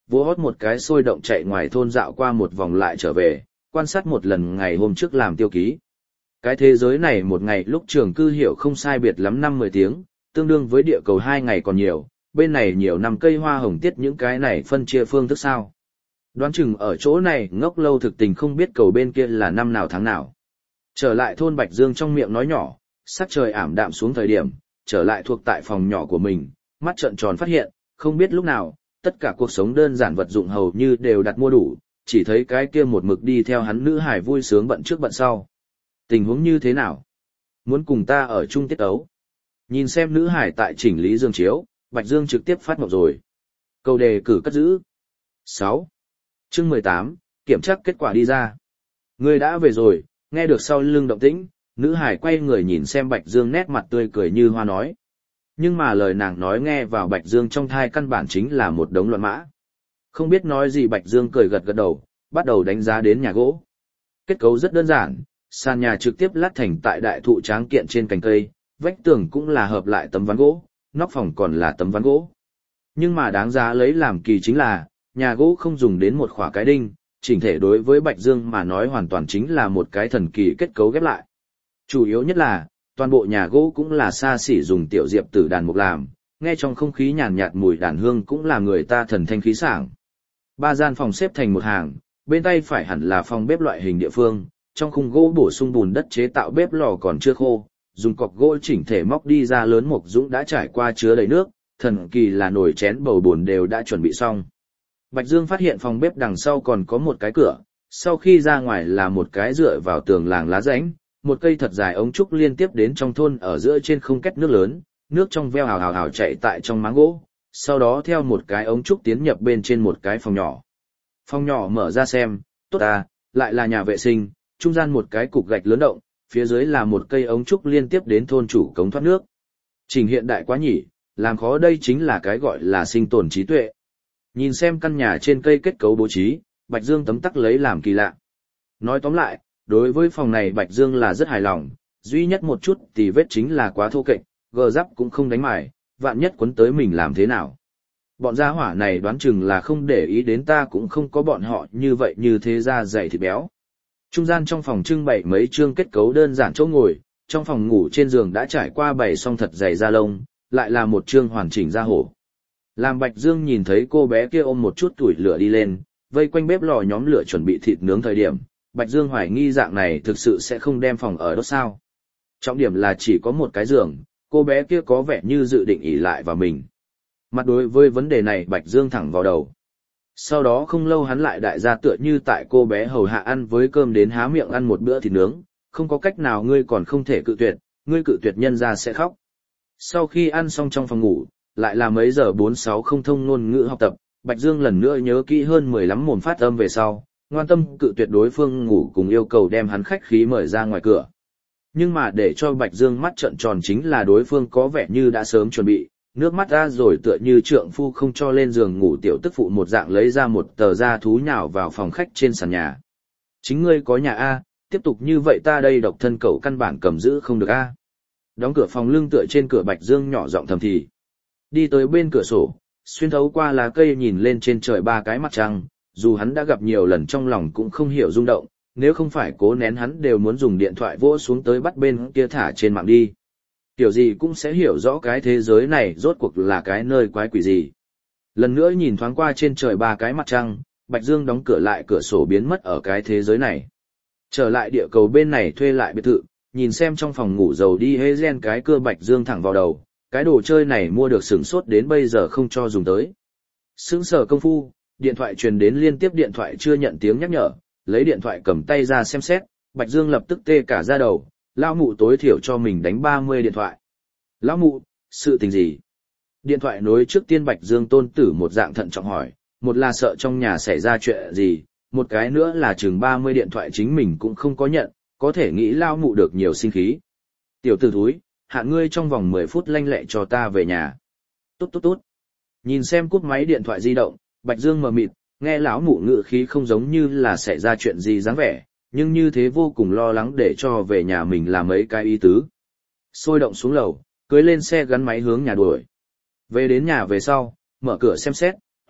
vô hót một cái sôi động chạy ngoài thôn dạo qua một vòng lại trở về, quan sát một lần ngày hôm trước làm tiêu ký. Cái thế giới này một ngày lúc trường cư hiểu không sai biệt lắm năm mười tiếng, tương đương với địa cầu hai ngày còn nhiều, bên này nhiều năm cây hoa hồng tiết những cái này phân chia phương thức sao. Đoán chừng ở chỗ này ngốc lâu thực tình không biết cầu bên kia là năm nào tháng nào. Trở lại thôn Bạch Dương trong miệng nói nhỏ, sắc trời ảm đạm xuống thời điểm, trở lại thuộc tại phòng nhỏ của mình, mắt trợn tròn phát hiện, không biết lúc nào, tất cả cuộc sống đơn giản vật dụng hầu như đều đặt mua đủ, chỉ thấy cái kia một mực đi theo hắn nữ hải vui sướng bận trước bận sau. Tình huống như thế nào? Muốn cùng ta ở chung tiết ấu? Nhìn xem nữ hải tại chỉnh lý giường chiếu, Bạch Dương trực tiếp phát mộng rồi. Câu đề cử cất giữ. sáu. Chương mười tám, kiểm tra kết quả đi ra. Người đã về rồi, nghe được sau lưng động tĩnh, nữ hải quay người nhìn xem Bạch Dương nét mặt tươi cười như hoa nói. Nhưng mà lời nàng nói nghe vào Bạch Dương trong thai căn bản chính là một đống loạn mã. Không biết nói gì Bạch Dương cười gật gật đầu, bắt đầu đánh giá đến nhà gỗ. Kết cấu rất đơn giản, sàn nhà trực tiếp lát thành tại đại thụ tráng kiện trên cành cây, vách tường cũng là hợp lại tấm ván gỗ, nóc phòng còn là tấm ván gỗ. Nhưng mà đáng giá lấy làm kỳ chính là, nhà gỗ không dùng đến một khỏa cái đinh, chỉnh thể đối với Bạch Dương mà nói hoàn toàn chính là một cái thần kỳ kết cấu ghép lại. Chủ yếu nhất là, toàn bộ nhà gỗ cũng là xa xỉ dùng tiểu diệp tử đàn mục làm, nghe trong không khí nhàn nhạt mùi đàn hương cũng là người ta thần thanh khí sảng. Ba gian phòng xếp thành một hàng, bên tay phải hẳn là phòng bếp loại hình địa phương, trong khung gỗ bổ sung bùn đất chế tạo bếp lò còn chưa khô, dùng cọc gỗ chỉnh thể móc đi ra lớn mộc dũng đã trải qua chứa đầy nước, thần kỳ là nồi chén bầu bồn đều đã chuẩn bị xong. Bạch Dương phát hiện phòng bếp đằng sau còn có một cái cửa, sau khi ra ngoài là một cái dựa vào tường làng lá rãnh, một cây thật dài ống trúc liên tiếp đến trong thôn ở giữa trên không két nước lớn, nước trong veo hào hào hào chạy tại trong máng gỗ, sau đó theo một cái ống trúc tiến nhập bên trên một cái phòng nhỏ. Phòng nhỏ mở ra xem, tốt à, lại là nhà vệ sinh, trung gian một cái cục gạch lớn động, phía dưới là một cây ống trúc liên tiếp đến thôn chủ cống thoát nước. Trình hiện đại quá nhỉ, làm khó đây chính là cái gọi là sinh tồn trí tuệ. Nhìn xem căn nhà trên cây kết cấu bố trí, Bạch Dương tấm tắc lấy làm kỳ lạ. Nói tóm lại, đối với phòng này Bạch Dương là rất hài lòng, duy nhất một chút thì vết chính là quá thô kệch, gờ giáp cũng không đánh mài, vạn nhất quấn tới mình làm thế nào. Bọn gia hỏa này đoán chừng là không để ý đến ta cũng không có bọn họ như vậy như thế ra dày thịt béo. Trung gian trong phòng trưng bày mấy chương kết cấu đơn giản chỗ ngồi, trong phòng ngủ trên giường đã trải qua bày xong thật dày da lông, lại là một chương hoàn chỉnh da hổ. Làm Bạch Dương nhìn thấy cô bé kia ôm một chút tuổi lửa đi lên, vây quanh bếp lò nhóm lửa chuẩn bị thịt nướng thời điểm, Bạch Dương hoài nghi dạng này thực sự sẽ không đem phòng ở đốt sao. Trọng điểm là chỉ có một cái giường, cô bé kia có vẻ như dự định ỷ lại vào mình. Mặt đối với vấn đề này Bạch Dương thẳng vào đầu. Sau đó không lâu hắn lại đại gia tựa như tại cô bé hầu hạ ăn với cơm đến há miệng ăn một bữa thịt nướng, không có cách nào ngươi còn không thể cự tuyệt, ngươi cự tuyệt nhân ra sẽ khóc. Sau khi ăn xong trong phòng ngủ, lại là mấy giờ bốn sáu không thông ngôn ngữ học tập, Bạch Dương lần nữa nhớ kỹ hơn mười lắm mồm phát âm về sau, ngoan tâm cự tuyệt đối phương ngủ cùng yêu cầu đem hắn khách khí mời ra ngoài cửa. Nhưng mà để cho Bạch Dương mắt trợn tròn chính là đối phương có vẻ như đã sớm chuẩn bị, nước mắt ra rồi tựa như trượng phu không cho lên giường ngủ tiểu tức phụ một dạng lấy ra một tờ da thú nhào vào phòng khách trên sàn nhà. Chính ngươi có nhà A, tiếp tục như vậy ta đây độc thân cậu căn bản cầm giữ không được A. Đóng cửa phòng lưng tựa trên cửa Bạch Dương nhỏ giọng thầm thì. Đi tới bên cửa sổ, xuyên thấu qua lá cây nhìn lên trên trời ba cái mặt trăng, dù hắn đã gặp nhiều lần trong lòng cũng không hiểu rung động, nếu không phải cố nén hắn đều muốn dùng điện thoại vỗ xuống tới bắt bên kia thả trên mạng đi. Kiểu gì cũng sẽ hiểu rõ cái thế giới này rốt cuộc là cái nơi quái quỷ gì. Lần nữa nhìn thoáng qua trên trời ba cái mặt trăng, Bạch Dương đóng cửa lại cửa sổ biến mất ở cái thế giới này. Trở lại địa cầu bên này thuê lại biệt thự, nhìn xem trong phòng ngủ dầu đi hê gen cái cưa Bạch Dương thẳng vào đầu, cái đồ chơi này mua được sửng sốt đến bây giờ không cho dùng tới. Sững sờ công phu, điện thoại truyền đến liên tiếp điện thoại chưa nhận tiếng nhắc nhở, lấy điện thoại cầm tay ra xem xét, Bạch Dương lập tức tê cả da đầu, lão mụ tối thiểu cho mình đánh ba mươi điện thoại. Lão mụ, sự tình gì? Điện thoại nối trước tiên Bạch Dương tôn tử một dạng thận trọng hỏi, một là sợ trong nhà xảy ra chuyện gì, một cái nữa là chừng ba mươi điện thoại chính mình cũng không có nhận, có thể nghĩ lão mụ được nhiều sinh khí. Tiểu tử thúi, hạn ngươi trong vòng mười phút lanh lẹ cho ta về nhà. Tốt tốt tốt. Nhìn xem cúp máy điện thoại di động, Bạch Dương mờ mịt, nghe lão mụ ngự khí không giống như là xảy ra chuyện gì dáng vẻ, nhưng như thế vô cùng lo lắng để cho về nhà mình làm mấy cái ý tứ. Sôi động xuống lầu, cưới lên xe gắn máy hướng nhà đuổi. Về đến nhà về sau, mở cửa xem xét, hoắc,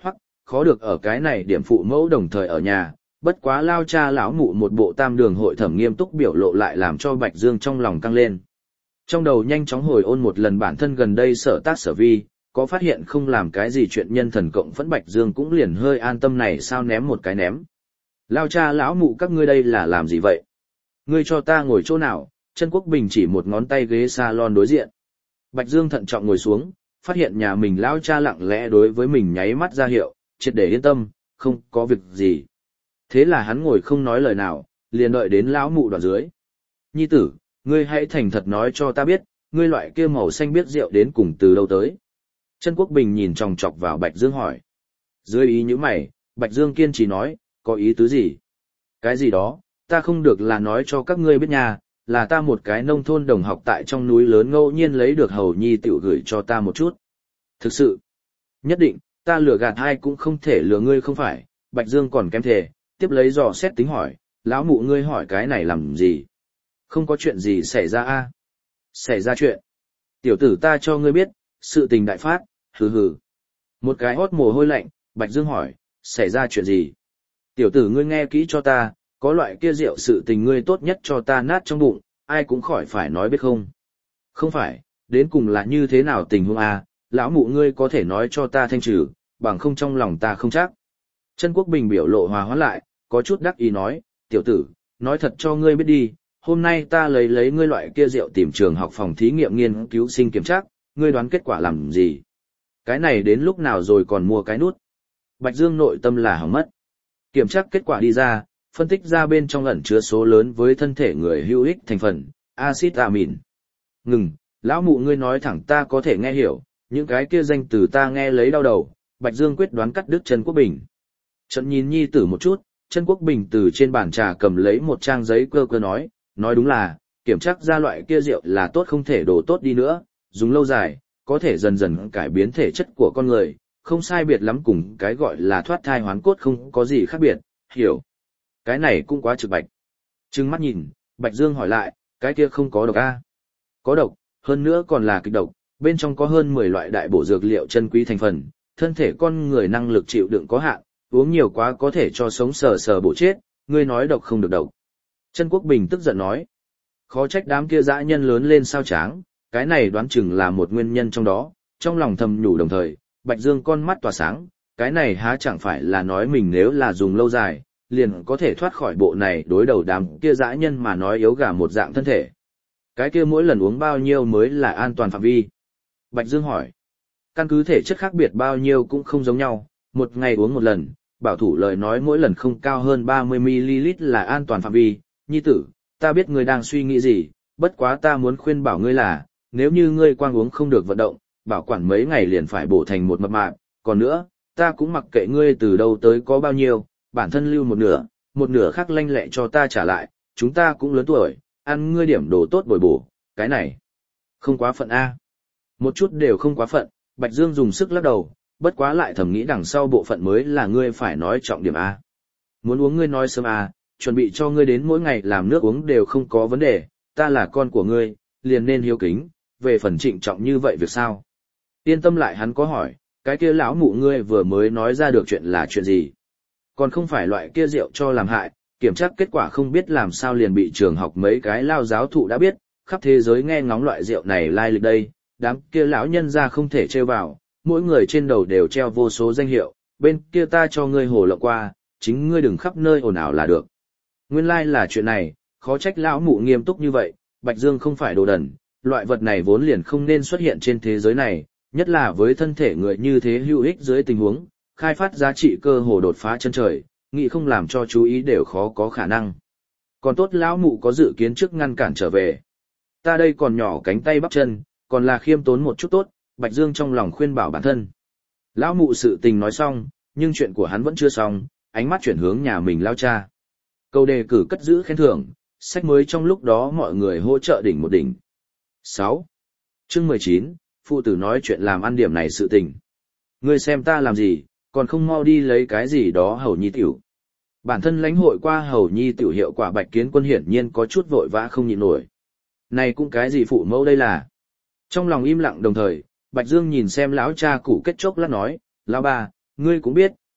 khó được ở cái này điểm phụ mẫu đồng thời ở nhà, bất quá lao cha lão mụ một bộ tam đường hội thẩm nghiêm túc biểu lộ lại làm cho Bạch Dương trong lòng căng lên. Trong đầu nhanh chóng hồi ôn một lần bản thân gần đây sở tác sở vi, có phát hiện không làm cái gì chuyện nhân thần cộng phẫn Bạch Dương cũng liền hơi an tâm này sao ném một cái ném. Lao cha lão mụ các ngươi đây là làm gì vậy? Ngươi cho ta ngồi chỗ nào? Trân Quốc Bình chỉ một ngón tay ghế salon đối diện. Bạch Dương thận trọng ngồi xuống, phát hiện nhà mình lão cha lặng lẽ đối với mình nháy mắt ra hiệu, triệt để yên tâm, không có việc gì. Thế là hắn ngồi không nói lời nào, liền đợi đến lão mụ đoạn dưới. Nhi tử, ngươi hãy thành thật nói cho ta biết, ngươi loại kia màu xanh biết rượu đến cùng từ đâu tới. Trân Quốc Bình nhìn chòng chọc vào Bạch Dương hỏi. Dưới ý như mày, Bạch Dương kiên trì nói, có ý tứ gì? Cái gì đó, ta không được là nói cho các ngươi biết nha, là ta một cái nông thôn đồng học tại trong núi lớn ngẫu nhiên lấy được hầu nhi tiểu gửi cho ta một chút. Thực sự, nhất định, ta lừa gạt ai cũng không thể lừa ngươi không phải. Bạch Dương còn kém thể, tiếp lấy dò xét tính hỏi, lão mụ ngươi hỏi cái này làm gì? Không có chuyện gì xảy ra a? Xảy ra chuyện. Tiểu tử ta cho ngươi biết, sự tình đại phát, hừ hừ. Một cái hót mồ hôi lạnh, Bạch Dương hỏi, xảy ra chuyện gì? Tiểu tử ngươi nghe kỹ cho ta, có loại kia rượu sự tình ngươi tốt nhất cho ta nát trong bụng, ai cũng khỏi phải nói biết không. Không phải, đến cùng là như thế nào tình huống a? Lão mụ ngươi có thể nói cho ta thanh trừ, bằng không trong lòng ta không chắc. Trân Quốc Bình biểu lộ hòa hoãn lại, có chút đắc ý nói, tiểu tử, nói thật cho ngươi biết đi, hôm nay ta lấy lấy ngươi loại kia rượu tìm trường học phòng thí nghiệm nghiên cứu sinh kiểm tra, ngươi đoán kết quả làm gì? Cái này đến lúc nào rồi còn mua cái nút? Bạch Dương nội tâm là hỏng mất. Kiểm tra kết quả đi ra, phân tích ra bên trong ẩn chứa số lớn với thân thể người hữu ích thành phần, axit amin. Ngừng, lão mụ ngươi nói thẳng ta có thể nghe hiểu, những cái kia danh từ ta nghe lấy đau đầu. Bạch Dương quyết đoán cắt đứt Trân Quốc Bình. Trận nhìn nhi tử một chút, Trân Quốc Bình từ trên bàn trà cầm lấy một trang giấy cơ cơ nói, nói đúng là, kiểm tra ra loại kia rượu là tốt không thể đổ tốt đi nữa, dùng lâu dài, có thể dần dần cải biến thể chất của con người, không sai biệt lắm cùng cái gọi là thoát thai hoán cốt không có gì khác biệt, hiểu. Cái này cũng quá trực bạch. Trừng mắt nhìn, Bạch Dương hỏi lại, cái kia không có độc a? Có độc, hơn nữa còn là kịch độc, bên trong có hơn mười loại đại bổ dược liệu chân quý thành phần, thân thể con người năng lực chịu đựng có hạn, uống nhiều quá có thể cho sống sờ sờ bổ chết, ngươi nói độc không được độc. Trân Quốc Bình tức giận nói, khó trách đám kia dã nhân lớn lên sao tráng, cái này đoán chừng là một nguyên nhân trong đó, trong lòng thầm nhủ đồng thời, Bạch Dương con mắt tỏa sáng, cái này há chẳng phải là nói mình nếu là dùng lâu dài, liền có thể thoát khỏi bộ này đối đầu đám kia dã nhân mà nói yếu gà một dạng thân thể. Cái kia mỗi lần uống bao nhiêu mới là an toàn phạm vi? Bạch Dương hỏi, căn cứ thể chất khác biệt bao nhiêu cũng không giống nhau, một ngày uống một lần, bảo thủ lời nói mỗi lần không cao hơn ba mươi mi li lít là an toàn phạm vi. Nhi tử, ta biết ngươi đang suy nghĩ gì, bất quá ta muốn khuyên bảo ngươi là, nếu như ngươi quang uống không được vận động, bảo quản mấy ngày liền phải bổ thành một mập mạp, còn nữa, ta cũng mặc kệ ngươi từ đâu tới có bao nhiêu, bản thân lưu một nửa, một nửa khác lanh lẹ cho ta trả lại, chúng ta cũng lớn tuổi, ăn ngươi điểm đồ tốt bồi bổ, cái này, không quá phận a. Một chút đều không quá phận, Bạch Dương dùng sức lắc đầu, bất quá lại thầm nghĩ đằng sau bộ phận mới là ngươi phải nói trọng điểm a. Muốn uống ngươi nói sớm a, chuẩn bị cho ngươi đến mỗi ngày làm nước uống đều không có vấn đề, ta là con của ngươi, liền nên hiếu kính, về phần trịnh trọng như vậy việc sao? Yên tâm lại hắn có hỏi, cái kia lão mụ ngươi vừa mới nói ra được chuyện là chuyện gì? Còn không phải loại kia rượu cho làm hại, kiểm tra kết quả không biết làm sao liền bị trường học mấy cái lao giáo thụ đã biết, khắp thế giới nghe ngóng loại rượu này lai lịch đây, đám kia lão nhân ra không thể trêu vào, mỗi người trên đầu đều treo vô số danh hiệu, bên kia ta cho ngươi hồ lộng qua, chính ngươi đừng khắp nơi ồn ào là được. Nguyên lai là chuyện này, khó trách lão mụ nghiêm túc như vậy, Bạch Dương không phải đồ đần, loại vật này vốn liền không nên xuất hiện trên thế giới này, nhất là với thân thể người như thế hữu ích dưới tình huống, khai phát giá trị cơ hồ đột phá chân trời, nghĩ không làm cho chú ý đều khó có khả năng. Còn tốt lão mụ có dự kiến trước ngăn cản trở về. Ta đây còn nhỏ cánh tay bắp chân, còn là khiêm tốn một chút tốt, Bạch Dương trong lòng khuyên bảo bản thân. Lão mụ sự tình nói xong, nhưng chuyện của hắn vẫn chưa xong, ánh mắt chuyển hướng nhà mình lao cha. Câu đề cử cất giữ khen thưởng, sách mới trong lúc đó mọi người hỗ trợ đỉnh một đỉnh. sáu. Chương mười chín, phụ tử nói chuyện làm ăn điểm này sự tình. Ngươi xem ta làm gì, còn không mau đi lấy cái gì đó hầu nhi tiểu. Bản thân lãnh hội qua hầu nhi tiểu hiệu quả Bạch Kiến Quân hiển nhiên có chút vội vã không nhịn nổi. Này cũng cái gì phụ mẫu đây là. Trong lòng im lặng đồng thời, Bạch Dương nhìn xem lão cha củ kết chốc lát nói, lão ba, ngươi cũng biết,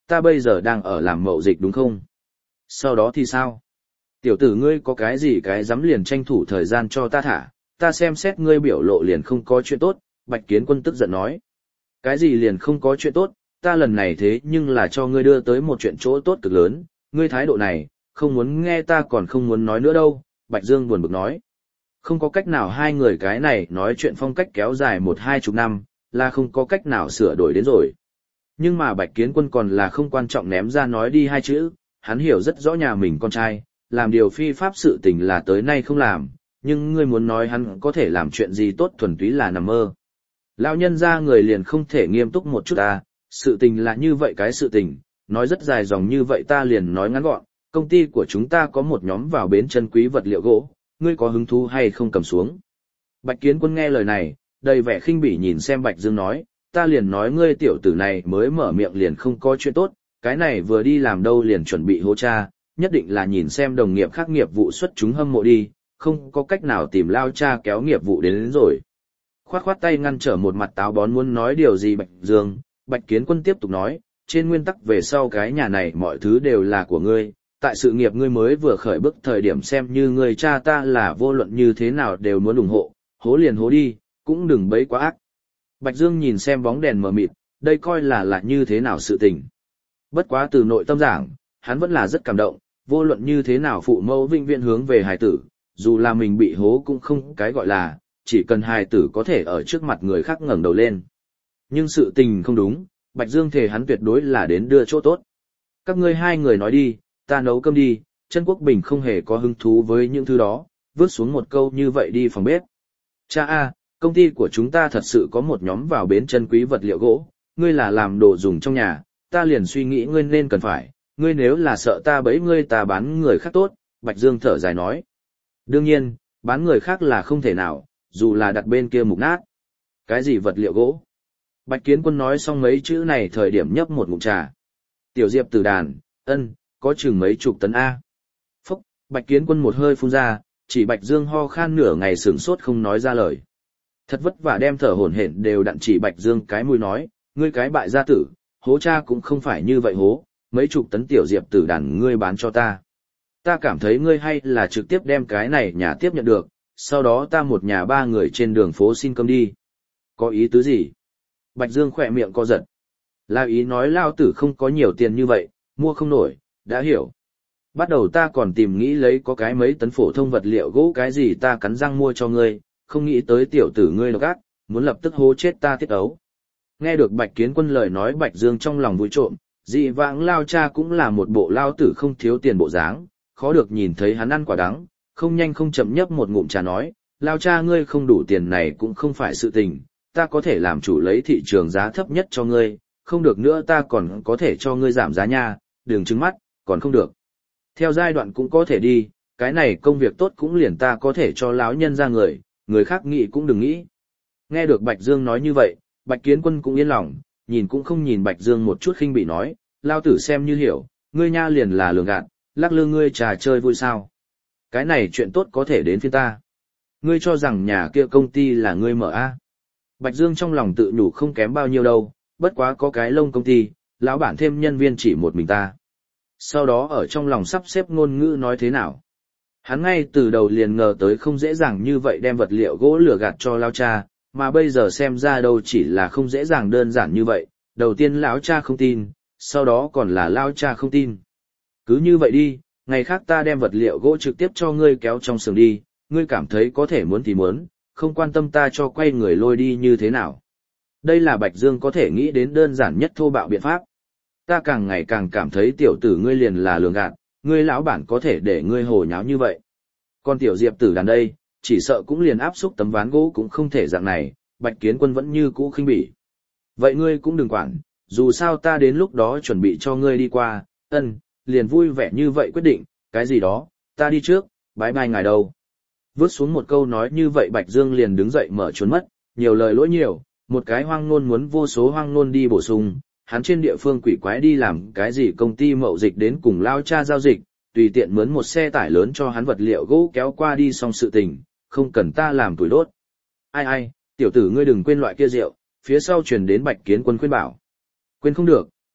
ta bây giờ đang ở làm mậu dịch đúng không? Sau đó thì sao? Tiểu tử ngươi có cái gì cái dám liền tranh thủ thời gian cho ta thả, ta xem xét ngươi biểu lộ liền không có chuyện tốt, Bạch Kiến Quân tức giận nói. Cái gì liền không có chuyện tốt, ta lần này thế nhưng là cho ngươi đưa tới một chuyện chỗ tốt cực lớn, ngươi thái độ này, không muốn nghe ta còn không muốn nói nữa đâu, Bạch Dương buồn bực nói. Không có cách nào hai người cái này nói chuyện phong cách kéo dài một hai chục năm, là không có cách nào sửa đổi đến rồi. Nhưng mà Bạch Kiến Quân còn là không quan trọng ném ra nói đi hai chữ, hắn hiểu rất rõ nhà mình con trai, làm điều phi pháp sự tình là tới nay không làm, nhưng ngươi muốn nói hắn có thể làm chuyện gì tốt thuần túy là nằm mơ. Lão nhân ra người liền không thể nghiêm túc một chút à, sự tình là như vậy cái sự tình, nói rất dài dòng như vậy ta liền nói ngắn gọn, công ty của chúng ta có một nhóm vào bến chân quý vật liệu gỗ, ngươi có hứng thú hay không cầm xuống. Bạch Kiến Quân nghe lời này, đầy vẻ khinh bỉ nhìn xem Bạch Dương nói, ta liền nói ngươi tiểu tử này mới mở miệng liền không có chuyện tốt, cái này vừa đi làm đâu liền chuẩn bị hô cha, nhất định là nhìn xem đồng nghiệp khác nghiệp vụ xuất chúng hâm mộ đi, không có cách nào tìm lao cha kéo nghiệp vụ đến, đến rồi. Khoát khoát tay ngăn trở một mặt táo bón muốn nói điều gì Bạch Dương, Bạch Kiến Quân tiếp tục nói, trên nguyên tắc về sau cái nhà này mọi thứ đều là của ngươi, tại sự nghiệp ngươi mới vừa khởi bước thời điểm xem như ngươi cha ta là vô luận như thế nào đều muốn ủng hộ, hố liền hố đi, cũng đừng bấy quá ác. Bạch Dương nhìn xem bóng đèn mờ mịt, đây coi là là như thế nào sự tình. Bất quá từ nội tâm giảng, hắn vẫn là rất cảm động, vô luận như thế nào phụ mẫu vinh viễn hướng về hài tử, dù là mình bị hố cũng không cái gọi là, chỉ cần hài tử có thể ở trước mặt người khác ngẩng đầu lên. Nhưng sự tình không đúng, Bạch Dương thề hắn tuyệt đối là đến đưa chỗ tốt. Các ngươi hai người nói đi, ta nấu cơm đi, Trân Quốc Bình không hề có hứng thú với những thứ đó, vứt xuống một câu như vậy đi phòng bếp. Cha a, công ty của chúng ta thật sự có một nhóm vào bến chân quý vật liệu gỗ, ngươi là làm đồ dùng trong nhà, ta liền suy nghĩ ngươi nên cần phải, ngươi nếu là sợ ta bẫy ngươi ta bán người khác tốt, Bạch Dương thở dài nói. Đương nhiên, bán người khác là không thể nào, dù là đặt bên kia mục nát. Cái gì vật liệu gỗ? Bạch Kiến Quân nói xong mấy chữ này thời điểm nhấp một ngụm trà. Tiểu Diệp Tử đàn, ân, có chừng mấy chục tấn A. Phúc, Bạch Kiến Quân một hơi phun ra, chỉ Bạch Dương ho khan nửa ngày sửng sốt không nói ra lời. Thật vất vả đem thở hổn hển đều đặn chỉ Bạch Dương cái mũi nói, ngươi cái bại gia tử, hố cha cũng không phải như vậy hố, mấy chục tấn Tiểu Diệp Tử đàn ngươi bán cho ta. Ta cảm thấy ngươi hay là trực tiếp đem cái này nhà tiếp nhận được, sau đó ta một nhà ba người trên đường phố xin cơm đi. Có ý tứ gì? Bạch Dương khỏe miệng co giật. Là ý nói lao tử không có nhiều tiền như vậy, mua không nổi, đã hiểu. Bắt đầu ta còn tìm nghĩ lấy có cái mấy tấn phổ thông vật liệu gỗ cái gì ta cắn răng mua cho ngươi, không nghĩ tới tiểu tử ngươi độc ác, muốn lập tức hố chết ta tiết ấu. Nghe được Bạch Kiến Quân lời nói Bạch Dương trong lòng vui trộm, dị vãng lao cha cũng là một bộ lao tử không thiếu tiền bộ dáng, khó được nhìn thấy hắn ăn quả đắng, không nhanh không chậm nhấp một ngụm trà nói, lao cha ngươi không đủ tiền này cũng không phải sự tình, ta có thể làm chủ lấy thị trường giá thấp nhất cho ngươi, không được nữa ta còn có thể cho ngươi giảm giá nha, đừng trứng mắt, còn không được. Theo giai đoạn cũng có thể đi, cái này công việc tốt cũng liền ta có thể cho lão nhân ra người, người khác nghĩ cũng đừng nghĩ. Nghe được Bạch Dương nói như vậy, Bạch Kiến Quân cũng yên lòng, nhìn cũng không nhìn Bạch Dương một chút khinh bị nói, lao tử xem như hiểu, ngươi nha liền là lường gạt, lắc lư ngươi trà chơi vui sao. Cái này chuyện tốt có thể đến phiên ta. Ngươi cho rằng nhà kia công ty là ngươi mở a? Bạch Dương trong lòng tự nhủ không kém bao nhiêu đâu, bất quá có cái lông công ty, lão bản thêm nhân viên chỉ một mình ta. Sau đó ở trong lòng sắp xếp ngôn ngữ nói thế nào. Hắn ngay từ đầu liền ngờ tới không dễ dàng như vậy đem vật liệu gỗ lửa gạt cho lao cha, mà bây giờ xem ra đâu chỉ là không dễ dàng đơn giản như vậy, đầu tiên lão cha không tin, sau đó còn là lao cha không tin. Cứ như vậy đi, ngày khác ta đem vật liệu gỗ trực tiếp cho ngươi kéo trong xưởng đi, ngươi cảm thấy có thể muốn thì muốn, không quan tâm ta cho quay người lôi đi như thế nào. Đây là Bạch Dương có thể nghĩ đến đơn giản nhất thô bạo biện pháp. Ta càng ngày càng cảm thấy tiểu tử ngươi liền là lường gạt, ngươi lão bản có thể để ngươi hồ nháo như vậy. Còn tiểu Diệp Tử đàn đây, chỉ sợ cũng liền áp xúc tấm ván gỗ cũng không thể dạng này, Bạch Kiến Quân vẫn như cũ khinh bỉ. Vậy ngươi cũng đừng quản, dù sao ta đến lúc đó chuẩn bị cho ngươi đi qua, ân, liền vui vẻ như vậy quyết định, cái gì đó, ta đi trước, bái bai ngài đâu. Vớt xuống một câu nói như vậy Bạch Dương liền đứng dậy mở trốn mất, nhiều lời lỗi nhiều, một cái hoang nôn muốn vô số hoang nôn đi bổ sung, hắn trên địa phương quỷ quái đi làm cái gì công ty mậu dịch đến cùng lao cha giao dịch, tùy tiện mướn một xe tải lớn cho hắn vật liệu gỗ kéo qua đi xong sự tình, không cần ta làm tuổi đốt. Ai ai, tiểu tử ngươi đừng quên loại kia rượu, phía sau truyền đến Bạch Kiến Quân khuyên bảo. Quên không được,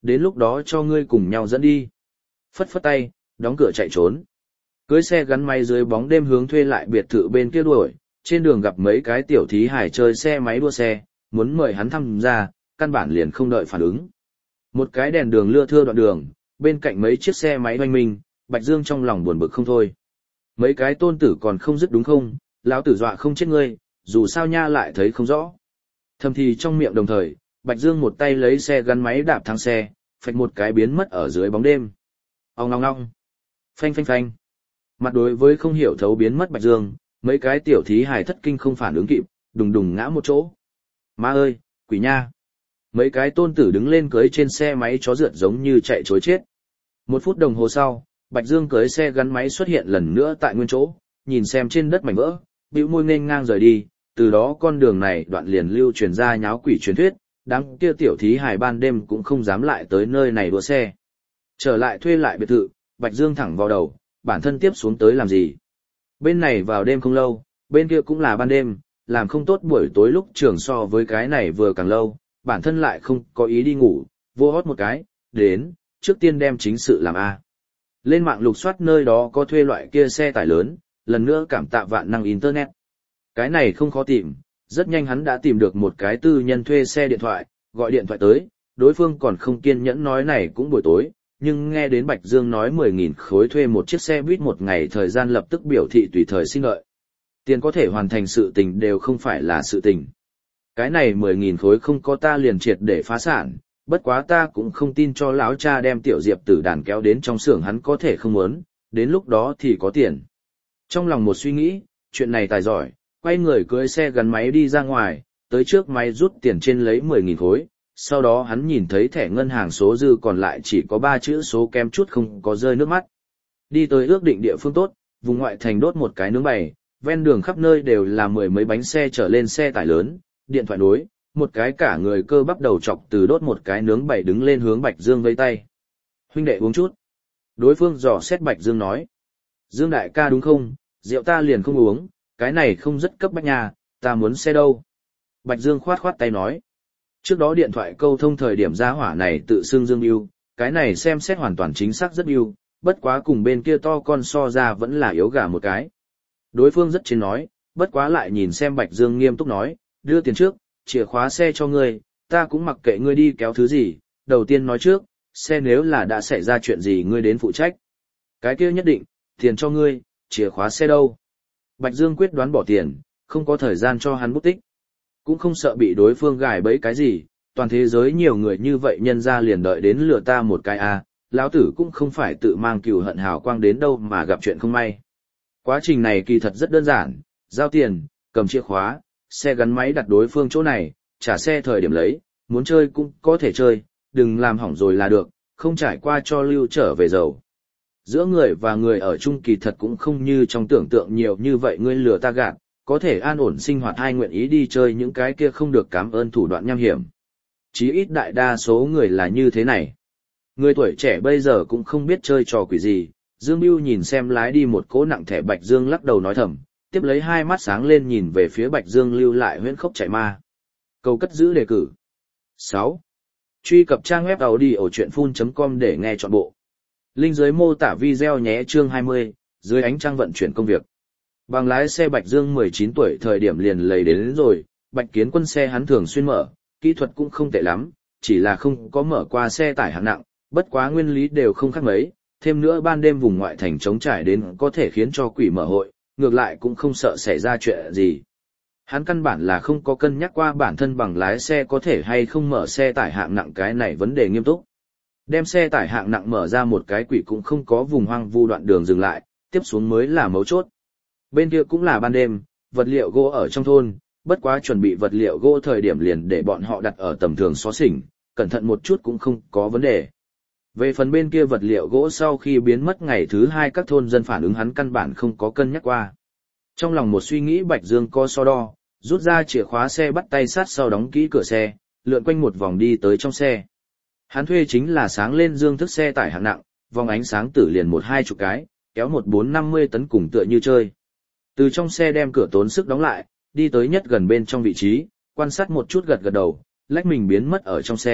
đến lúc đó cho ngươi cùng nhau dẫn đi. Phất phất tay, đóng cửa chạy trốn. Cưới xe gắn máy dưới bóng đêm hướng thuê lại biệt thự bên kia đuổi, trên đường gặp mấy cái tiểu thí hải chơi xe máy đua xe, muốn mời hắn tham gia, căn bản liền không đợi phản ứng. Một cái đèn đường lưa thưa đoạn đường, bên cạnh mấy chiếc xe máy oanh minh, Bạch Dương trong lòng buồn bực không thôi. Mấy cái tôn tử còn không dứt đúng không, lão tử dọa không chết ngươi, dù sao nha lại thấy không rõ. Thầm thì trong miệng đồng thời, Bạch Dương một tay lấy xe gắn máy đạp thắng xe, phạch một cái biến mất ở dưới bóng đêm. Ong ong ong. Phanh phanh phanh. Mặt đối với không hiểu thấu biến mất Bạch Dương, mấy cái tiểu thí hài thất kinh không phản ứng kịp, đùng đùng ngã một chỗ. Má ơi, quỷ nha. Mấy cái tôn tử đứng lên cưới trên xe máy chó rượt giống như chạy chối chết. Một phút đồng hồ sau, Bạch Dương cưới xe gắn máy xuất hiện lần nữa tại nguyên chỗ, nhìn xem trên đất mảnh vỡ, bĩu môi nghênh ngang rời đi, từ đó con đường này đoạn liền lưu truyền ra nháo quỷ truyền thuyết, đám kia tiểu thí hài ban đêm cũng không dám lại tới nơi này đua xe. Trở lại thuê lại biệt thự, Bạch Dương thẳng vào đầu, bản thân tiếp xuống tới làm gì. Bên này vào đêm không lâu, bên kia cũng là ban đêm, làm không tốt buổi tối lúc trường so với cái này vừa càng lâu, bản thân lại không có ý đi ngủ, vô hót một cái, đến, trước tiên đem chính sự làm A. Lên mạng lục soát nơi đó có thuê loại kia xe tải lớn, lần nữa cảm tạ vạn năng Internet. Cái này không khó tìm, rất nhanh hắn đã tìm được một cái tư nhân thuê xe điện thoại, gọi điện thoại tới, đối phương còn không kiên nhẫn nói này cũng buổi tối, nhưng nghe đến Bạch Dương nói mười nghìn khối thuê một chiếc xe buýt một ngày thời gian lập tức biểu thị tùy thời xin lợi. Tiền có thể hoàn thành sự tình đều không phải là sự tình. Cái này mười nghìn khối không có ta liền triệt để phá sản, bất quá ta cũng không tin cho lão cha đem tiểu diệp tử đàn kéo đến trong xưởng hắn có thể không muốn, đến lúc đó thì có tiền. Trong lòng một suy nghĩ, chuyện này tài giỏi, quay người cưỡi xe gắn máy đi ra ngoài, tới trước máy rút tiền trên lấy mười nghìn khối, sau đó hắn nhìn thấy thẻ ngân hàng số dư còn lại chỉ có ba chữ số kém chút không có rơi nước mắt. Đi tới ước định địa phương tốt, vùng ngoại thành đốt một cái nướng bày, ven đường khắp nơi đều là mười mấy bánh xe trở lên xe tải lớn, điện thoại nối, một cái cả người cơ bắp đầu chọc từ đốt một cái nướng bày đứng lên hướng Bạch Dương vây tay. Huynh đệ uống chút. Đối phương dò xét Bạch Dương nói. Dương đại ca đúng không, rượu ta liền không uống, cái này không rất cấp bách nhà, ta muốn xe đâu. Bạch Dương khoát khoát tay nói. Trước đó điện thoại câu thông thời điểm ra hỏa này tự xưng Dương yêu, cái này xem xét hoàn toàn chính xác rất yêu, bất quá cùng bên kia to con so ra vẫn là yếu gà một cái. Đối phương rất trên nói, bất quá lại nhìn xem Bạch Dương nghiêm túc nói, đưa tiền trước, chìa khóa xe cho ngươi, ta cũng mặc kệ ngươi đi kéo thứ gì, đầu tiên nói trước, xe nếu là đã xảy ra chuyện gì ngươi đến phụ trách. Cái kia nhất định, tiền cho ngươi, chìa khóa xe đâu. Bạch Dương quyết đoán bỏ tiền, không có thời gian cho hắn bút tích. Cũng không sợ bị đối phương gài bẫy cái gì, toàn thế giới nhiều người như vậy nhân ra liền đợi đến lừa ta một cái à, lão tử cũng không phải tự mang cừu hận hào quang đến đâu mà gặp chuyện không may. Quá trình này kỳ thật rất đơn giản, giao tiền, cầm chìa khóa, xe gắn máy đặt đối phương chỗ này, trả xe thời điểm lấy, muốn chơi cũng có thể chơi, đừng làm hỏng rồi là được, không trải qua cho lưu trở về dầu. Giữa người và người ở chung kỳ thật cũng không như trong tưởng tượng nhiều như vậy ngươi lừa ta gạt, có thể an ổn sinh hoạt hai nguyện ý đi chơi những cái kia không được cảm ơn thủ đoạn nham hiểm. Chí ít đại đa số người là như thế này. Người tuổi trẻ bây giờ cũng không biết chơi trò quỷ gì, Dương Bưu nhìn xem lái đi một cỗ nặng thẻ Bạch Dương lắc đầu nói thầm, tiếp lấy hai mắt sáng lên nhìn về phía Bạch Dương lưu lại huyễn khốc chạy ma. Cầu cất giữ đề cử. sáu. Truy cập trang web audiochuyenphun chấm com để nghe trọn bộ. Link dưới mô tả video nhé. Chương hai mươi, dưới ánh trăng vận chuyển công việc. Bằng lái xe Bạch Dương mười chín tuổi thời điểm liền lầy đến, đến rồi, Bạch Kiến Quân xe hắn thường xuyên mở, kỹ thuật cũng không tệ lắm, chỉ là không có mở qua xe tải hạng nặng, bất quá nguyên lý đều không khác mấy, thêm nữa ban đêm vùng ngoại thành trống trải đến có thể khiến cho quỷ mở hội, ngược lại cũng không sợ xảy ra chuyện gì. Hắn căn bản là không có cân nhắc qua bản thân bằng lái xe có thể hay không mở xe tải hạng nặng cái này vấn đề nghiêm túc. Đem xe tải hạng nặng mở ra một cái quỷ cũng không có vùng hoang vu đoạn đường dừng lại, tiếp xuống mới là mấu chốt. Bên kia cũng là ban đêm, vật liệu gỗ ở trong thôn, bất quá chuẩn bị vật liệu gỗ thời điểm liền để bọn họ đặt ở tầm thường xó xỉnh, cẩn thận một chút cũng không có vấn đề. Về phần bên kia vật liệu gỗ sau khi biến mất ngày thứ hai các thôn dân phản ứng hắn căn bản không có cân nhắc qua. Trong lòng một suy nghĩ Bạch Dương co so đo, rút ra chìa khóa xe bắt tay sát sau đóng kỹ cửa xe, lượn quanh một vòng đi tới trong xe. Hắn thuê chính là sáng lên dương thức xe tải hạng nặng, vòng ánh sáng tử liền một hai chục cái, kéo một bốn năm mươi tấn cùng tựa như chơi. Từ trong xe đem cửa tốn sức đóng lại, đi tới nhất gần bên trong vị trí, quan sát một chút gật gật đầu, lách mình biến mất ở trong xe,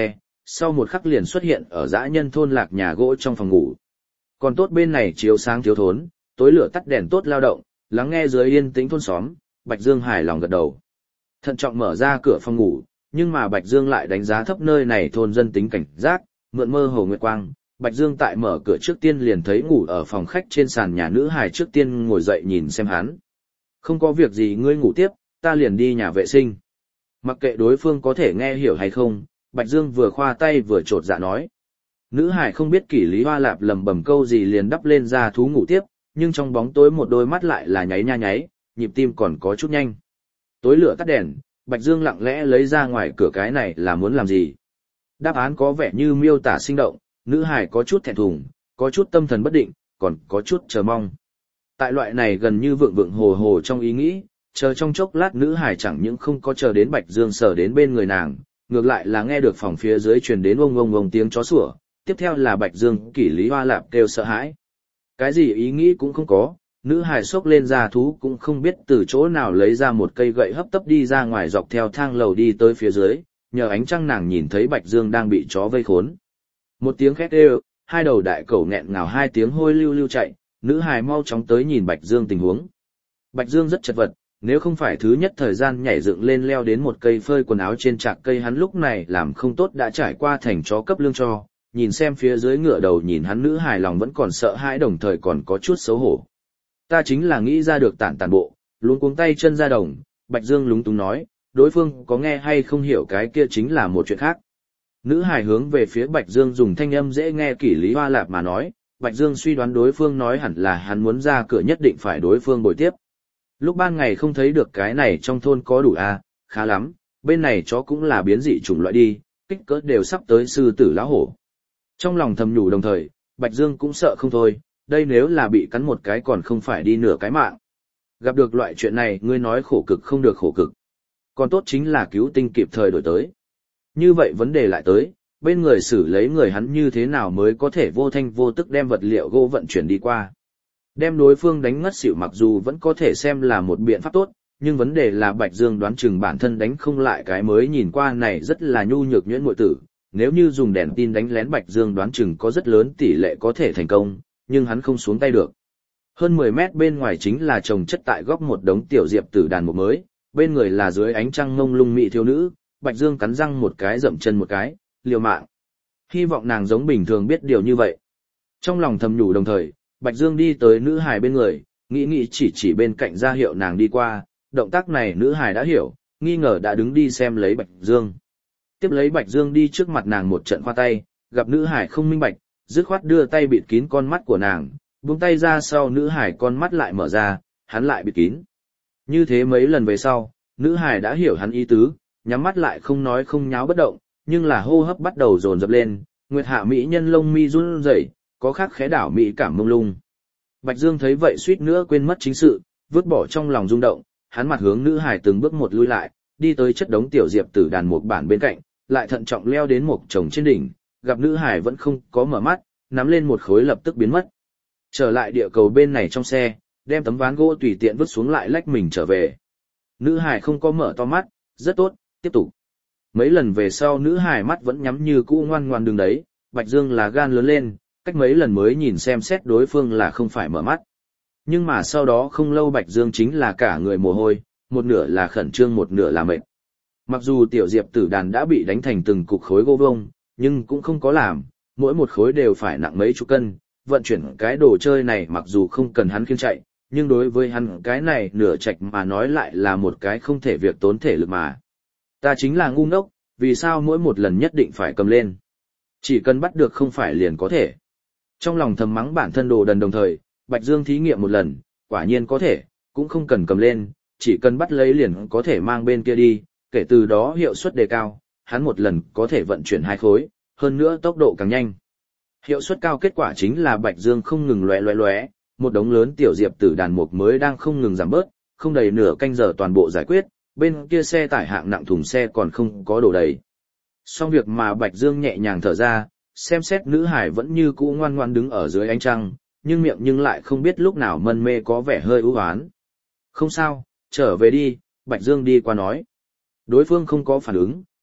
sau một khắc liền xuất hiện ở dã nhân thôn lạc nhà gỗ trong phòng ngủ. Còn tốt bên này chiếu sáng thiếu thốn, tối lửa tắt đèn tốt lao động, lắng nghe dưới yên tĩnh thôn xóm, Bạch Dương hài lòng gật đầu. Thận trọng mở ra cửa phòng ngủ, nhưng mà Bạch Dương lại đánh giá thấp nơi này thôn dân tính cảnh giác, mượn mơ hồ nguyệt quang, Bạch Dương tại mở cửa trước tiên liền thấy ngủ ở phòng khách trên sàn nhà nữ hài trước tiên ngồi dậy nhìn xem hắn. Không có việc gì ngươi ngủ tiếp, ta liền đi nhà vệ sinh. Mặc kệ đối phương có thể nghe hiểu hay không, Bạch Dương vừa khoa tay vừa trột dạ nói. Nữ hải không biết kỷ lý hoa lạp lầm bầm câu gì liền đắp lên ra thú ngủ tiếp, nhưng trong bóng tối một đôi mắt lại là nháy nha nháy, nhịp tim còn có chút nhanh. Tối lửa tắt đèn, Bạch Dương lặng lẽ lấy ra ngoài cửa cái này là muốn làm gì? Đáp án có vẻ như miêu tả sinh động, nữ hải có chút thẹn thùng, có chút tâm thần bất định, còn có chút chờ mong. Tại loại này gần như vượng vượng hồ hồ trong ý nghĩ, chờ trong chốc lát nữ hải chẳng những không có chờ đến Bạch Dương sở đến bên người nàng, ngược lại là nghe được phòng phía dưới truyền đến ông ông ông tiếng chó sủa, tiếp theo là Bạch Dương kỷ lý hoa lạp kêu sợ hãi. Cái gì ý nghĩ cũng không có, nữ hải xốc lên ra thú cũng không biết từ chỗ nào lấy ra một cây gậy hấp tấp đi ra ngoài dọc theo thang lầu đi tới phía dưới, nhờ ánh trăng nàng nhìn thấy Bạch Dương đang bị chó vây khốn. Một tiếng khét kêu, hai đầu đại cẩu nghẹn ngào hai tiếng hôi lưu lưu chạy, nữ hài mau chóng tới nhìn Bạch Dương tình huống. Bạch Dương rất chật vật, nếu không phải thứ nhất thời gian nhảy dựng lên leo đến một cây phơi quần áo trên trạc cây hắn lúc này làm không tốt đã trải qua thành chó cấp lương cho, nhìn xem phía dưới ngựa đầu nhìn hắn nữ hài lòng vẫn còn sợ hãi đồng thời còn có chút xấu hổ. Ta chính là nghĩ ra được tản tản bộ, luống cuống tay chân ra đồng, Bạch Dương lúng túng nói, đối phương có nghe hay không hiểu cái kia chính là một chuyện khác. Nữ hài hướng về phía Bạch Dương dùng thanh âm dễ nghe kỷ lý hoa lạp mà nói, Bạch Dương suy đoán đối phương nói hẳn là hắn muốn ra cửa nhất định phải đối phương bồi tiếp. Lúc ban ngày không thấy được cái này trong thôn có đủ à, khá lắm, bên này chó cũng là biến dị chủng loại đi, kích cỡ đều sắp tới sư tử lão hổ. Trong lòng thầm nhủ đồng thời, Bạch Dương cũng sợ không thôi, đây nếu là bị cắn một cái còn không phải đi nửa cái mạng. Gặp được loại chuyện này ngươi nói khổ cực không được khổ cực. Còn tốt chính là cứu tinh kịp thời đổi tới. Như vậy vấn đề lại tới, bên người xử lấy người hắn như thế nào mới có thể vô thanh vô tức đem vật liệu gỗ vận chuyển đi qua. Đem đối phương đánh ngất xỉu mặc dù vẫn có thể xem là một biện pháp tốt, nhưng vấn đề là Bạch Dương đoán chừng bản thân đánh không lại cái mới nhìn qua này rất là nhu nhược nhuyễn muội tử. Nếu như dùng đèn tin đánh lén Bạch Dương đoán chừng có rất lớn tỷ lệ có thể thành công, nhưng hắn không xuống tay được. Hơn mười mét bên ngoài chính là trồng chất tại góc một đống tiểu diệp tử đàn mục mới, bên người là dưới ánh trăng ngông lung mỹ thiếu nữ, Bạch Dương cắn răng một cái dậm chân một cái, liều mạng. Hy vọng nàng giống bình thường biết điều như vậy. Trong lòng thầm nhủ đồng thời, Bạch Dương đi tới nữ hài bên người, nghĩ nghĩ chỉ chỉ bên cạnh ra hiệu nàng đi qua, động tác này nữ hài đã hiểu, nghi ngờ đã đứng đi xem lấy Bạch Dương. Tiếp lấy Bạch Dương đi trước mặt nàng một trận khoa tay, gặp nữ hài không minh bạch, dứt khoát đưa tay bịt kín con mắt của nàng, buông tay ra sau nữ hài con mắt lại mở ra, hắn lại bịt kín. Như thế mấy lần về sau, nữ hài đã hiểu hắn ý tứ, nhắm mắt lại không nói không nháo bất động, nhưng là hô hấp bắt đầu dồn dập lên, nguyệt hạ mỹ nhân lông mi run rẩy, có khắc khẽ đảo mỹ cảm mông lung. Bạch Dương thấy vậy suýt nữa quên mất chính sự, vứt bỏ trong lòng rung động, hắn mặt hướng nữ hài từng bước một lui lại, đi tới chất đống tiểu diệp tử đàn mục bản bên cạnh, lại thận trọng leo đến một chồng trên đỉnh, gặp nữ hài vẫn không có mở mắt, nắm lên một khối lập tức biến mất. Trở lại địa cầu bên này trong xe, đem tấm ván gỗ tùy tiện vứt xuống lại lách mình trở về. Nữ hài không có mở to mắt, rất tốt, tiếp tục. Mấy lần về sau nữ hài mắt vẫn nhắm như cũ ngoan ngoan đứng đấy, Bạch Dương là gan lớn lên, cách mấy lần mới nhìn xem xét đối phương là không phải mở mắt. Nhưng mà sau đó không lâu Bạch Dương chính là cả người mồ hôi, một nửa là khẩn trương một nửa là mệt. Mặc dù tiểu diệp tử đàn đã bị đánh thành từng cục khối gỗ vông, nhưng cũng không có làm, mỗi một khối đều phải nặng mấy chục cân, vận chuyển cái đồ chơi này mặc dù không cần hắn khiêng chạy, nhưng đối với hắn cái này nửa trạch mà nói lại là một cái không thể việc tốn thể lực mà. Ta chính là ngu ngốc, vì sao mỗi một lần nhất định phải cầm lên? Chỉ cần bắt được không phải liền có thể. Trong lòng thầm mắng bản thân đồ đần đồng thời, Bạch Dương thí nghiệm một lần, quả nhiên có thể, cũng không cần cầm lên, chỉ cần bắt lấy liền có thể mang bên kia đi, kể từ đó hiệu suất đề cao, hắn một lần có thể vận chuyển hai khối, hơn nữa tốc độ càng nhanh. Hiệu suất cao kết quả chính là Bạch Dương không ngừng lóe lóe lóe, một đống lớn tiểu diệp tử đàn mục mới đang không ngừng giảm bớt, không đầy nửa canh giờ toàn bộ giải quyết, bên kia xe tải hạng nặng thùng xe còn không có đổ đầy. Xong việc mà Bạch Dương nhẹ nhàng thở ra, xem xét nữ hải vẫn như cũ ngoan ngoan đứng ở dưới ánh trăng, nhưng miệng nhưng lại không biết lúc nào mân mê có vẻ hơi ưu hoán. Không sao, trở về đi, Bạch Dương đi qua nói. Đối phương không có phản ứng,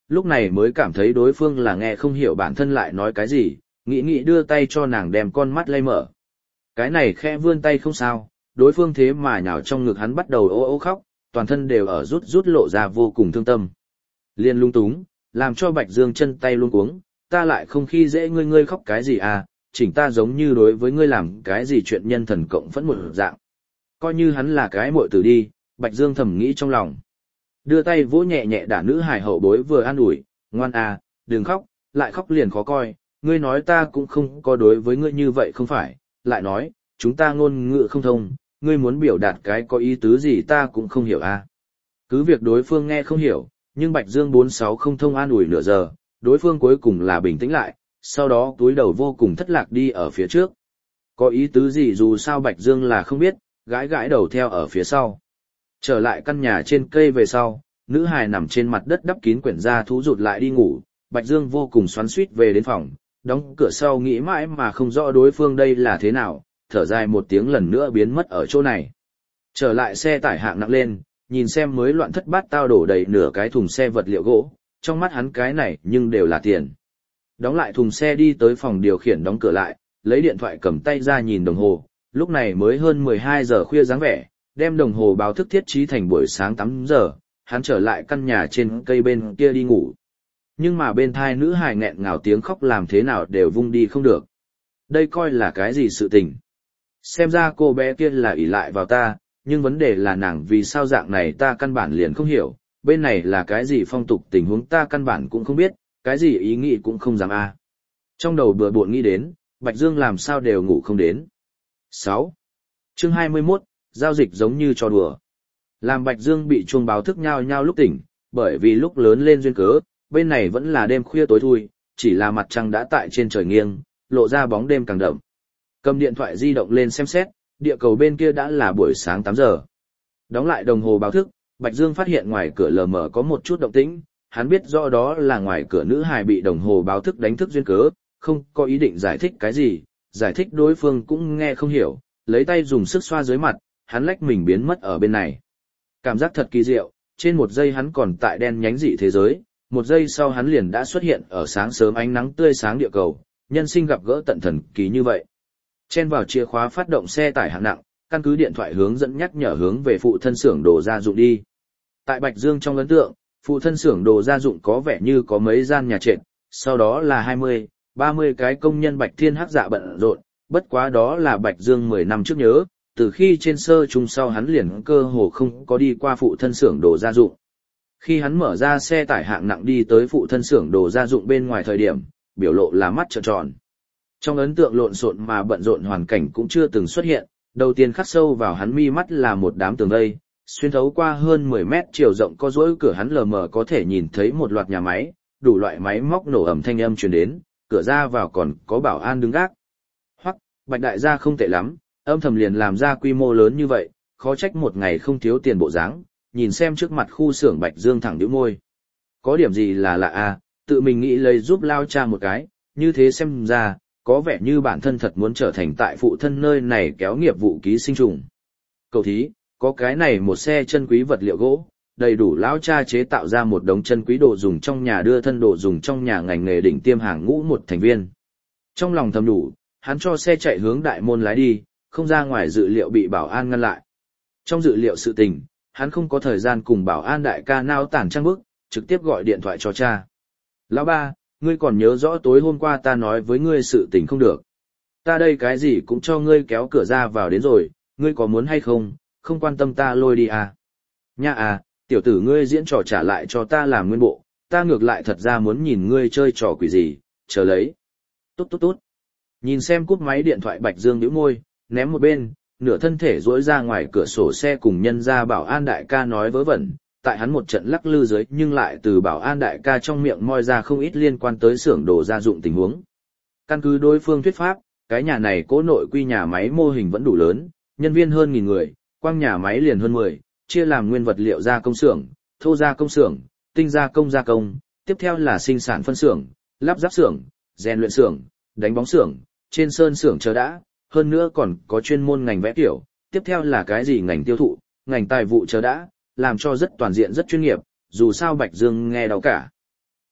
lúc này mới cảm thấy đối phương là nghe không hiểu bản thân lại nói cái gì, nghĩ nghĩ đưa tay cho nàng đem con mắt lay mở. Cái này khẽ vươn tay không sao, đối phương thế mà nhào trong ngực hắn bắt đầu ô ô khóc, toàn thân đều ở rút rút lộ ra vô cùng thương tâm. Liên lung túng, làm cho Bạch Dương chân tay luống cuống, ta lại không khi dễ ngươi ngươi khóc cái gì à, chỉnh ta giống như đối với ngươi làm cái gì chuyện nhân thần cộng phẫn một dạng. Coi như hắn là cái muội tử đi, Bạch Dương thầm nghĩ trong lòng. Đưa tay vỗ nhẹ nhẹ đả nữ hài hậu bối vừa an ủi, ngoan à, đừng khóc, lại khóc liền khó coi, ngươi nói ta cũng không có đối với ngươi như vậy không phải, lại nói, chúng ta ngôn ngữ không thông, ngươi muốn biểu đạt cái có ý tứ gì ta cũng không hiểu à. Cứ việc đối phương nghe không hiểu, nhưng Bạch Dương bốn sáu không thông an ủi nửa giờ, đối phương cuối cùng là bình tĩnh lại, sau đó túi đầu vô cùng thất lạc đi ở phía trước. Có ý tứ gì dù sao Bạch Dương là không biết, gãi gãi đầu theo ở phía sau. Trở lại căn nhà trên cây về sau, nữ hài nằm trên mặt đất đắp kín quyển da thú rụt lại đi ngủ, Bạch Dương vô cùng xoắn xuýt về đến phòng, đóng cửa sau nghĩ mãi mà không rõ đối phương đây là thế nào, thở dài một tiếng lần nữa biến mất ở chỗ này. Trở lại xe tải hạng nặng lên, nhìn xem mới loạn thất bát tao đổ đầy nửa cái thùng xe vật liệu gỗ, trong mắt hắn cái này nhưng đều là tiền. Đóng lại thùng xe đi tới phòng điều khiển đóng cửa lại, lấy điện thoại cầm tay ra nhìn đồng hồ, lúc này mới hơn mười hai giờ khuya dáng vẻ, đem đồng hồ báo thức thiết trí thành buổi sáng tám giờ, hắn trở lại căn nhà trên cây bên kia đi ngủ. Nhưng mà bên thai nữ hài nghẹn ngào tiếng khóc làm thế nào đều vung đi không được. Đây coi là cái gì sự tình? Xem ra cô bé kia là ỷ lại vào ta, nhưng vấn đề là nàng vì sao dạng này ta căn bản liền không hiểu, bên này là cái gì phong tục tình huống ta căn bản cũng không biết, cái gì ý nghĩ cũng không dám a. Trong đầu bừa bộn nghĩ đến, Bạch Dương làm sao đều ngủ không đến. sáu. Chương hai mươi mốt, giao dịch giống như trò đùa. Làm Bạch Dương bị chuông báo thức nhao nhao lúc tỉnh, bởi vì lúc lớn lên duyên cớ, bên này vẫn là đêm khuya tối thui, chỉ là mặt trăng đã tại trên trời nghiêng, lộ ra bóng đêm càng đậm. Cầm điện thoại di động lên xem xét, địa cầu bên kia đã là buổi sáng tám giờ. Đóng lại đồng hồ báo thức, Bạch Dương phát hiện ngoài cửa lờ mờ có một chút động tĩnh, hắn biết rõ đó là ngoài cửa nữ hài bị đồng hồ báo thức đánh thức duyên cớ, không có ý định giải thích cái gì, giải thích đối phương cũng nghe không hiểu, lấy tay dùng sức xoa dưới mặt, hắn lách mình biến mất ở bên này. Cảm giác thật kỳ diệu, trên một giây hắn còn tại đen nhánh dị thế giới, một giây sau hắn liền đã xuất hiện ở sáng sớm ánh nắng tươi sáng địa cầu, nhân sinh gặp gỡ tận thần kỳ như vậy. Chen vào chìa khóa phát động xe tải hạng nặng, căn cứ điện thoại hướng dẫn nhắc nhở hướng về phụ thân xưởng đồ gia dụng đi. Tại Bạch Dương trong ấn tượng, phụ thân xưởng đồ gia dụng có vẻ như có mấy gian nhà trệt, sau đó là hai mươi, ba mươi cái công nhân Bạch Thiên Hắc dạ bận rộn, bất quá đó là Bạch Dương mười năm trước nhớ, từ khi trên sơ trung sau hắn liền cơ hồ không có đi qua phụ thân xưởng đồ gia dụng. Khi hắn mở ra xe tải hạng nặng đi tới phụ thân xưởng đồ gia dụng bên ngoài thời điểm, biểu lộ là mắt trợn tròn. Trong ấn tượng lộn xộn mà bận rộn hoàn cảnh cũng chưa từng xuất hiện, đầu tiên khắc sâu vào hắn mi mắt là một đám tường vây, xuyên thấu qua hơn mười mét chiều rộng có dỗi cửa hắn lờ mờ có thể nhìn thấy một loạt nhà máy, đủ loại máy móc nổ ầm thanh âm truyền đến, cửa ra vào còn có bảo an đứng gác. Hoặc, Bạch đại gia không tệ lắm, âm thầm liền làm ra quy mô lớn như vậy, khó trách một ngày không thiếu tiền bộ dáng, nhìn xem trước mặt khu xưởng Bạch Dương thẳng nhíu môi. Có điểm gì là lạ à, tự mình nghĩ lấy giúp lao cha một cái, như thế xem ra, có vẻ như bản thân thật muốn trở thành tại phụ thân nơi này kéo nghiệp vụ ký sinh trùng. Cầu thí, có cái này một xe chân quý vật liệu gỗ, đầy đủ lão cha chế tạo ra một đống chân quý đồ dùng trong nhà đưa thân đồ dùng trong nhà ngành nghề đỉnh tiêm hàng ngũ một thành viên. Trong lòng thầm đủ, hắn cho xe chạy hướng đại môn lái đi, không ra ngoài dự liệu bị bảo an ngăn lại. Trong dự liệu sự tình, hắn không có thời gian cùng bảo an đại ca nao tản trăng bức, trực tiếp gọi điện thoại cho cha. Lão ba, ngươi còn nhớ rõ tối hôm qua ta nói với ngươi sự tình không được. Ta đây cái gì cũng cho ngươi kéo cửa ra vào đến rồi, ngươi có muốn hay không, không quan tâm ta lôi đi à. Nha à, tiểu tử ngươi diễn trò trả lại cho ta làm nguyên bộ, ta ngược lại thật ra muốn nhìn ngươi chơi trò quỷ gì, chờ lấy. Tốt tốt tốt. Nhìn xem cúp máy điện thoại Bạch Dương nhíu môi, ném một bên, nửa thân thể duỗi ra ngoài cửa sổ xe cùng nhân ra bảo an đại ca nói vớ vẩn, tại hắn một trận lắc lư dưới nhưng lại từ bảo an đại ca trong miệng moi ra không ít liên quan tới xưởng đồ gia dụng tình huống. Căn cứ đối phương thuyết pháp, cái nhà này cố nội quy nhà máy mô hình vẫn đủ lớn, nhân viên hơn nghìn người, quang nhà máy liền hơn mười, chia làm nguyên vật liệu gia công xưởng, thô gia công xưởng, tinh gia công gia công, tiếp theo là sinh sản phân xưởng, lắp ráp xưởng, rèn luyện xưởng, đánh bóng xưởng, trên sơn xưởng chờ đã, hơn nữa còn có chuyên môn ngành vẽ kiểu, tiếp theo là cái gì ngành tiêu thụ, ngành tài vụ chờ đã, làm cho rất toàn diện rất chuyên nghiệp, dù sao Bạch Dương nghe đau cả.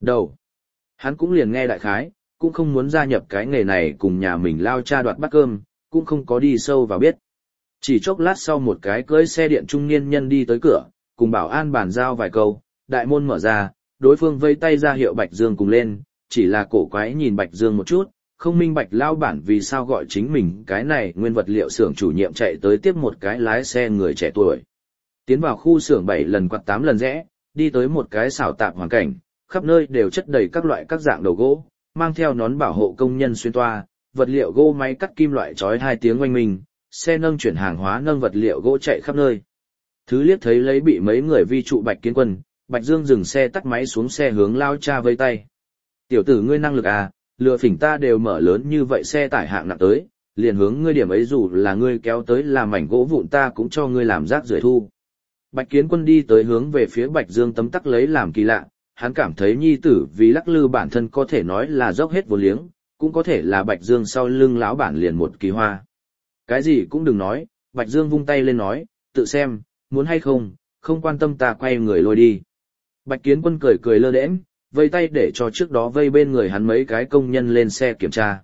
Đầu. Hắn cũng liền nghe đại khái, cũng không muốn gia nhập cái nghề này cùng nhà mình lao cha đoạt bát cơm, cũng không có đi sâu vào biết. Chỉ chốc lát sau một cái cưỡi xe điện trung niên nhân đi tới cửa, cùng bảo an bàn giao vài câu, đại môn mở ra, đối phương vây tay ra hiệu Bạch Dương cùng lên, chỉ là cổ quái nhìn Bạch Dương một chút, không minh bạch lao bản vì sao gọi chính mình cái này nguyên vật liệu xưởng chủ nhiệm chạy tới tiếp một cái lái xe người trẻ tuổi. Tiến vào khu xưởng bảy lần quặt tám lần rẽ, đi tới một cái xảo tạp hoàn cảnh, khắp nơi đều chất đầy các loại các dạng đầu gỗ, mang theo nón bảo hộ công nhân xuyên toa, vật liệu gỗ máy cắt kim loại chói hai tiếng oanh minh, xe nâng chuyển hàng hóa nâng vật liệu gỗ chạy khắp nơi. Thứ liếc thấy lấy bị mấy người vi trụ Bạch Kiến Quân, Bạch Dương dừng xe tắt máy xuống xe hướng lao cha vây tay. Tiểu tử ngươi năng lực à, lừa phỉnh ta đều mở lớn như vậy xe tải hạng nặng tới, liền hướng ngươi điểm ấy dù là ngươi kéo tới làm mảnh gỗ vụn ta cũng cho ngươi làm rác rưởi thu. Bạch Kiến Quân đi tới hướng về phía Bạch Dương tấm tắc lấy làm kỳ lạ, hắn cảm thấy nhi tử vì lắc lư bản thân có thể nói là dốc hết vốn liếng, cũng có thể là Bạch Dương sau lưng lão bản liền một kỳ hoa. Cái gì cũng đừng nói, Bạch Dương vung tay lên nói, tự xem, muốn hay không, không quan tâm ta quay người lôi đi. Bạch Kiến Quân cười cười lơ đễnh, vây tay để cho trước đó vây bên người hắn mấy cái công nhân lên xe kiểm tra.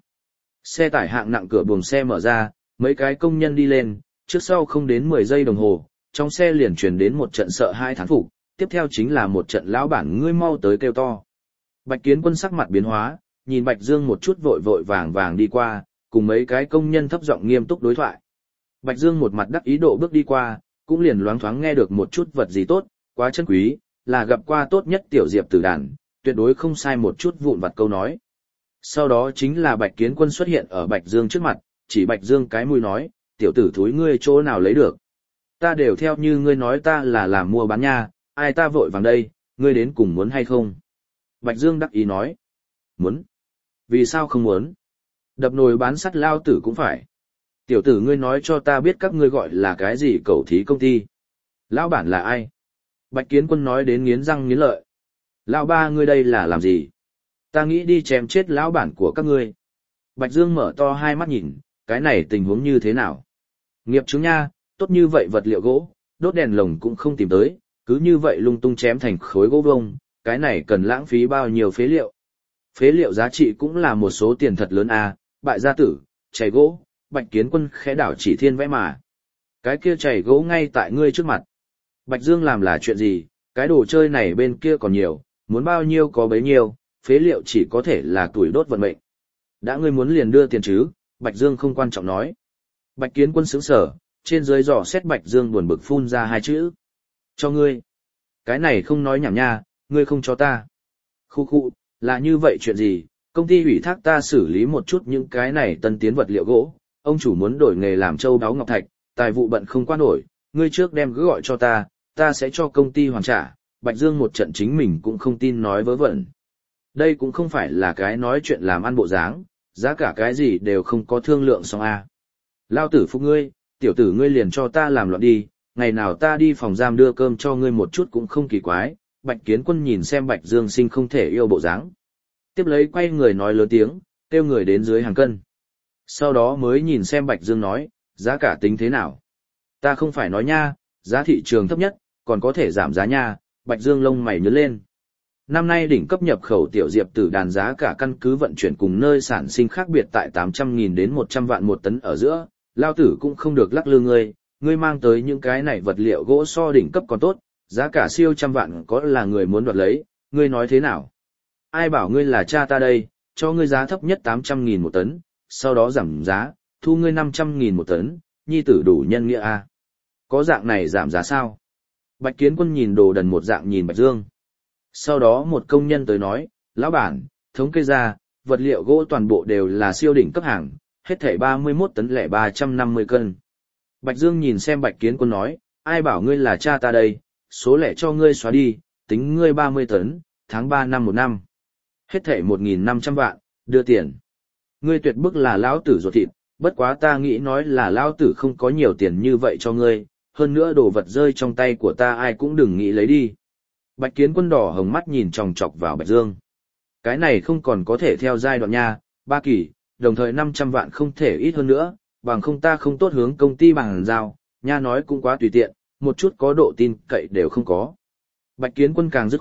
Xe tải hạng nặng cửa buồng xe mở ra, mấy cái công nhân đi lên, trước sau không đến mười giây đồng hồ, trong xe liền truyền đến một trận sợ hai thán phục, tiếp theo chính là một trận lão bản ngươi mau tới kêu to. Bạch Kiến Quân sắc mặt biến hóa, nhìn Bạch Dương một chút vội vội vàng vàng đi qua, cùng mấy cái công nhân thấp giọng nghiêm túc đối thoại. Bạch Dương một mặt đắc ý độ bước đi qua, cũng liền loáng thoáng nghe được một chút vật gì tốt, quá chân quý, là gặp qua tốt nhất tiểu diệp tử đàn, tuyệt đối không sai một chút vụn vặt câu nói. Sau đó chính là Bạch Kiến Quân xuất hiện ở Bạch Dương trước mặt, chỉ Bạch Dương cái mũi nói, tiểu tử thúi ngươi chỗ nào lấy được. Ta đều theo như ngươi nói ta là làm mua bán nha, ai ta vội vàng đây, ngươi đến cùng muốn hay không? Bạch Dương đắc ý nói, muốn. Vì sao không muốn? Đập nồi bán sắt lao tử cũng phải. Tiểu tử ngươi nói cho ta biết các ngươi gọi là cái gì cẩu thí công ty. Lão bản là ai? Bạch Kiến Quân nói đến nghiến răng nghiến lợi. Lão ba ngươi đây là làm gì? Ta nghĩ đi chém chết lão bản của các ngươi. Bạch Dương mở to hai mắt nhìn, cái này tình huống như thế nào? Nghiệp chứng nha, tốt như vậy vật liệu gỗ, đốt đèn lồng cũng không tìm tới, cứ như vậy lung tung chém thành khối gỗ vông, cái này cần lãng phí bao nhiêu phế liệu. Phế liệu giá trị cũng là một số tiền thật lớn à, bại gia tử, chảy gỗ, Bạch Kiến Quân khẽ đảo chỉ thiên vẽ mà. Cái kia chảy gỗ ngay tại ngươi trước mặt. Bạch Dương làm là chuyện gì, cái đồ chơi này bên kia còn nhiều, muốn bao nhiêu có bấy nhiêu, phế liệu chỉ có thể là tuổi đốt vận mệnh. Đã ngươi muốn liền đưa tiền chứ, Bạch Dương không quan trọng nói. Bạch Kiến Quân sững sờ, trên dưới dò xét Bạch Dương buồn bực phun ra hai chữ. Cho ngươi. Cái này không nói nhảm nha, ngươi không cho ta. Khu khu, là như vậy chuyện gì, công ty ủy thác ta xử lý một chút những cái này tân tiến vật liệu gỗ, ông chủ muốn đổi nghề làm châu đáo ngọc thạch, tài vụ bận không qua nổi, ngươi trước đem cứ gọi cho ta, ta sẽ cho công ty hoàn trả. Bạch Dương một trận chính mình cũng không tin nói vớ vẩn. Đây cũng không phải là cái nói chuyện làm ăn bộ dáng, giá cả cái gì đều không có thương lượng xong a. À. Lao tử phục ngươi, tiểu tử ngươi liền cho ta làm loạn đi, ngày nào ta đi phòng giam đưa cơm cho ngươi một chút cũng không kỳ quái. Bạch Kiến Quân nhìn xem Bạch Dương Sinh không thể yêu bộ dáng. Tiếp lấy quay người nói lớn tiếng, kêu người đến dưới hàng cân. Sau đó mới nhìn xem Bạch Dương nói, giá cả tính thế nào? Ta không phải nói nha, giá thị trường thấp nhất, còn có thể giảm giá nha. Bạch Dương lông mày nhướng lên. Năm nay đỉnh cấp nhập khẩu tiểu diệp tử đàn giá cả căn cứ vận chuyển cùng nơi sản sinh khác biệt tại tám trăm nghìn đến một trăm vạn một tấn ở giữa, lao tử cũng không được lắc lư ngươi, ngươi mang tới những cái này vật liệu gỗ so đỉnh cấp còn tốt, giá cả siêu trăm vạn có là người muốn đoạt lấy, ngươi nói thế nào? Ai bảo ngươi là cha ta đây, cho ngươi giá thấp nhất tám trăm nghìn một tấn, sau đó giảm giá, thu ngươi năm trăm nghìn một tấn, nhi tử đủ nhân nghĩa a. Có dạng này giảm giá sao? Bạch Kiến Quân nhìn đồ đần một dạng nhìn Bạch Dương. Sau đó một công nhân tới nói, lão bản, thống kê ra, vật liệu gỗ toàn bộ đều là siêu đỉnh cấp hàng, hết thảy ba mươi mốt tấn lẻ ba trăm năm mươi cân. Bạch Dương nhìn xem Bạch Kiến Quân nói, ai bảo ngươi là cha ta đây, số lẻ cho ngươi xóa đi, tính ngươi ba mươi tấn, tháng ba năm một năm. Hết thảy một nghìn năm trăm vạn, đưa tiền. Ngươi tuyệt bức là lão tử ruột thịt, bất quá ta nghĩ nói là lão tử không có nhiều tiền như vậy cho ngươi, hơn nữa đồ vật rơi trong tay của ta ai cũng đừng nghĩ lấy đi. Bạch Kiến Quân đỏ hồng mắt nhìn chòng chọc vào Bạch Dương. Cái này không còn có thể theo giai đoạn nha, ba kỳ, đồng thời năm trăm vạn không thể ít hơn nữa, bằng không ta không tốt hướng công ty bằng giao, nha nói cũng quá tùy tiện, một chút có độ tin cậy đều không có. Bạch Kiến Quân càng dứt khoát,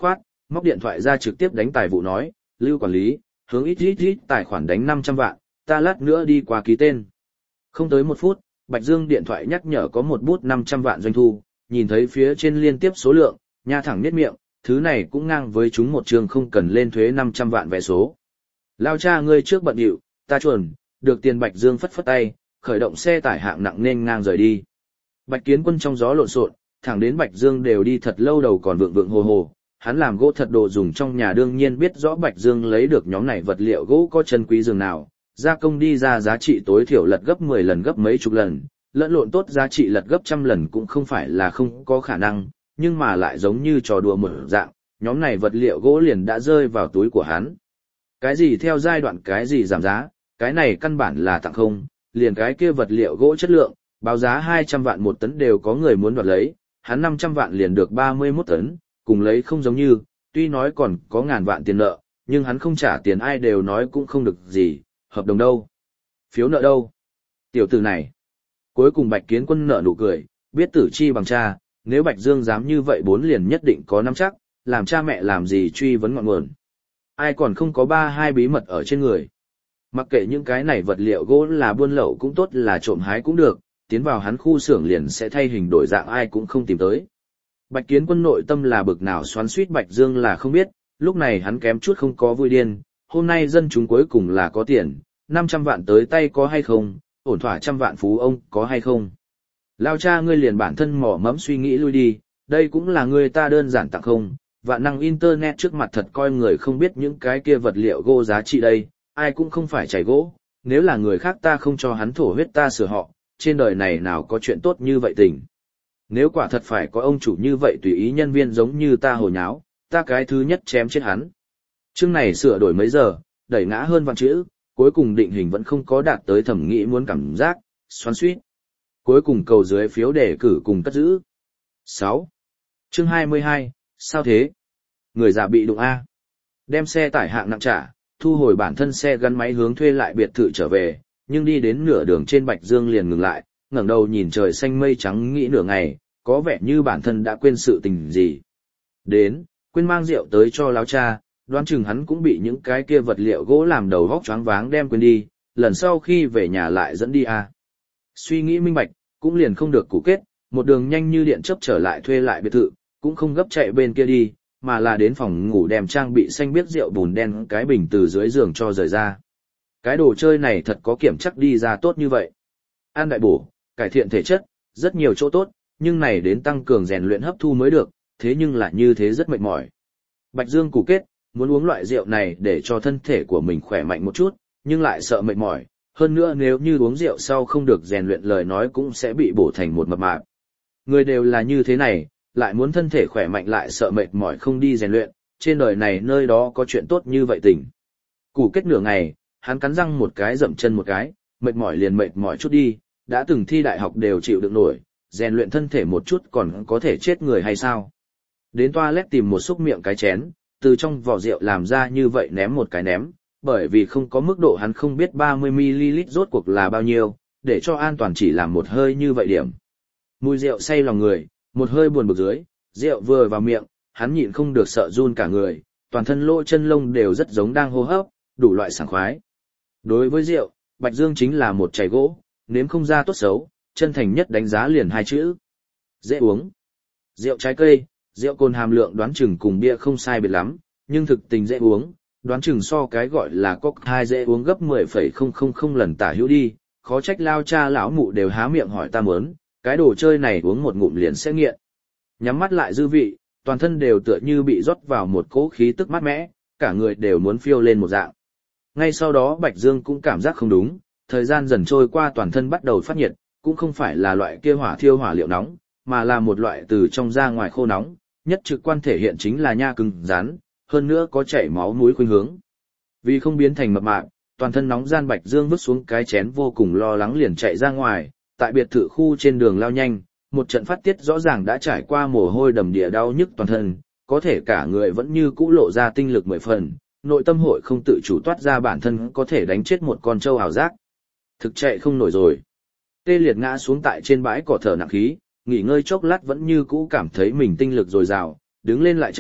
móc điện thoại ra trực tiếp đánh tài vụ nói, Lưu quản lý, hướng ít ít ít tài khoản đánh năm trăm vạn, ta lát nữa đi qua ký tên. Không tới một phút, Bạch Dương điện thoại nhắc nhở có một bút năm trăm vạn doanh thu, nhìn thấy phía trên liên tiếp số lượng, nha thẳng nhếch miệng, thứ này cũng ngang với chúng một trường không cần lên thuế năm trăm vạn vé số. Lao cha ngươi trước bận điệu, ta chuẩn, được tiền. Bạch Dương phất phất tay, khởi động xe tải hạng nặng nên ngang rời đi. Bạch Kiến Quân trong gió lộn xộn, thẳng đến Bạch Dương đều đi thật lâu đầu còn vượng vượng hồ hồ, hắn làm gỗ thật đồ dùng trong nhà đương nhiên biết rõ Bạch Dương lấy được nhóm này vật liệu gỗ có chân quý dường nào, gia công đi ra giá trị tối thiểu lật gấp mười lần gấp mấy chục lần, lẫn lộn tốt giá trị lật gấp trăm lần cũng không phải là không có khả năng, nhưng mà lại giống như trò đùa một dạng, nhóm này vật liệu gỗ liền đã rơi vào túi của hắn. Cái gì theo giai đoạn cái gì giảm giá, cái này căn bản là tặng không, liền cái kia vật liệu gỗ chất lượng, báo giá hai trăm vạn một tấn đều có người muốn đoạt lấy, hắn năm trăm vạn liền được ba mươi mốt tấn, cùng lấy không giống như, tuy nói còn có ngàn vạn tiền nợ, nhưng hắn không trả tiền ai đều nói cũng không được gì, hợp đồng đâu, phiếu nợ đâu. Tiểu tử này. Cuối cùng Bạch Kiến Quân nợ nụ cười, biết tử chi bằng cha, nếu Bạch Dương dám như vậy bốn liền nhất định có nắm chắc, làm cha mẹ làm gì truy vấn ngọn nguồn. Ai còn không có ba hai bí mật ở trên người. Mặc kệ những cái này vật liệu gỗ là buôn lậu cũng tốt là trộm hái cũng được, tiến vào hắn khu xưởng liền sẽ thay hình đổi dạng ai cũng không tìm tới. Bạch Kiến Quân nội tâm là bực nào xoắn xuýt Bạch Dương là không biết, lúc này hắn kém chút không có vui điên, hôm nay dân chúng cuối cùng là có tiền, năm trăm vạn tới tay có hay không, ổn thỏa trăm vạn phú ông có hay không. Lao cha ngươi liền bản thân mỏ mẫm suy nghĩ lui đi, đây cũng là người ta đơn giản tặng không, vạn năng internet trước mặt thật coi người không biết những cái kia vật liệu gỗ giá trị đây, ai cũng không phải chảy gỗ, nếu là người khác ta không cho hắn thổ huyết ta sửa họ, trên đời này nào có chuyện tốt như vậy tình. Nếu quả thật phải có ông chủ như vậy tùy ý nhân viên giống như ta hồ nháo, ta cái thứ nhất chém chết hắn. Chương này sửa đổi mấy giờ, đẩy ngã hơn vạn chữ, cuối cùng định hình vẫn không có đạt tới thẩm nghĩ muốn cảm giác, xoắn xuýt. Cuối cùng cầu dưới phiếu đề cử cùng cất giữ. sáu. Chương hai mươi hai, sao thế? Người già bị đụng A. Đem xe tải hạng nặng trả, thu hồi bản thân xe gắn máy hướng thuê lại biệt thự trở về, nhưng đi đến nửa đường trên Bạch Dương liền ngừng lại, ngẩng đầu nhìn trời xanh mây trắng nghĩ nửa ngày, có vẻ như bản thân đã quên sự tình gì. Đến, quên mang rượu tới cho láo cha, đoán chừng hắn cũng bị những cái kia vật liệu gỗ làm đầu vóc choáng váng đem quên đi, lần sau khi về nhà lại dẫn đi a. Suy nghĩ minh bạch, cũng liền không được củ kết, một đường nhanh như điện chớp trở lại thuê lại biệt thự, cũng không gấp chạy bên kia đi, mà là đến phòng ngủ đem trang bị xanh biếc rượu bùn đen cái bình từ dưới giường cho rời ra. Cái đồ chơi này thật có kiểm chắc đi ra tốt như vậy. An đại bổ, cải thiện thể chất, rất nhiều chỗ tốt, nhưng này đến tăng cường rèn luyện hấp thu mới được, thế nhưng lại như thế rất mệt mỏi. Bạch Dương củ kết, muốn uống loại rượu này để cho thân thể của mình khỏe mạnh một chút, nhưng lại sợ mệt mỏi, hơn nữa nếu như uống rượu sau không được rèn luyện lời nói cũng sẽ bị bổ thành một mập mạp. Người đều là như thế này, lại muốn thân thể khỏe mạnh lại sợ mệt mỏi không đi rèn luyện, trên đời này nơi đó có chuyện tốt như vậy tỉnh. Củ kết nửa ngày, hắn cắn răng một cái dậm chân một cái, mệt mỏi liền mệt mỏi chút đi, đã từng thi đại học đều chịu đựng nổi, rèn luyện thân thể một chút còn có thể chết người hay sao. Đến toilet tìm một xúc miệng cái chén, từ trong vỏ rượu làm ra như vậy ném một cái ném, bởi vì không có mức độ hắn không biết ba mươi mi li lít rốt cuộc là bao nhiêu, để cho an toàn chỉ làm một hơi như vậy điểm. Mùi rượu say lòng người, một hơi buồn bực dưới, rượu vừa vào miệng, hắn nhịn không được sợ run cả người, toàn thân lỗ chân lông đều rất giống đang hô hấp, đủ loại sảng khoái. Đối với rượu, Bạch Dương chính là một chày gỗ, nếm không ra tốt xấu, chân thành nhất đánh giá liền hai chữ. Dễ uống. Rượu trái cây, rượu cồn hàm lượng đoán chừng cùng bia không sai biệt lắm, nhưng thực tình dễ uống, đoán chừng so cái gọi là cocktail dễ uống gấp mười phẩy không không không lần tả hữu đi, khó trách lao cha lão mụ đều há miệng hỏi ta mớn, cái đồ chơi này uống một ngụm liền sẽ nghiện. Nhắm mắt lại dư vị, toàn thân đều tựa như bị rót vào một cỗ khí tức mát mẽ, cả người đều muốn phiêu lên một dạng. Ngay sau đó Bạch Dương cũng cảm giác không đúng, thời gian dần trôi qua toàn thân bắt đầu phát nhiệt, cũng không phải là loại kia hỏa thiêu hỏa liệu nóng, mà là một loại từ trong ra ngoài khô nóng, nhất trực quan thể hiện chính là nha cứng rắn, hơn nữa có chảy máu mũi khuynh hướng. Vì không biến thành mập mạp, toàn thân nóng gian Bạch Dương vứt xuống cái chén vô cùng lo lắng liền chạy ra ngoài, tại biệt thự khu trên đường lao nhanh, một trận phát tiết rõ ràng đã trải qua mồ hôi đầm địa đau nhức toàn thân, có thể cả người vẫn như cũ lộ ra tinh lực mười phần, nội tâm hội không tự chủ toát ra bản thân có thể đánh chết một con trâu ảo giác. Thực chạy không nổi rồi. Tê liệt ngã xuống tại trên bãi cỏ thở nặng khí, nghỉ ngơi chốc lát vẫn như cũ cảm thấy mình tinh lực dồi dào, đứng lên lại chạy,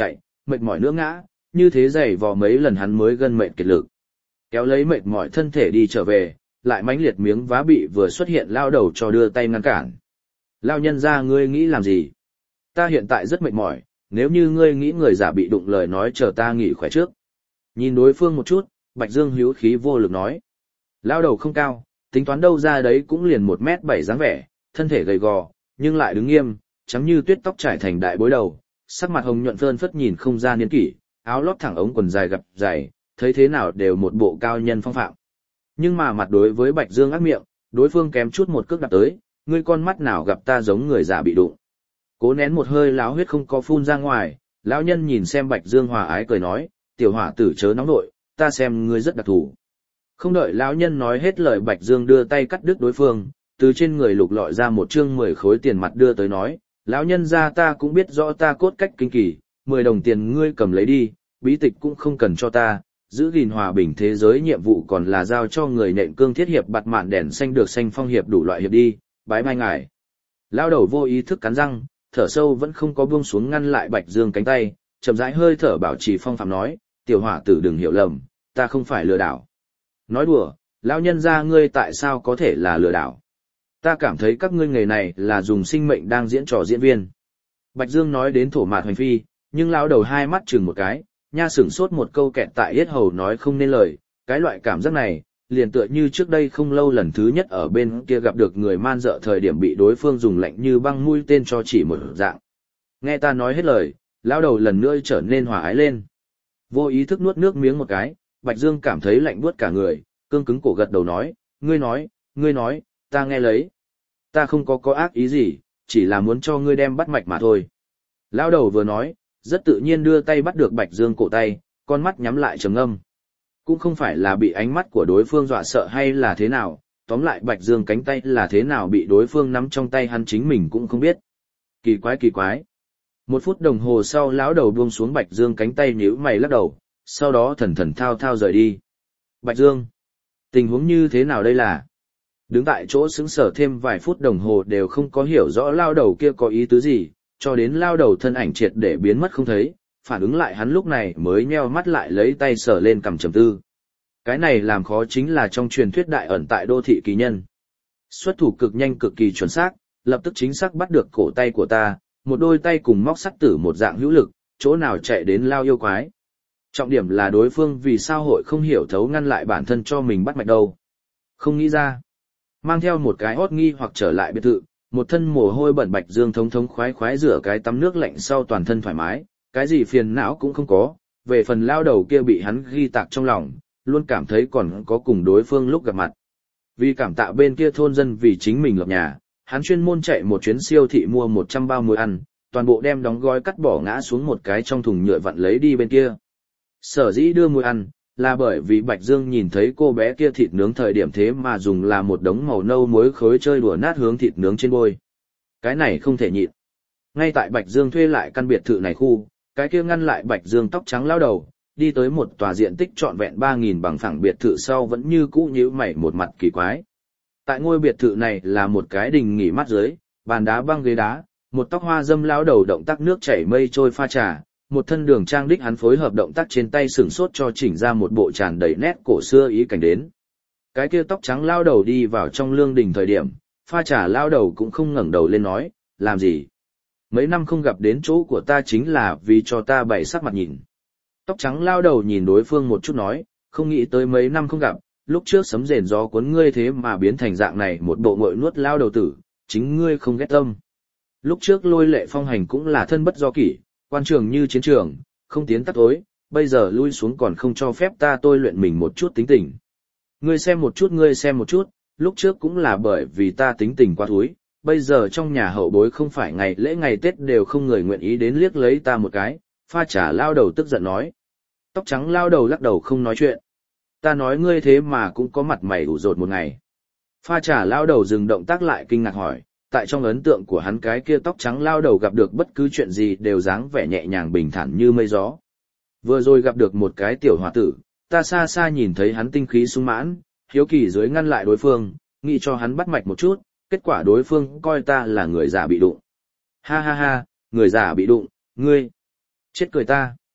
mệt mỏi nữa ngã, như thế giày vò mấy lần hắn mới gân mệt kiệt lực. Kéo lấy mệt mỏi thân thể đi trở về, lại mãnh liệt miếng vá bị vừa xuất hiện lao đầu cho đưa tay ngăn cản. Lao nhân ra ngươi nghĩ làm gì? Ta hiện tại rất mệt mỏi, nếu như ngươi nghĩ người giả bị đụng lời nói chờ ta nghỉ khỏe trước. Nhìn đối phương một chút, Bạch Dương hữu khí vô lực nói. Lao đầu không cao, tính toán đâu ra đấy cũng liền một mét bảy dáng vẻ, thân thể gầy gò, nhưng lại đứng nghiêm, trắng như tuyết tóc trải thành đại bối đầu, sắc mặt hồng nhuận phơn phất nhìn không ra niên kỷ, áo lót thẳng ống quần dài gập dày, thấy thế nào đều một bộ cao nhân phong phạm. Nhưng mà mặt đối với Bạch Dương ác miệng, đối phương kém chút một cước đạp tới, ngươi con mắt nào gặp ta giống người già bị đụng. Cố nén một hơi láo huyết không có phun ra ngoài, lão nhân nhìn xem Bạch Dương hòa ái cười nói, tiểu hỏa tử chớ nóng nội, ta xem ngươi rất đặc thù. Không đợi lão nhân nói hết lời, Bạch Dương đưa tay cắt đứt đối phương, từ trên người lục lọi ra một chương mười khối tiền mặt đưa tới nói, lão nhân ra ta cũng biết rõ ta cốt cách kinh kỳ, mười đồng tiền ngươi cầm lấy đi, bí tịch cũng không cần cho ta, giữ gìn hòa bình thế giới nhiệm vụ còn là giao cho người nện cương thiết hiệp bặt mạn đèn xanh được xanh phong hiệp đủ loại hiệp đi, bái mai ngài. Lão đầu vô ý thức cắn răng, thở sâu vẫn không có buông xuống ngăn lại Bạch Dương cánh tay, chậm rãi hơi thở bảo trì phong phạm nói, tiểu hỏa tử đừng hiểu lầm, ta không phải lừa đảo. Nói đùa, lão nhân gia ngươi tại sao có thể là lừa đảo? Ta cảm thấy các ngươi nghề này là dùng sinh mệnh đang diễn trò diễn viên. Bạch Dương nói đến thổ mạt hoành phi, nhưng lão đầu hai mắt chừng một cái, nha sửng sốt một câu kẹt tại yết hầu nói không nên lời, cái loại cảm giác này, liền tựa như trước đây không lâu lần thứ nhất ở bên kia gặp được người man dợ thời điểm bị đối phương dùng lạnh như băng mũi tên cho chỉ một dạng. Nghe ta nói hết lời, lão đầu lần nữa trở nên hòa ái lên. Vô ý thức nuốt nước miếng một cái, Bạch Dương cảm thấy lạnh buốt cả người, cương cứng cổ gật đầu nói, ngươi nói, ngươi nói, ta nghe lấy. Ta không có có ác ý gì, chỉ là muốn cho ngươi đem bắt mạch mà thôi. Lão đầu vừa nói, rất tự nhiên đưa tay bắt được Bạch Dương cổ tay, con mắt nhắm lại trầm ngâm. Cũng không phải là bị ánh mắt của đối phương dọa sợ hay là thế nào, tóm lại Bạch Dương cánh tay là thế nào bị đối phương nắm trong tay hắn chính mình cũng không biết. Kỳ quái kỳ quái. Một phút đồng hồ sau lão đầu buông xuống Bạch Dương cánh tay nhíu mày lắc đầu, sau đó thần thần thao thao rời đi. Bạch Dương, tình huống như thế nào đây là? Đứng tại chỗ sững sờ thêm vài phút đồng hồ đều không có hiểu rõ lao đầu kia có ý tứ gì, cho đến lao đầu thân ảnh triệt để biến mất không thấy, phản ứng lại hắn lúc này mới nheo mắt lại lấy tay sờ lên cằm trầm tư. Cái này làm khó chính là trong truyền thuyết đại ẩn tại đô thị kỳ nhân. Xuất thủ cực nhanh cực kỳ chuẩn xác, lập tức chính xác bắt được cổ tay của ta, một đôi tay cùng móc sắt tử một dạng hữu lực, chỗ nào chạy đến lao yêu quái. Trọng điểm là đối phương vì sao hội không hiểu thấu ngăn lại bản thân cho mình bắt mạch đâu. Không nghĩ ra. Mang theo một cái hót nghi hoặc trở lại biệt thự, một thân mồ hôi bẩn Bạch Dương thống thống khoái khoái rửa cái tắm nước lạnh sau toàn thân thoải mái, cái gì phiền não cũng không có, về phần lao đầu kia bị hắn ghi tạc trong lòng, luôn cảm thấy còn có cùng đối phương lúc gặp mặt. Vì cảm tạ bên kia thôn dân vì chính mình lập nhà, hắn chuyên môn chạy một chuyến siêu thị mua một trăm bao muối ăn, toàn bộ đem đóng gói cắt bỏ ngã xuống một cái trong thùng nhựa vặn lấy đi bên kia. Sở dĩ đưa muối ăn, là bởi vì Bạch Dương nhìn thấy cô bé kia thịt nướng thời điểm thế mà dùng là một đống màu nâu muối khối chơi đùa nát hướng thịt nướng trên bôi. Cái này không thể nhịn. Ngay tại Bạch Dương thuê lại căn biệt thự này khu, cái kia ngăn lại Bạch Dương tóc trắng lao đầu, đi tới một tòa diện tích trọn vẹn ba nghìn bằng phẳng biệt thự sau vẫn như cũ nhíu mày một mặt kỳ quái. Tại ngôi biệt thự này là một cái đình nghỉ mát dưới, bàn đá băng ghế đá, một tóc hoa dâm lao đầu động tác nước chảy mây trôi pha trà, một thân đường trang đích hắn phối hợp động tác trên tay sửng sốt cho chỉnh ra một bộ tràn đầy nét cổ xưa ý cảnh đến. Cái kia tóc trắng lao đầu đi vào trong lương đình thời điểm, pha trà lao đầu cũng không ngẩng đầu lên nói, làm gì? Mấy năm không gặp đến chỗ của ta chính là vì cho ta bày sắc mặt nhìn. Tóc trắng lao đầu nhìn đối phương một chút nói, không nghĩ tới mấy năm không gặp, lúc trước sấm rền gió cuốn ngươi thế mà biến thành dạng này một bộ ngội nuốt lao đầu tử, chính ngươi không ghét tâm. Lúc trước Lôi Lệ Phong hành cũng là thân bất do kỷ, quan trường như chiến trường, không tiến tắt tối, bây giờ lui xuống còn không cho phép ta tôi luyện mình một chút tính tình. Ngươi xem một chút ngươi xem một chút, lúc trước cũng là bởi vì ta tính tình quá thúi, bây giờ trong nhà hậu bối không phải ngày lễ ngày Tết đều không người nguyện ý đến liếc lấy ta một cái, pha trà lao đầu tức giận nói. Tóc trắng lao đầu lắc đầu không nói chuyện. Ta nói ngươi thế mà cũng có mặt mày ủ rột một ngày. Pha trà lao đầu dừng động tác lại kinh ngạc hỏi, tại trong ấn tượng của hắn cái kia tóc trắng lao đầu gặp được bất cứ chuyện gì đều dáng vẻ nhẹ nhàng bình thản như mây gió. Vừa rồi gặp được một cái tiểu hòa tử, ta xa xa nhìn thấy hắn tinh khí sung mãn, hiếu kỳ dưới ngăn lại đối phương, nghĩ cho hắn bắt mạch một chút, kết quả đối phương coi ta là người già bị đụng. Ha ha ha, người già bị đụng, ngươi. Chết cười ta.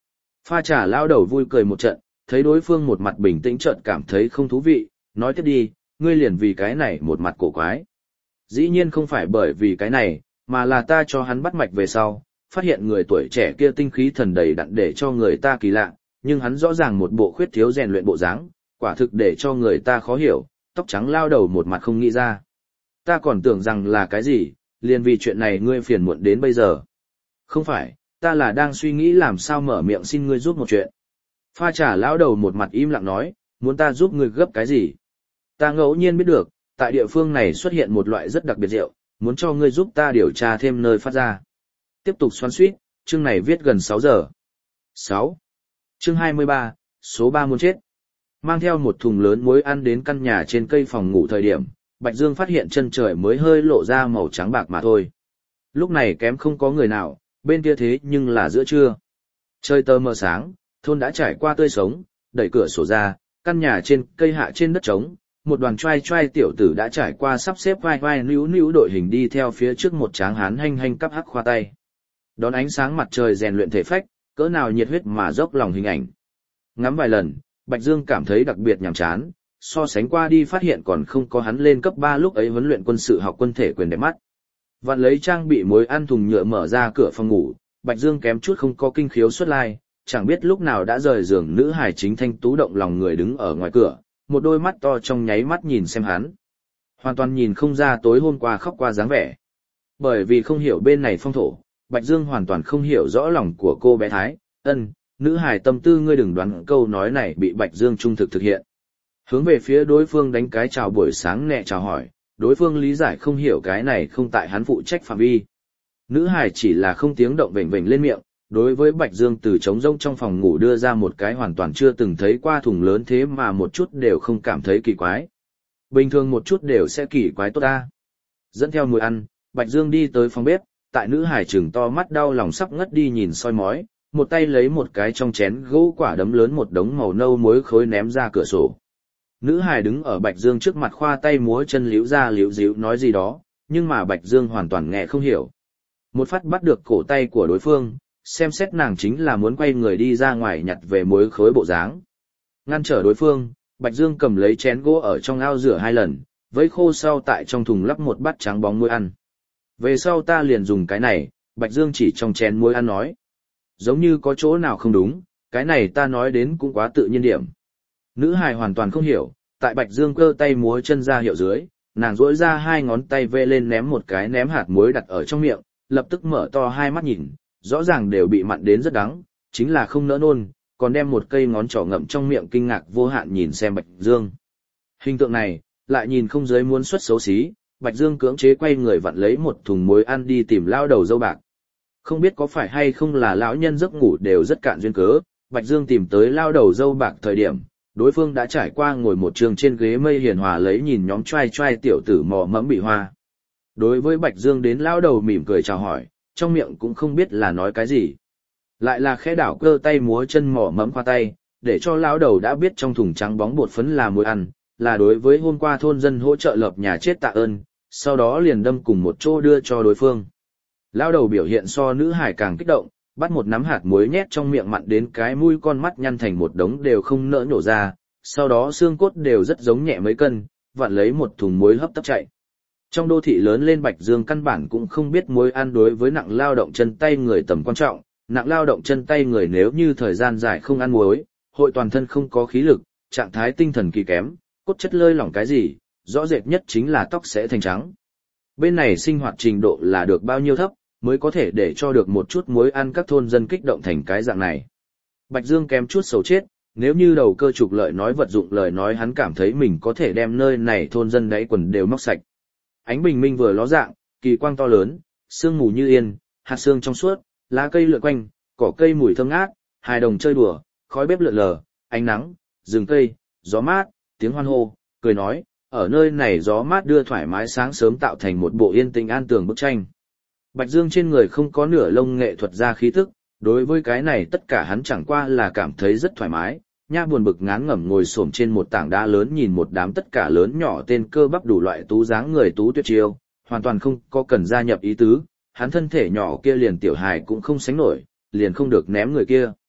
Pha trà lao đầu vui cười một trận, thấy đối phương một mặt bình tĩnh chợt cảm thấy không thú vị, nói tiếp đi, ngươi liền vì cái này một mặt cổ quái. Dĩ nhiên không phải bởi vì cái này, mà là ta cho hắn bắt mạch về sau, phát hiện người tuổi trẻ kia tinh khí thần đầy đặn để cho người ta kỳ lạ, nhưng hắn rõ ràng một bộ khuyết thiếu rèn luyện bộ dáng, quả thực để cho người ta khó hiểu, tóc trắng lao đầu một mặt không nghĩ ra. Ta còn tưởng rằng là cái gì, liền vì chuyện này ngươi phiền muộn đến bây giờ. Không phải, ta là đang suy nghĩ làm sao mở miệng xin ngươi giúp một chuyện. Pha trà lão đầu một mặt im lặng nói, muốn ta giúp ngươi gấp cái gì? Ta ngẫu nhiên biết được, tại địa phương này xuất hiện một loại rất đặc biệt rượu, muốn cho ngươi giúp ta điều tra thêm nơi phát ra. Tiếp tục xoắn xuýt, chương này viết gần sáu giờ. sáu. Chương hai mươi ba, số ba muốn chết. Mang theo một thùng lớn muối ăn đến căn nhà trên cây phòng ngủ thời điểm, Bạch Dương phát hiện chân trời mới hơi lộ ra màu trắng bạc mà thôi. Lúc này kém không có người nào, bên kia thế nhưng là giữa trưa. Trời tờ mờ sáng, thôn đã trải qua tươi sống, đẩy cửa sổ ra, căn nhà trên cây hạ trên đất trống, một đoàn trai trai tiểu tử đã trải qua sắp xếp vai vai níu níu đội hình đi theo phía trước một tráng hán hanh hanh cắp hắc khoa tay. Đón ánh sáng mặt trời rèn luyện thể phách, cỡ nào nhiệt huyết mà dốc lòng hình ảnh. Ngắm vài lần, Bạch Dương cảm thấy đặc biệt nhàm chán, so sánh qua đi phát hiện còn không có hắn lên cấp ba lúc ấy huấn luyện quân sự học quân thể quyền đẹp mắt. Vặn lấy trang bị muối ăn thùng nhựa mở ra cửa phòng ngủ, Bạch Dương kém chút không có kinh khiếu xuất lai, chẳng biết lúc nào đã rời giường nữ hài chính thanh tú động lòng người đứng ở ngoài cửa, một đôi mắt to trong nháy mắt nhìn xem hắn. Hoàn toàn nhìn không ra tối hôm qua khóc qua dáng vẻ. Bởi vì không hiểu bên này phong thổ, Bạch Dương hoàn toàn không hiểu rõ lòng của cô bé Thái, ân, nữ hài tâm tư ngươi đừng đoán câu nói này bị Bạch Dương trung thực thực hiện. Hướng về phía đối phương đánh cái chào buổi sáng nhẹ chào hỏi, đối phương lý giải không hiểu cái này không tại hắn phụ trách phạm vi. Nữ hài chỉ là không tiếng động vểnh vểnh lên miệng, đối với Bạch Dương từ trống rỗng trong phòng ngủ đưa ra một cái hoàn toàn chưa từng thấy qua thùng lớn thế mà một chút đều không cảm thấy kỳ quái. Bình thường một chút đều sẽ kỳ quái tốt ta. Dẫn theo mùi ăn, Bạch Dương đi tới phòng bếp, tại nữ hải trừng to mắt đau lòng sắp ngất đi nhìn soi mói, một tay lấy một cái trong chén gỗ quả đấm lớn một đống màu nâu muối khối ném ra cửa sổ. Nữ hải đứng ở Bạch Dương trước mặt khoa tay múa chân liễu ra liễu díu nói gì đó, nhưng mà Bạch Dương hoàn toàn nghe không hiểu. Một phát bắt được cổ tay của đối phương, xem xét nàng chính là muốn quay người đi ra ngoài nhặt về muối khối bộ dáng. Ngăn trở đối phương, Bạch Dương cầm lấy chén gỗ ở trong ao rửa hai lần, vấy khô sau tại trong thùng lắp một bát trắng bóng muối ăn. Về sau ta liền dùng cái này, Bạch Dương chỉ trong chén muối ăn nói. Giống như có chỗ nào không đúng, cái này ta nói đến cũng quá tự nhiên điểm. Nữ hài hoàn toàn không hiểu, tại Bạch Dương cơ tay múa chân ra hiệu dưới, nàng duỗi ra hai ngón tay vê lên ném một cái ném hạt muối đặt ở trong miệng, lập tức mở to hai mắt nhìn, rõ ràng đều bị mặn đến rất đắng, chính là không nỡ nôn, còn đem một cây ngón trỏ ngậm trong miệng kinh ngạc vô hạn nhìn xem Bạch Dương. Hình tượng này, lại nhìn không giới muốn xuất xấu xí, Bạch Dương cưỡng chế quay người vặn lấy một thùng muối ăn đi tìm lao đầu dâu bạc. Không biết có phải hay không là lão nhân giấc ngủ đều rất cạn duyên cớ, Bạch Dương tìm tới lao đầu dâu bạc thời điểm, đối phương đã trải qua ngồi một trường trên ghế mây hiền hòa lấy nhìn nhóm trai trai tiểu tử mò mẫm bị hoa. Đối với Bạch Dương đến lao đầu mỉm cười chào hỏi, trong miệng cũng không biết là nói cái gì. Lại là khẽ đảo cơ tay múa chân mỏ mẫm qua tay, để cho lão đầu đã biết trong thùng trắng bóng bột phấn là muối ăn, là đối với hôm qua thôn dân hỗ trợ lợp nhà chết tạ ơn, sau đó liền đâm cùng một chỗ đưa cho đối phương. Lão đầu biểu hiện so nữ hải càng kích động, bắt một nắm hạt muối nhét trong miệng mặn đến cái mũi con mắt nhăn thành một đống đều không nỡ nhổ ra, sau đó xương cốt đều rất giống nhẹ mấy cân, vặn lấy một thùng muối hấp tấp chạy. Trong đô thị lớn lên Bạch Dương căn bản cũng không biết muối ăn đối với nặng lao động chân tay người tầm quan trọng, nặng lao động chân tay người nếu như thời gian dài không ăn muối, hội toàn thân không có khí lực, trạng thái tinh thần kỳ kém, cốt chất lơi lỏng cái gì, rõ rệt nhất chính là tóc sẽ thành trắng. Bên này sinh hoạt trình độ là được bao nhiêu thấp, mới có thể để cho được một chút muối ăn các thôn dân kích động thành cái dạng này. Bạch Dương kém chút xấu chết, nếu như đầu cơ trục lợi nói vật dụng lời nói hắn cảm thấy mình có thể đem nơi này thôn dân đáy quần đều móc sạch. Ánh bình minh vừa ló dạng, kỳ quang to lớn, sương mù như yên, hạt sương trong suốt, lá cây lượn quanh, cỏ cây mùi thơm ngát, hài đồng chơi đùa, khói bếp lượn lờ, ánh nắng, rừng cây, gió mát, tiếng hoan hô, cười nói, ở nơi này gió mát đưa thoải mái sáng sớm tạo thành một bộ yên tĩnh an tường bức tranh. Bạch Dương trên người không có nửa lông nghệ thuật ra khí tức, đối với cái này tất cả hắn chẳng qua là cảm thấy rất thoải mái, nha buồn bực ngán ngẩm ngồi xổm trên một tảng đá lớn nhìn một đám tất cả lớn nhỏ tên cơ bắp đủ loại tú dáng người tú tuyệt chiêu, hoàn toàn không có cần gia nhập ý tứ, hắn thân thể nhỏ kia liền tiểu hài cũng không sánh nổi, liền không được ném người kia.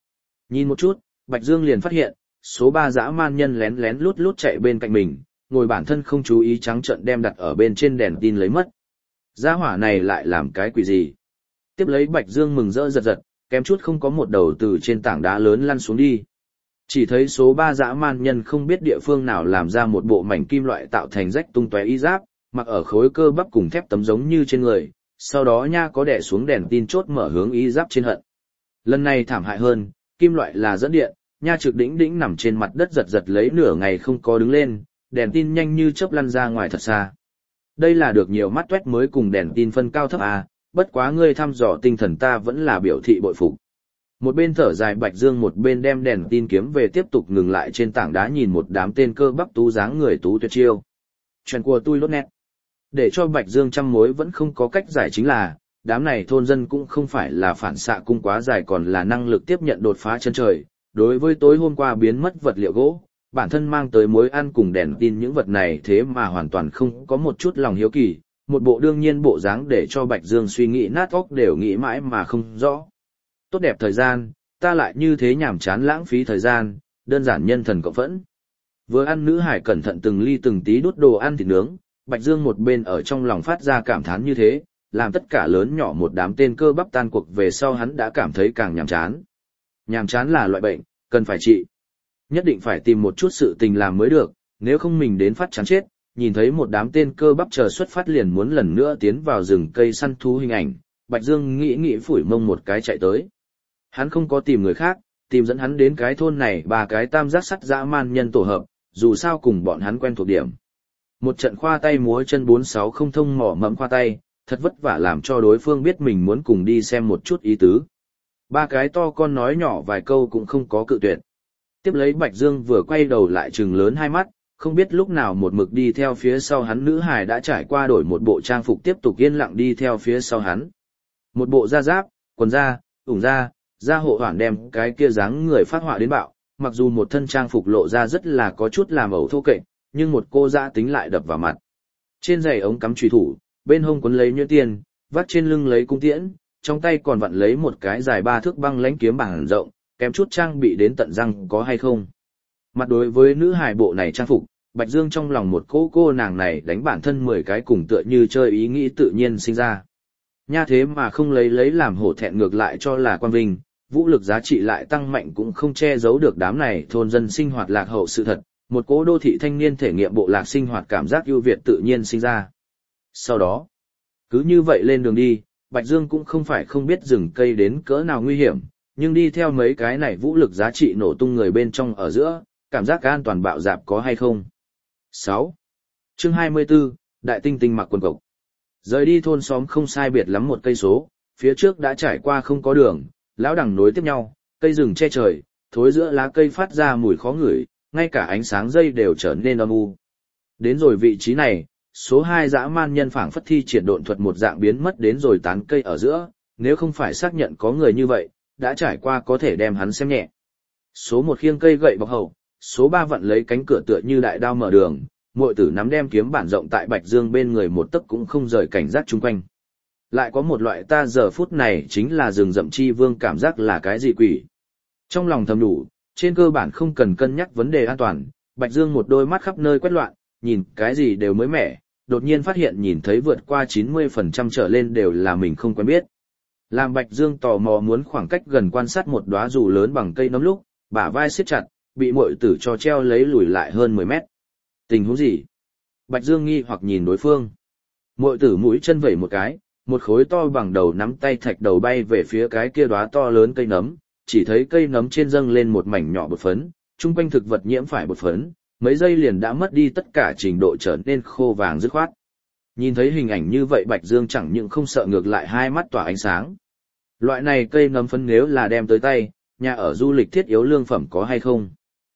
Nhìn một chút, Bạch Dương liền phát hiện, số ba dã man nhân lén lén lút lút chạy bên cạnh mình, ngồi bản thân không chú ý trắng trợn đem đặt ở bên trên đèn tin lấy mất. Gia hỏa này lại làm cái quỷ gì? Tiếp lấy Bạch Dương mừng rỡ giật giật, kém chút không có một đầu từ trên tảng đá lớn lăn xuống đi. Chỉ thấy số ba dã man nhân không biết địa phương nào làm ra một bộ mảnh kim loại tạo thành rách tung tóe y giáp, mặc ở khối cơ bắp cùng thép tấm giống như trên người, sau đó nha có đè xuống đèn tin chốt mở hướng y giáp trên hận. Lần này thảm hại hơn, kim loại là dẫn điện, nha trực đỉnh đỉnh nằm trên mặt đất giật giật lấy nửa ngày không có đứng lên, đèn tin nhanh như chớp lăn ra ngoài thật xa. Đây là được nhiều mắt tuét mới cùng đèn tin phân cao thấp à, bất quá ngươi thăm dò tinh thần ta vẫn là biểu thị bội phục. Một bên thở dài Bạch Dương một bên đem đèn tin kiếm về tiếp tục ngừng lại trên tảng đá nhìn một đám tên cơ bắp tú dáng người tú tuyệt chiêu. Chuyện của tôi lốt nét. Để cho Bạch Dương trăm mối vẫn không có cách giải chính là, đám này thôn dân cũng không phải là phản xạ cung quá dài còn là năng lực tiếp nhận đột phá chân trời. Đối với tối hôm qua biến mất vật liệu gỗ, bản thân mang tới mối ăn cùng đèn tin những vật này thế mà hoàn toàn không có một chút lòng hiếu kỳ, một bộ đương nhiên bộ dáng để cho Bạch Dương suy nghĩ nát óc đều nghĩ mãi mà không rõ. Tốt đẹp thời gian, ta lại như thế nhảm chán lãng phí thời gian, đơn giản nhân thần cộng phẫn. Vừa ăn nữ hải cẩn thận từng ly từng tí đút đồ ăn thịt nướng, Bạch Dương một bên ở trong lòng phát ra cảm thán như thế, làm tất cả lớn nhỏ một đám tên cơ bắp tan cuộc về sau hắn đã cảm thấy càng nhàm chán. Nhàm chán là loại bệnh, cần phải trị. Nhất định phải tìm một chút sự tình làm mới được, nếu không mình đến phát chán chết. Nhìn thấy một đám tên cơ bắp chờ xuất phát liền muốn lần nữa tiến vào rừng cây săn thú hình ảnh, Bạch Dương nghĩ nghĩ phủi mông một cái chạy tới. Hắn không có tìm người khác, tìm dẫn hắn đến cái thôn này ba cái tam giác sắt dã man nhân tổ hợp, dù sao cùng bọn hắn quen thuộc điểm. Một trận khoa tay múa chân bốn sáu không thông mỏ mẫm khoa tay, thật vất vả làm cho đối phương biết mình muốn cùng đi xem một chút ý tứ. Ba cái to con nói nhỏ vài câu cũng không có cự tuyệt. Tiếp lấy Bạch Dương vừa quay đầu lại trừng lớn hai mắt, không biết lúc nào một mực đi theo phía sau hắn nữ hài đã trải qua đổi một bộ trang phục tiếp tục yên lặng đi theo phía sau hắn. Một bộ da giáp, quần da, ủng da, da hộ hoàn đem cái kia dáng người phát họa đến bạo, mặc dù một thân trang phục lộ ra rất là có chút làm ẩu thô kệch, nhưng một cô dã tính lại đập vào mặt. Trên giày ống cắm chùy thủ, bên hông quấn lấy nhuyễn tiền, vắt trên lưng lấy cung tiễn, trong tay còn vặn lấy một cái dài ba thước băng lãnh kiếm bảng rộng, kém chút trang bị đến tận răng có hay không. Mặt đối với nữ hài bộ này trang phục, Bạch Dương trong lòng một cô cô nàng này đánh bản thân mười cái cùng tựa như chơi ý nghĩ tự nhiên sinh ra. Nha thế mà không lấy lấy làm hổ thẹn ngược lại cho là quan vinh, vũ lực giá trị lại tăng mạnh cũng không che giấu được đám này thôn dân sinh hoạt lạc hậu sự thật, một cố đô thị thanh niên thể nghiệm bộ lạc sinh hoạt cảm giác ưu việt tự nhiên sinh ra. Sau đó, cứ như vậy lên đường đi, Bạch Dương cũng không phải không biết rừng cây đến cỡ nào nguy hiểm, nhưng đi theo mấy cái này vũ lực giá trị nổ tung người bên trong ở giữa, cảm giác an toàn bạo dạp có hay không. sáu. Chương hai mươi tư, Đại Tinh Tinh mặc quần cộc. Rời đi thôn xóm không sai biệt lắm một cây số, phía trước đã trải qua không có đường, lão đẳng nối tiếp nhau, cây rừng che trời, thối giữa lá cây phát ra mùi khó ngửi, ngay cả ánh sáng dây đều trở nên âm u. Đến rồi vị trí này, số hai dã man nhân phảng phất thi triển độn thuật một dạng biến mất đến rồi tán cây ở giữa, nếu không phải xác nhận có người như vậy, đã trải qua có thể đem hắn xem nhẹ. Số một khiêng cây gậy bọc hậu, số ba vặn lấy cánh cửa tựa như đại đao mở đường, muội tử nắm đem kiếm bản rộng tại Bạch Dương bên người một tấc cũng không rời cảnh giác chung quanh. Lại có một loại ta giờ phút này chính là rừng rậm chi vương cảm giác là cái gì quỷ. Trong lòng thầm đủ, trên cơ bản không cần cân nhắc vấn đề an toàn, Bạch Dương một đôi mắt khắp nơi quét loạn, nhìn cái gì đều mới mẻ, đột nhiên phát hiện nhìn thấy vượt qua chín mươi phần trăm trở lên đều là mình không quen biết. Làm Bạch Dương tò mò muốn khoảng cách gần quan sát một đóa dù lớn bằng cây nấm lúc, bả vai siết chặt, bị muội tử cho treo lấy lùi lại hơn mười mét. Tình huống gì? Bạch Dương nghi hoặc nhìn đối phương. Muội tử mũi chân vẩy một cái, một khối to bằng đầu nắm tay thạch đầu bay về phía cái kia đóa to lớn cây nấm, chỉ thấy cây nấm trên dâng lên một mảnh nhỏ bột phấn, chung quanh thực vật nhiễm phải bột phấn, mấy giây liền đã mất đi tất cả trình độ trở nên khô vàng dứt khoát. Nhìn thấy hình ảnh như vậy Bạch Dương chẳng những không sợ ngược lại hai mắt tỏa ánh sáng. Loại này cây nấm phấn nếu là đem tới tay, nhà ở du lịch thiết yếu lương phẩm có hay không?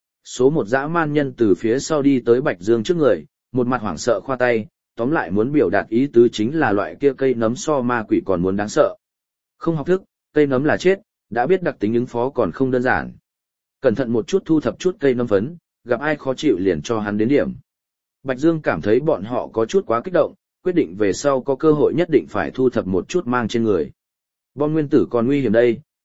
Số một dã man nhân từ phía sau đi tới Bạch Dương trước người, một mặt hoảng sợ khoa tay, tóm lại muốn biểu đạt ý tứ chính là loại kia cây nấm so ma quỷ còn muốn đáng sợ. Không học thức, cây nấm là chết, đã biết đặc tính ứng phó còn không đơn giản. Cẩn thận một chút thu thập chút cây nấm phấn, gặp ai khó chịu liền cho hắn đến điểm. Bạch Dương cảm thấy bọn họ có chút quá kích động, quyết định về sau có cơ hội nhất định phải thu thập một chút mang trên người. Bom nguyên tử còn nguy hiểm đây,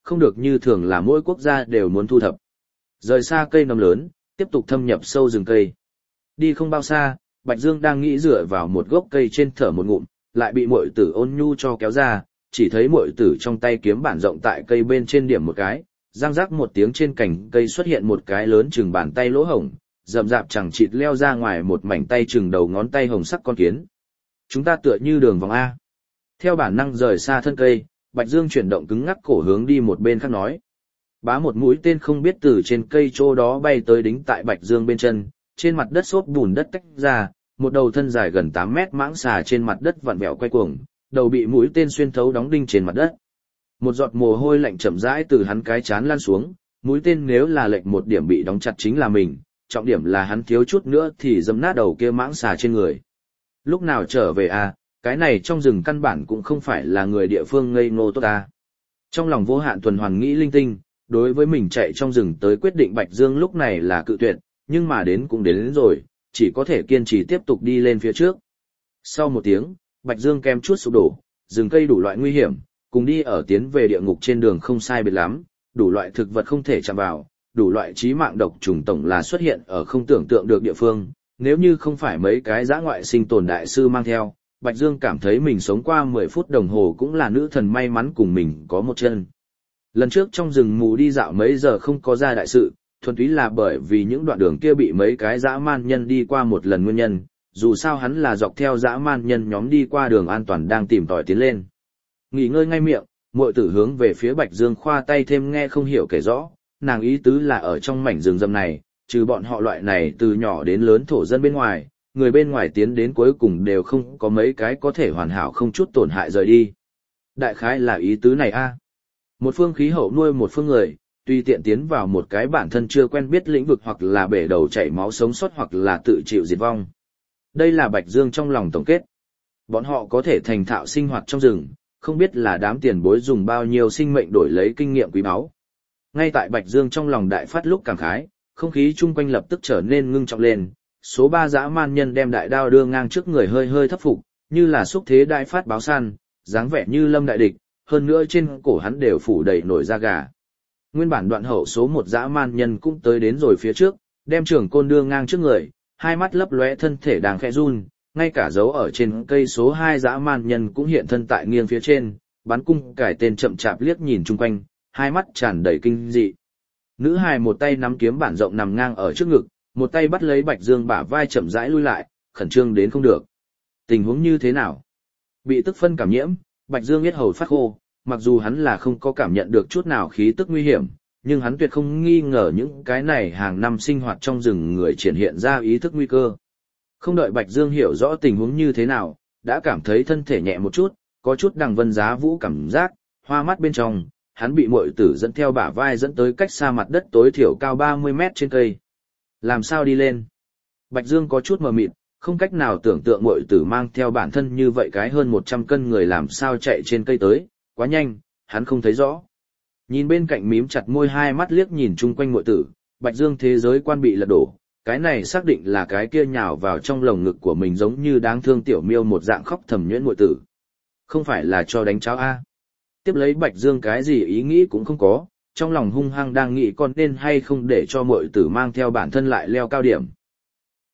không được như thường là mỗi quốc gia đều muốn thu thập. Rời xa cây nấm lớn, tiếp tục thâm nhập sâu rừng cây. Đi không bao xa, Bạch Dương đang nghĩ dựa vào một gốc cây trên thở một ngụm, lại bị muội tử Ôn Nhu cho kéo ra, chỉ thấy muội tử trong tay kiếm bản rộng tại cây bên trên điểm một cái, răng rắc một tiếng trên cành cây xuất hiện một cái lớn chừng bàn tay lỗ hổng, rậm rạp chẳng chịt leo ra ngoài một mảnh tay chừng đầu ngón tay hồng sắc con kiến. Chúng ta tựa như đường vòng A. Theo bản năng rời xa thân cây, Bạch Dương chuyển động cứng ngắc cổ hướng đi một bên khác nói. Bá một mũi tên không biết từ trên cây chỗ đó bay tới đính tại Bạch Dương bên chân, trên mặt đất xốp bùn đất tách ra, một đầu thân dài gần tám mét mãng xà trên mặt đất vặn vẹo quay cuồng, đầu bị mũi tên xuyên thấu đóng đinh trên mặt đất. Một giọt mồ hôi lạnh chậm rãi từ hắn cái trán lan xuống, mũi tên nếu là lệch một điểm bị đóng chặt chính là mình, trọng điểm là hắn thiếu chút nữa thì dẫm nát đầu kia mãng xà trên người. Lúc nào trở về à, cái này trong rừng căn bản cũng không phải là người địa phương ngây ngô tốt ta. Trong lòng vô hạn tuần hoàn nghĩ linh tinh, đối với mình chạy trong rừng tới quyết định Bạch Dương lúc này là cự tuyệt, nhưng mà đến cũng đến, đến rồi, chỉ có thể kiên trì tiếp tục đi lên phía trước. Sau một tiếng, Bạch Dương kem chút sụp đổ, rừng cây đủ loại nguy hiểm, cùng đi ở tiến về địa ngục trên đường không sai biệt lắm, đủ loại thực vật không thể chạm vào, đủ loại chí mạng độc trùng tổng là xuất hiện ở không tưởng tượng được địa phương, nếu như không phải mấy cái dã ngoại sinh tồn đại sư mang theo, Bạch Dương cảm thấy mình sống qua mười phút đồng hồ cũng là nữ thần may mắn cùng mình có một chân. Lần trước trong rừng mù đi dạo mấy giờ không có ra đại sự, thuần túy là bởi vì những đoạn đường kia bị mấy cái dã man nhân đi qua một lần nguyên nhân, dù sao hắn là dọc theo dã man nhân nhóm đi qua đường an toàn đang tìm tòi tiến lên. Nghỉ ngơi ngay miệng, muội tử hướng về phía Bạch Dương khoa tay thêm nghe không hiểu kể rõ, nàng ý tứ là ở trong mảnh rừng rậm này, trừ bọn họ loại này từ nhỏ đến lớn thổ dân bên ngoài, người bên ngoài tiến đến cuối cùng đều không có mấy cái có thể hoàn hảo không chút tổn hại rời đi. Đại khái là ý tứ này a. Một phương khí hậu nuôi một phương người, tùy tiện tiến vào một cái bản thân chưa quen biết lĩnh vực hoặc là bể đầu chảy máu sống sót hoặc là tự chịu diệt vong. Đây là Bạch Dương trong lòng tổng kết. Bọn họ có thể thành thạo sinh hoạt trong rừng, không biết là đám tiền bối dùng bao nhiêu sinh mệnh đổi lấy kinh nghiệm quý báu. Ngay tại Bạch Dương trong lòng đại phát lúc cảm khái, không khí chung quanh lập tức trở nên ngưng trọng lên, số ba dã man nhân đem đại đao đưa ngang trước người hơi hơi thấp phục, như là xúc thế đại phát báo săn, dáng vẻ như lâm đại địch, hơn nữa trên cổ hắn đều phủ đầy nổi da gà. Nguyên bản đoạn hậu số một dã man nhân cũng tới đến rồi phía trước, đem trường côn đưa ngang trước người, hai mắt lấp lóe thân thể đang khẽ run, ngay cả dấu ở trên cây số hai dã man nhân cũng hiện thân tại nghiêng phía trên, bắn cung cải tên chậm chạp liếc nhìn chung quanh, hai mắt tràn đầy kinh dị. Nữ hài một tay nắm kiếm bản rộng nằm ngang ở trước ngực, một tay bắt lấy Bạch Dương bả vai chậm rãi lui lại, khẩn trương đến không được. Tình huống như thế nào? Bị tức phân cảm nhiễm, Bạch Dương biết hầu phát khô, mặc dù hắn là không có cảm nhận được chút nào khí tức nguy hiểm, nhưng hắn tuyệt không nghi ngờ những cái này hàng năm sinh hoạt trong rừng người triển hiện ra ý thức nguy cơ. Không đợi Bạch Dương hiểu rõ tình huống như thế nào, đã cảm thấy thân thể nhẹ một chút, có chút đằng vân giá vũ cảm giác, hoa mắt bên trong, hắn bị muội tử dẫn theo bả vai dẫn tới cách xa mặt đất tối thiểu cao ba mươi mét trên cây. Làm sao đi lên? Bạch Dương có chút mờ mịt, không cách nào tưởng tượng muội tử mang theo bản thân như vậy cái hơn một trăm cân người làm sao chạy trên cây tới, quá nhanh, hắn không thấy rõ. Nhìn bên cạnh mím chặt môi hai mắt liếc nhìn chung quanh muội tử, Bạch Dương thế giới quan bị lật đổ, cái này xác định là cái kia nhào vào trong lồng ngực của mình giống như đáng thương tiểu miêu một dạng khóc thầm nhuyễn muội tử. Không phải là cho đánh cháo a? Tiếp lấy Bạch Dương cái gì ý nghĩ cũng không có, trong lòng hung hăng đang nghĩ con nên hay không để cho muội tử mang theo bản thân lại leo cao điểm,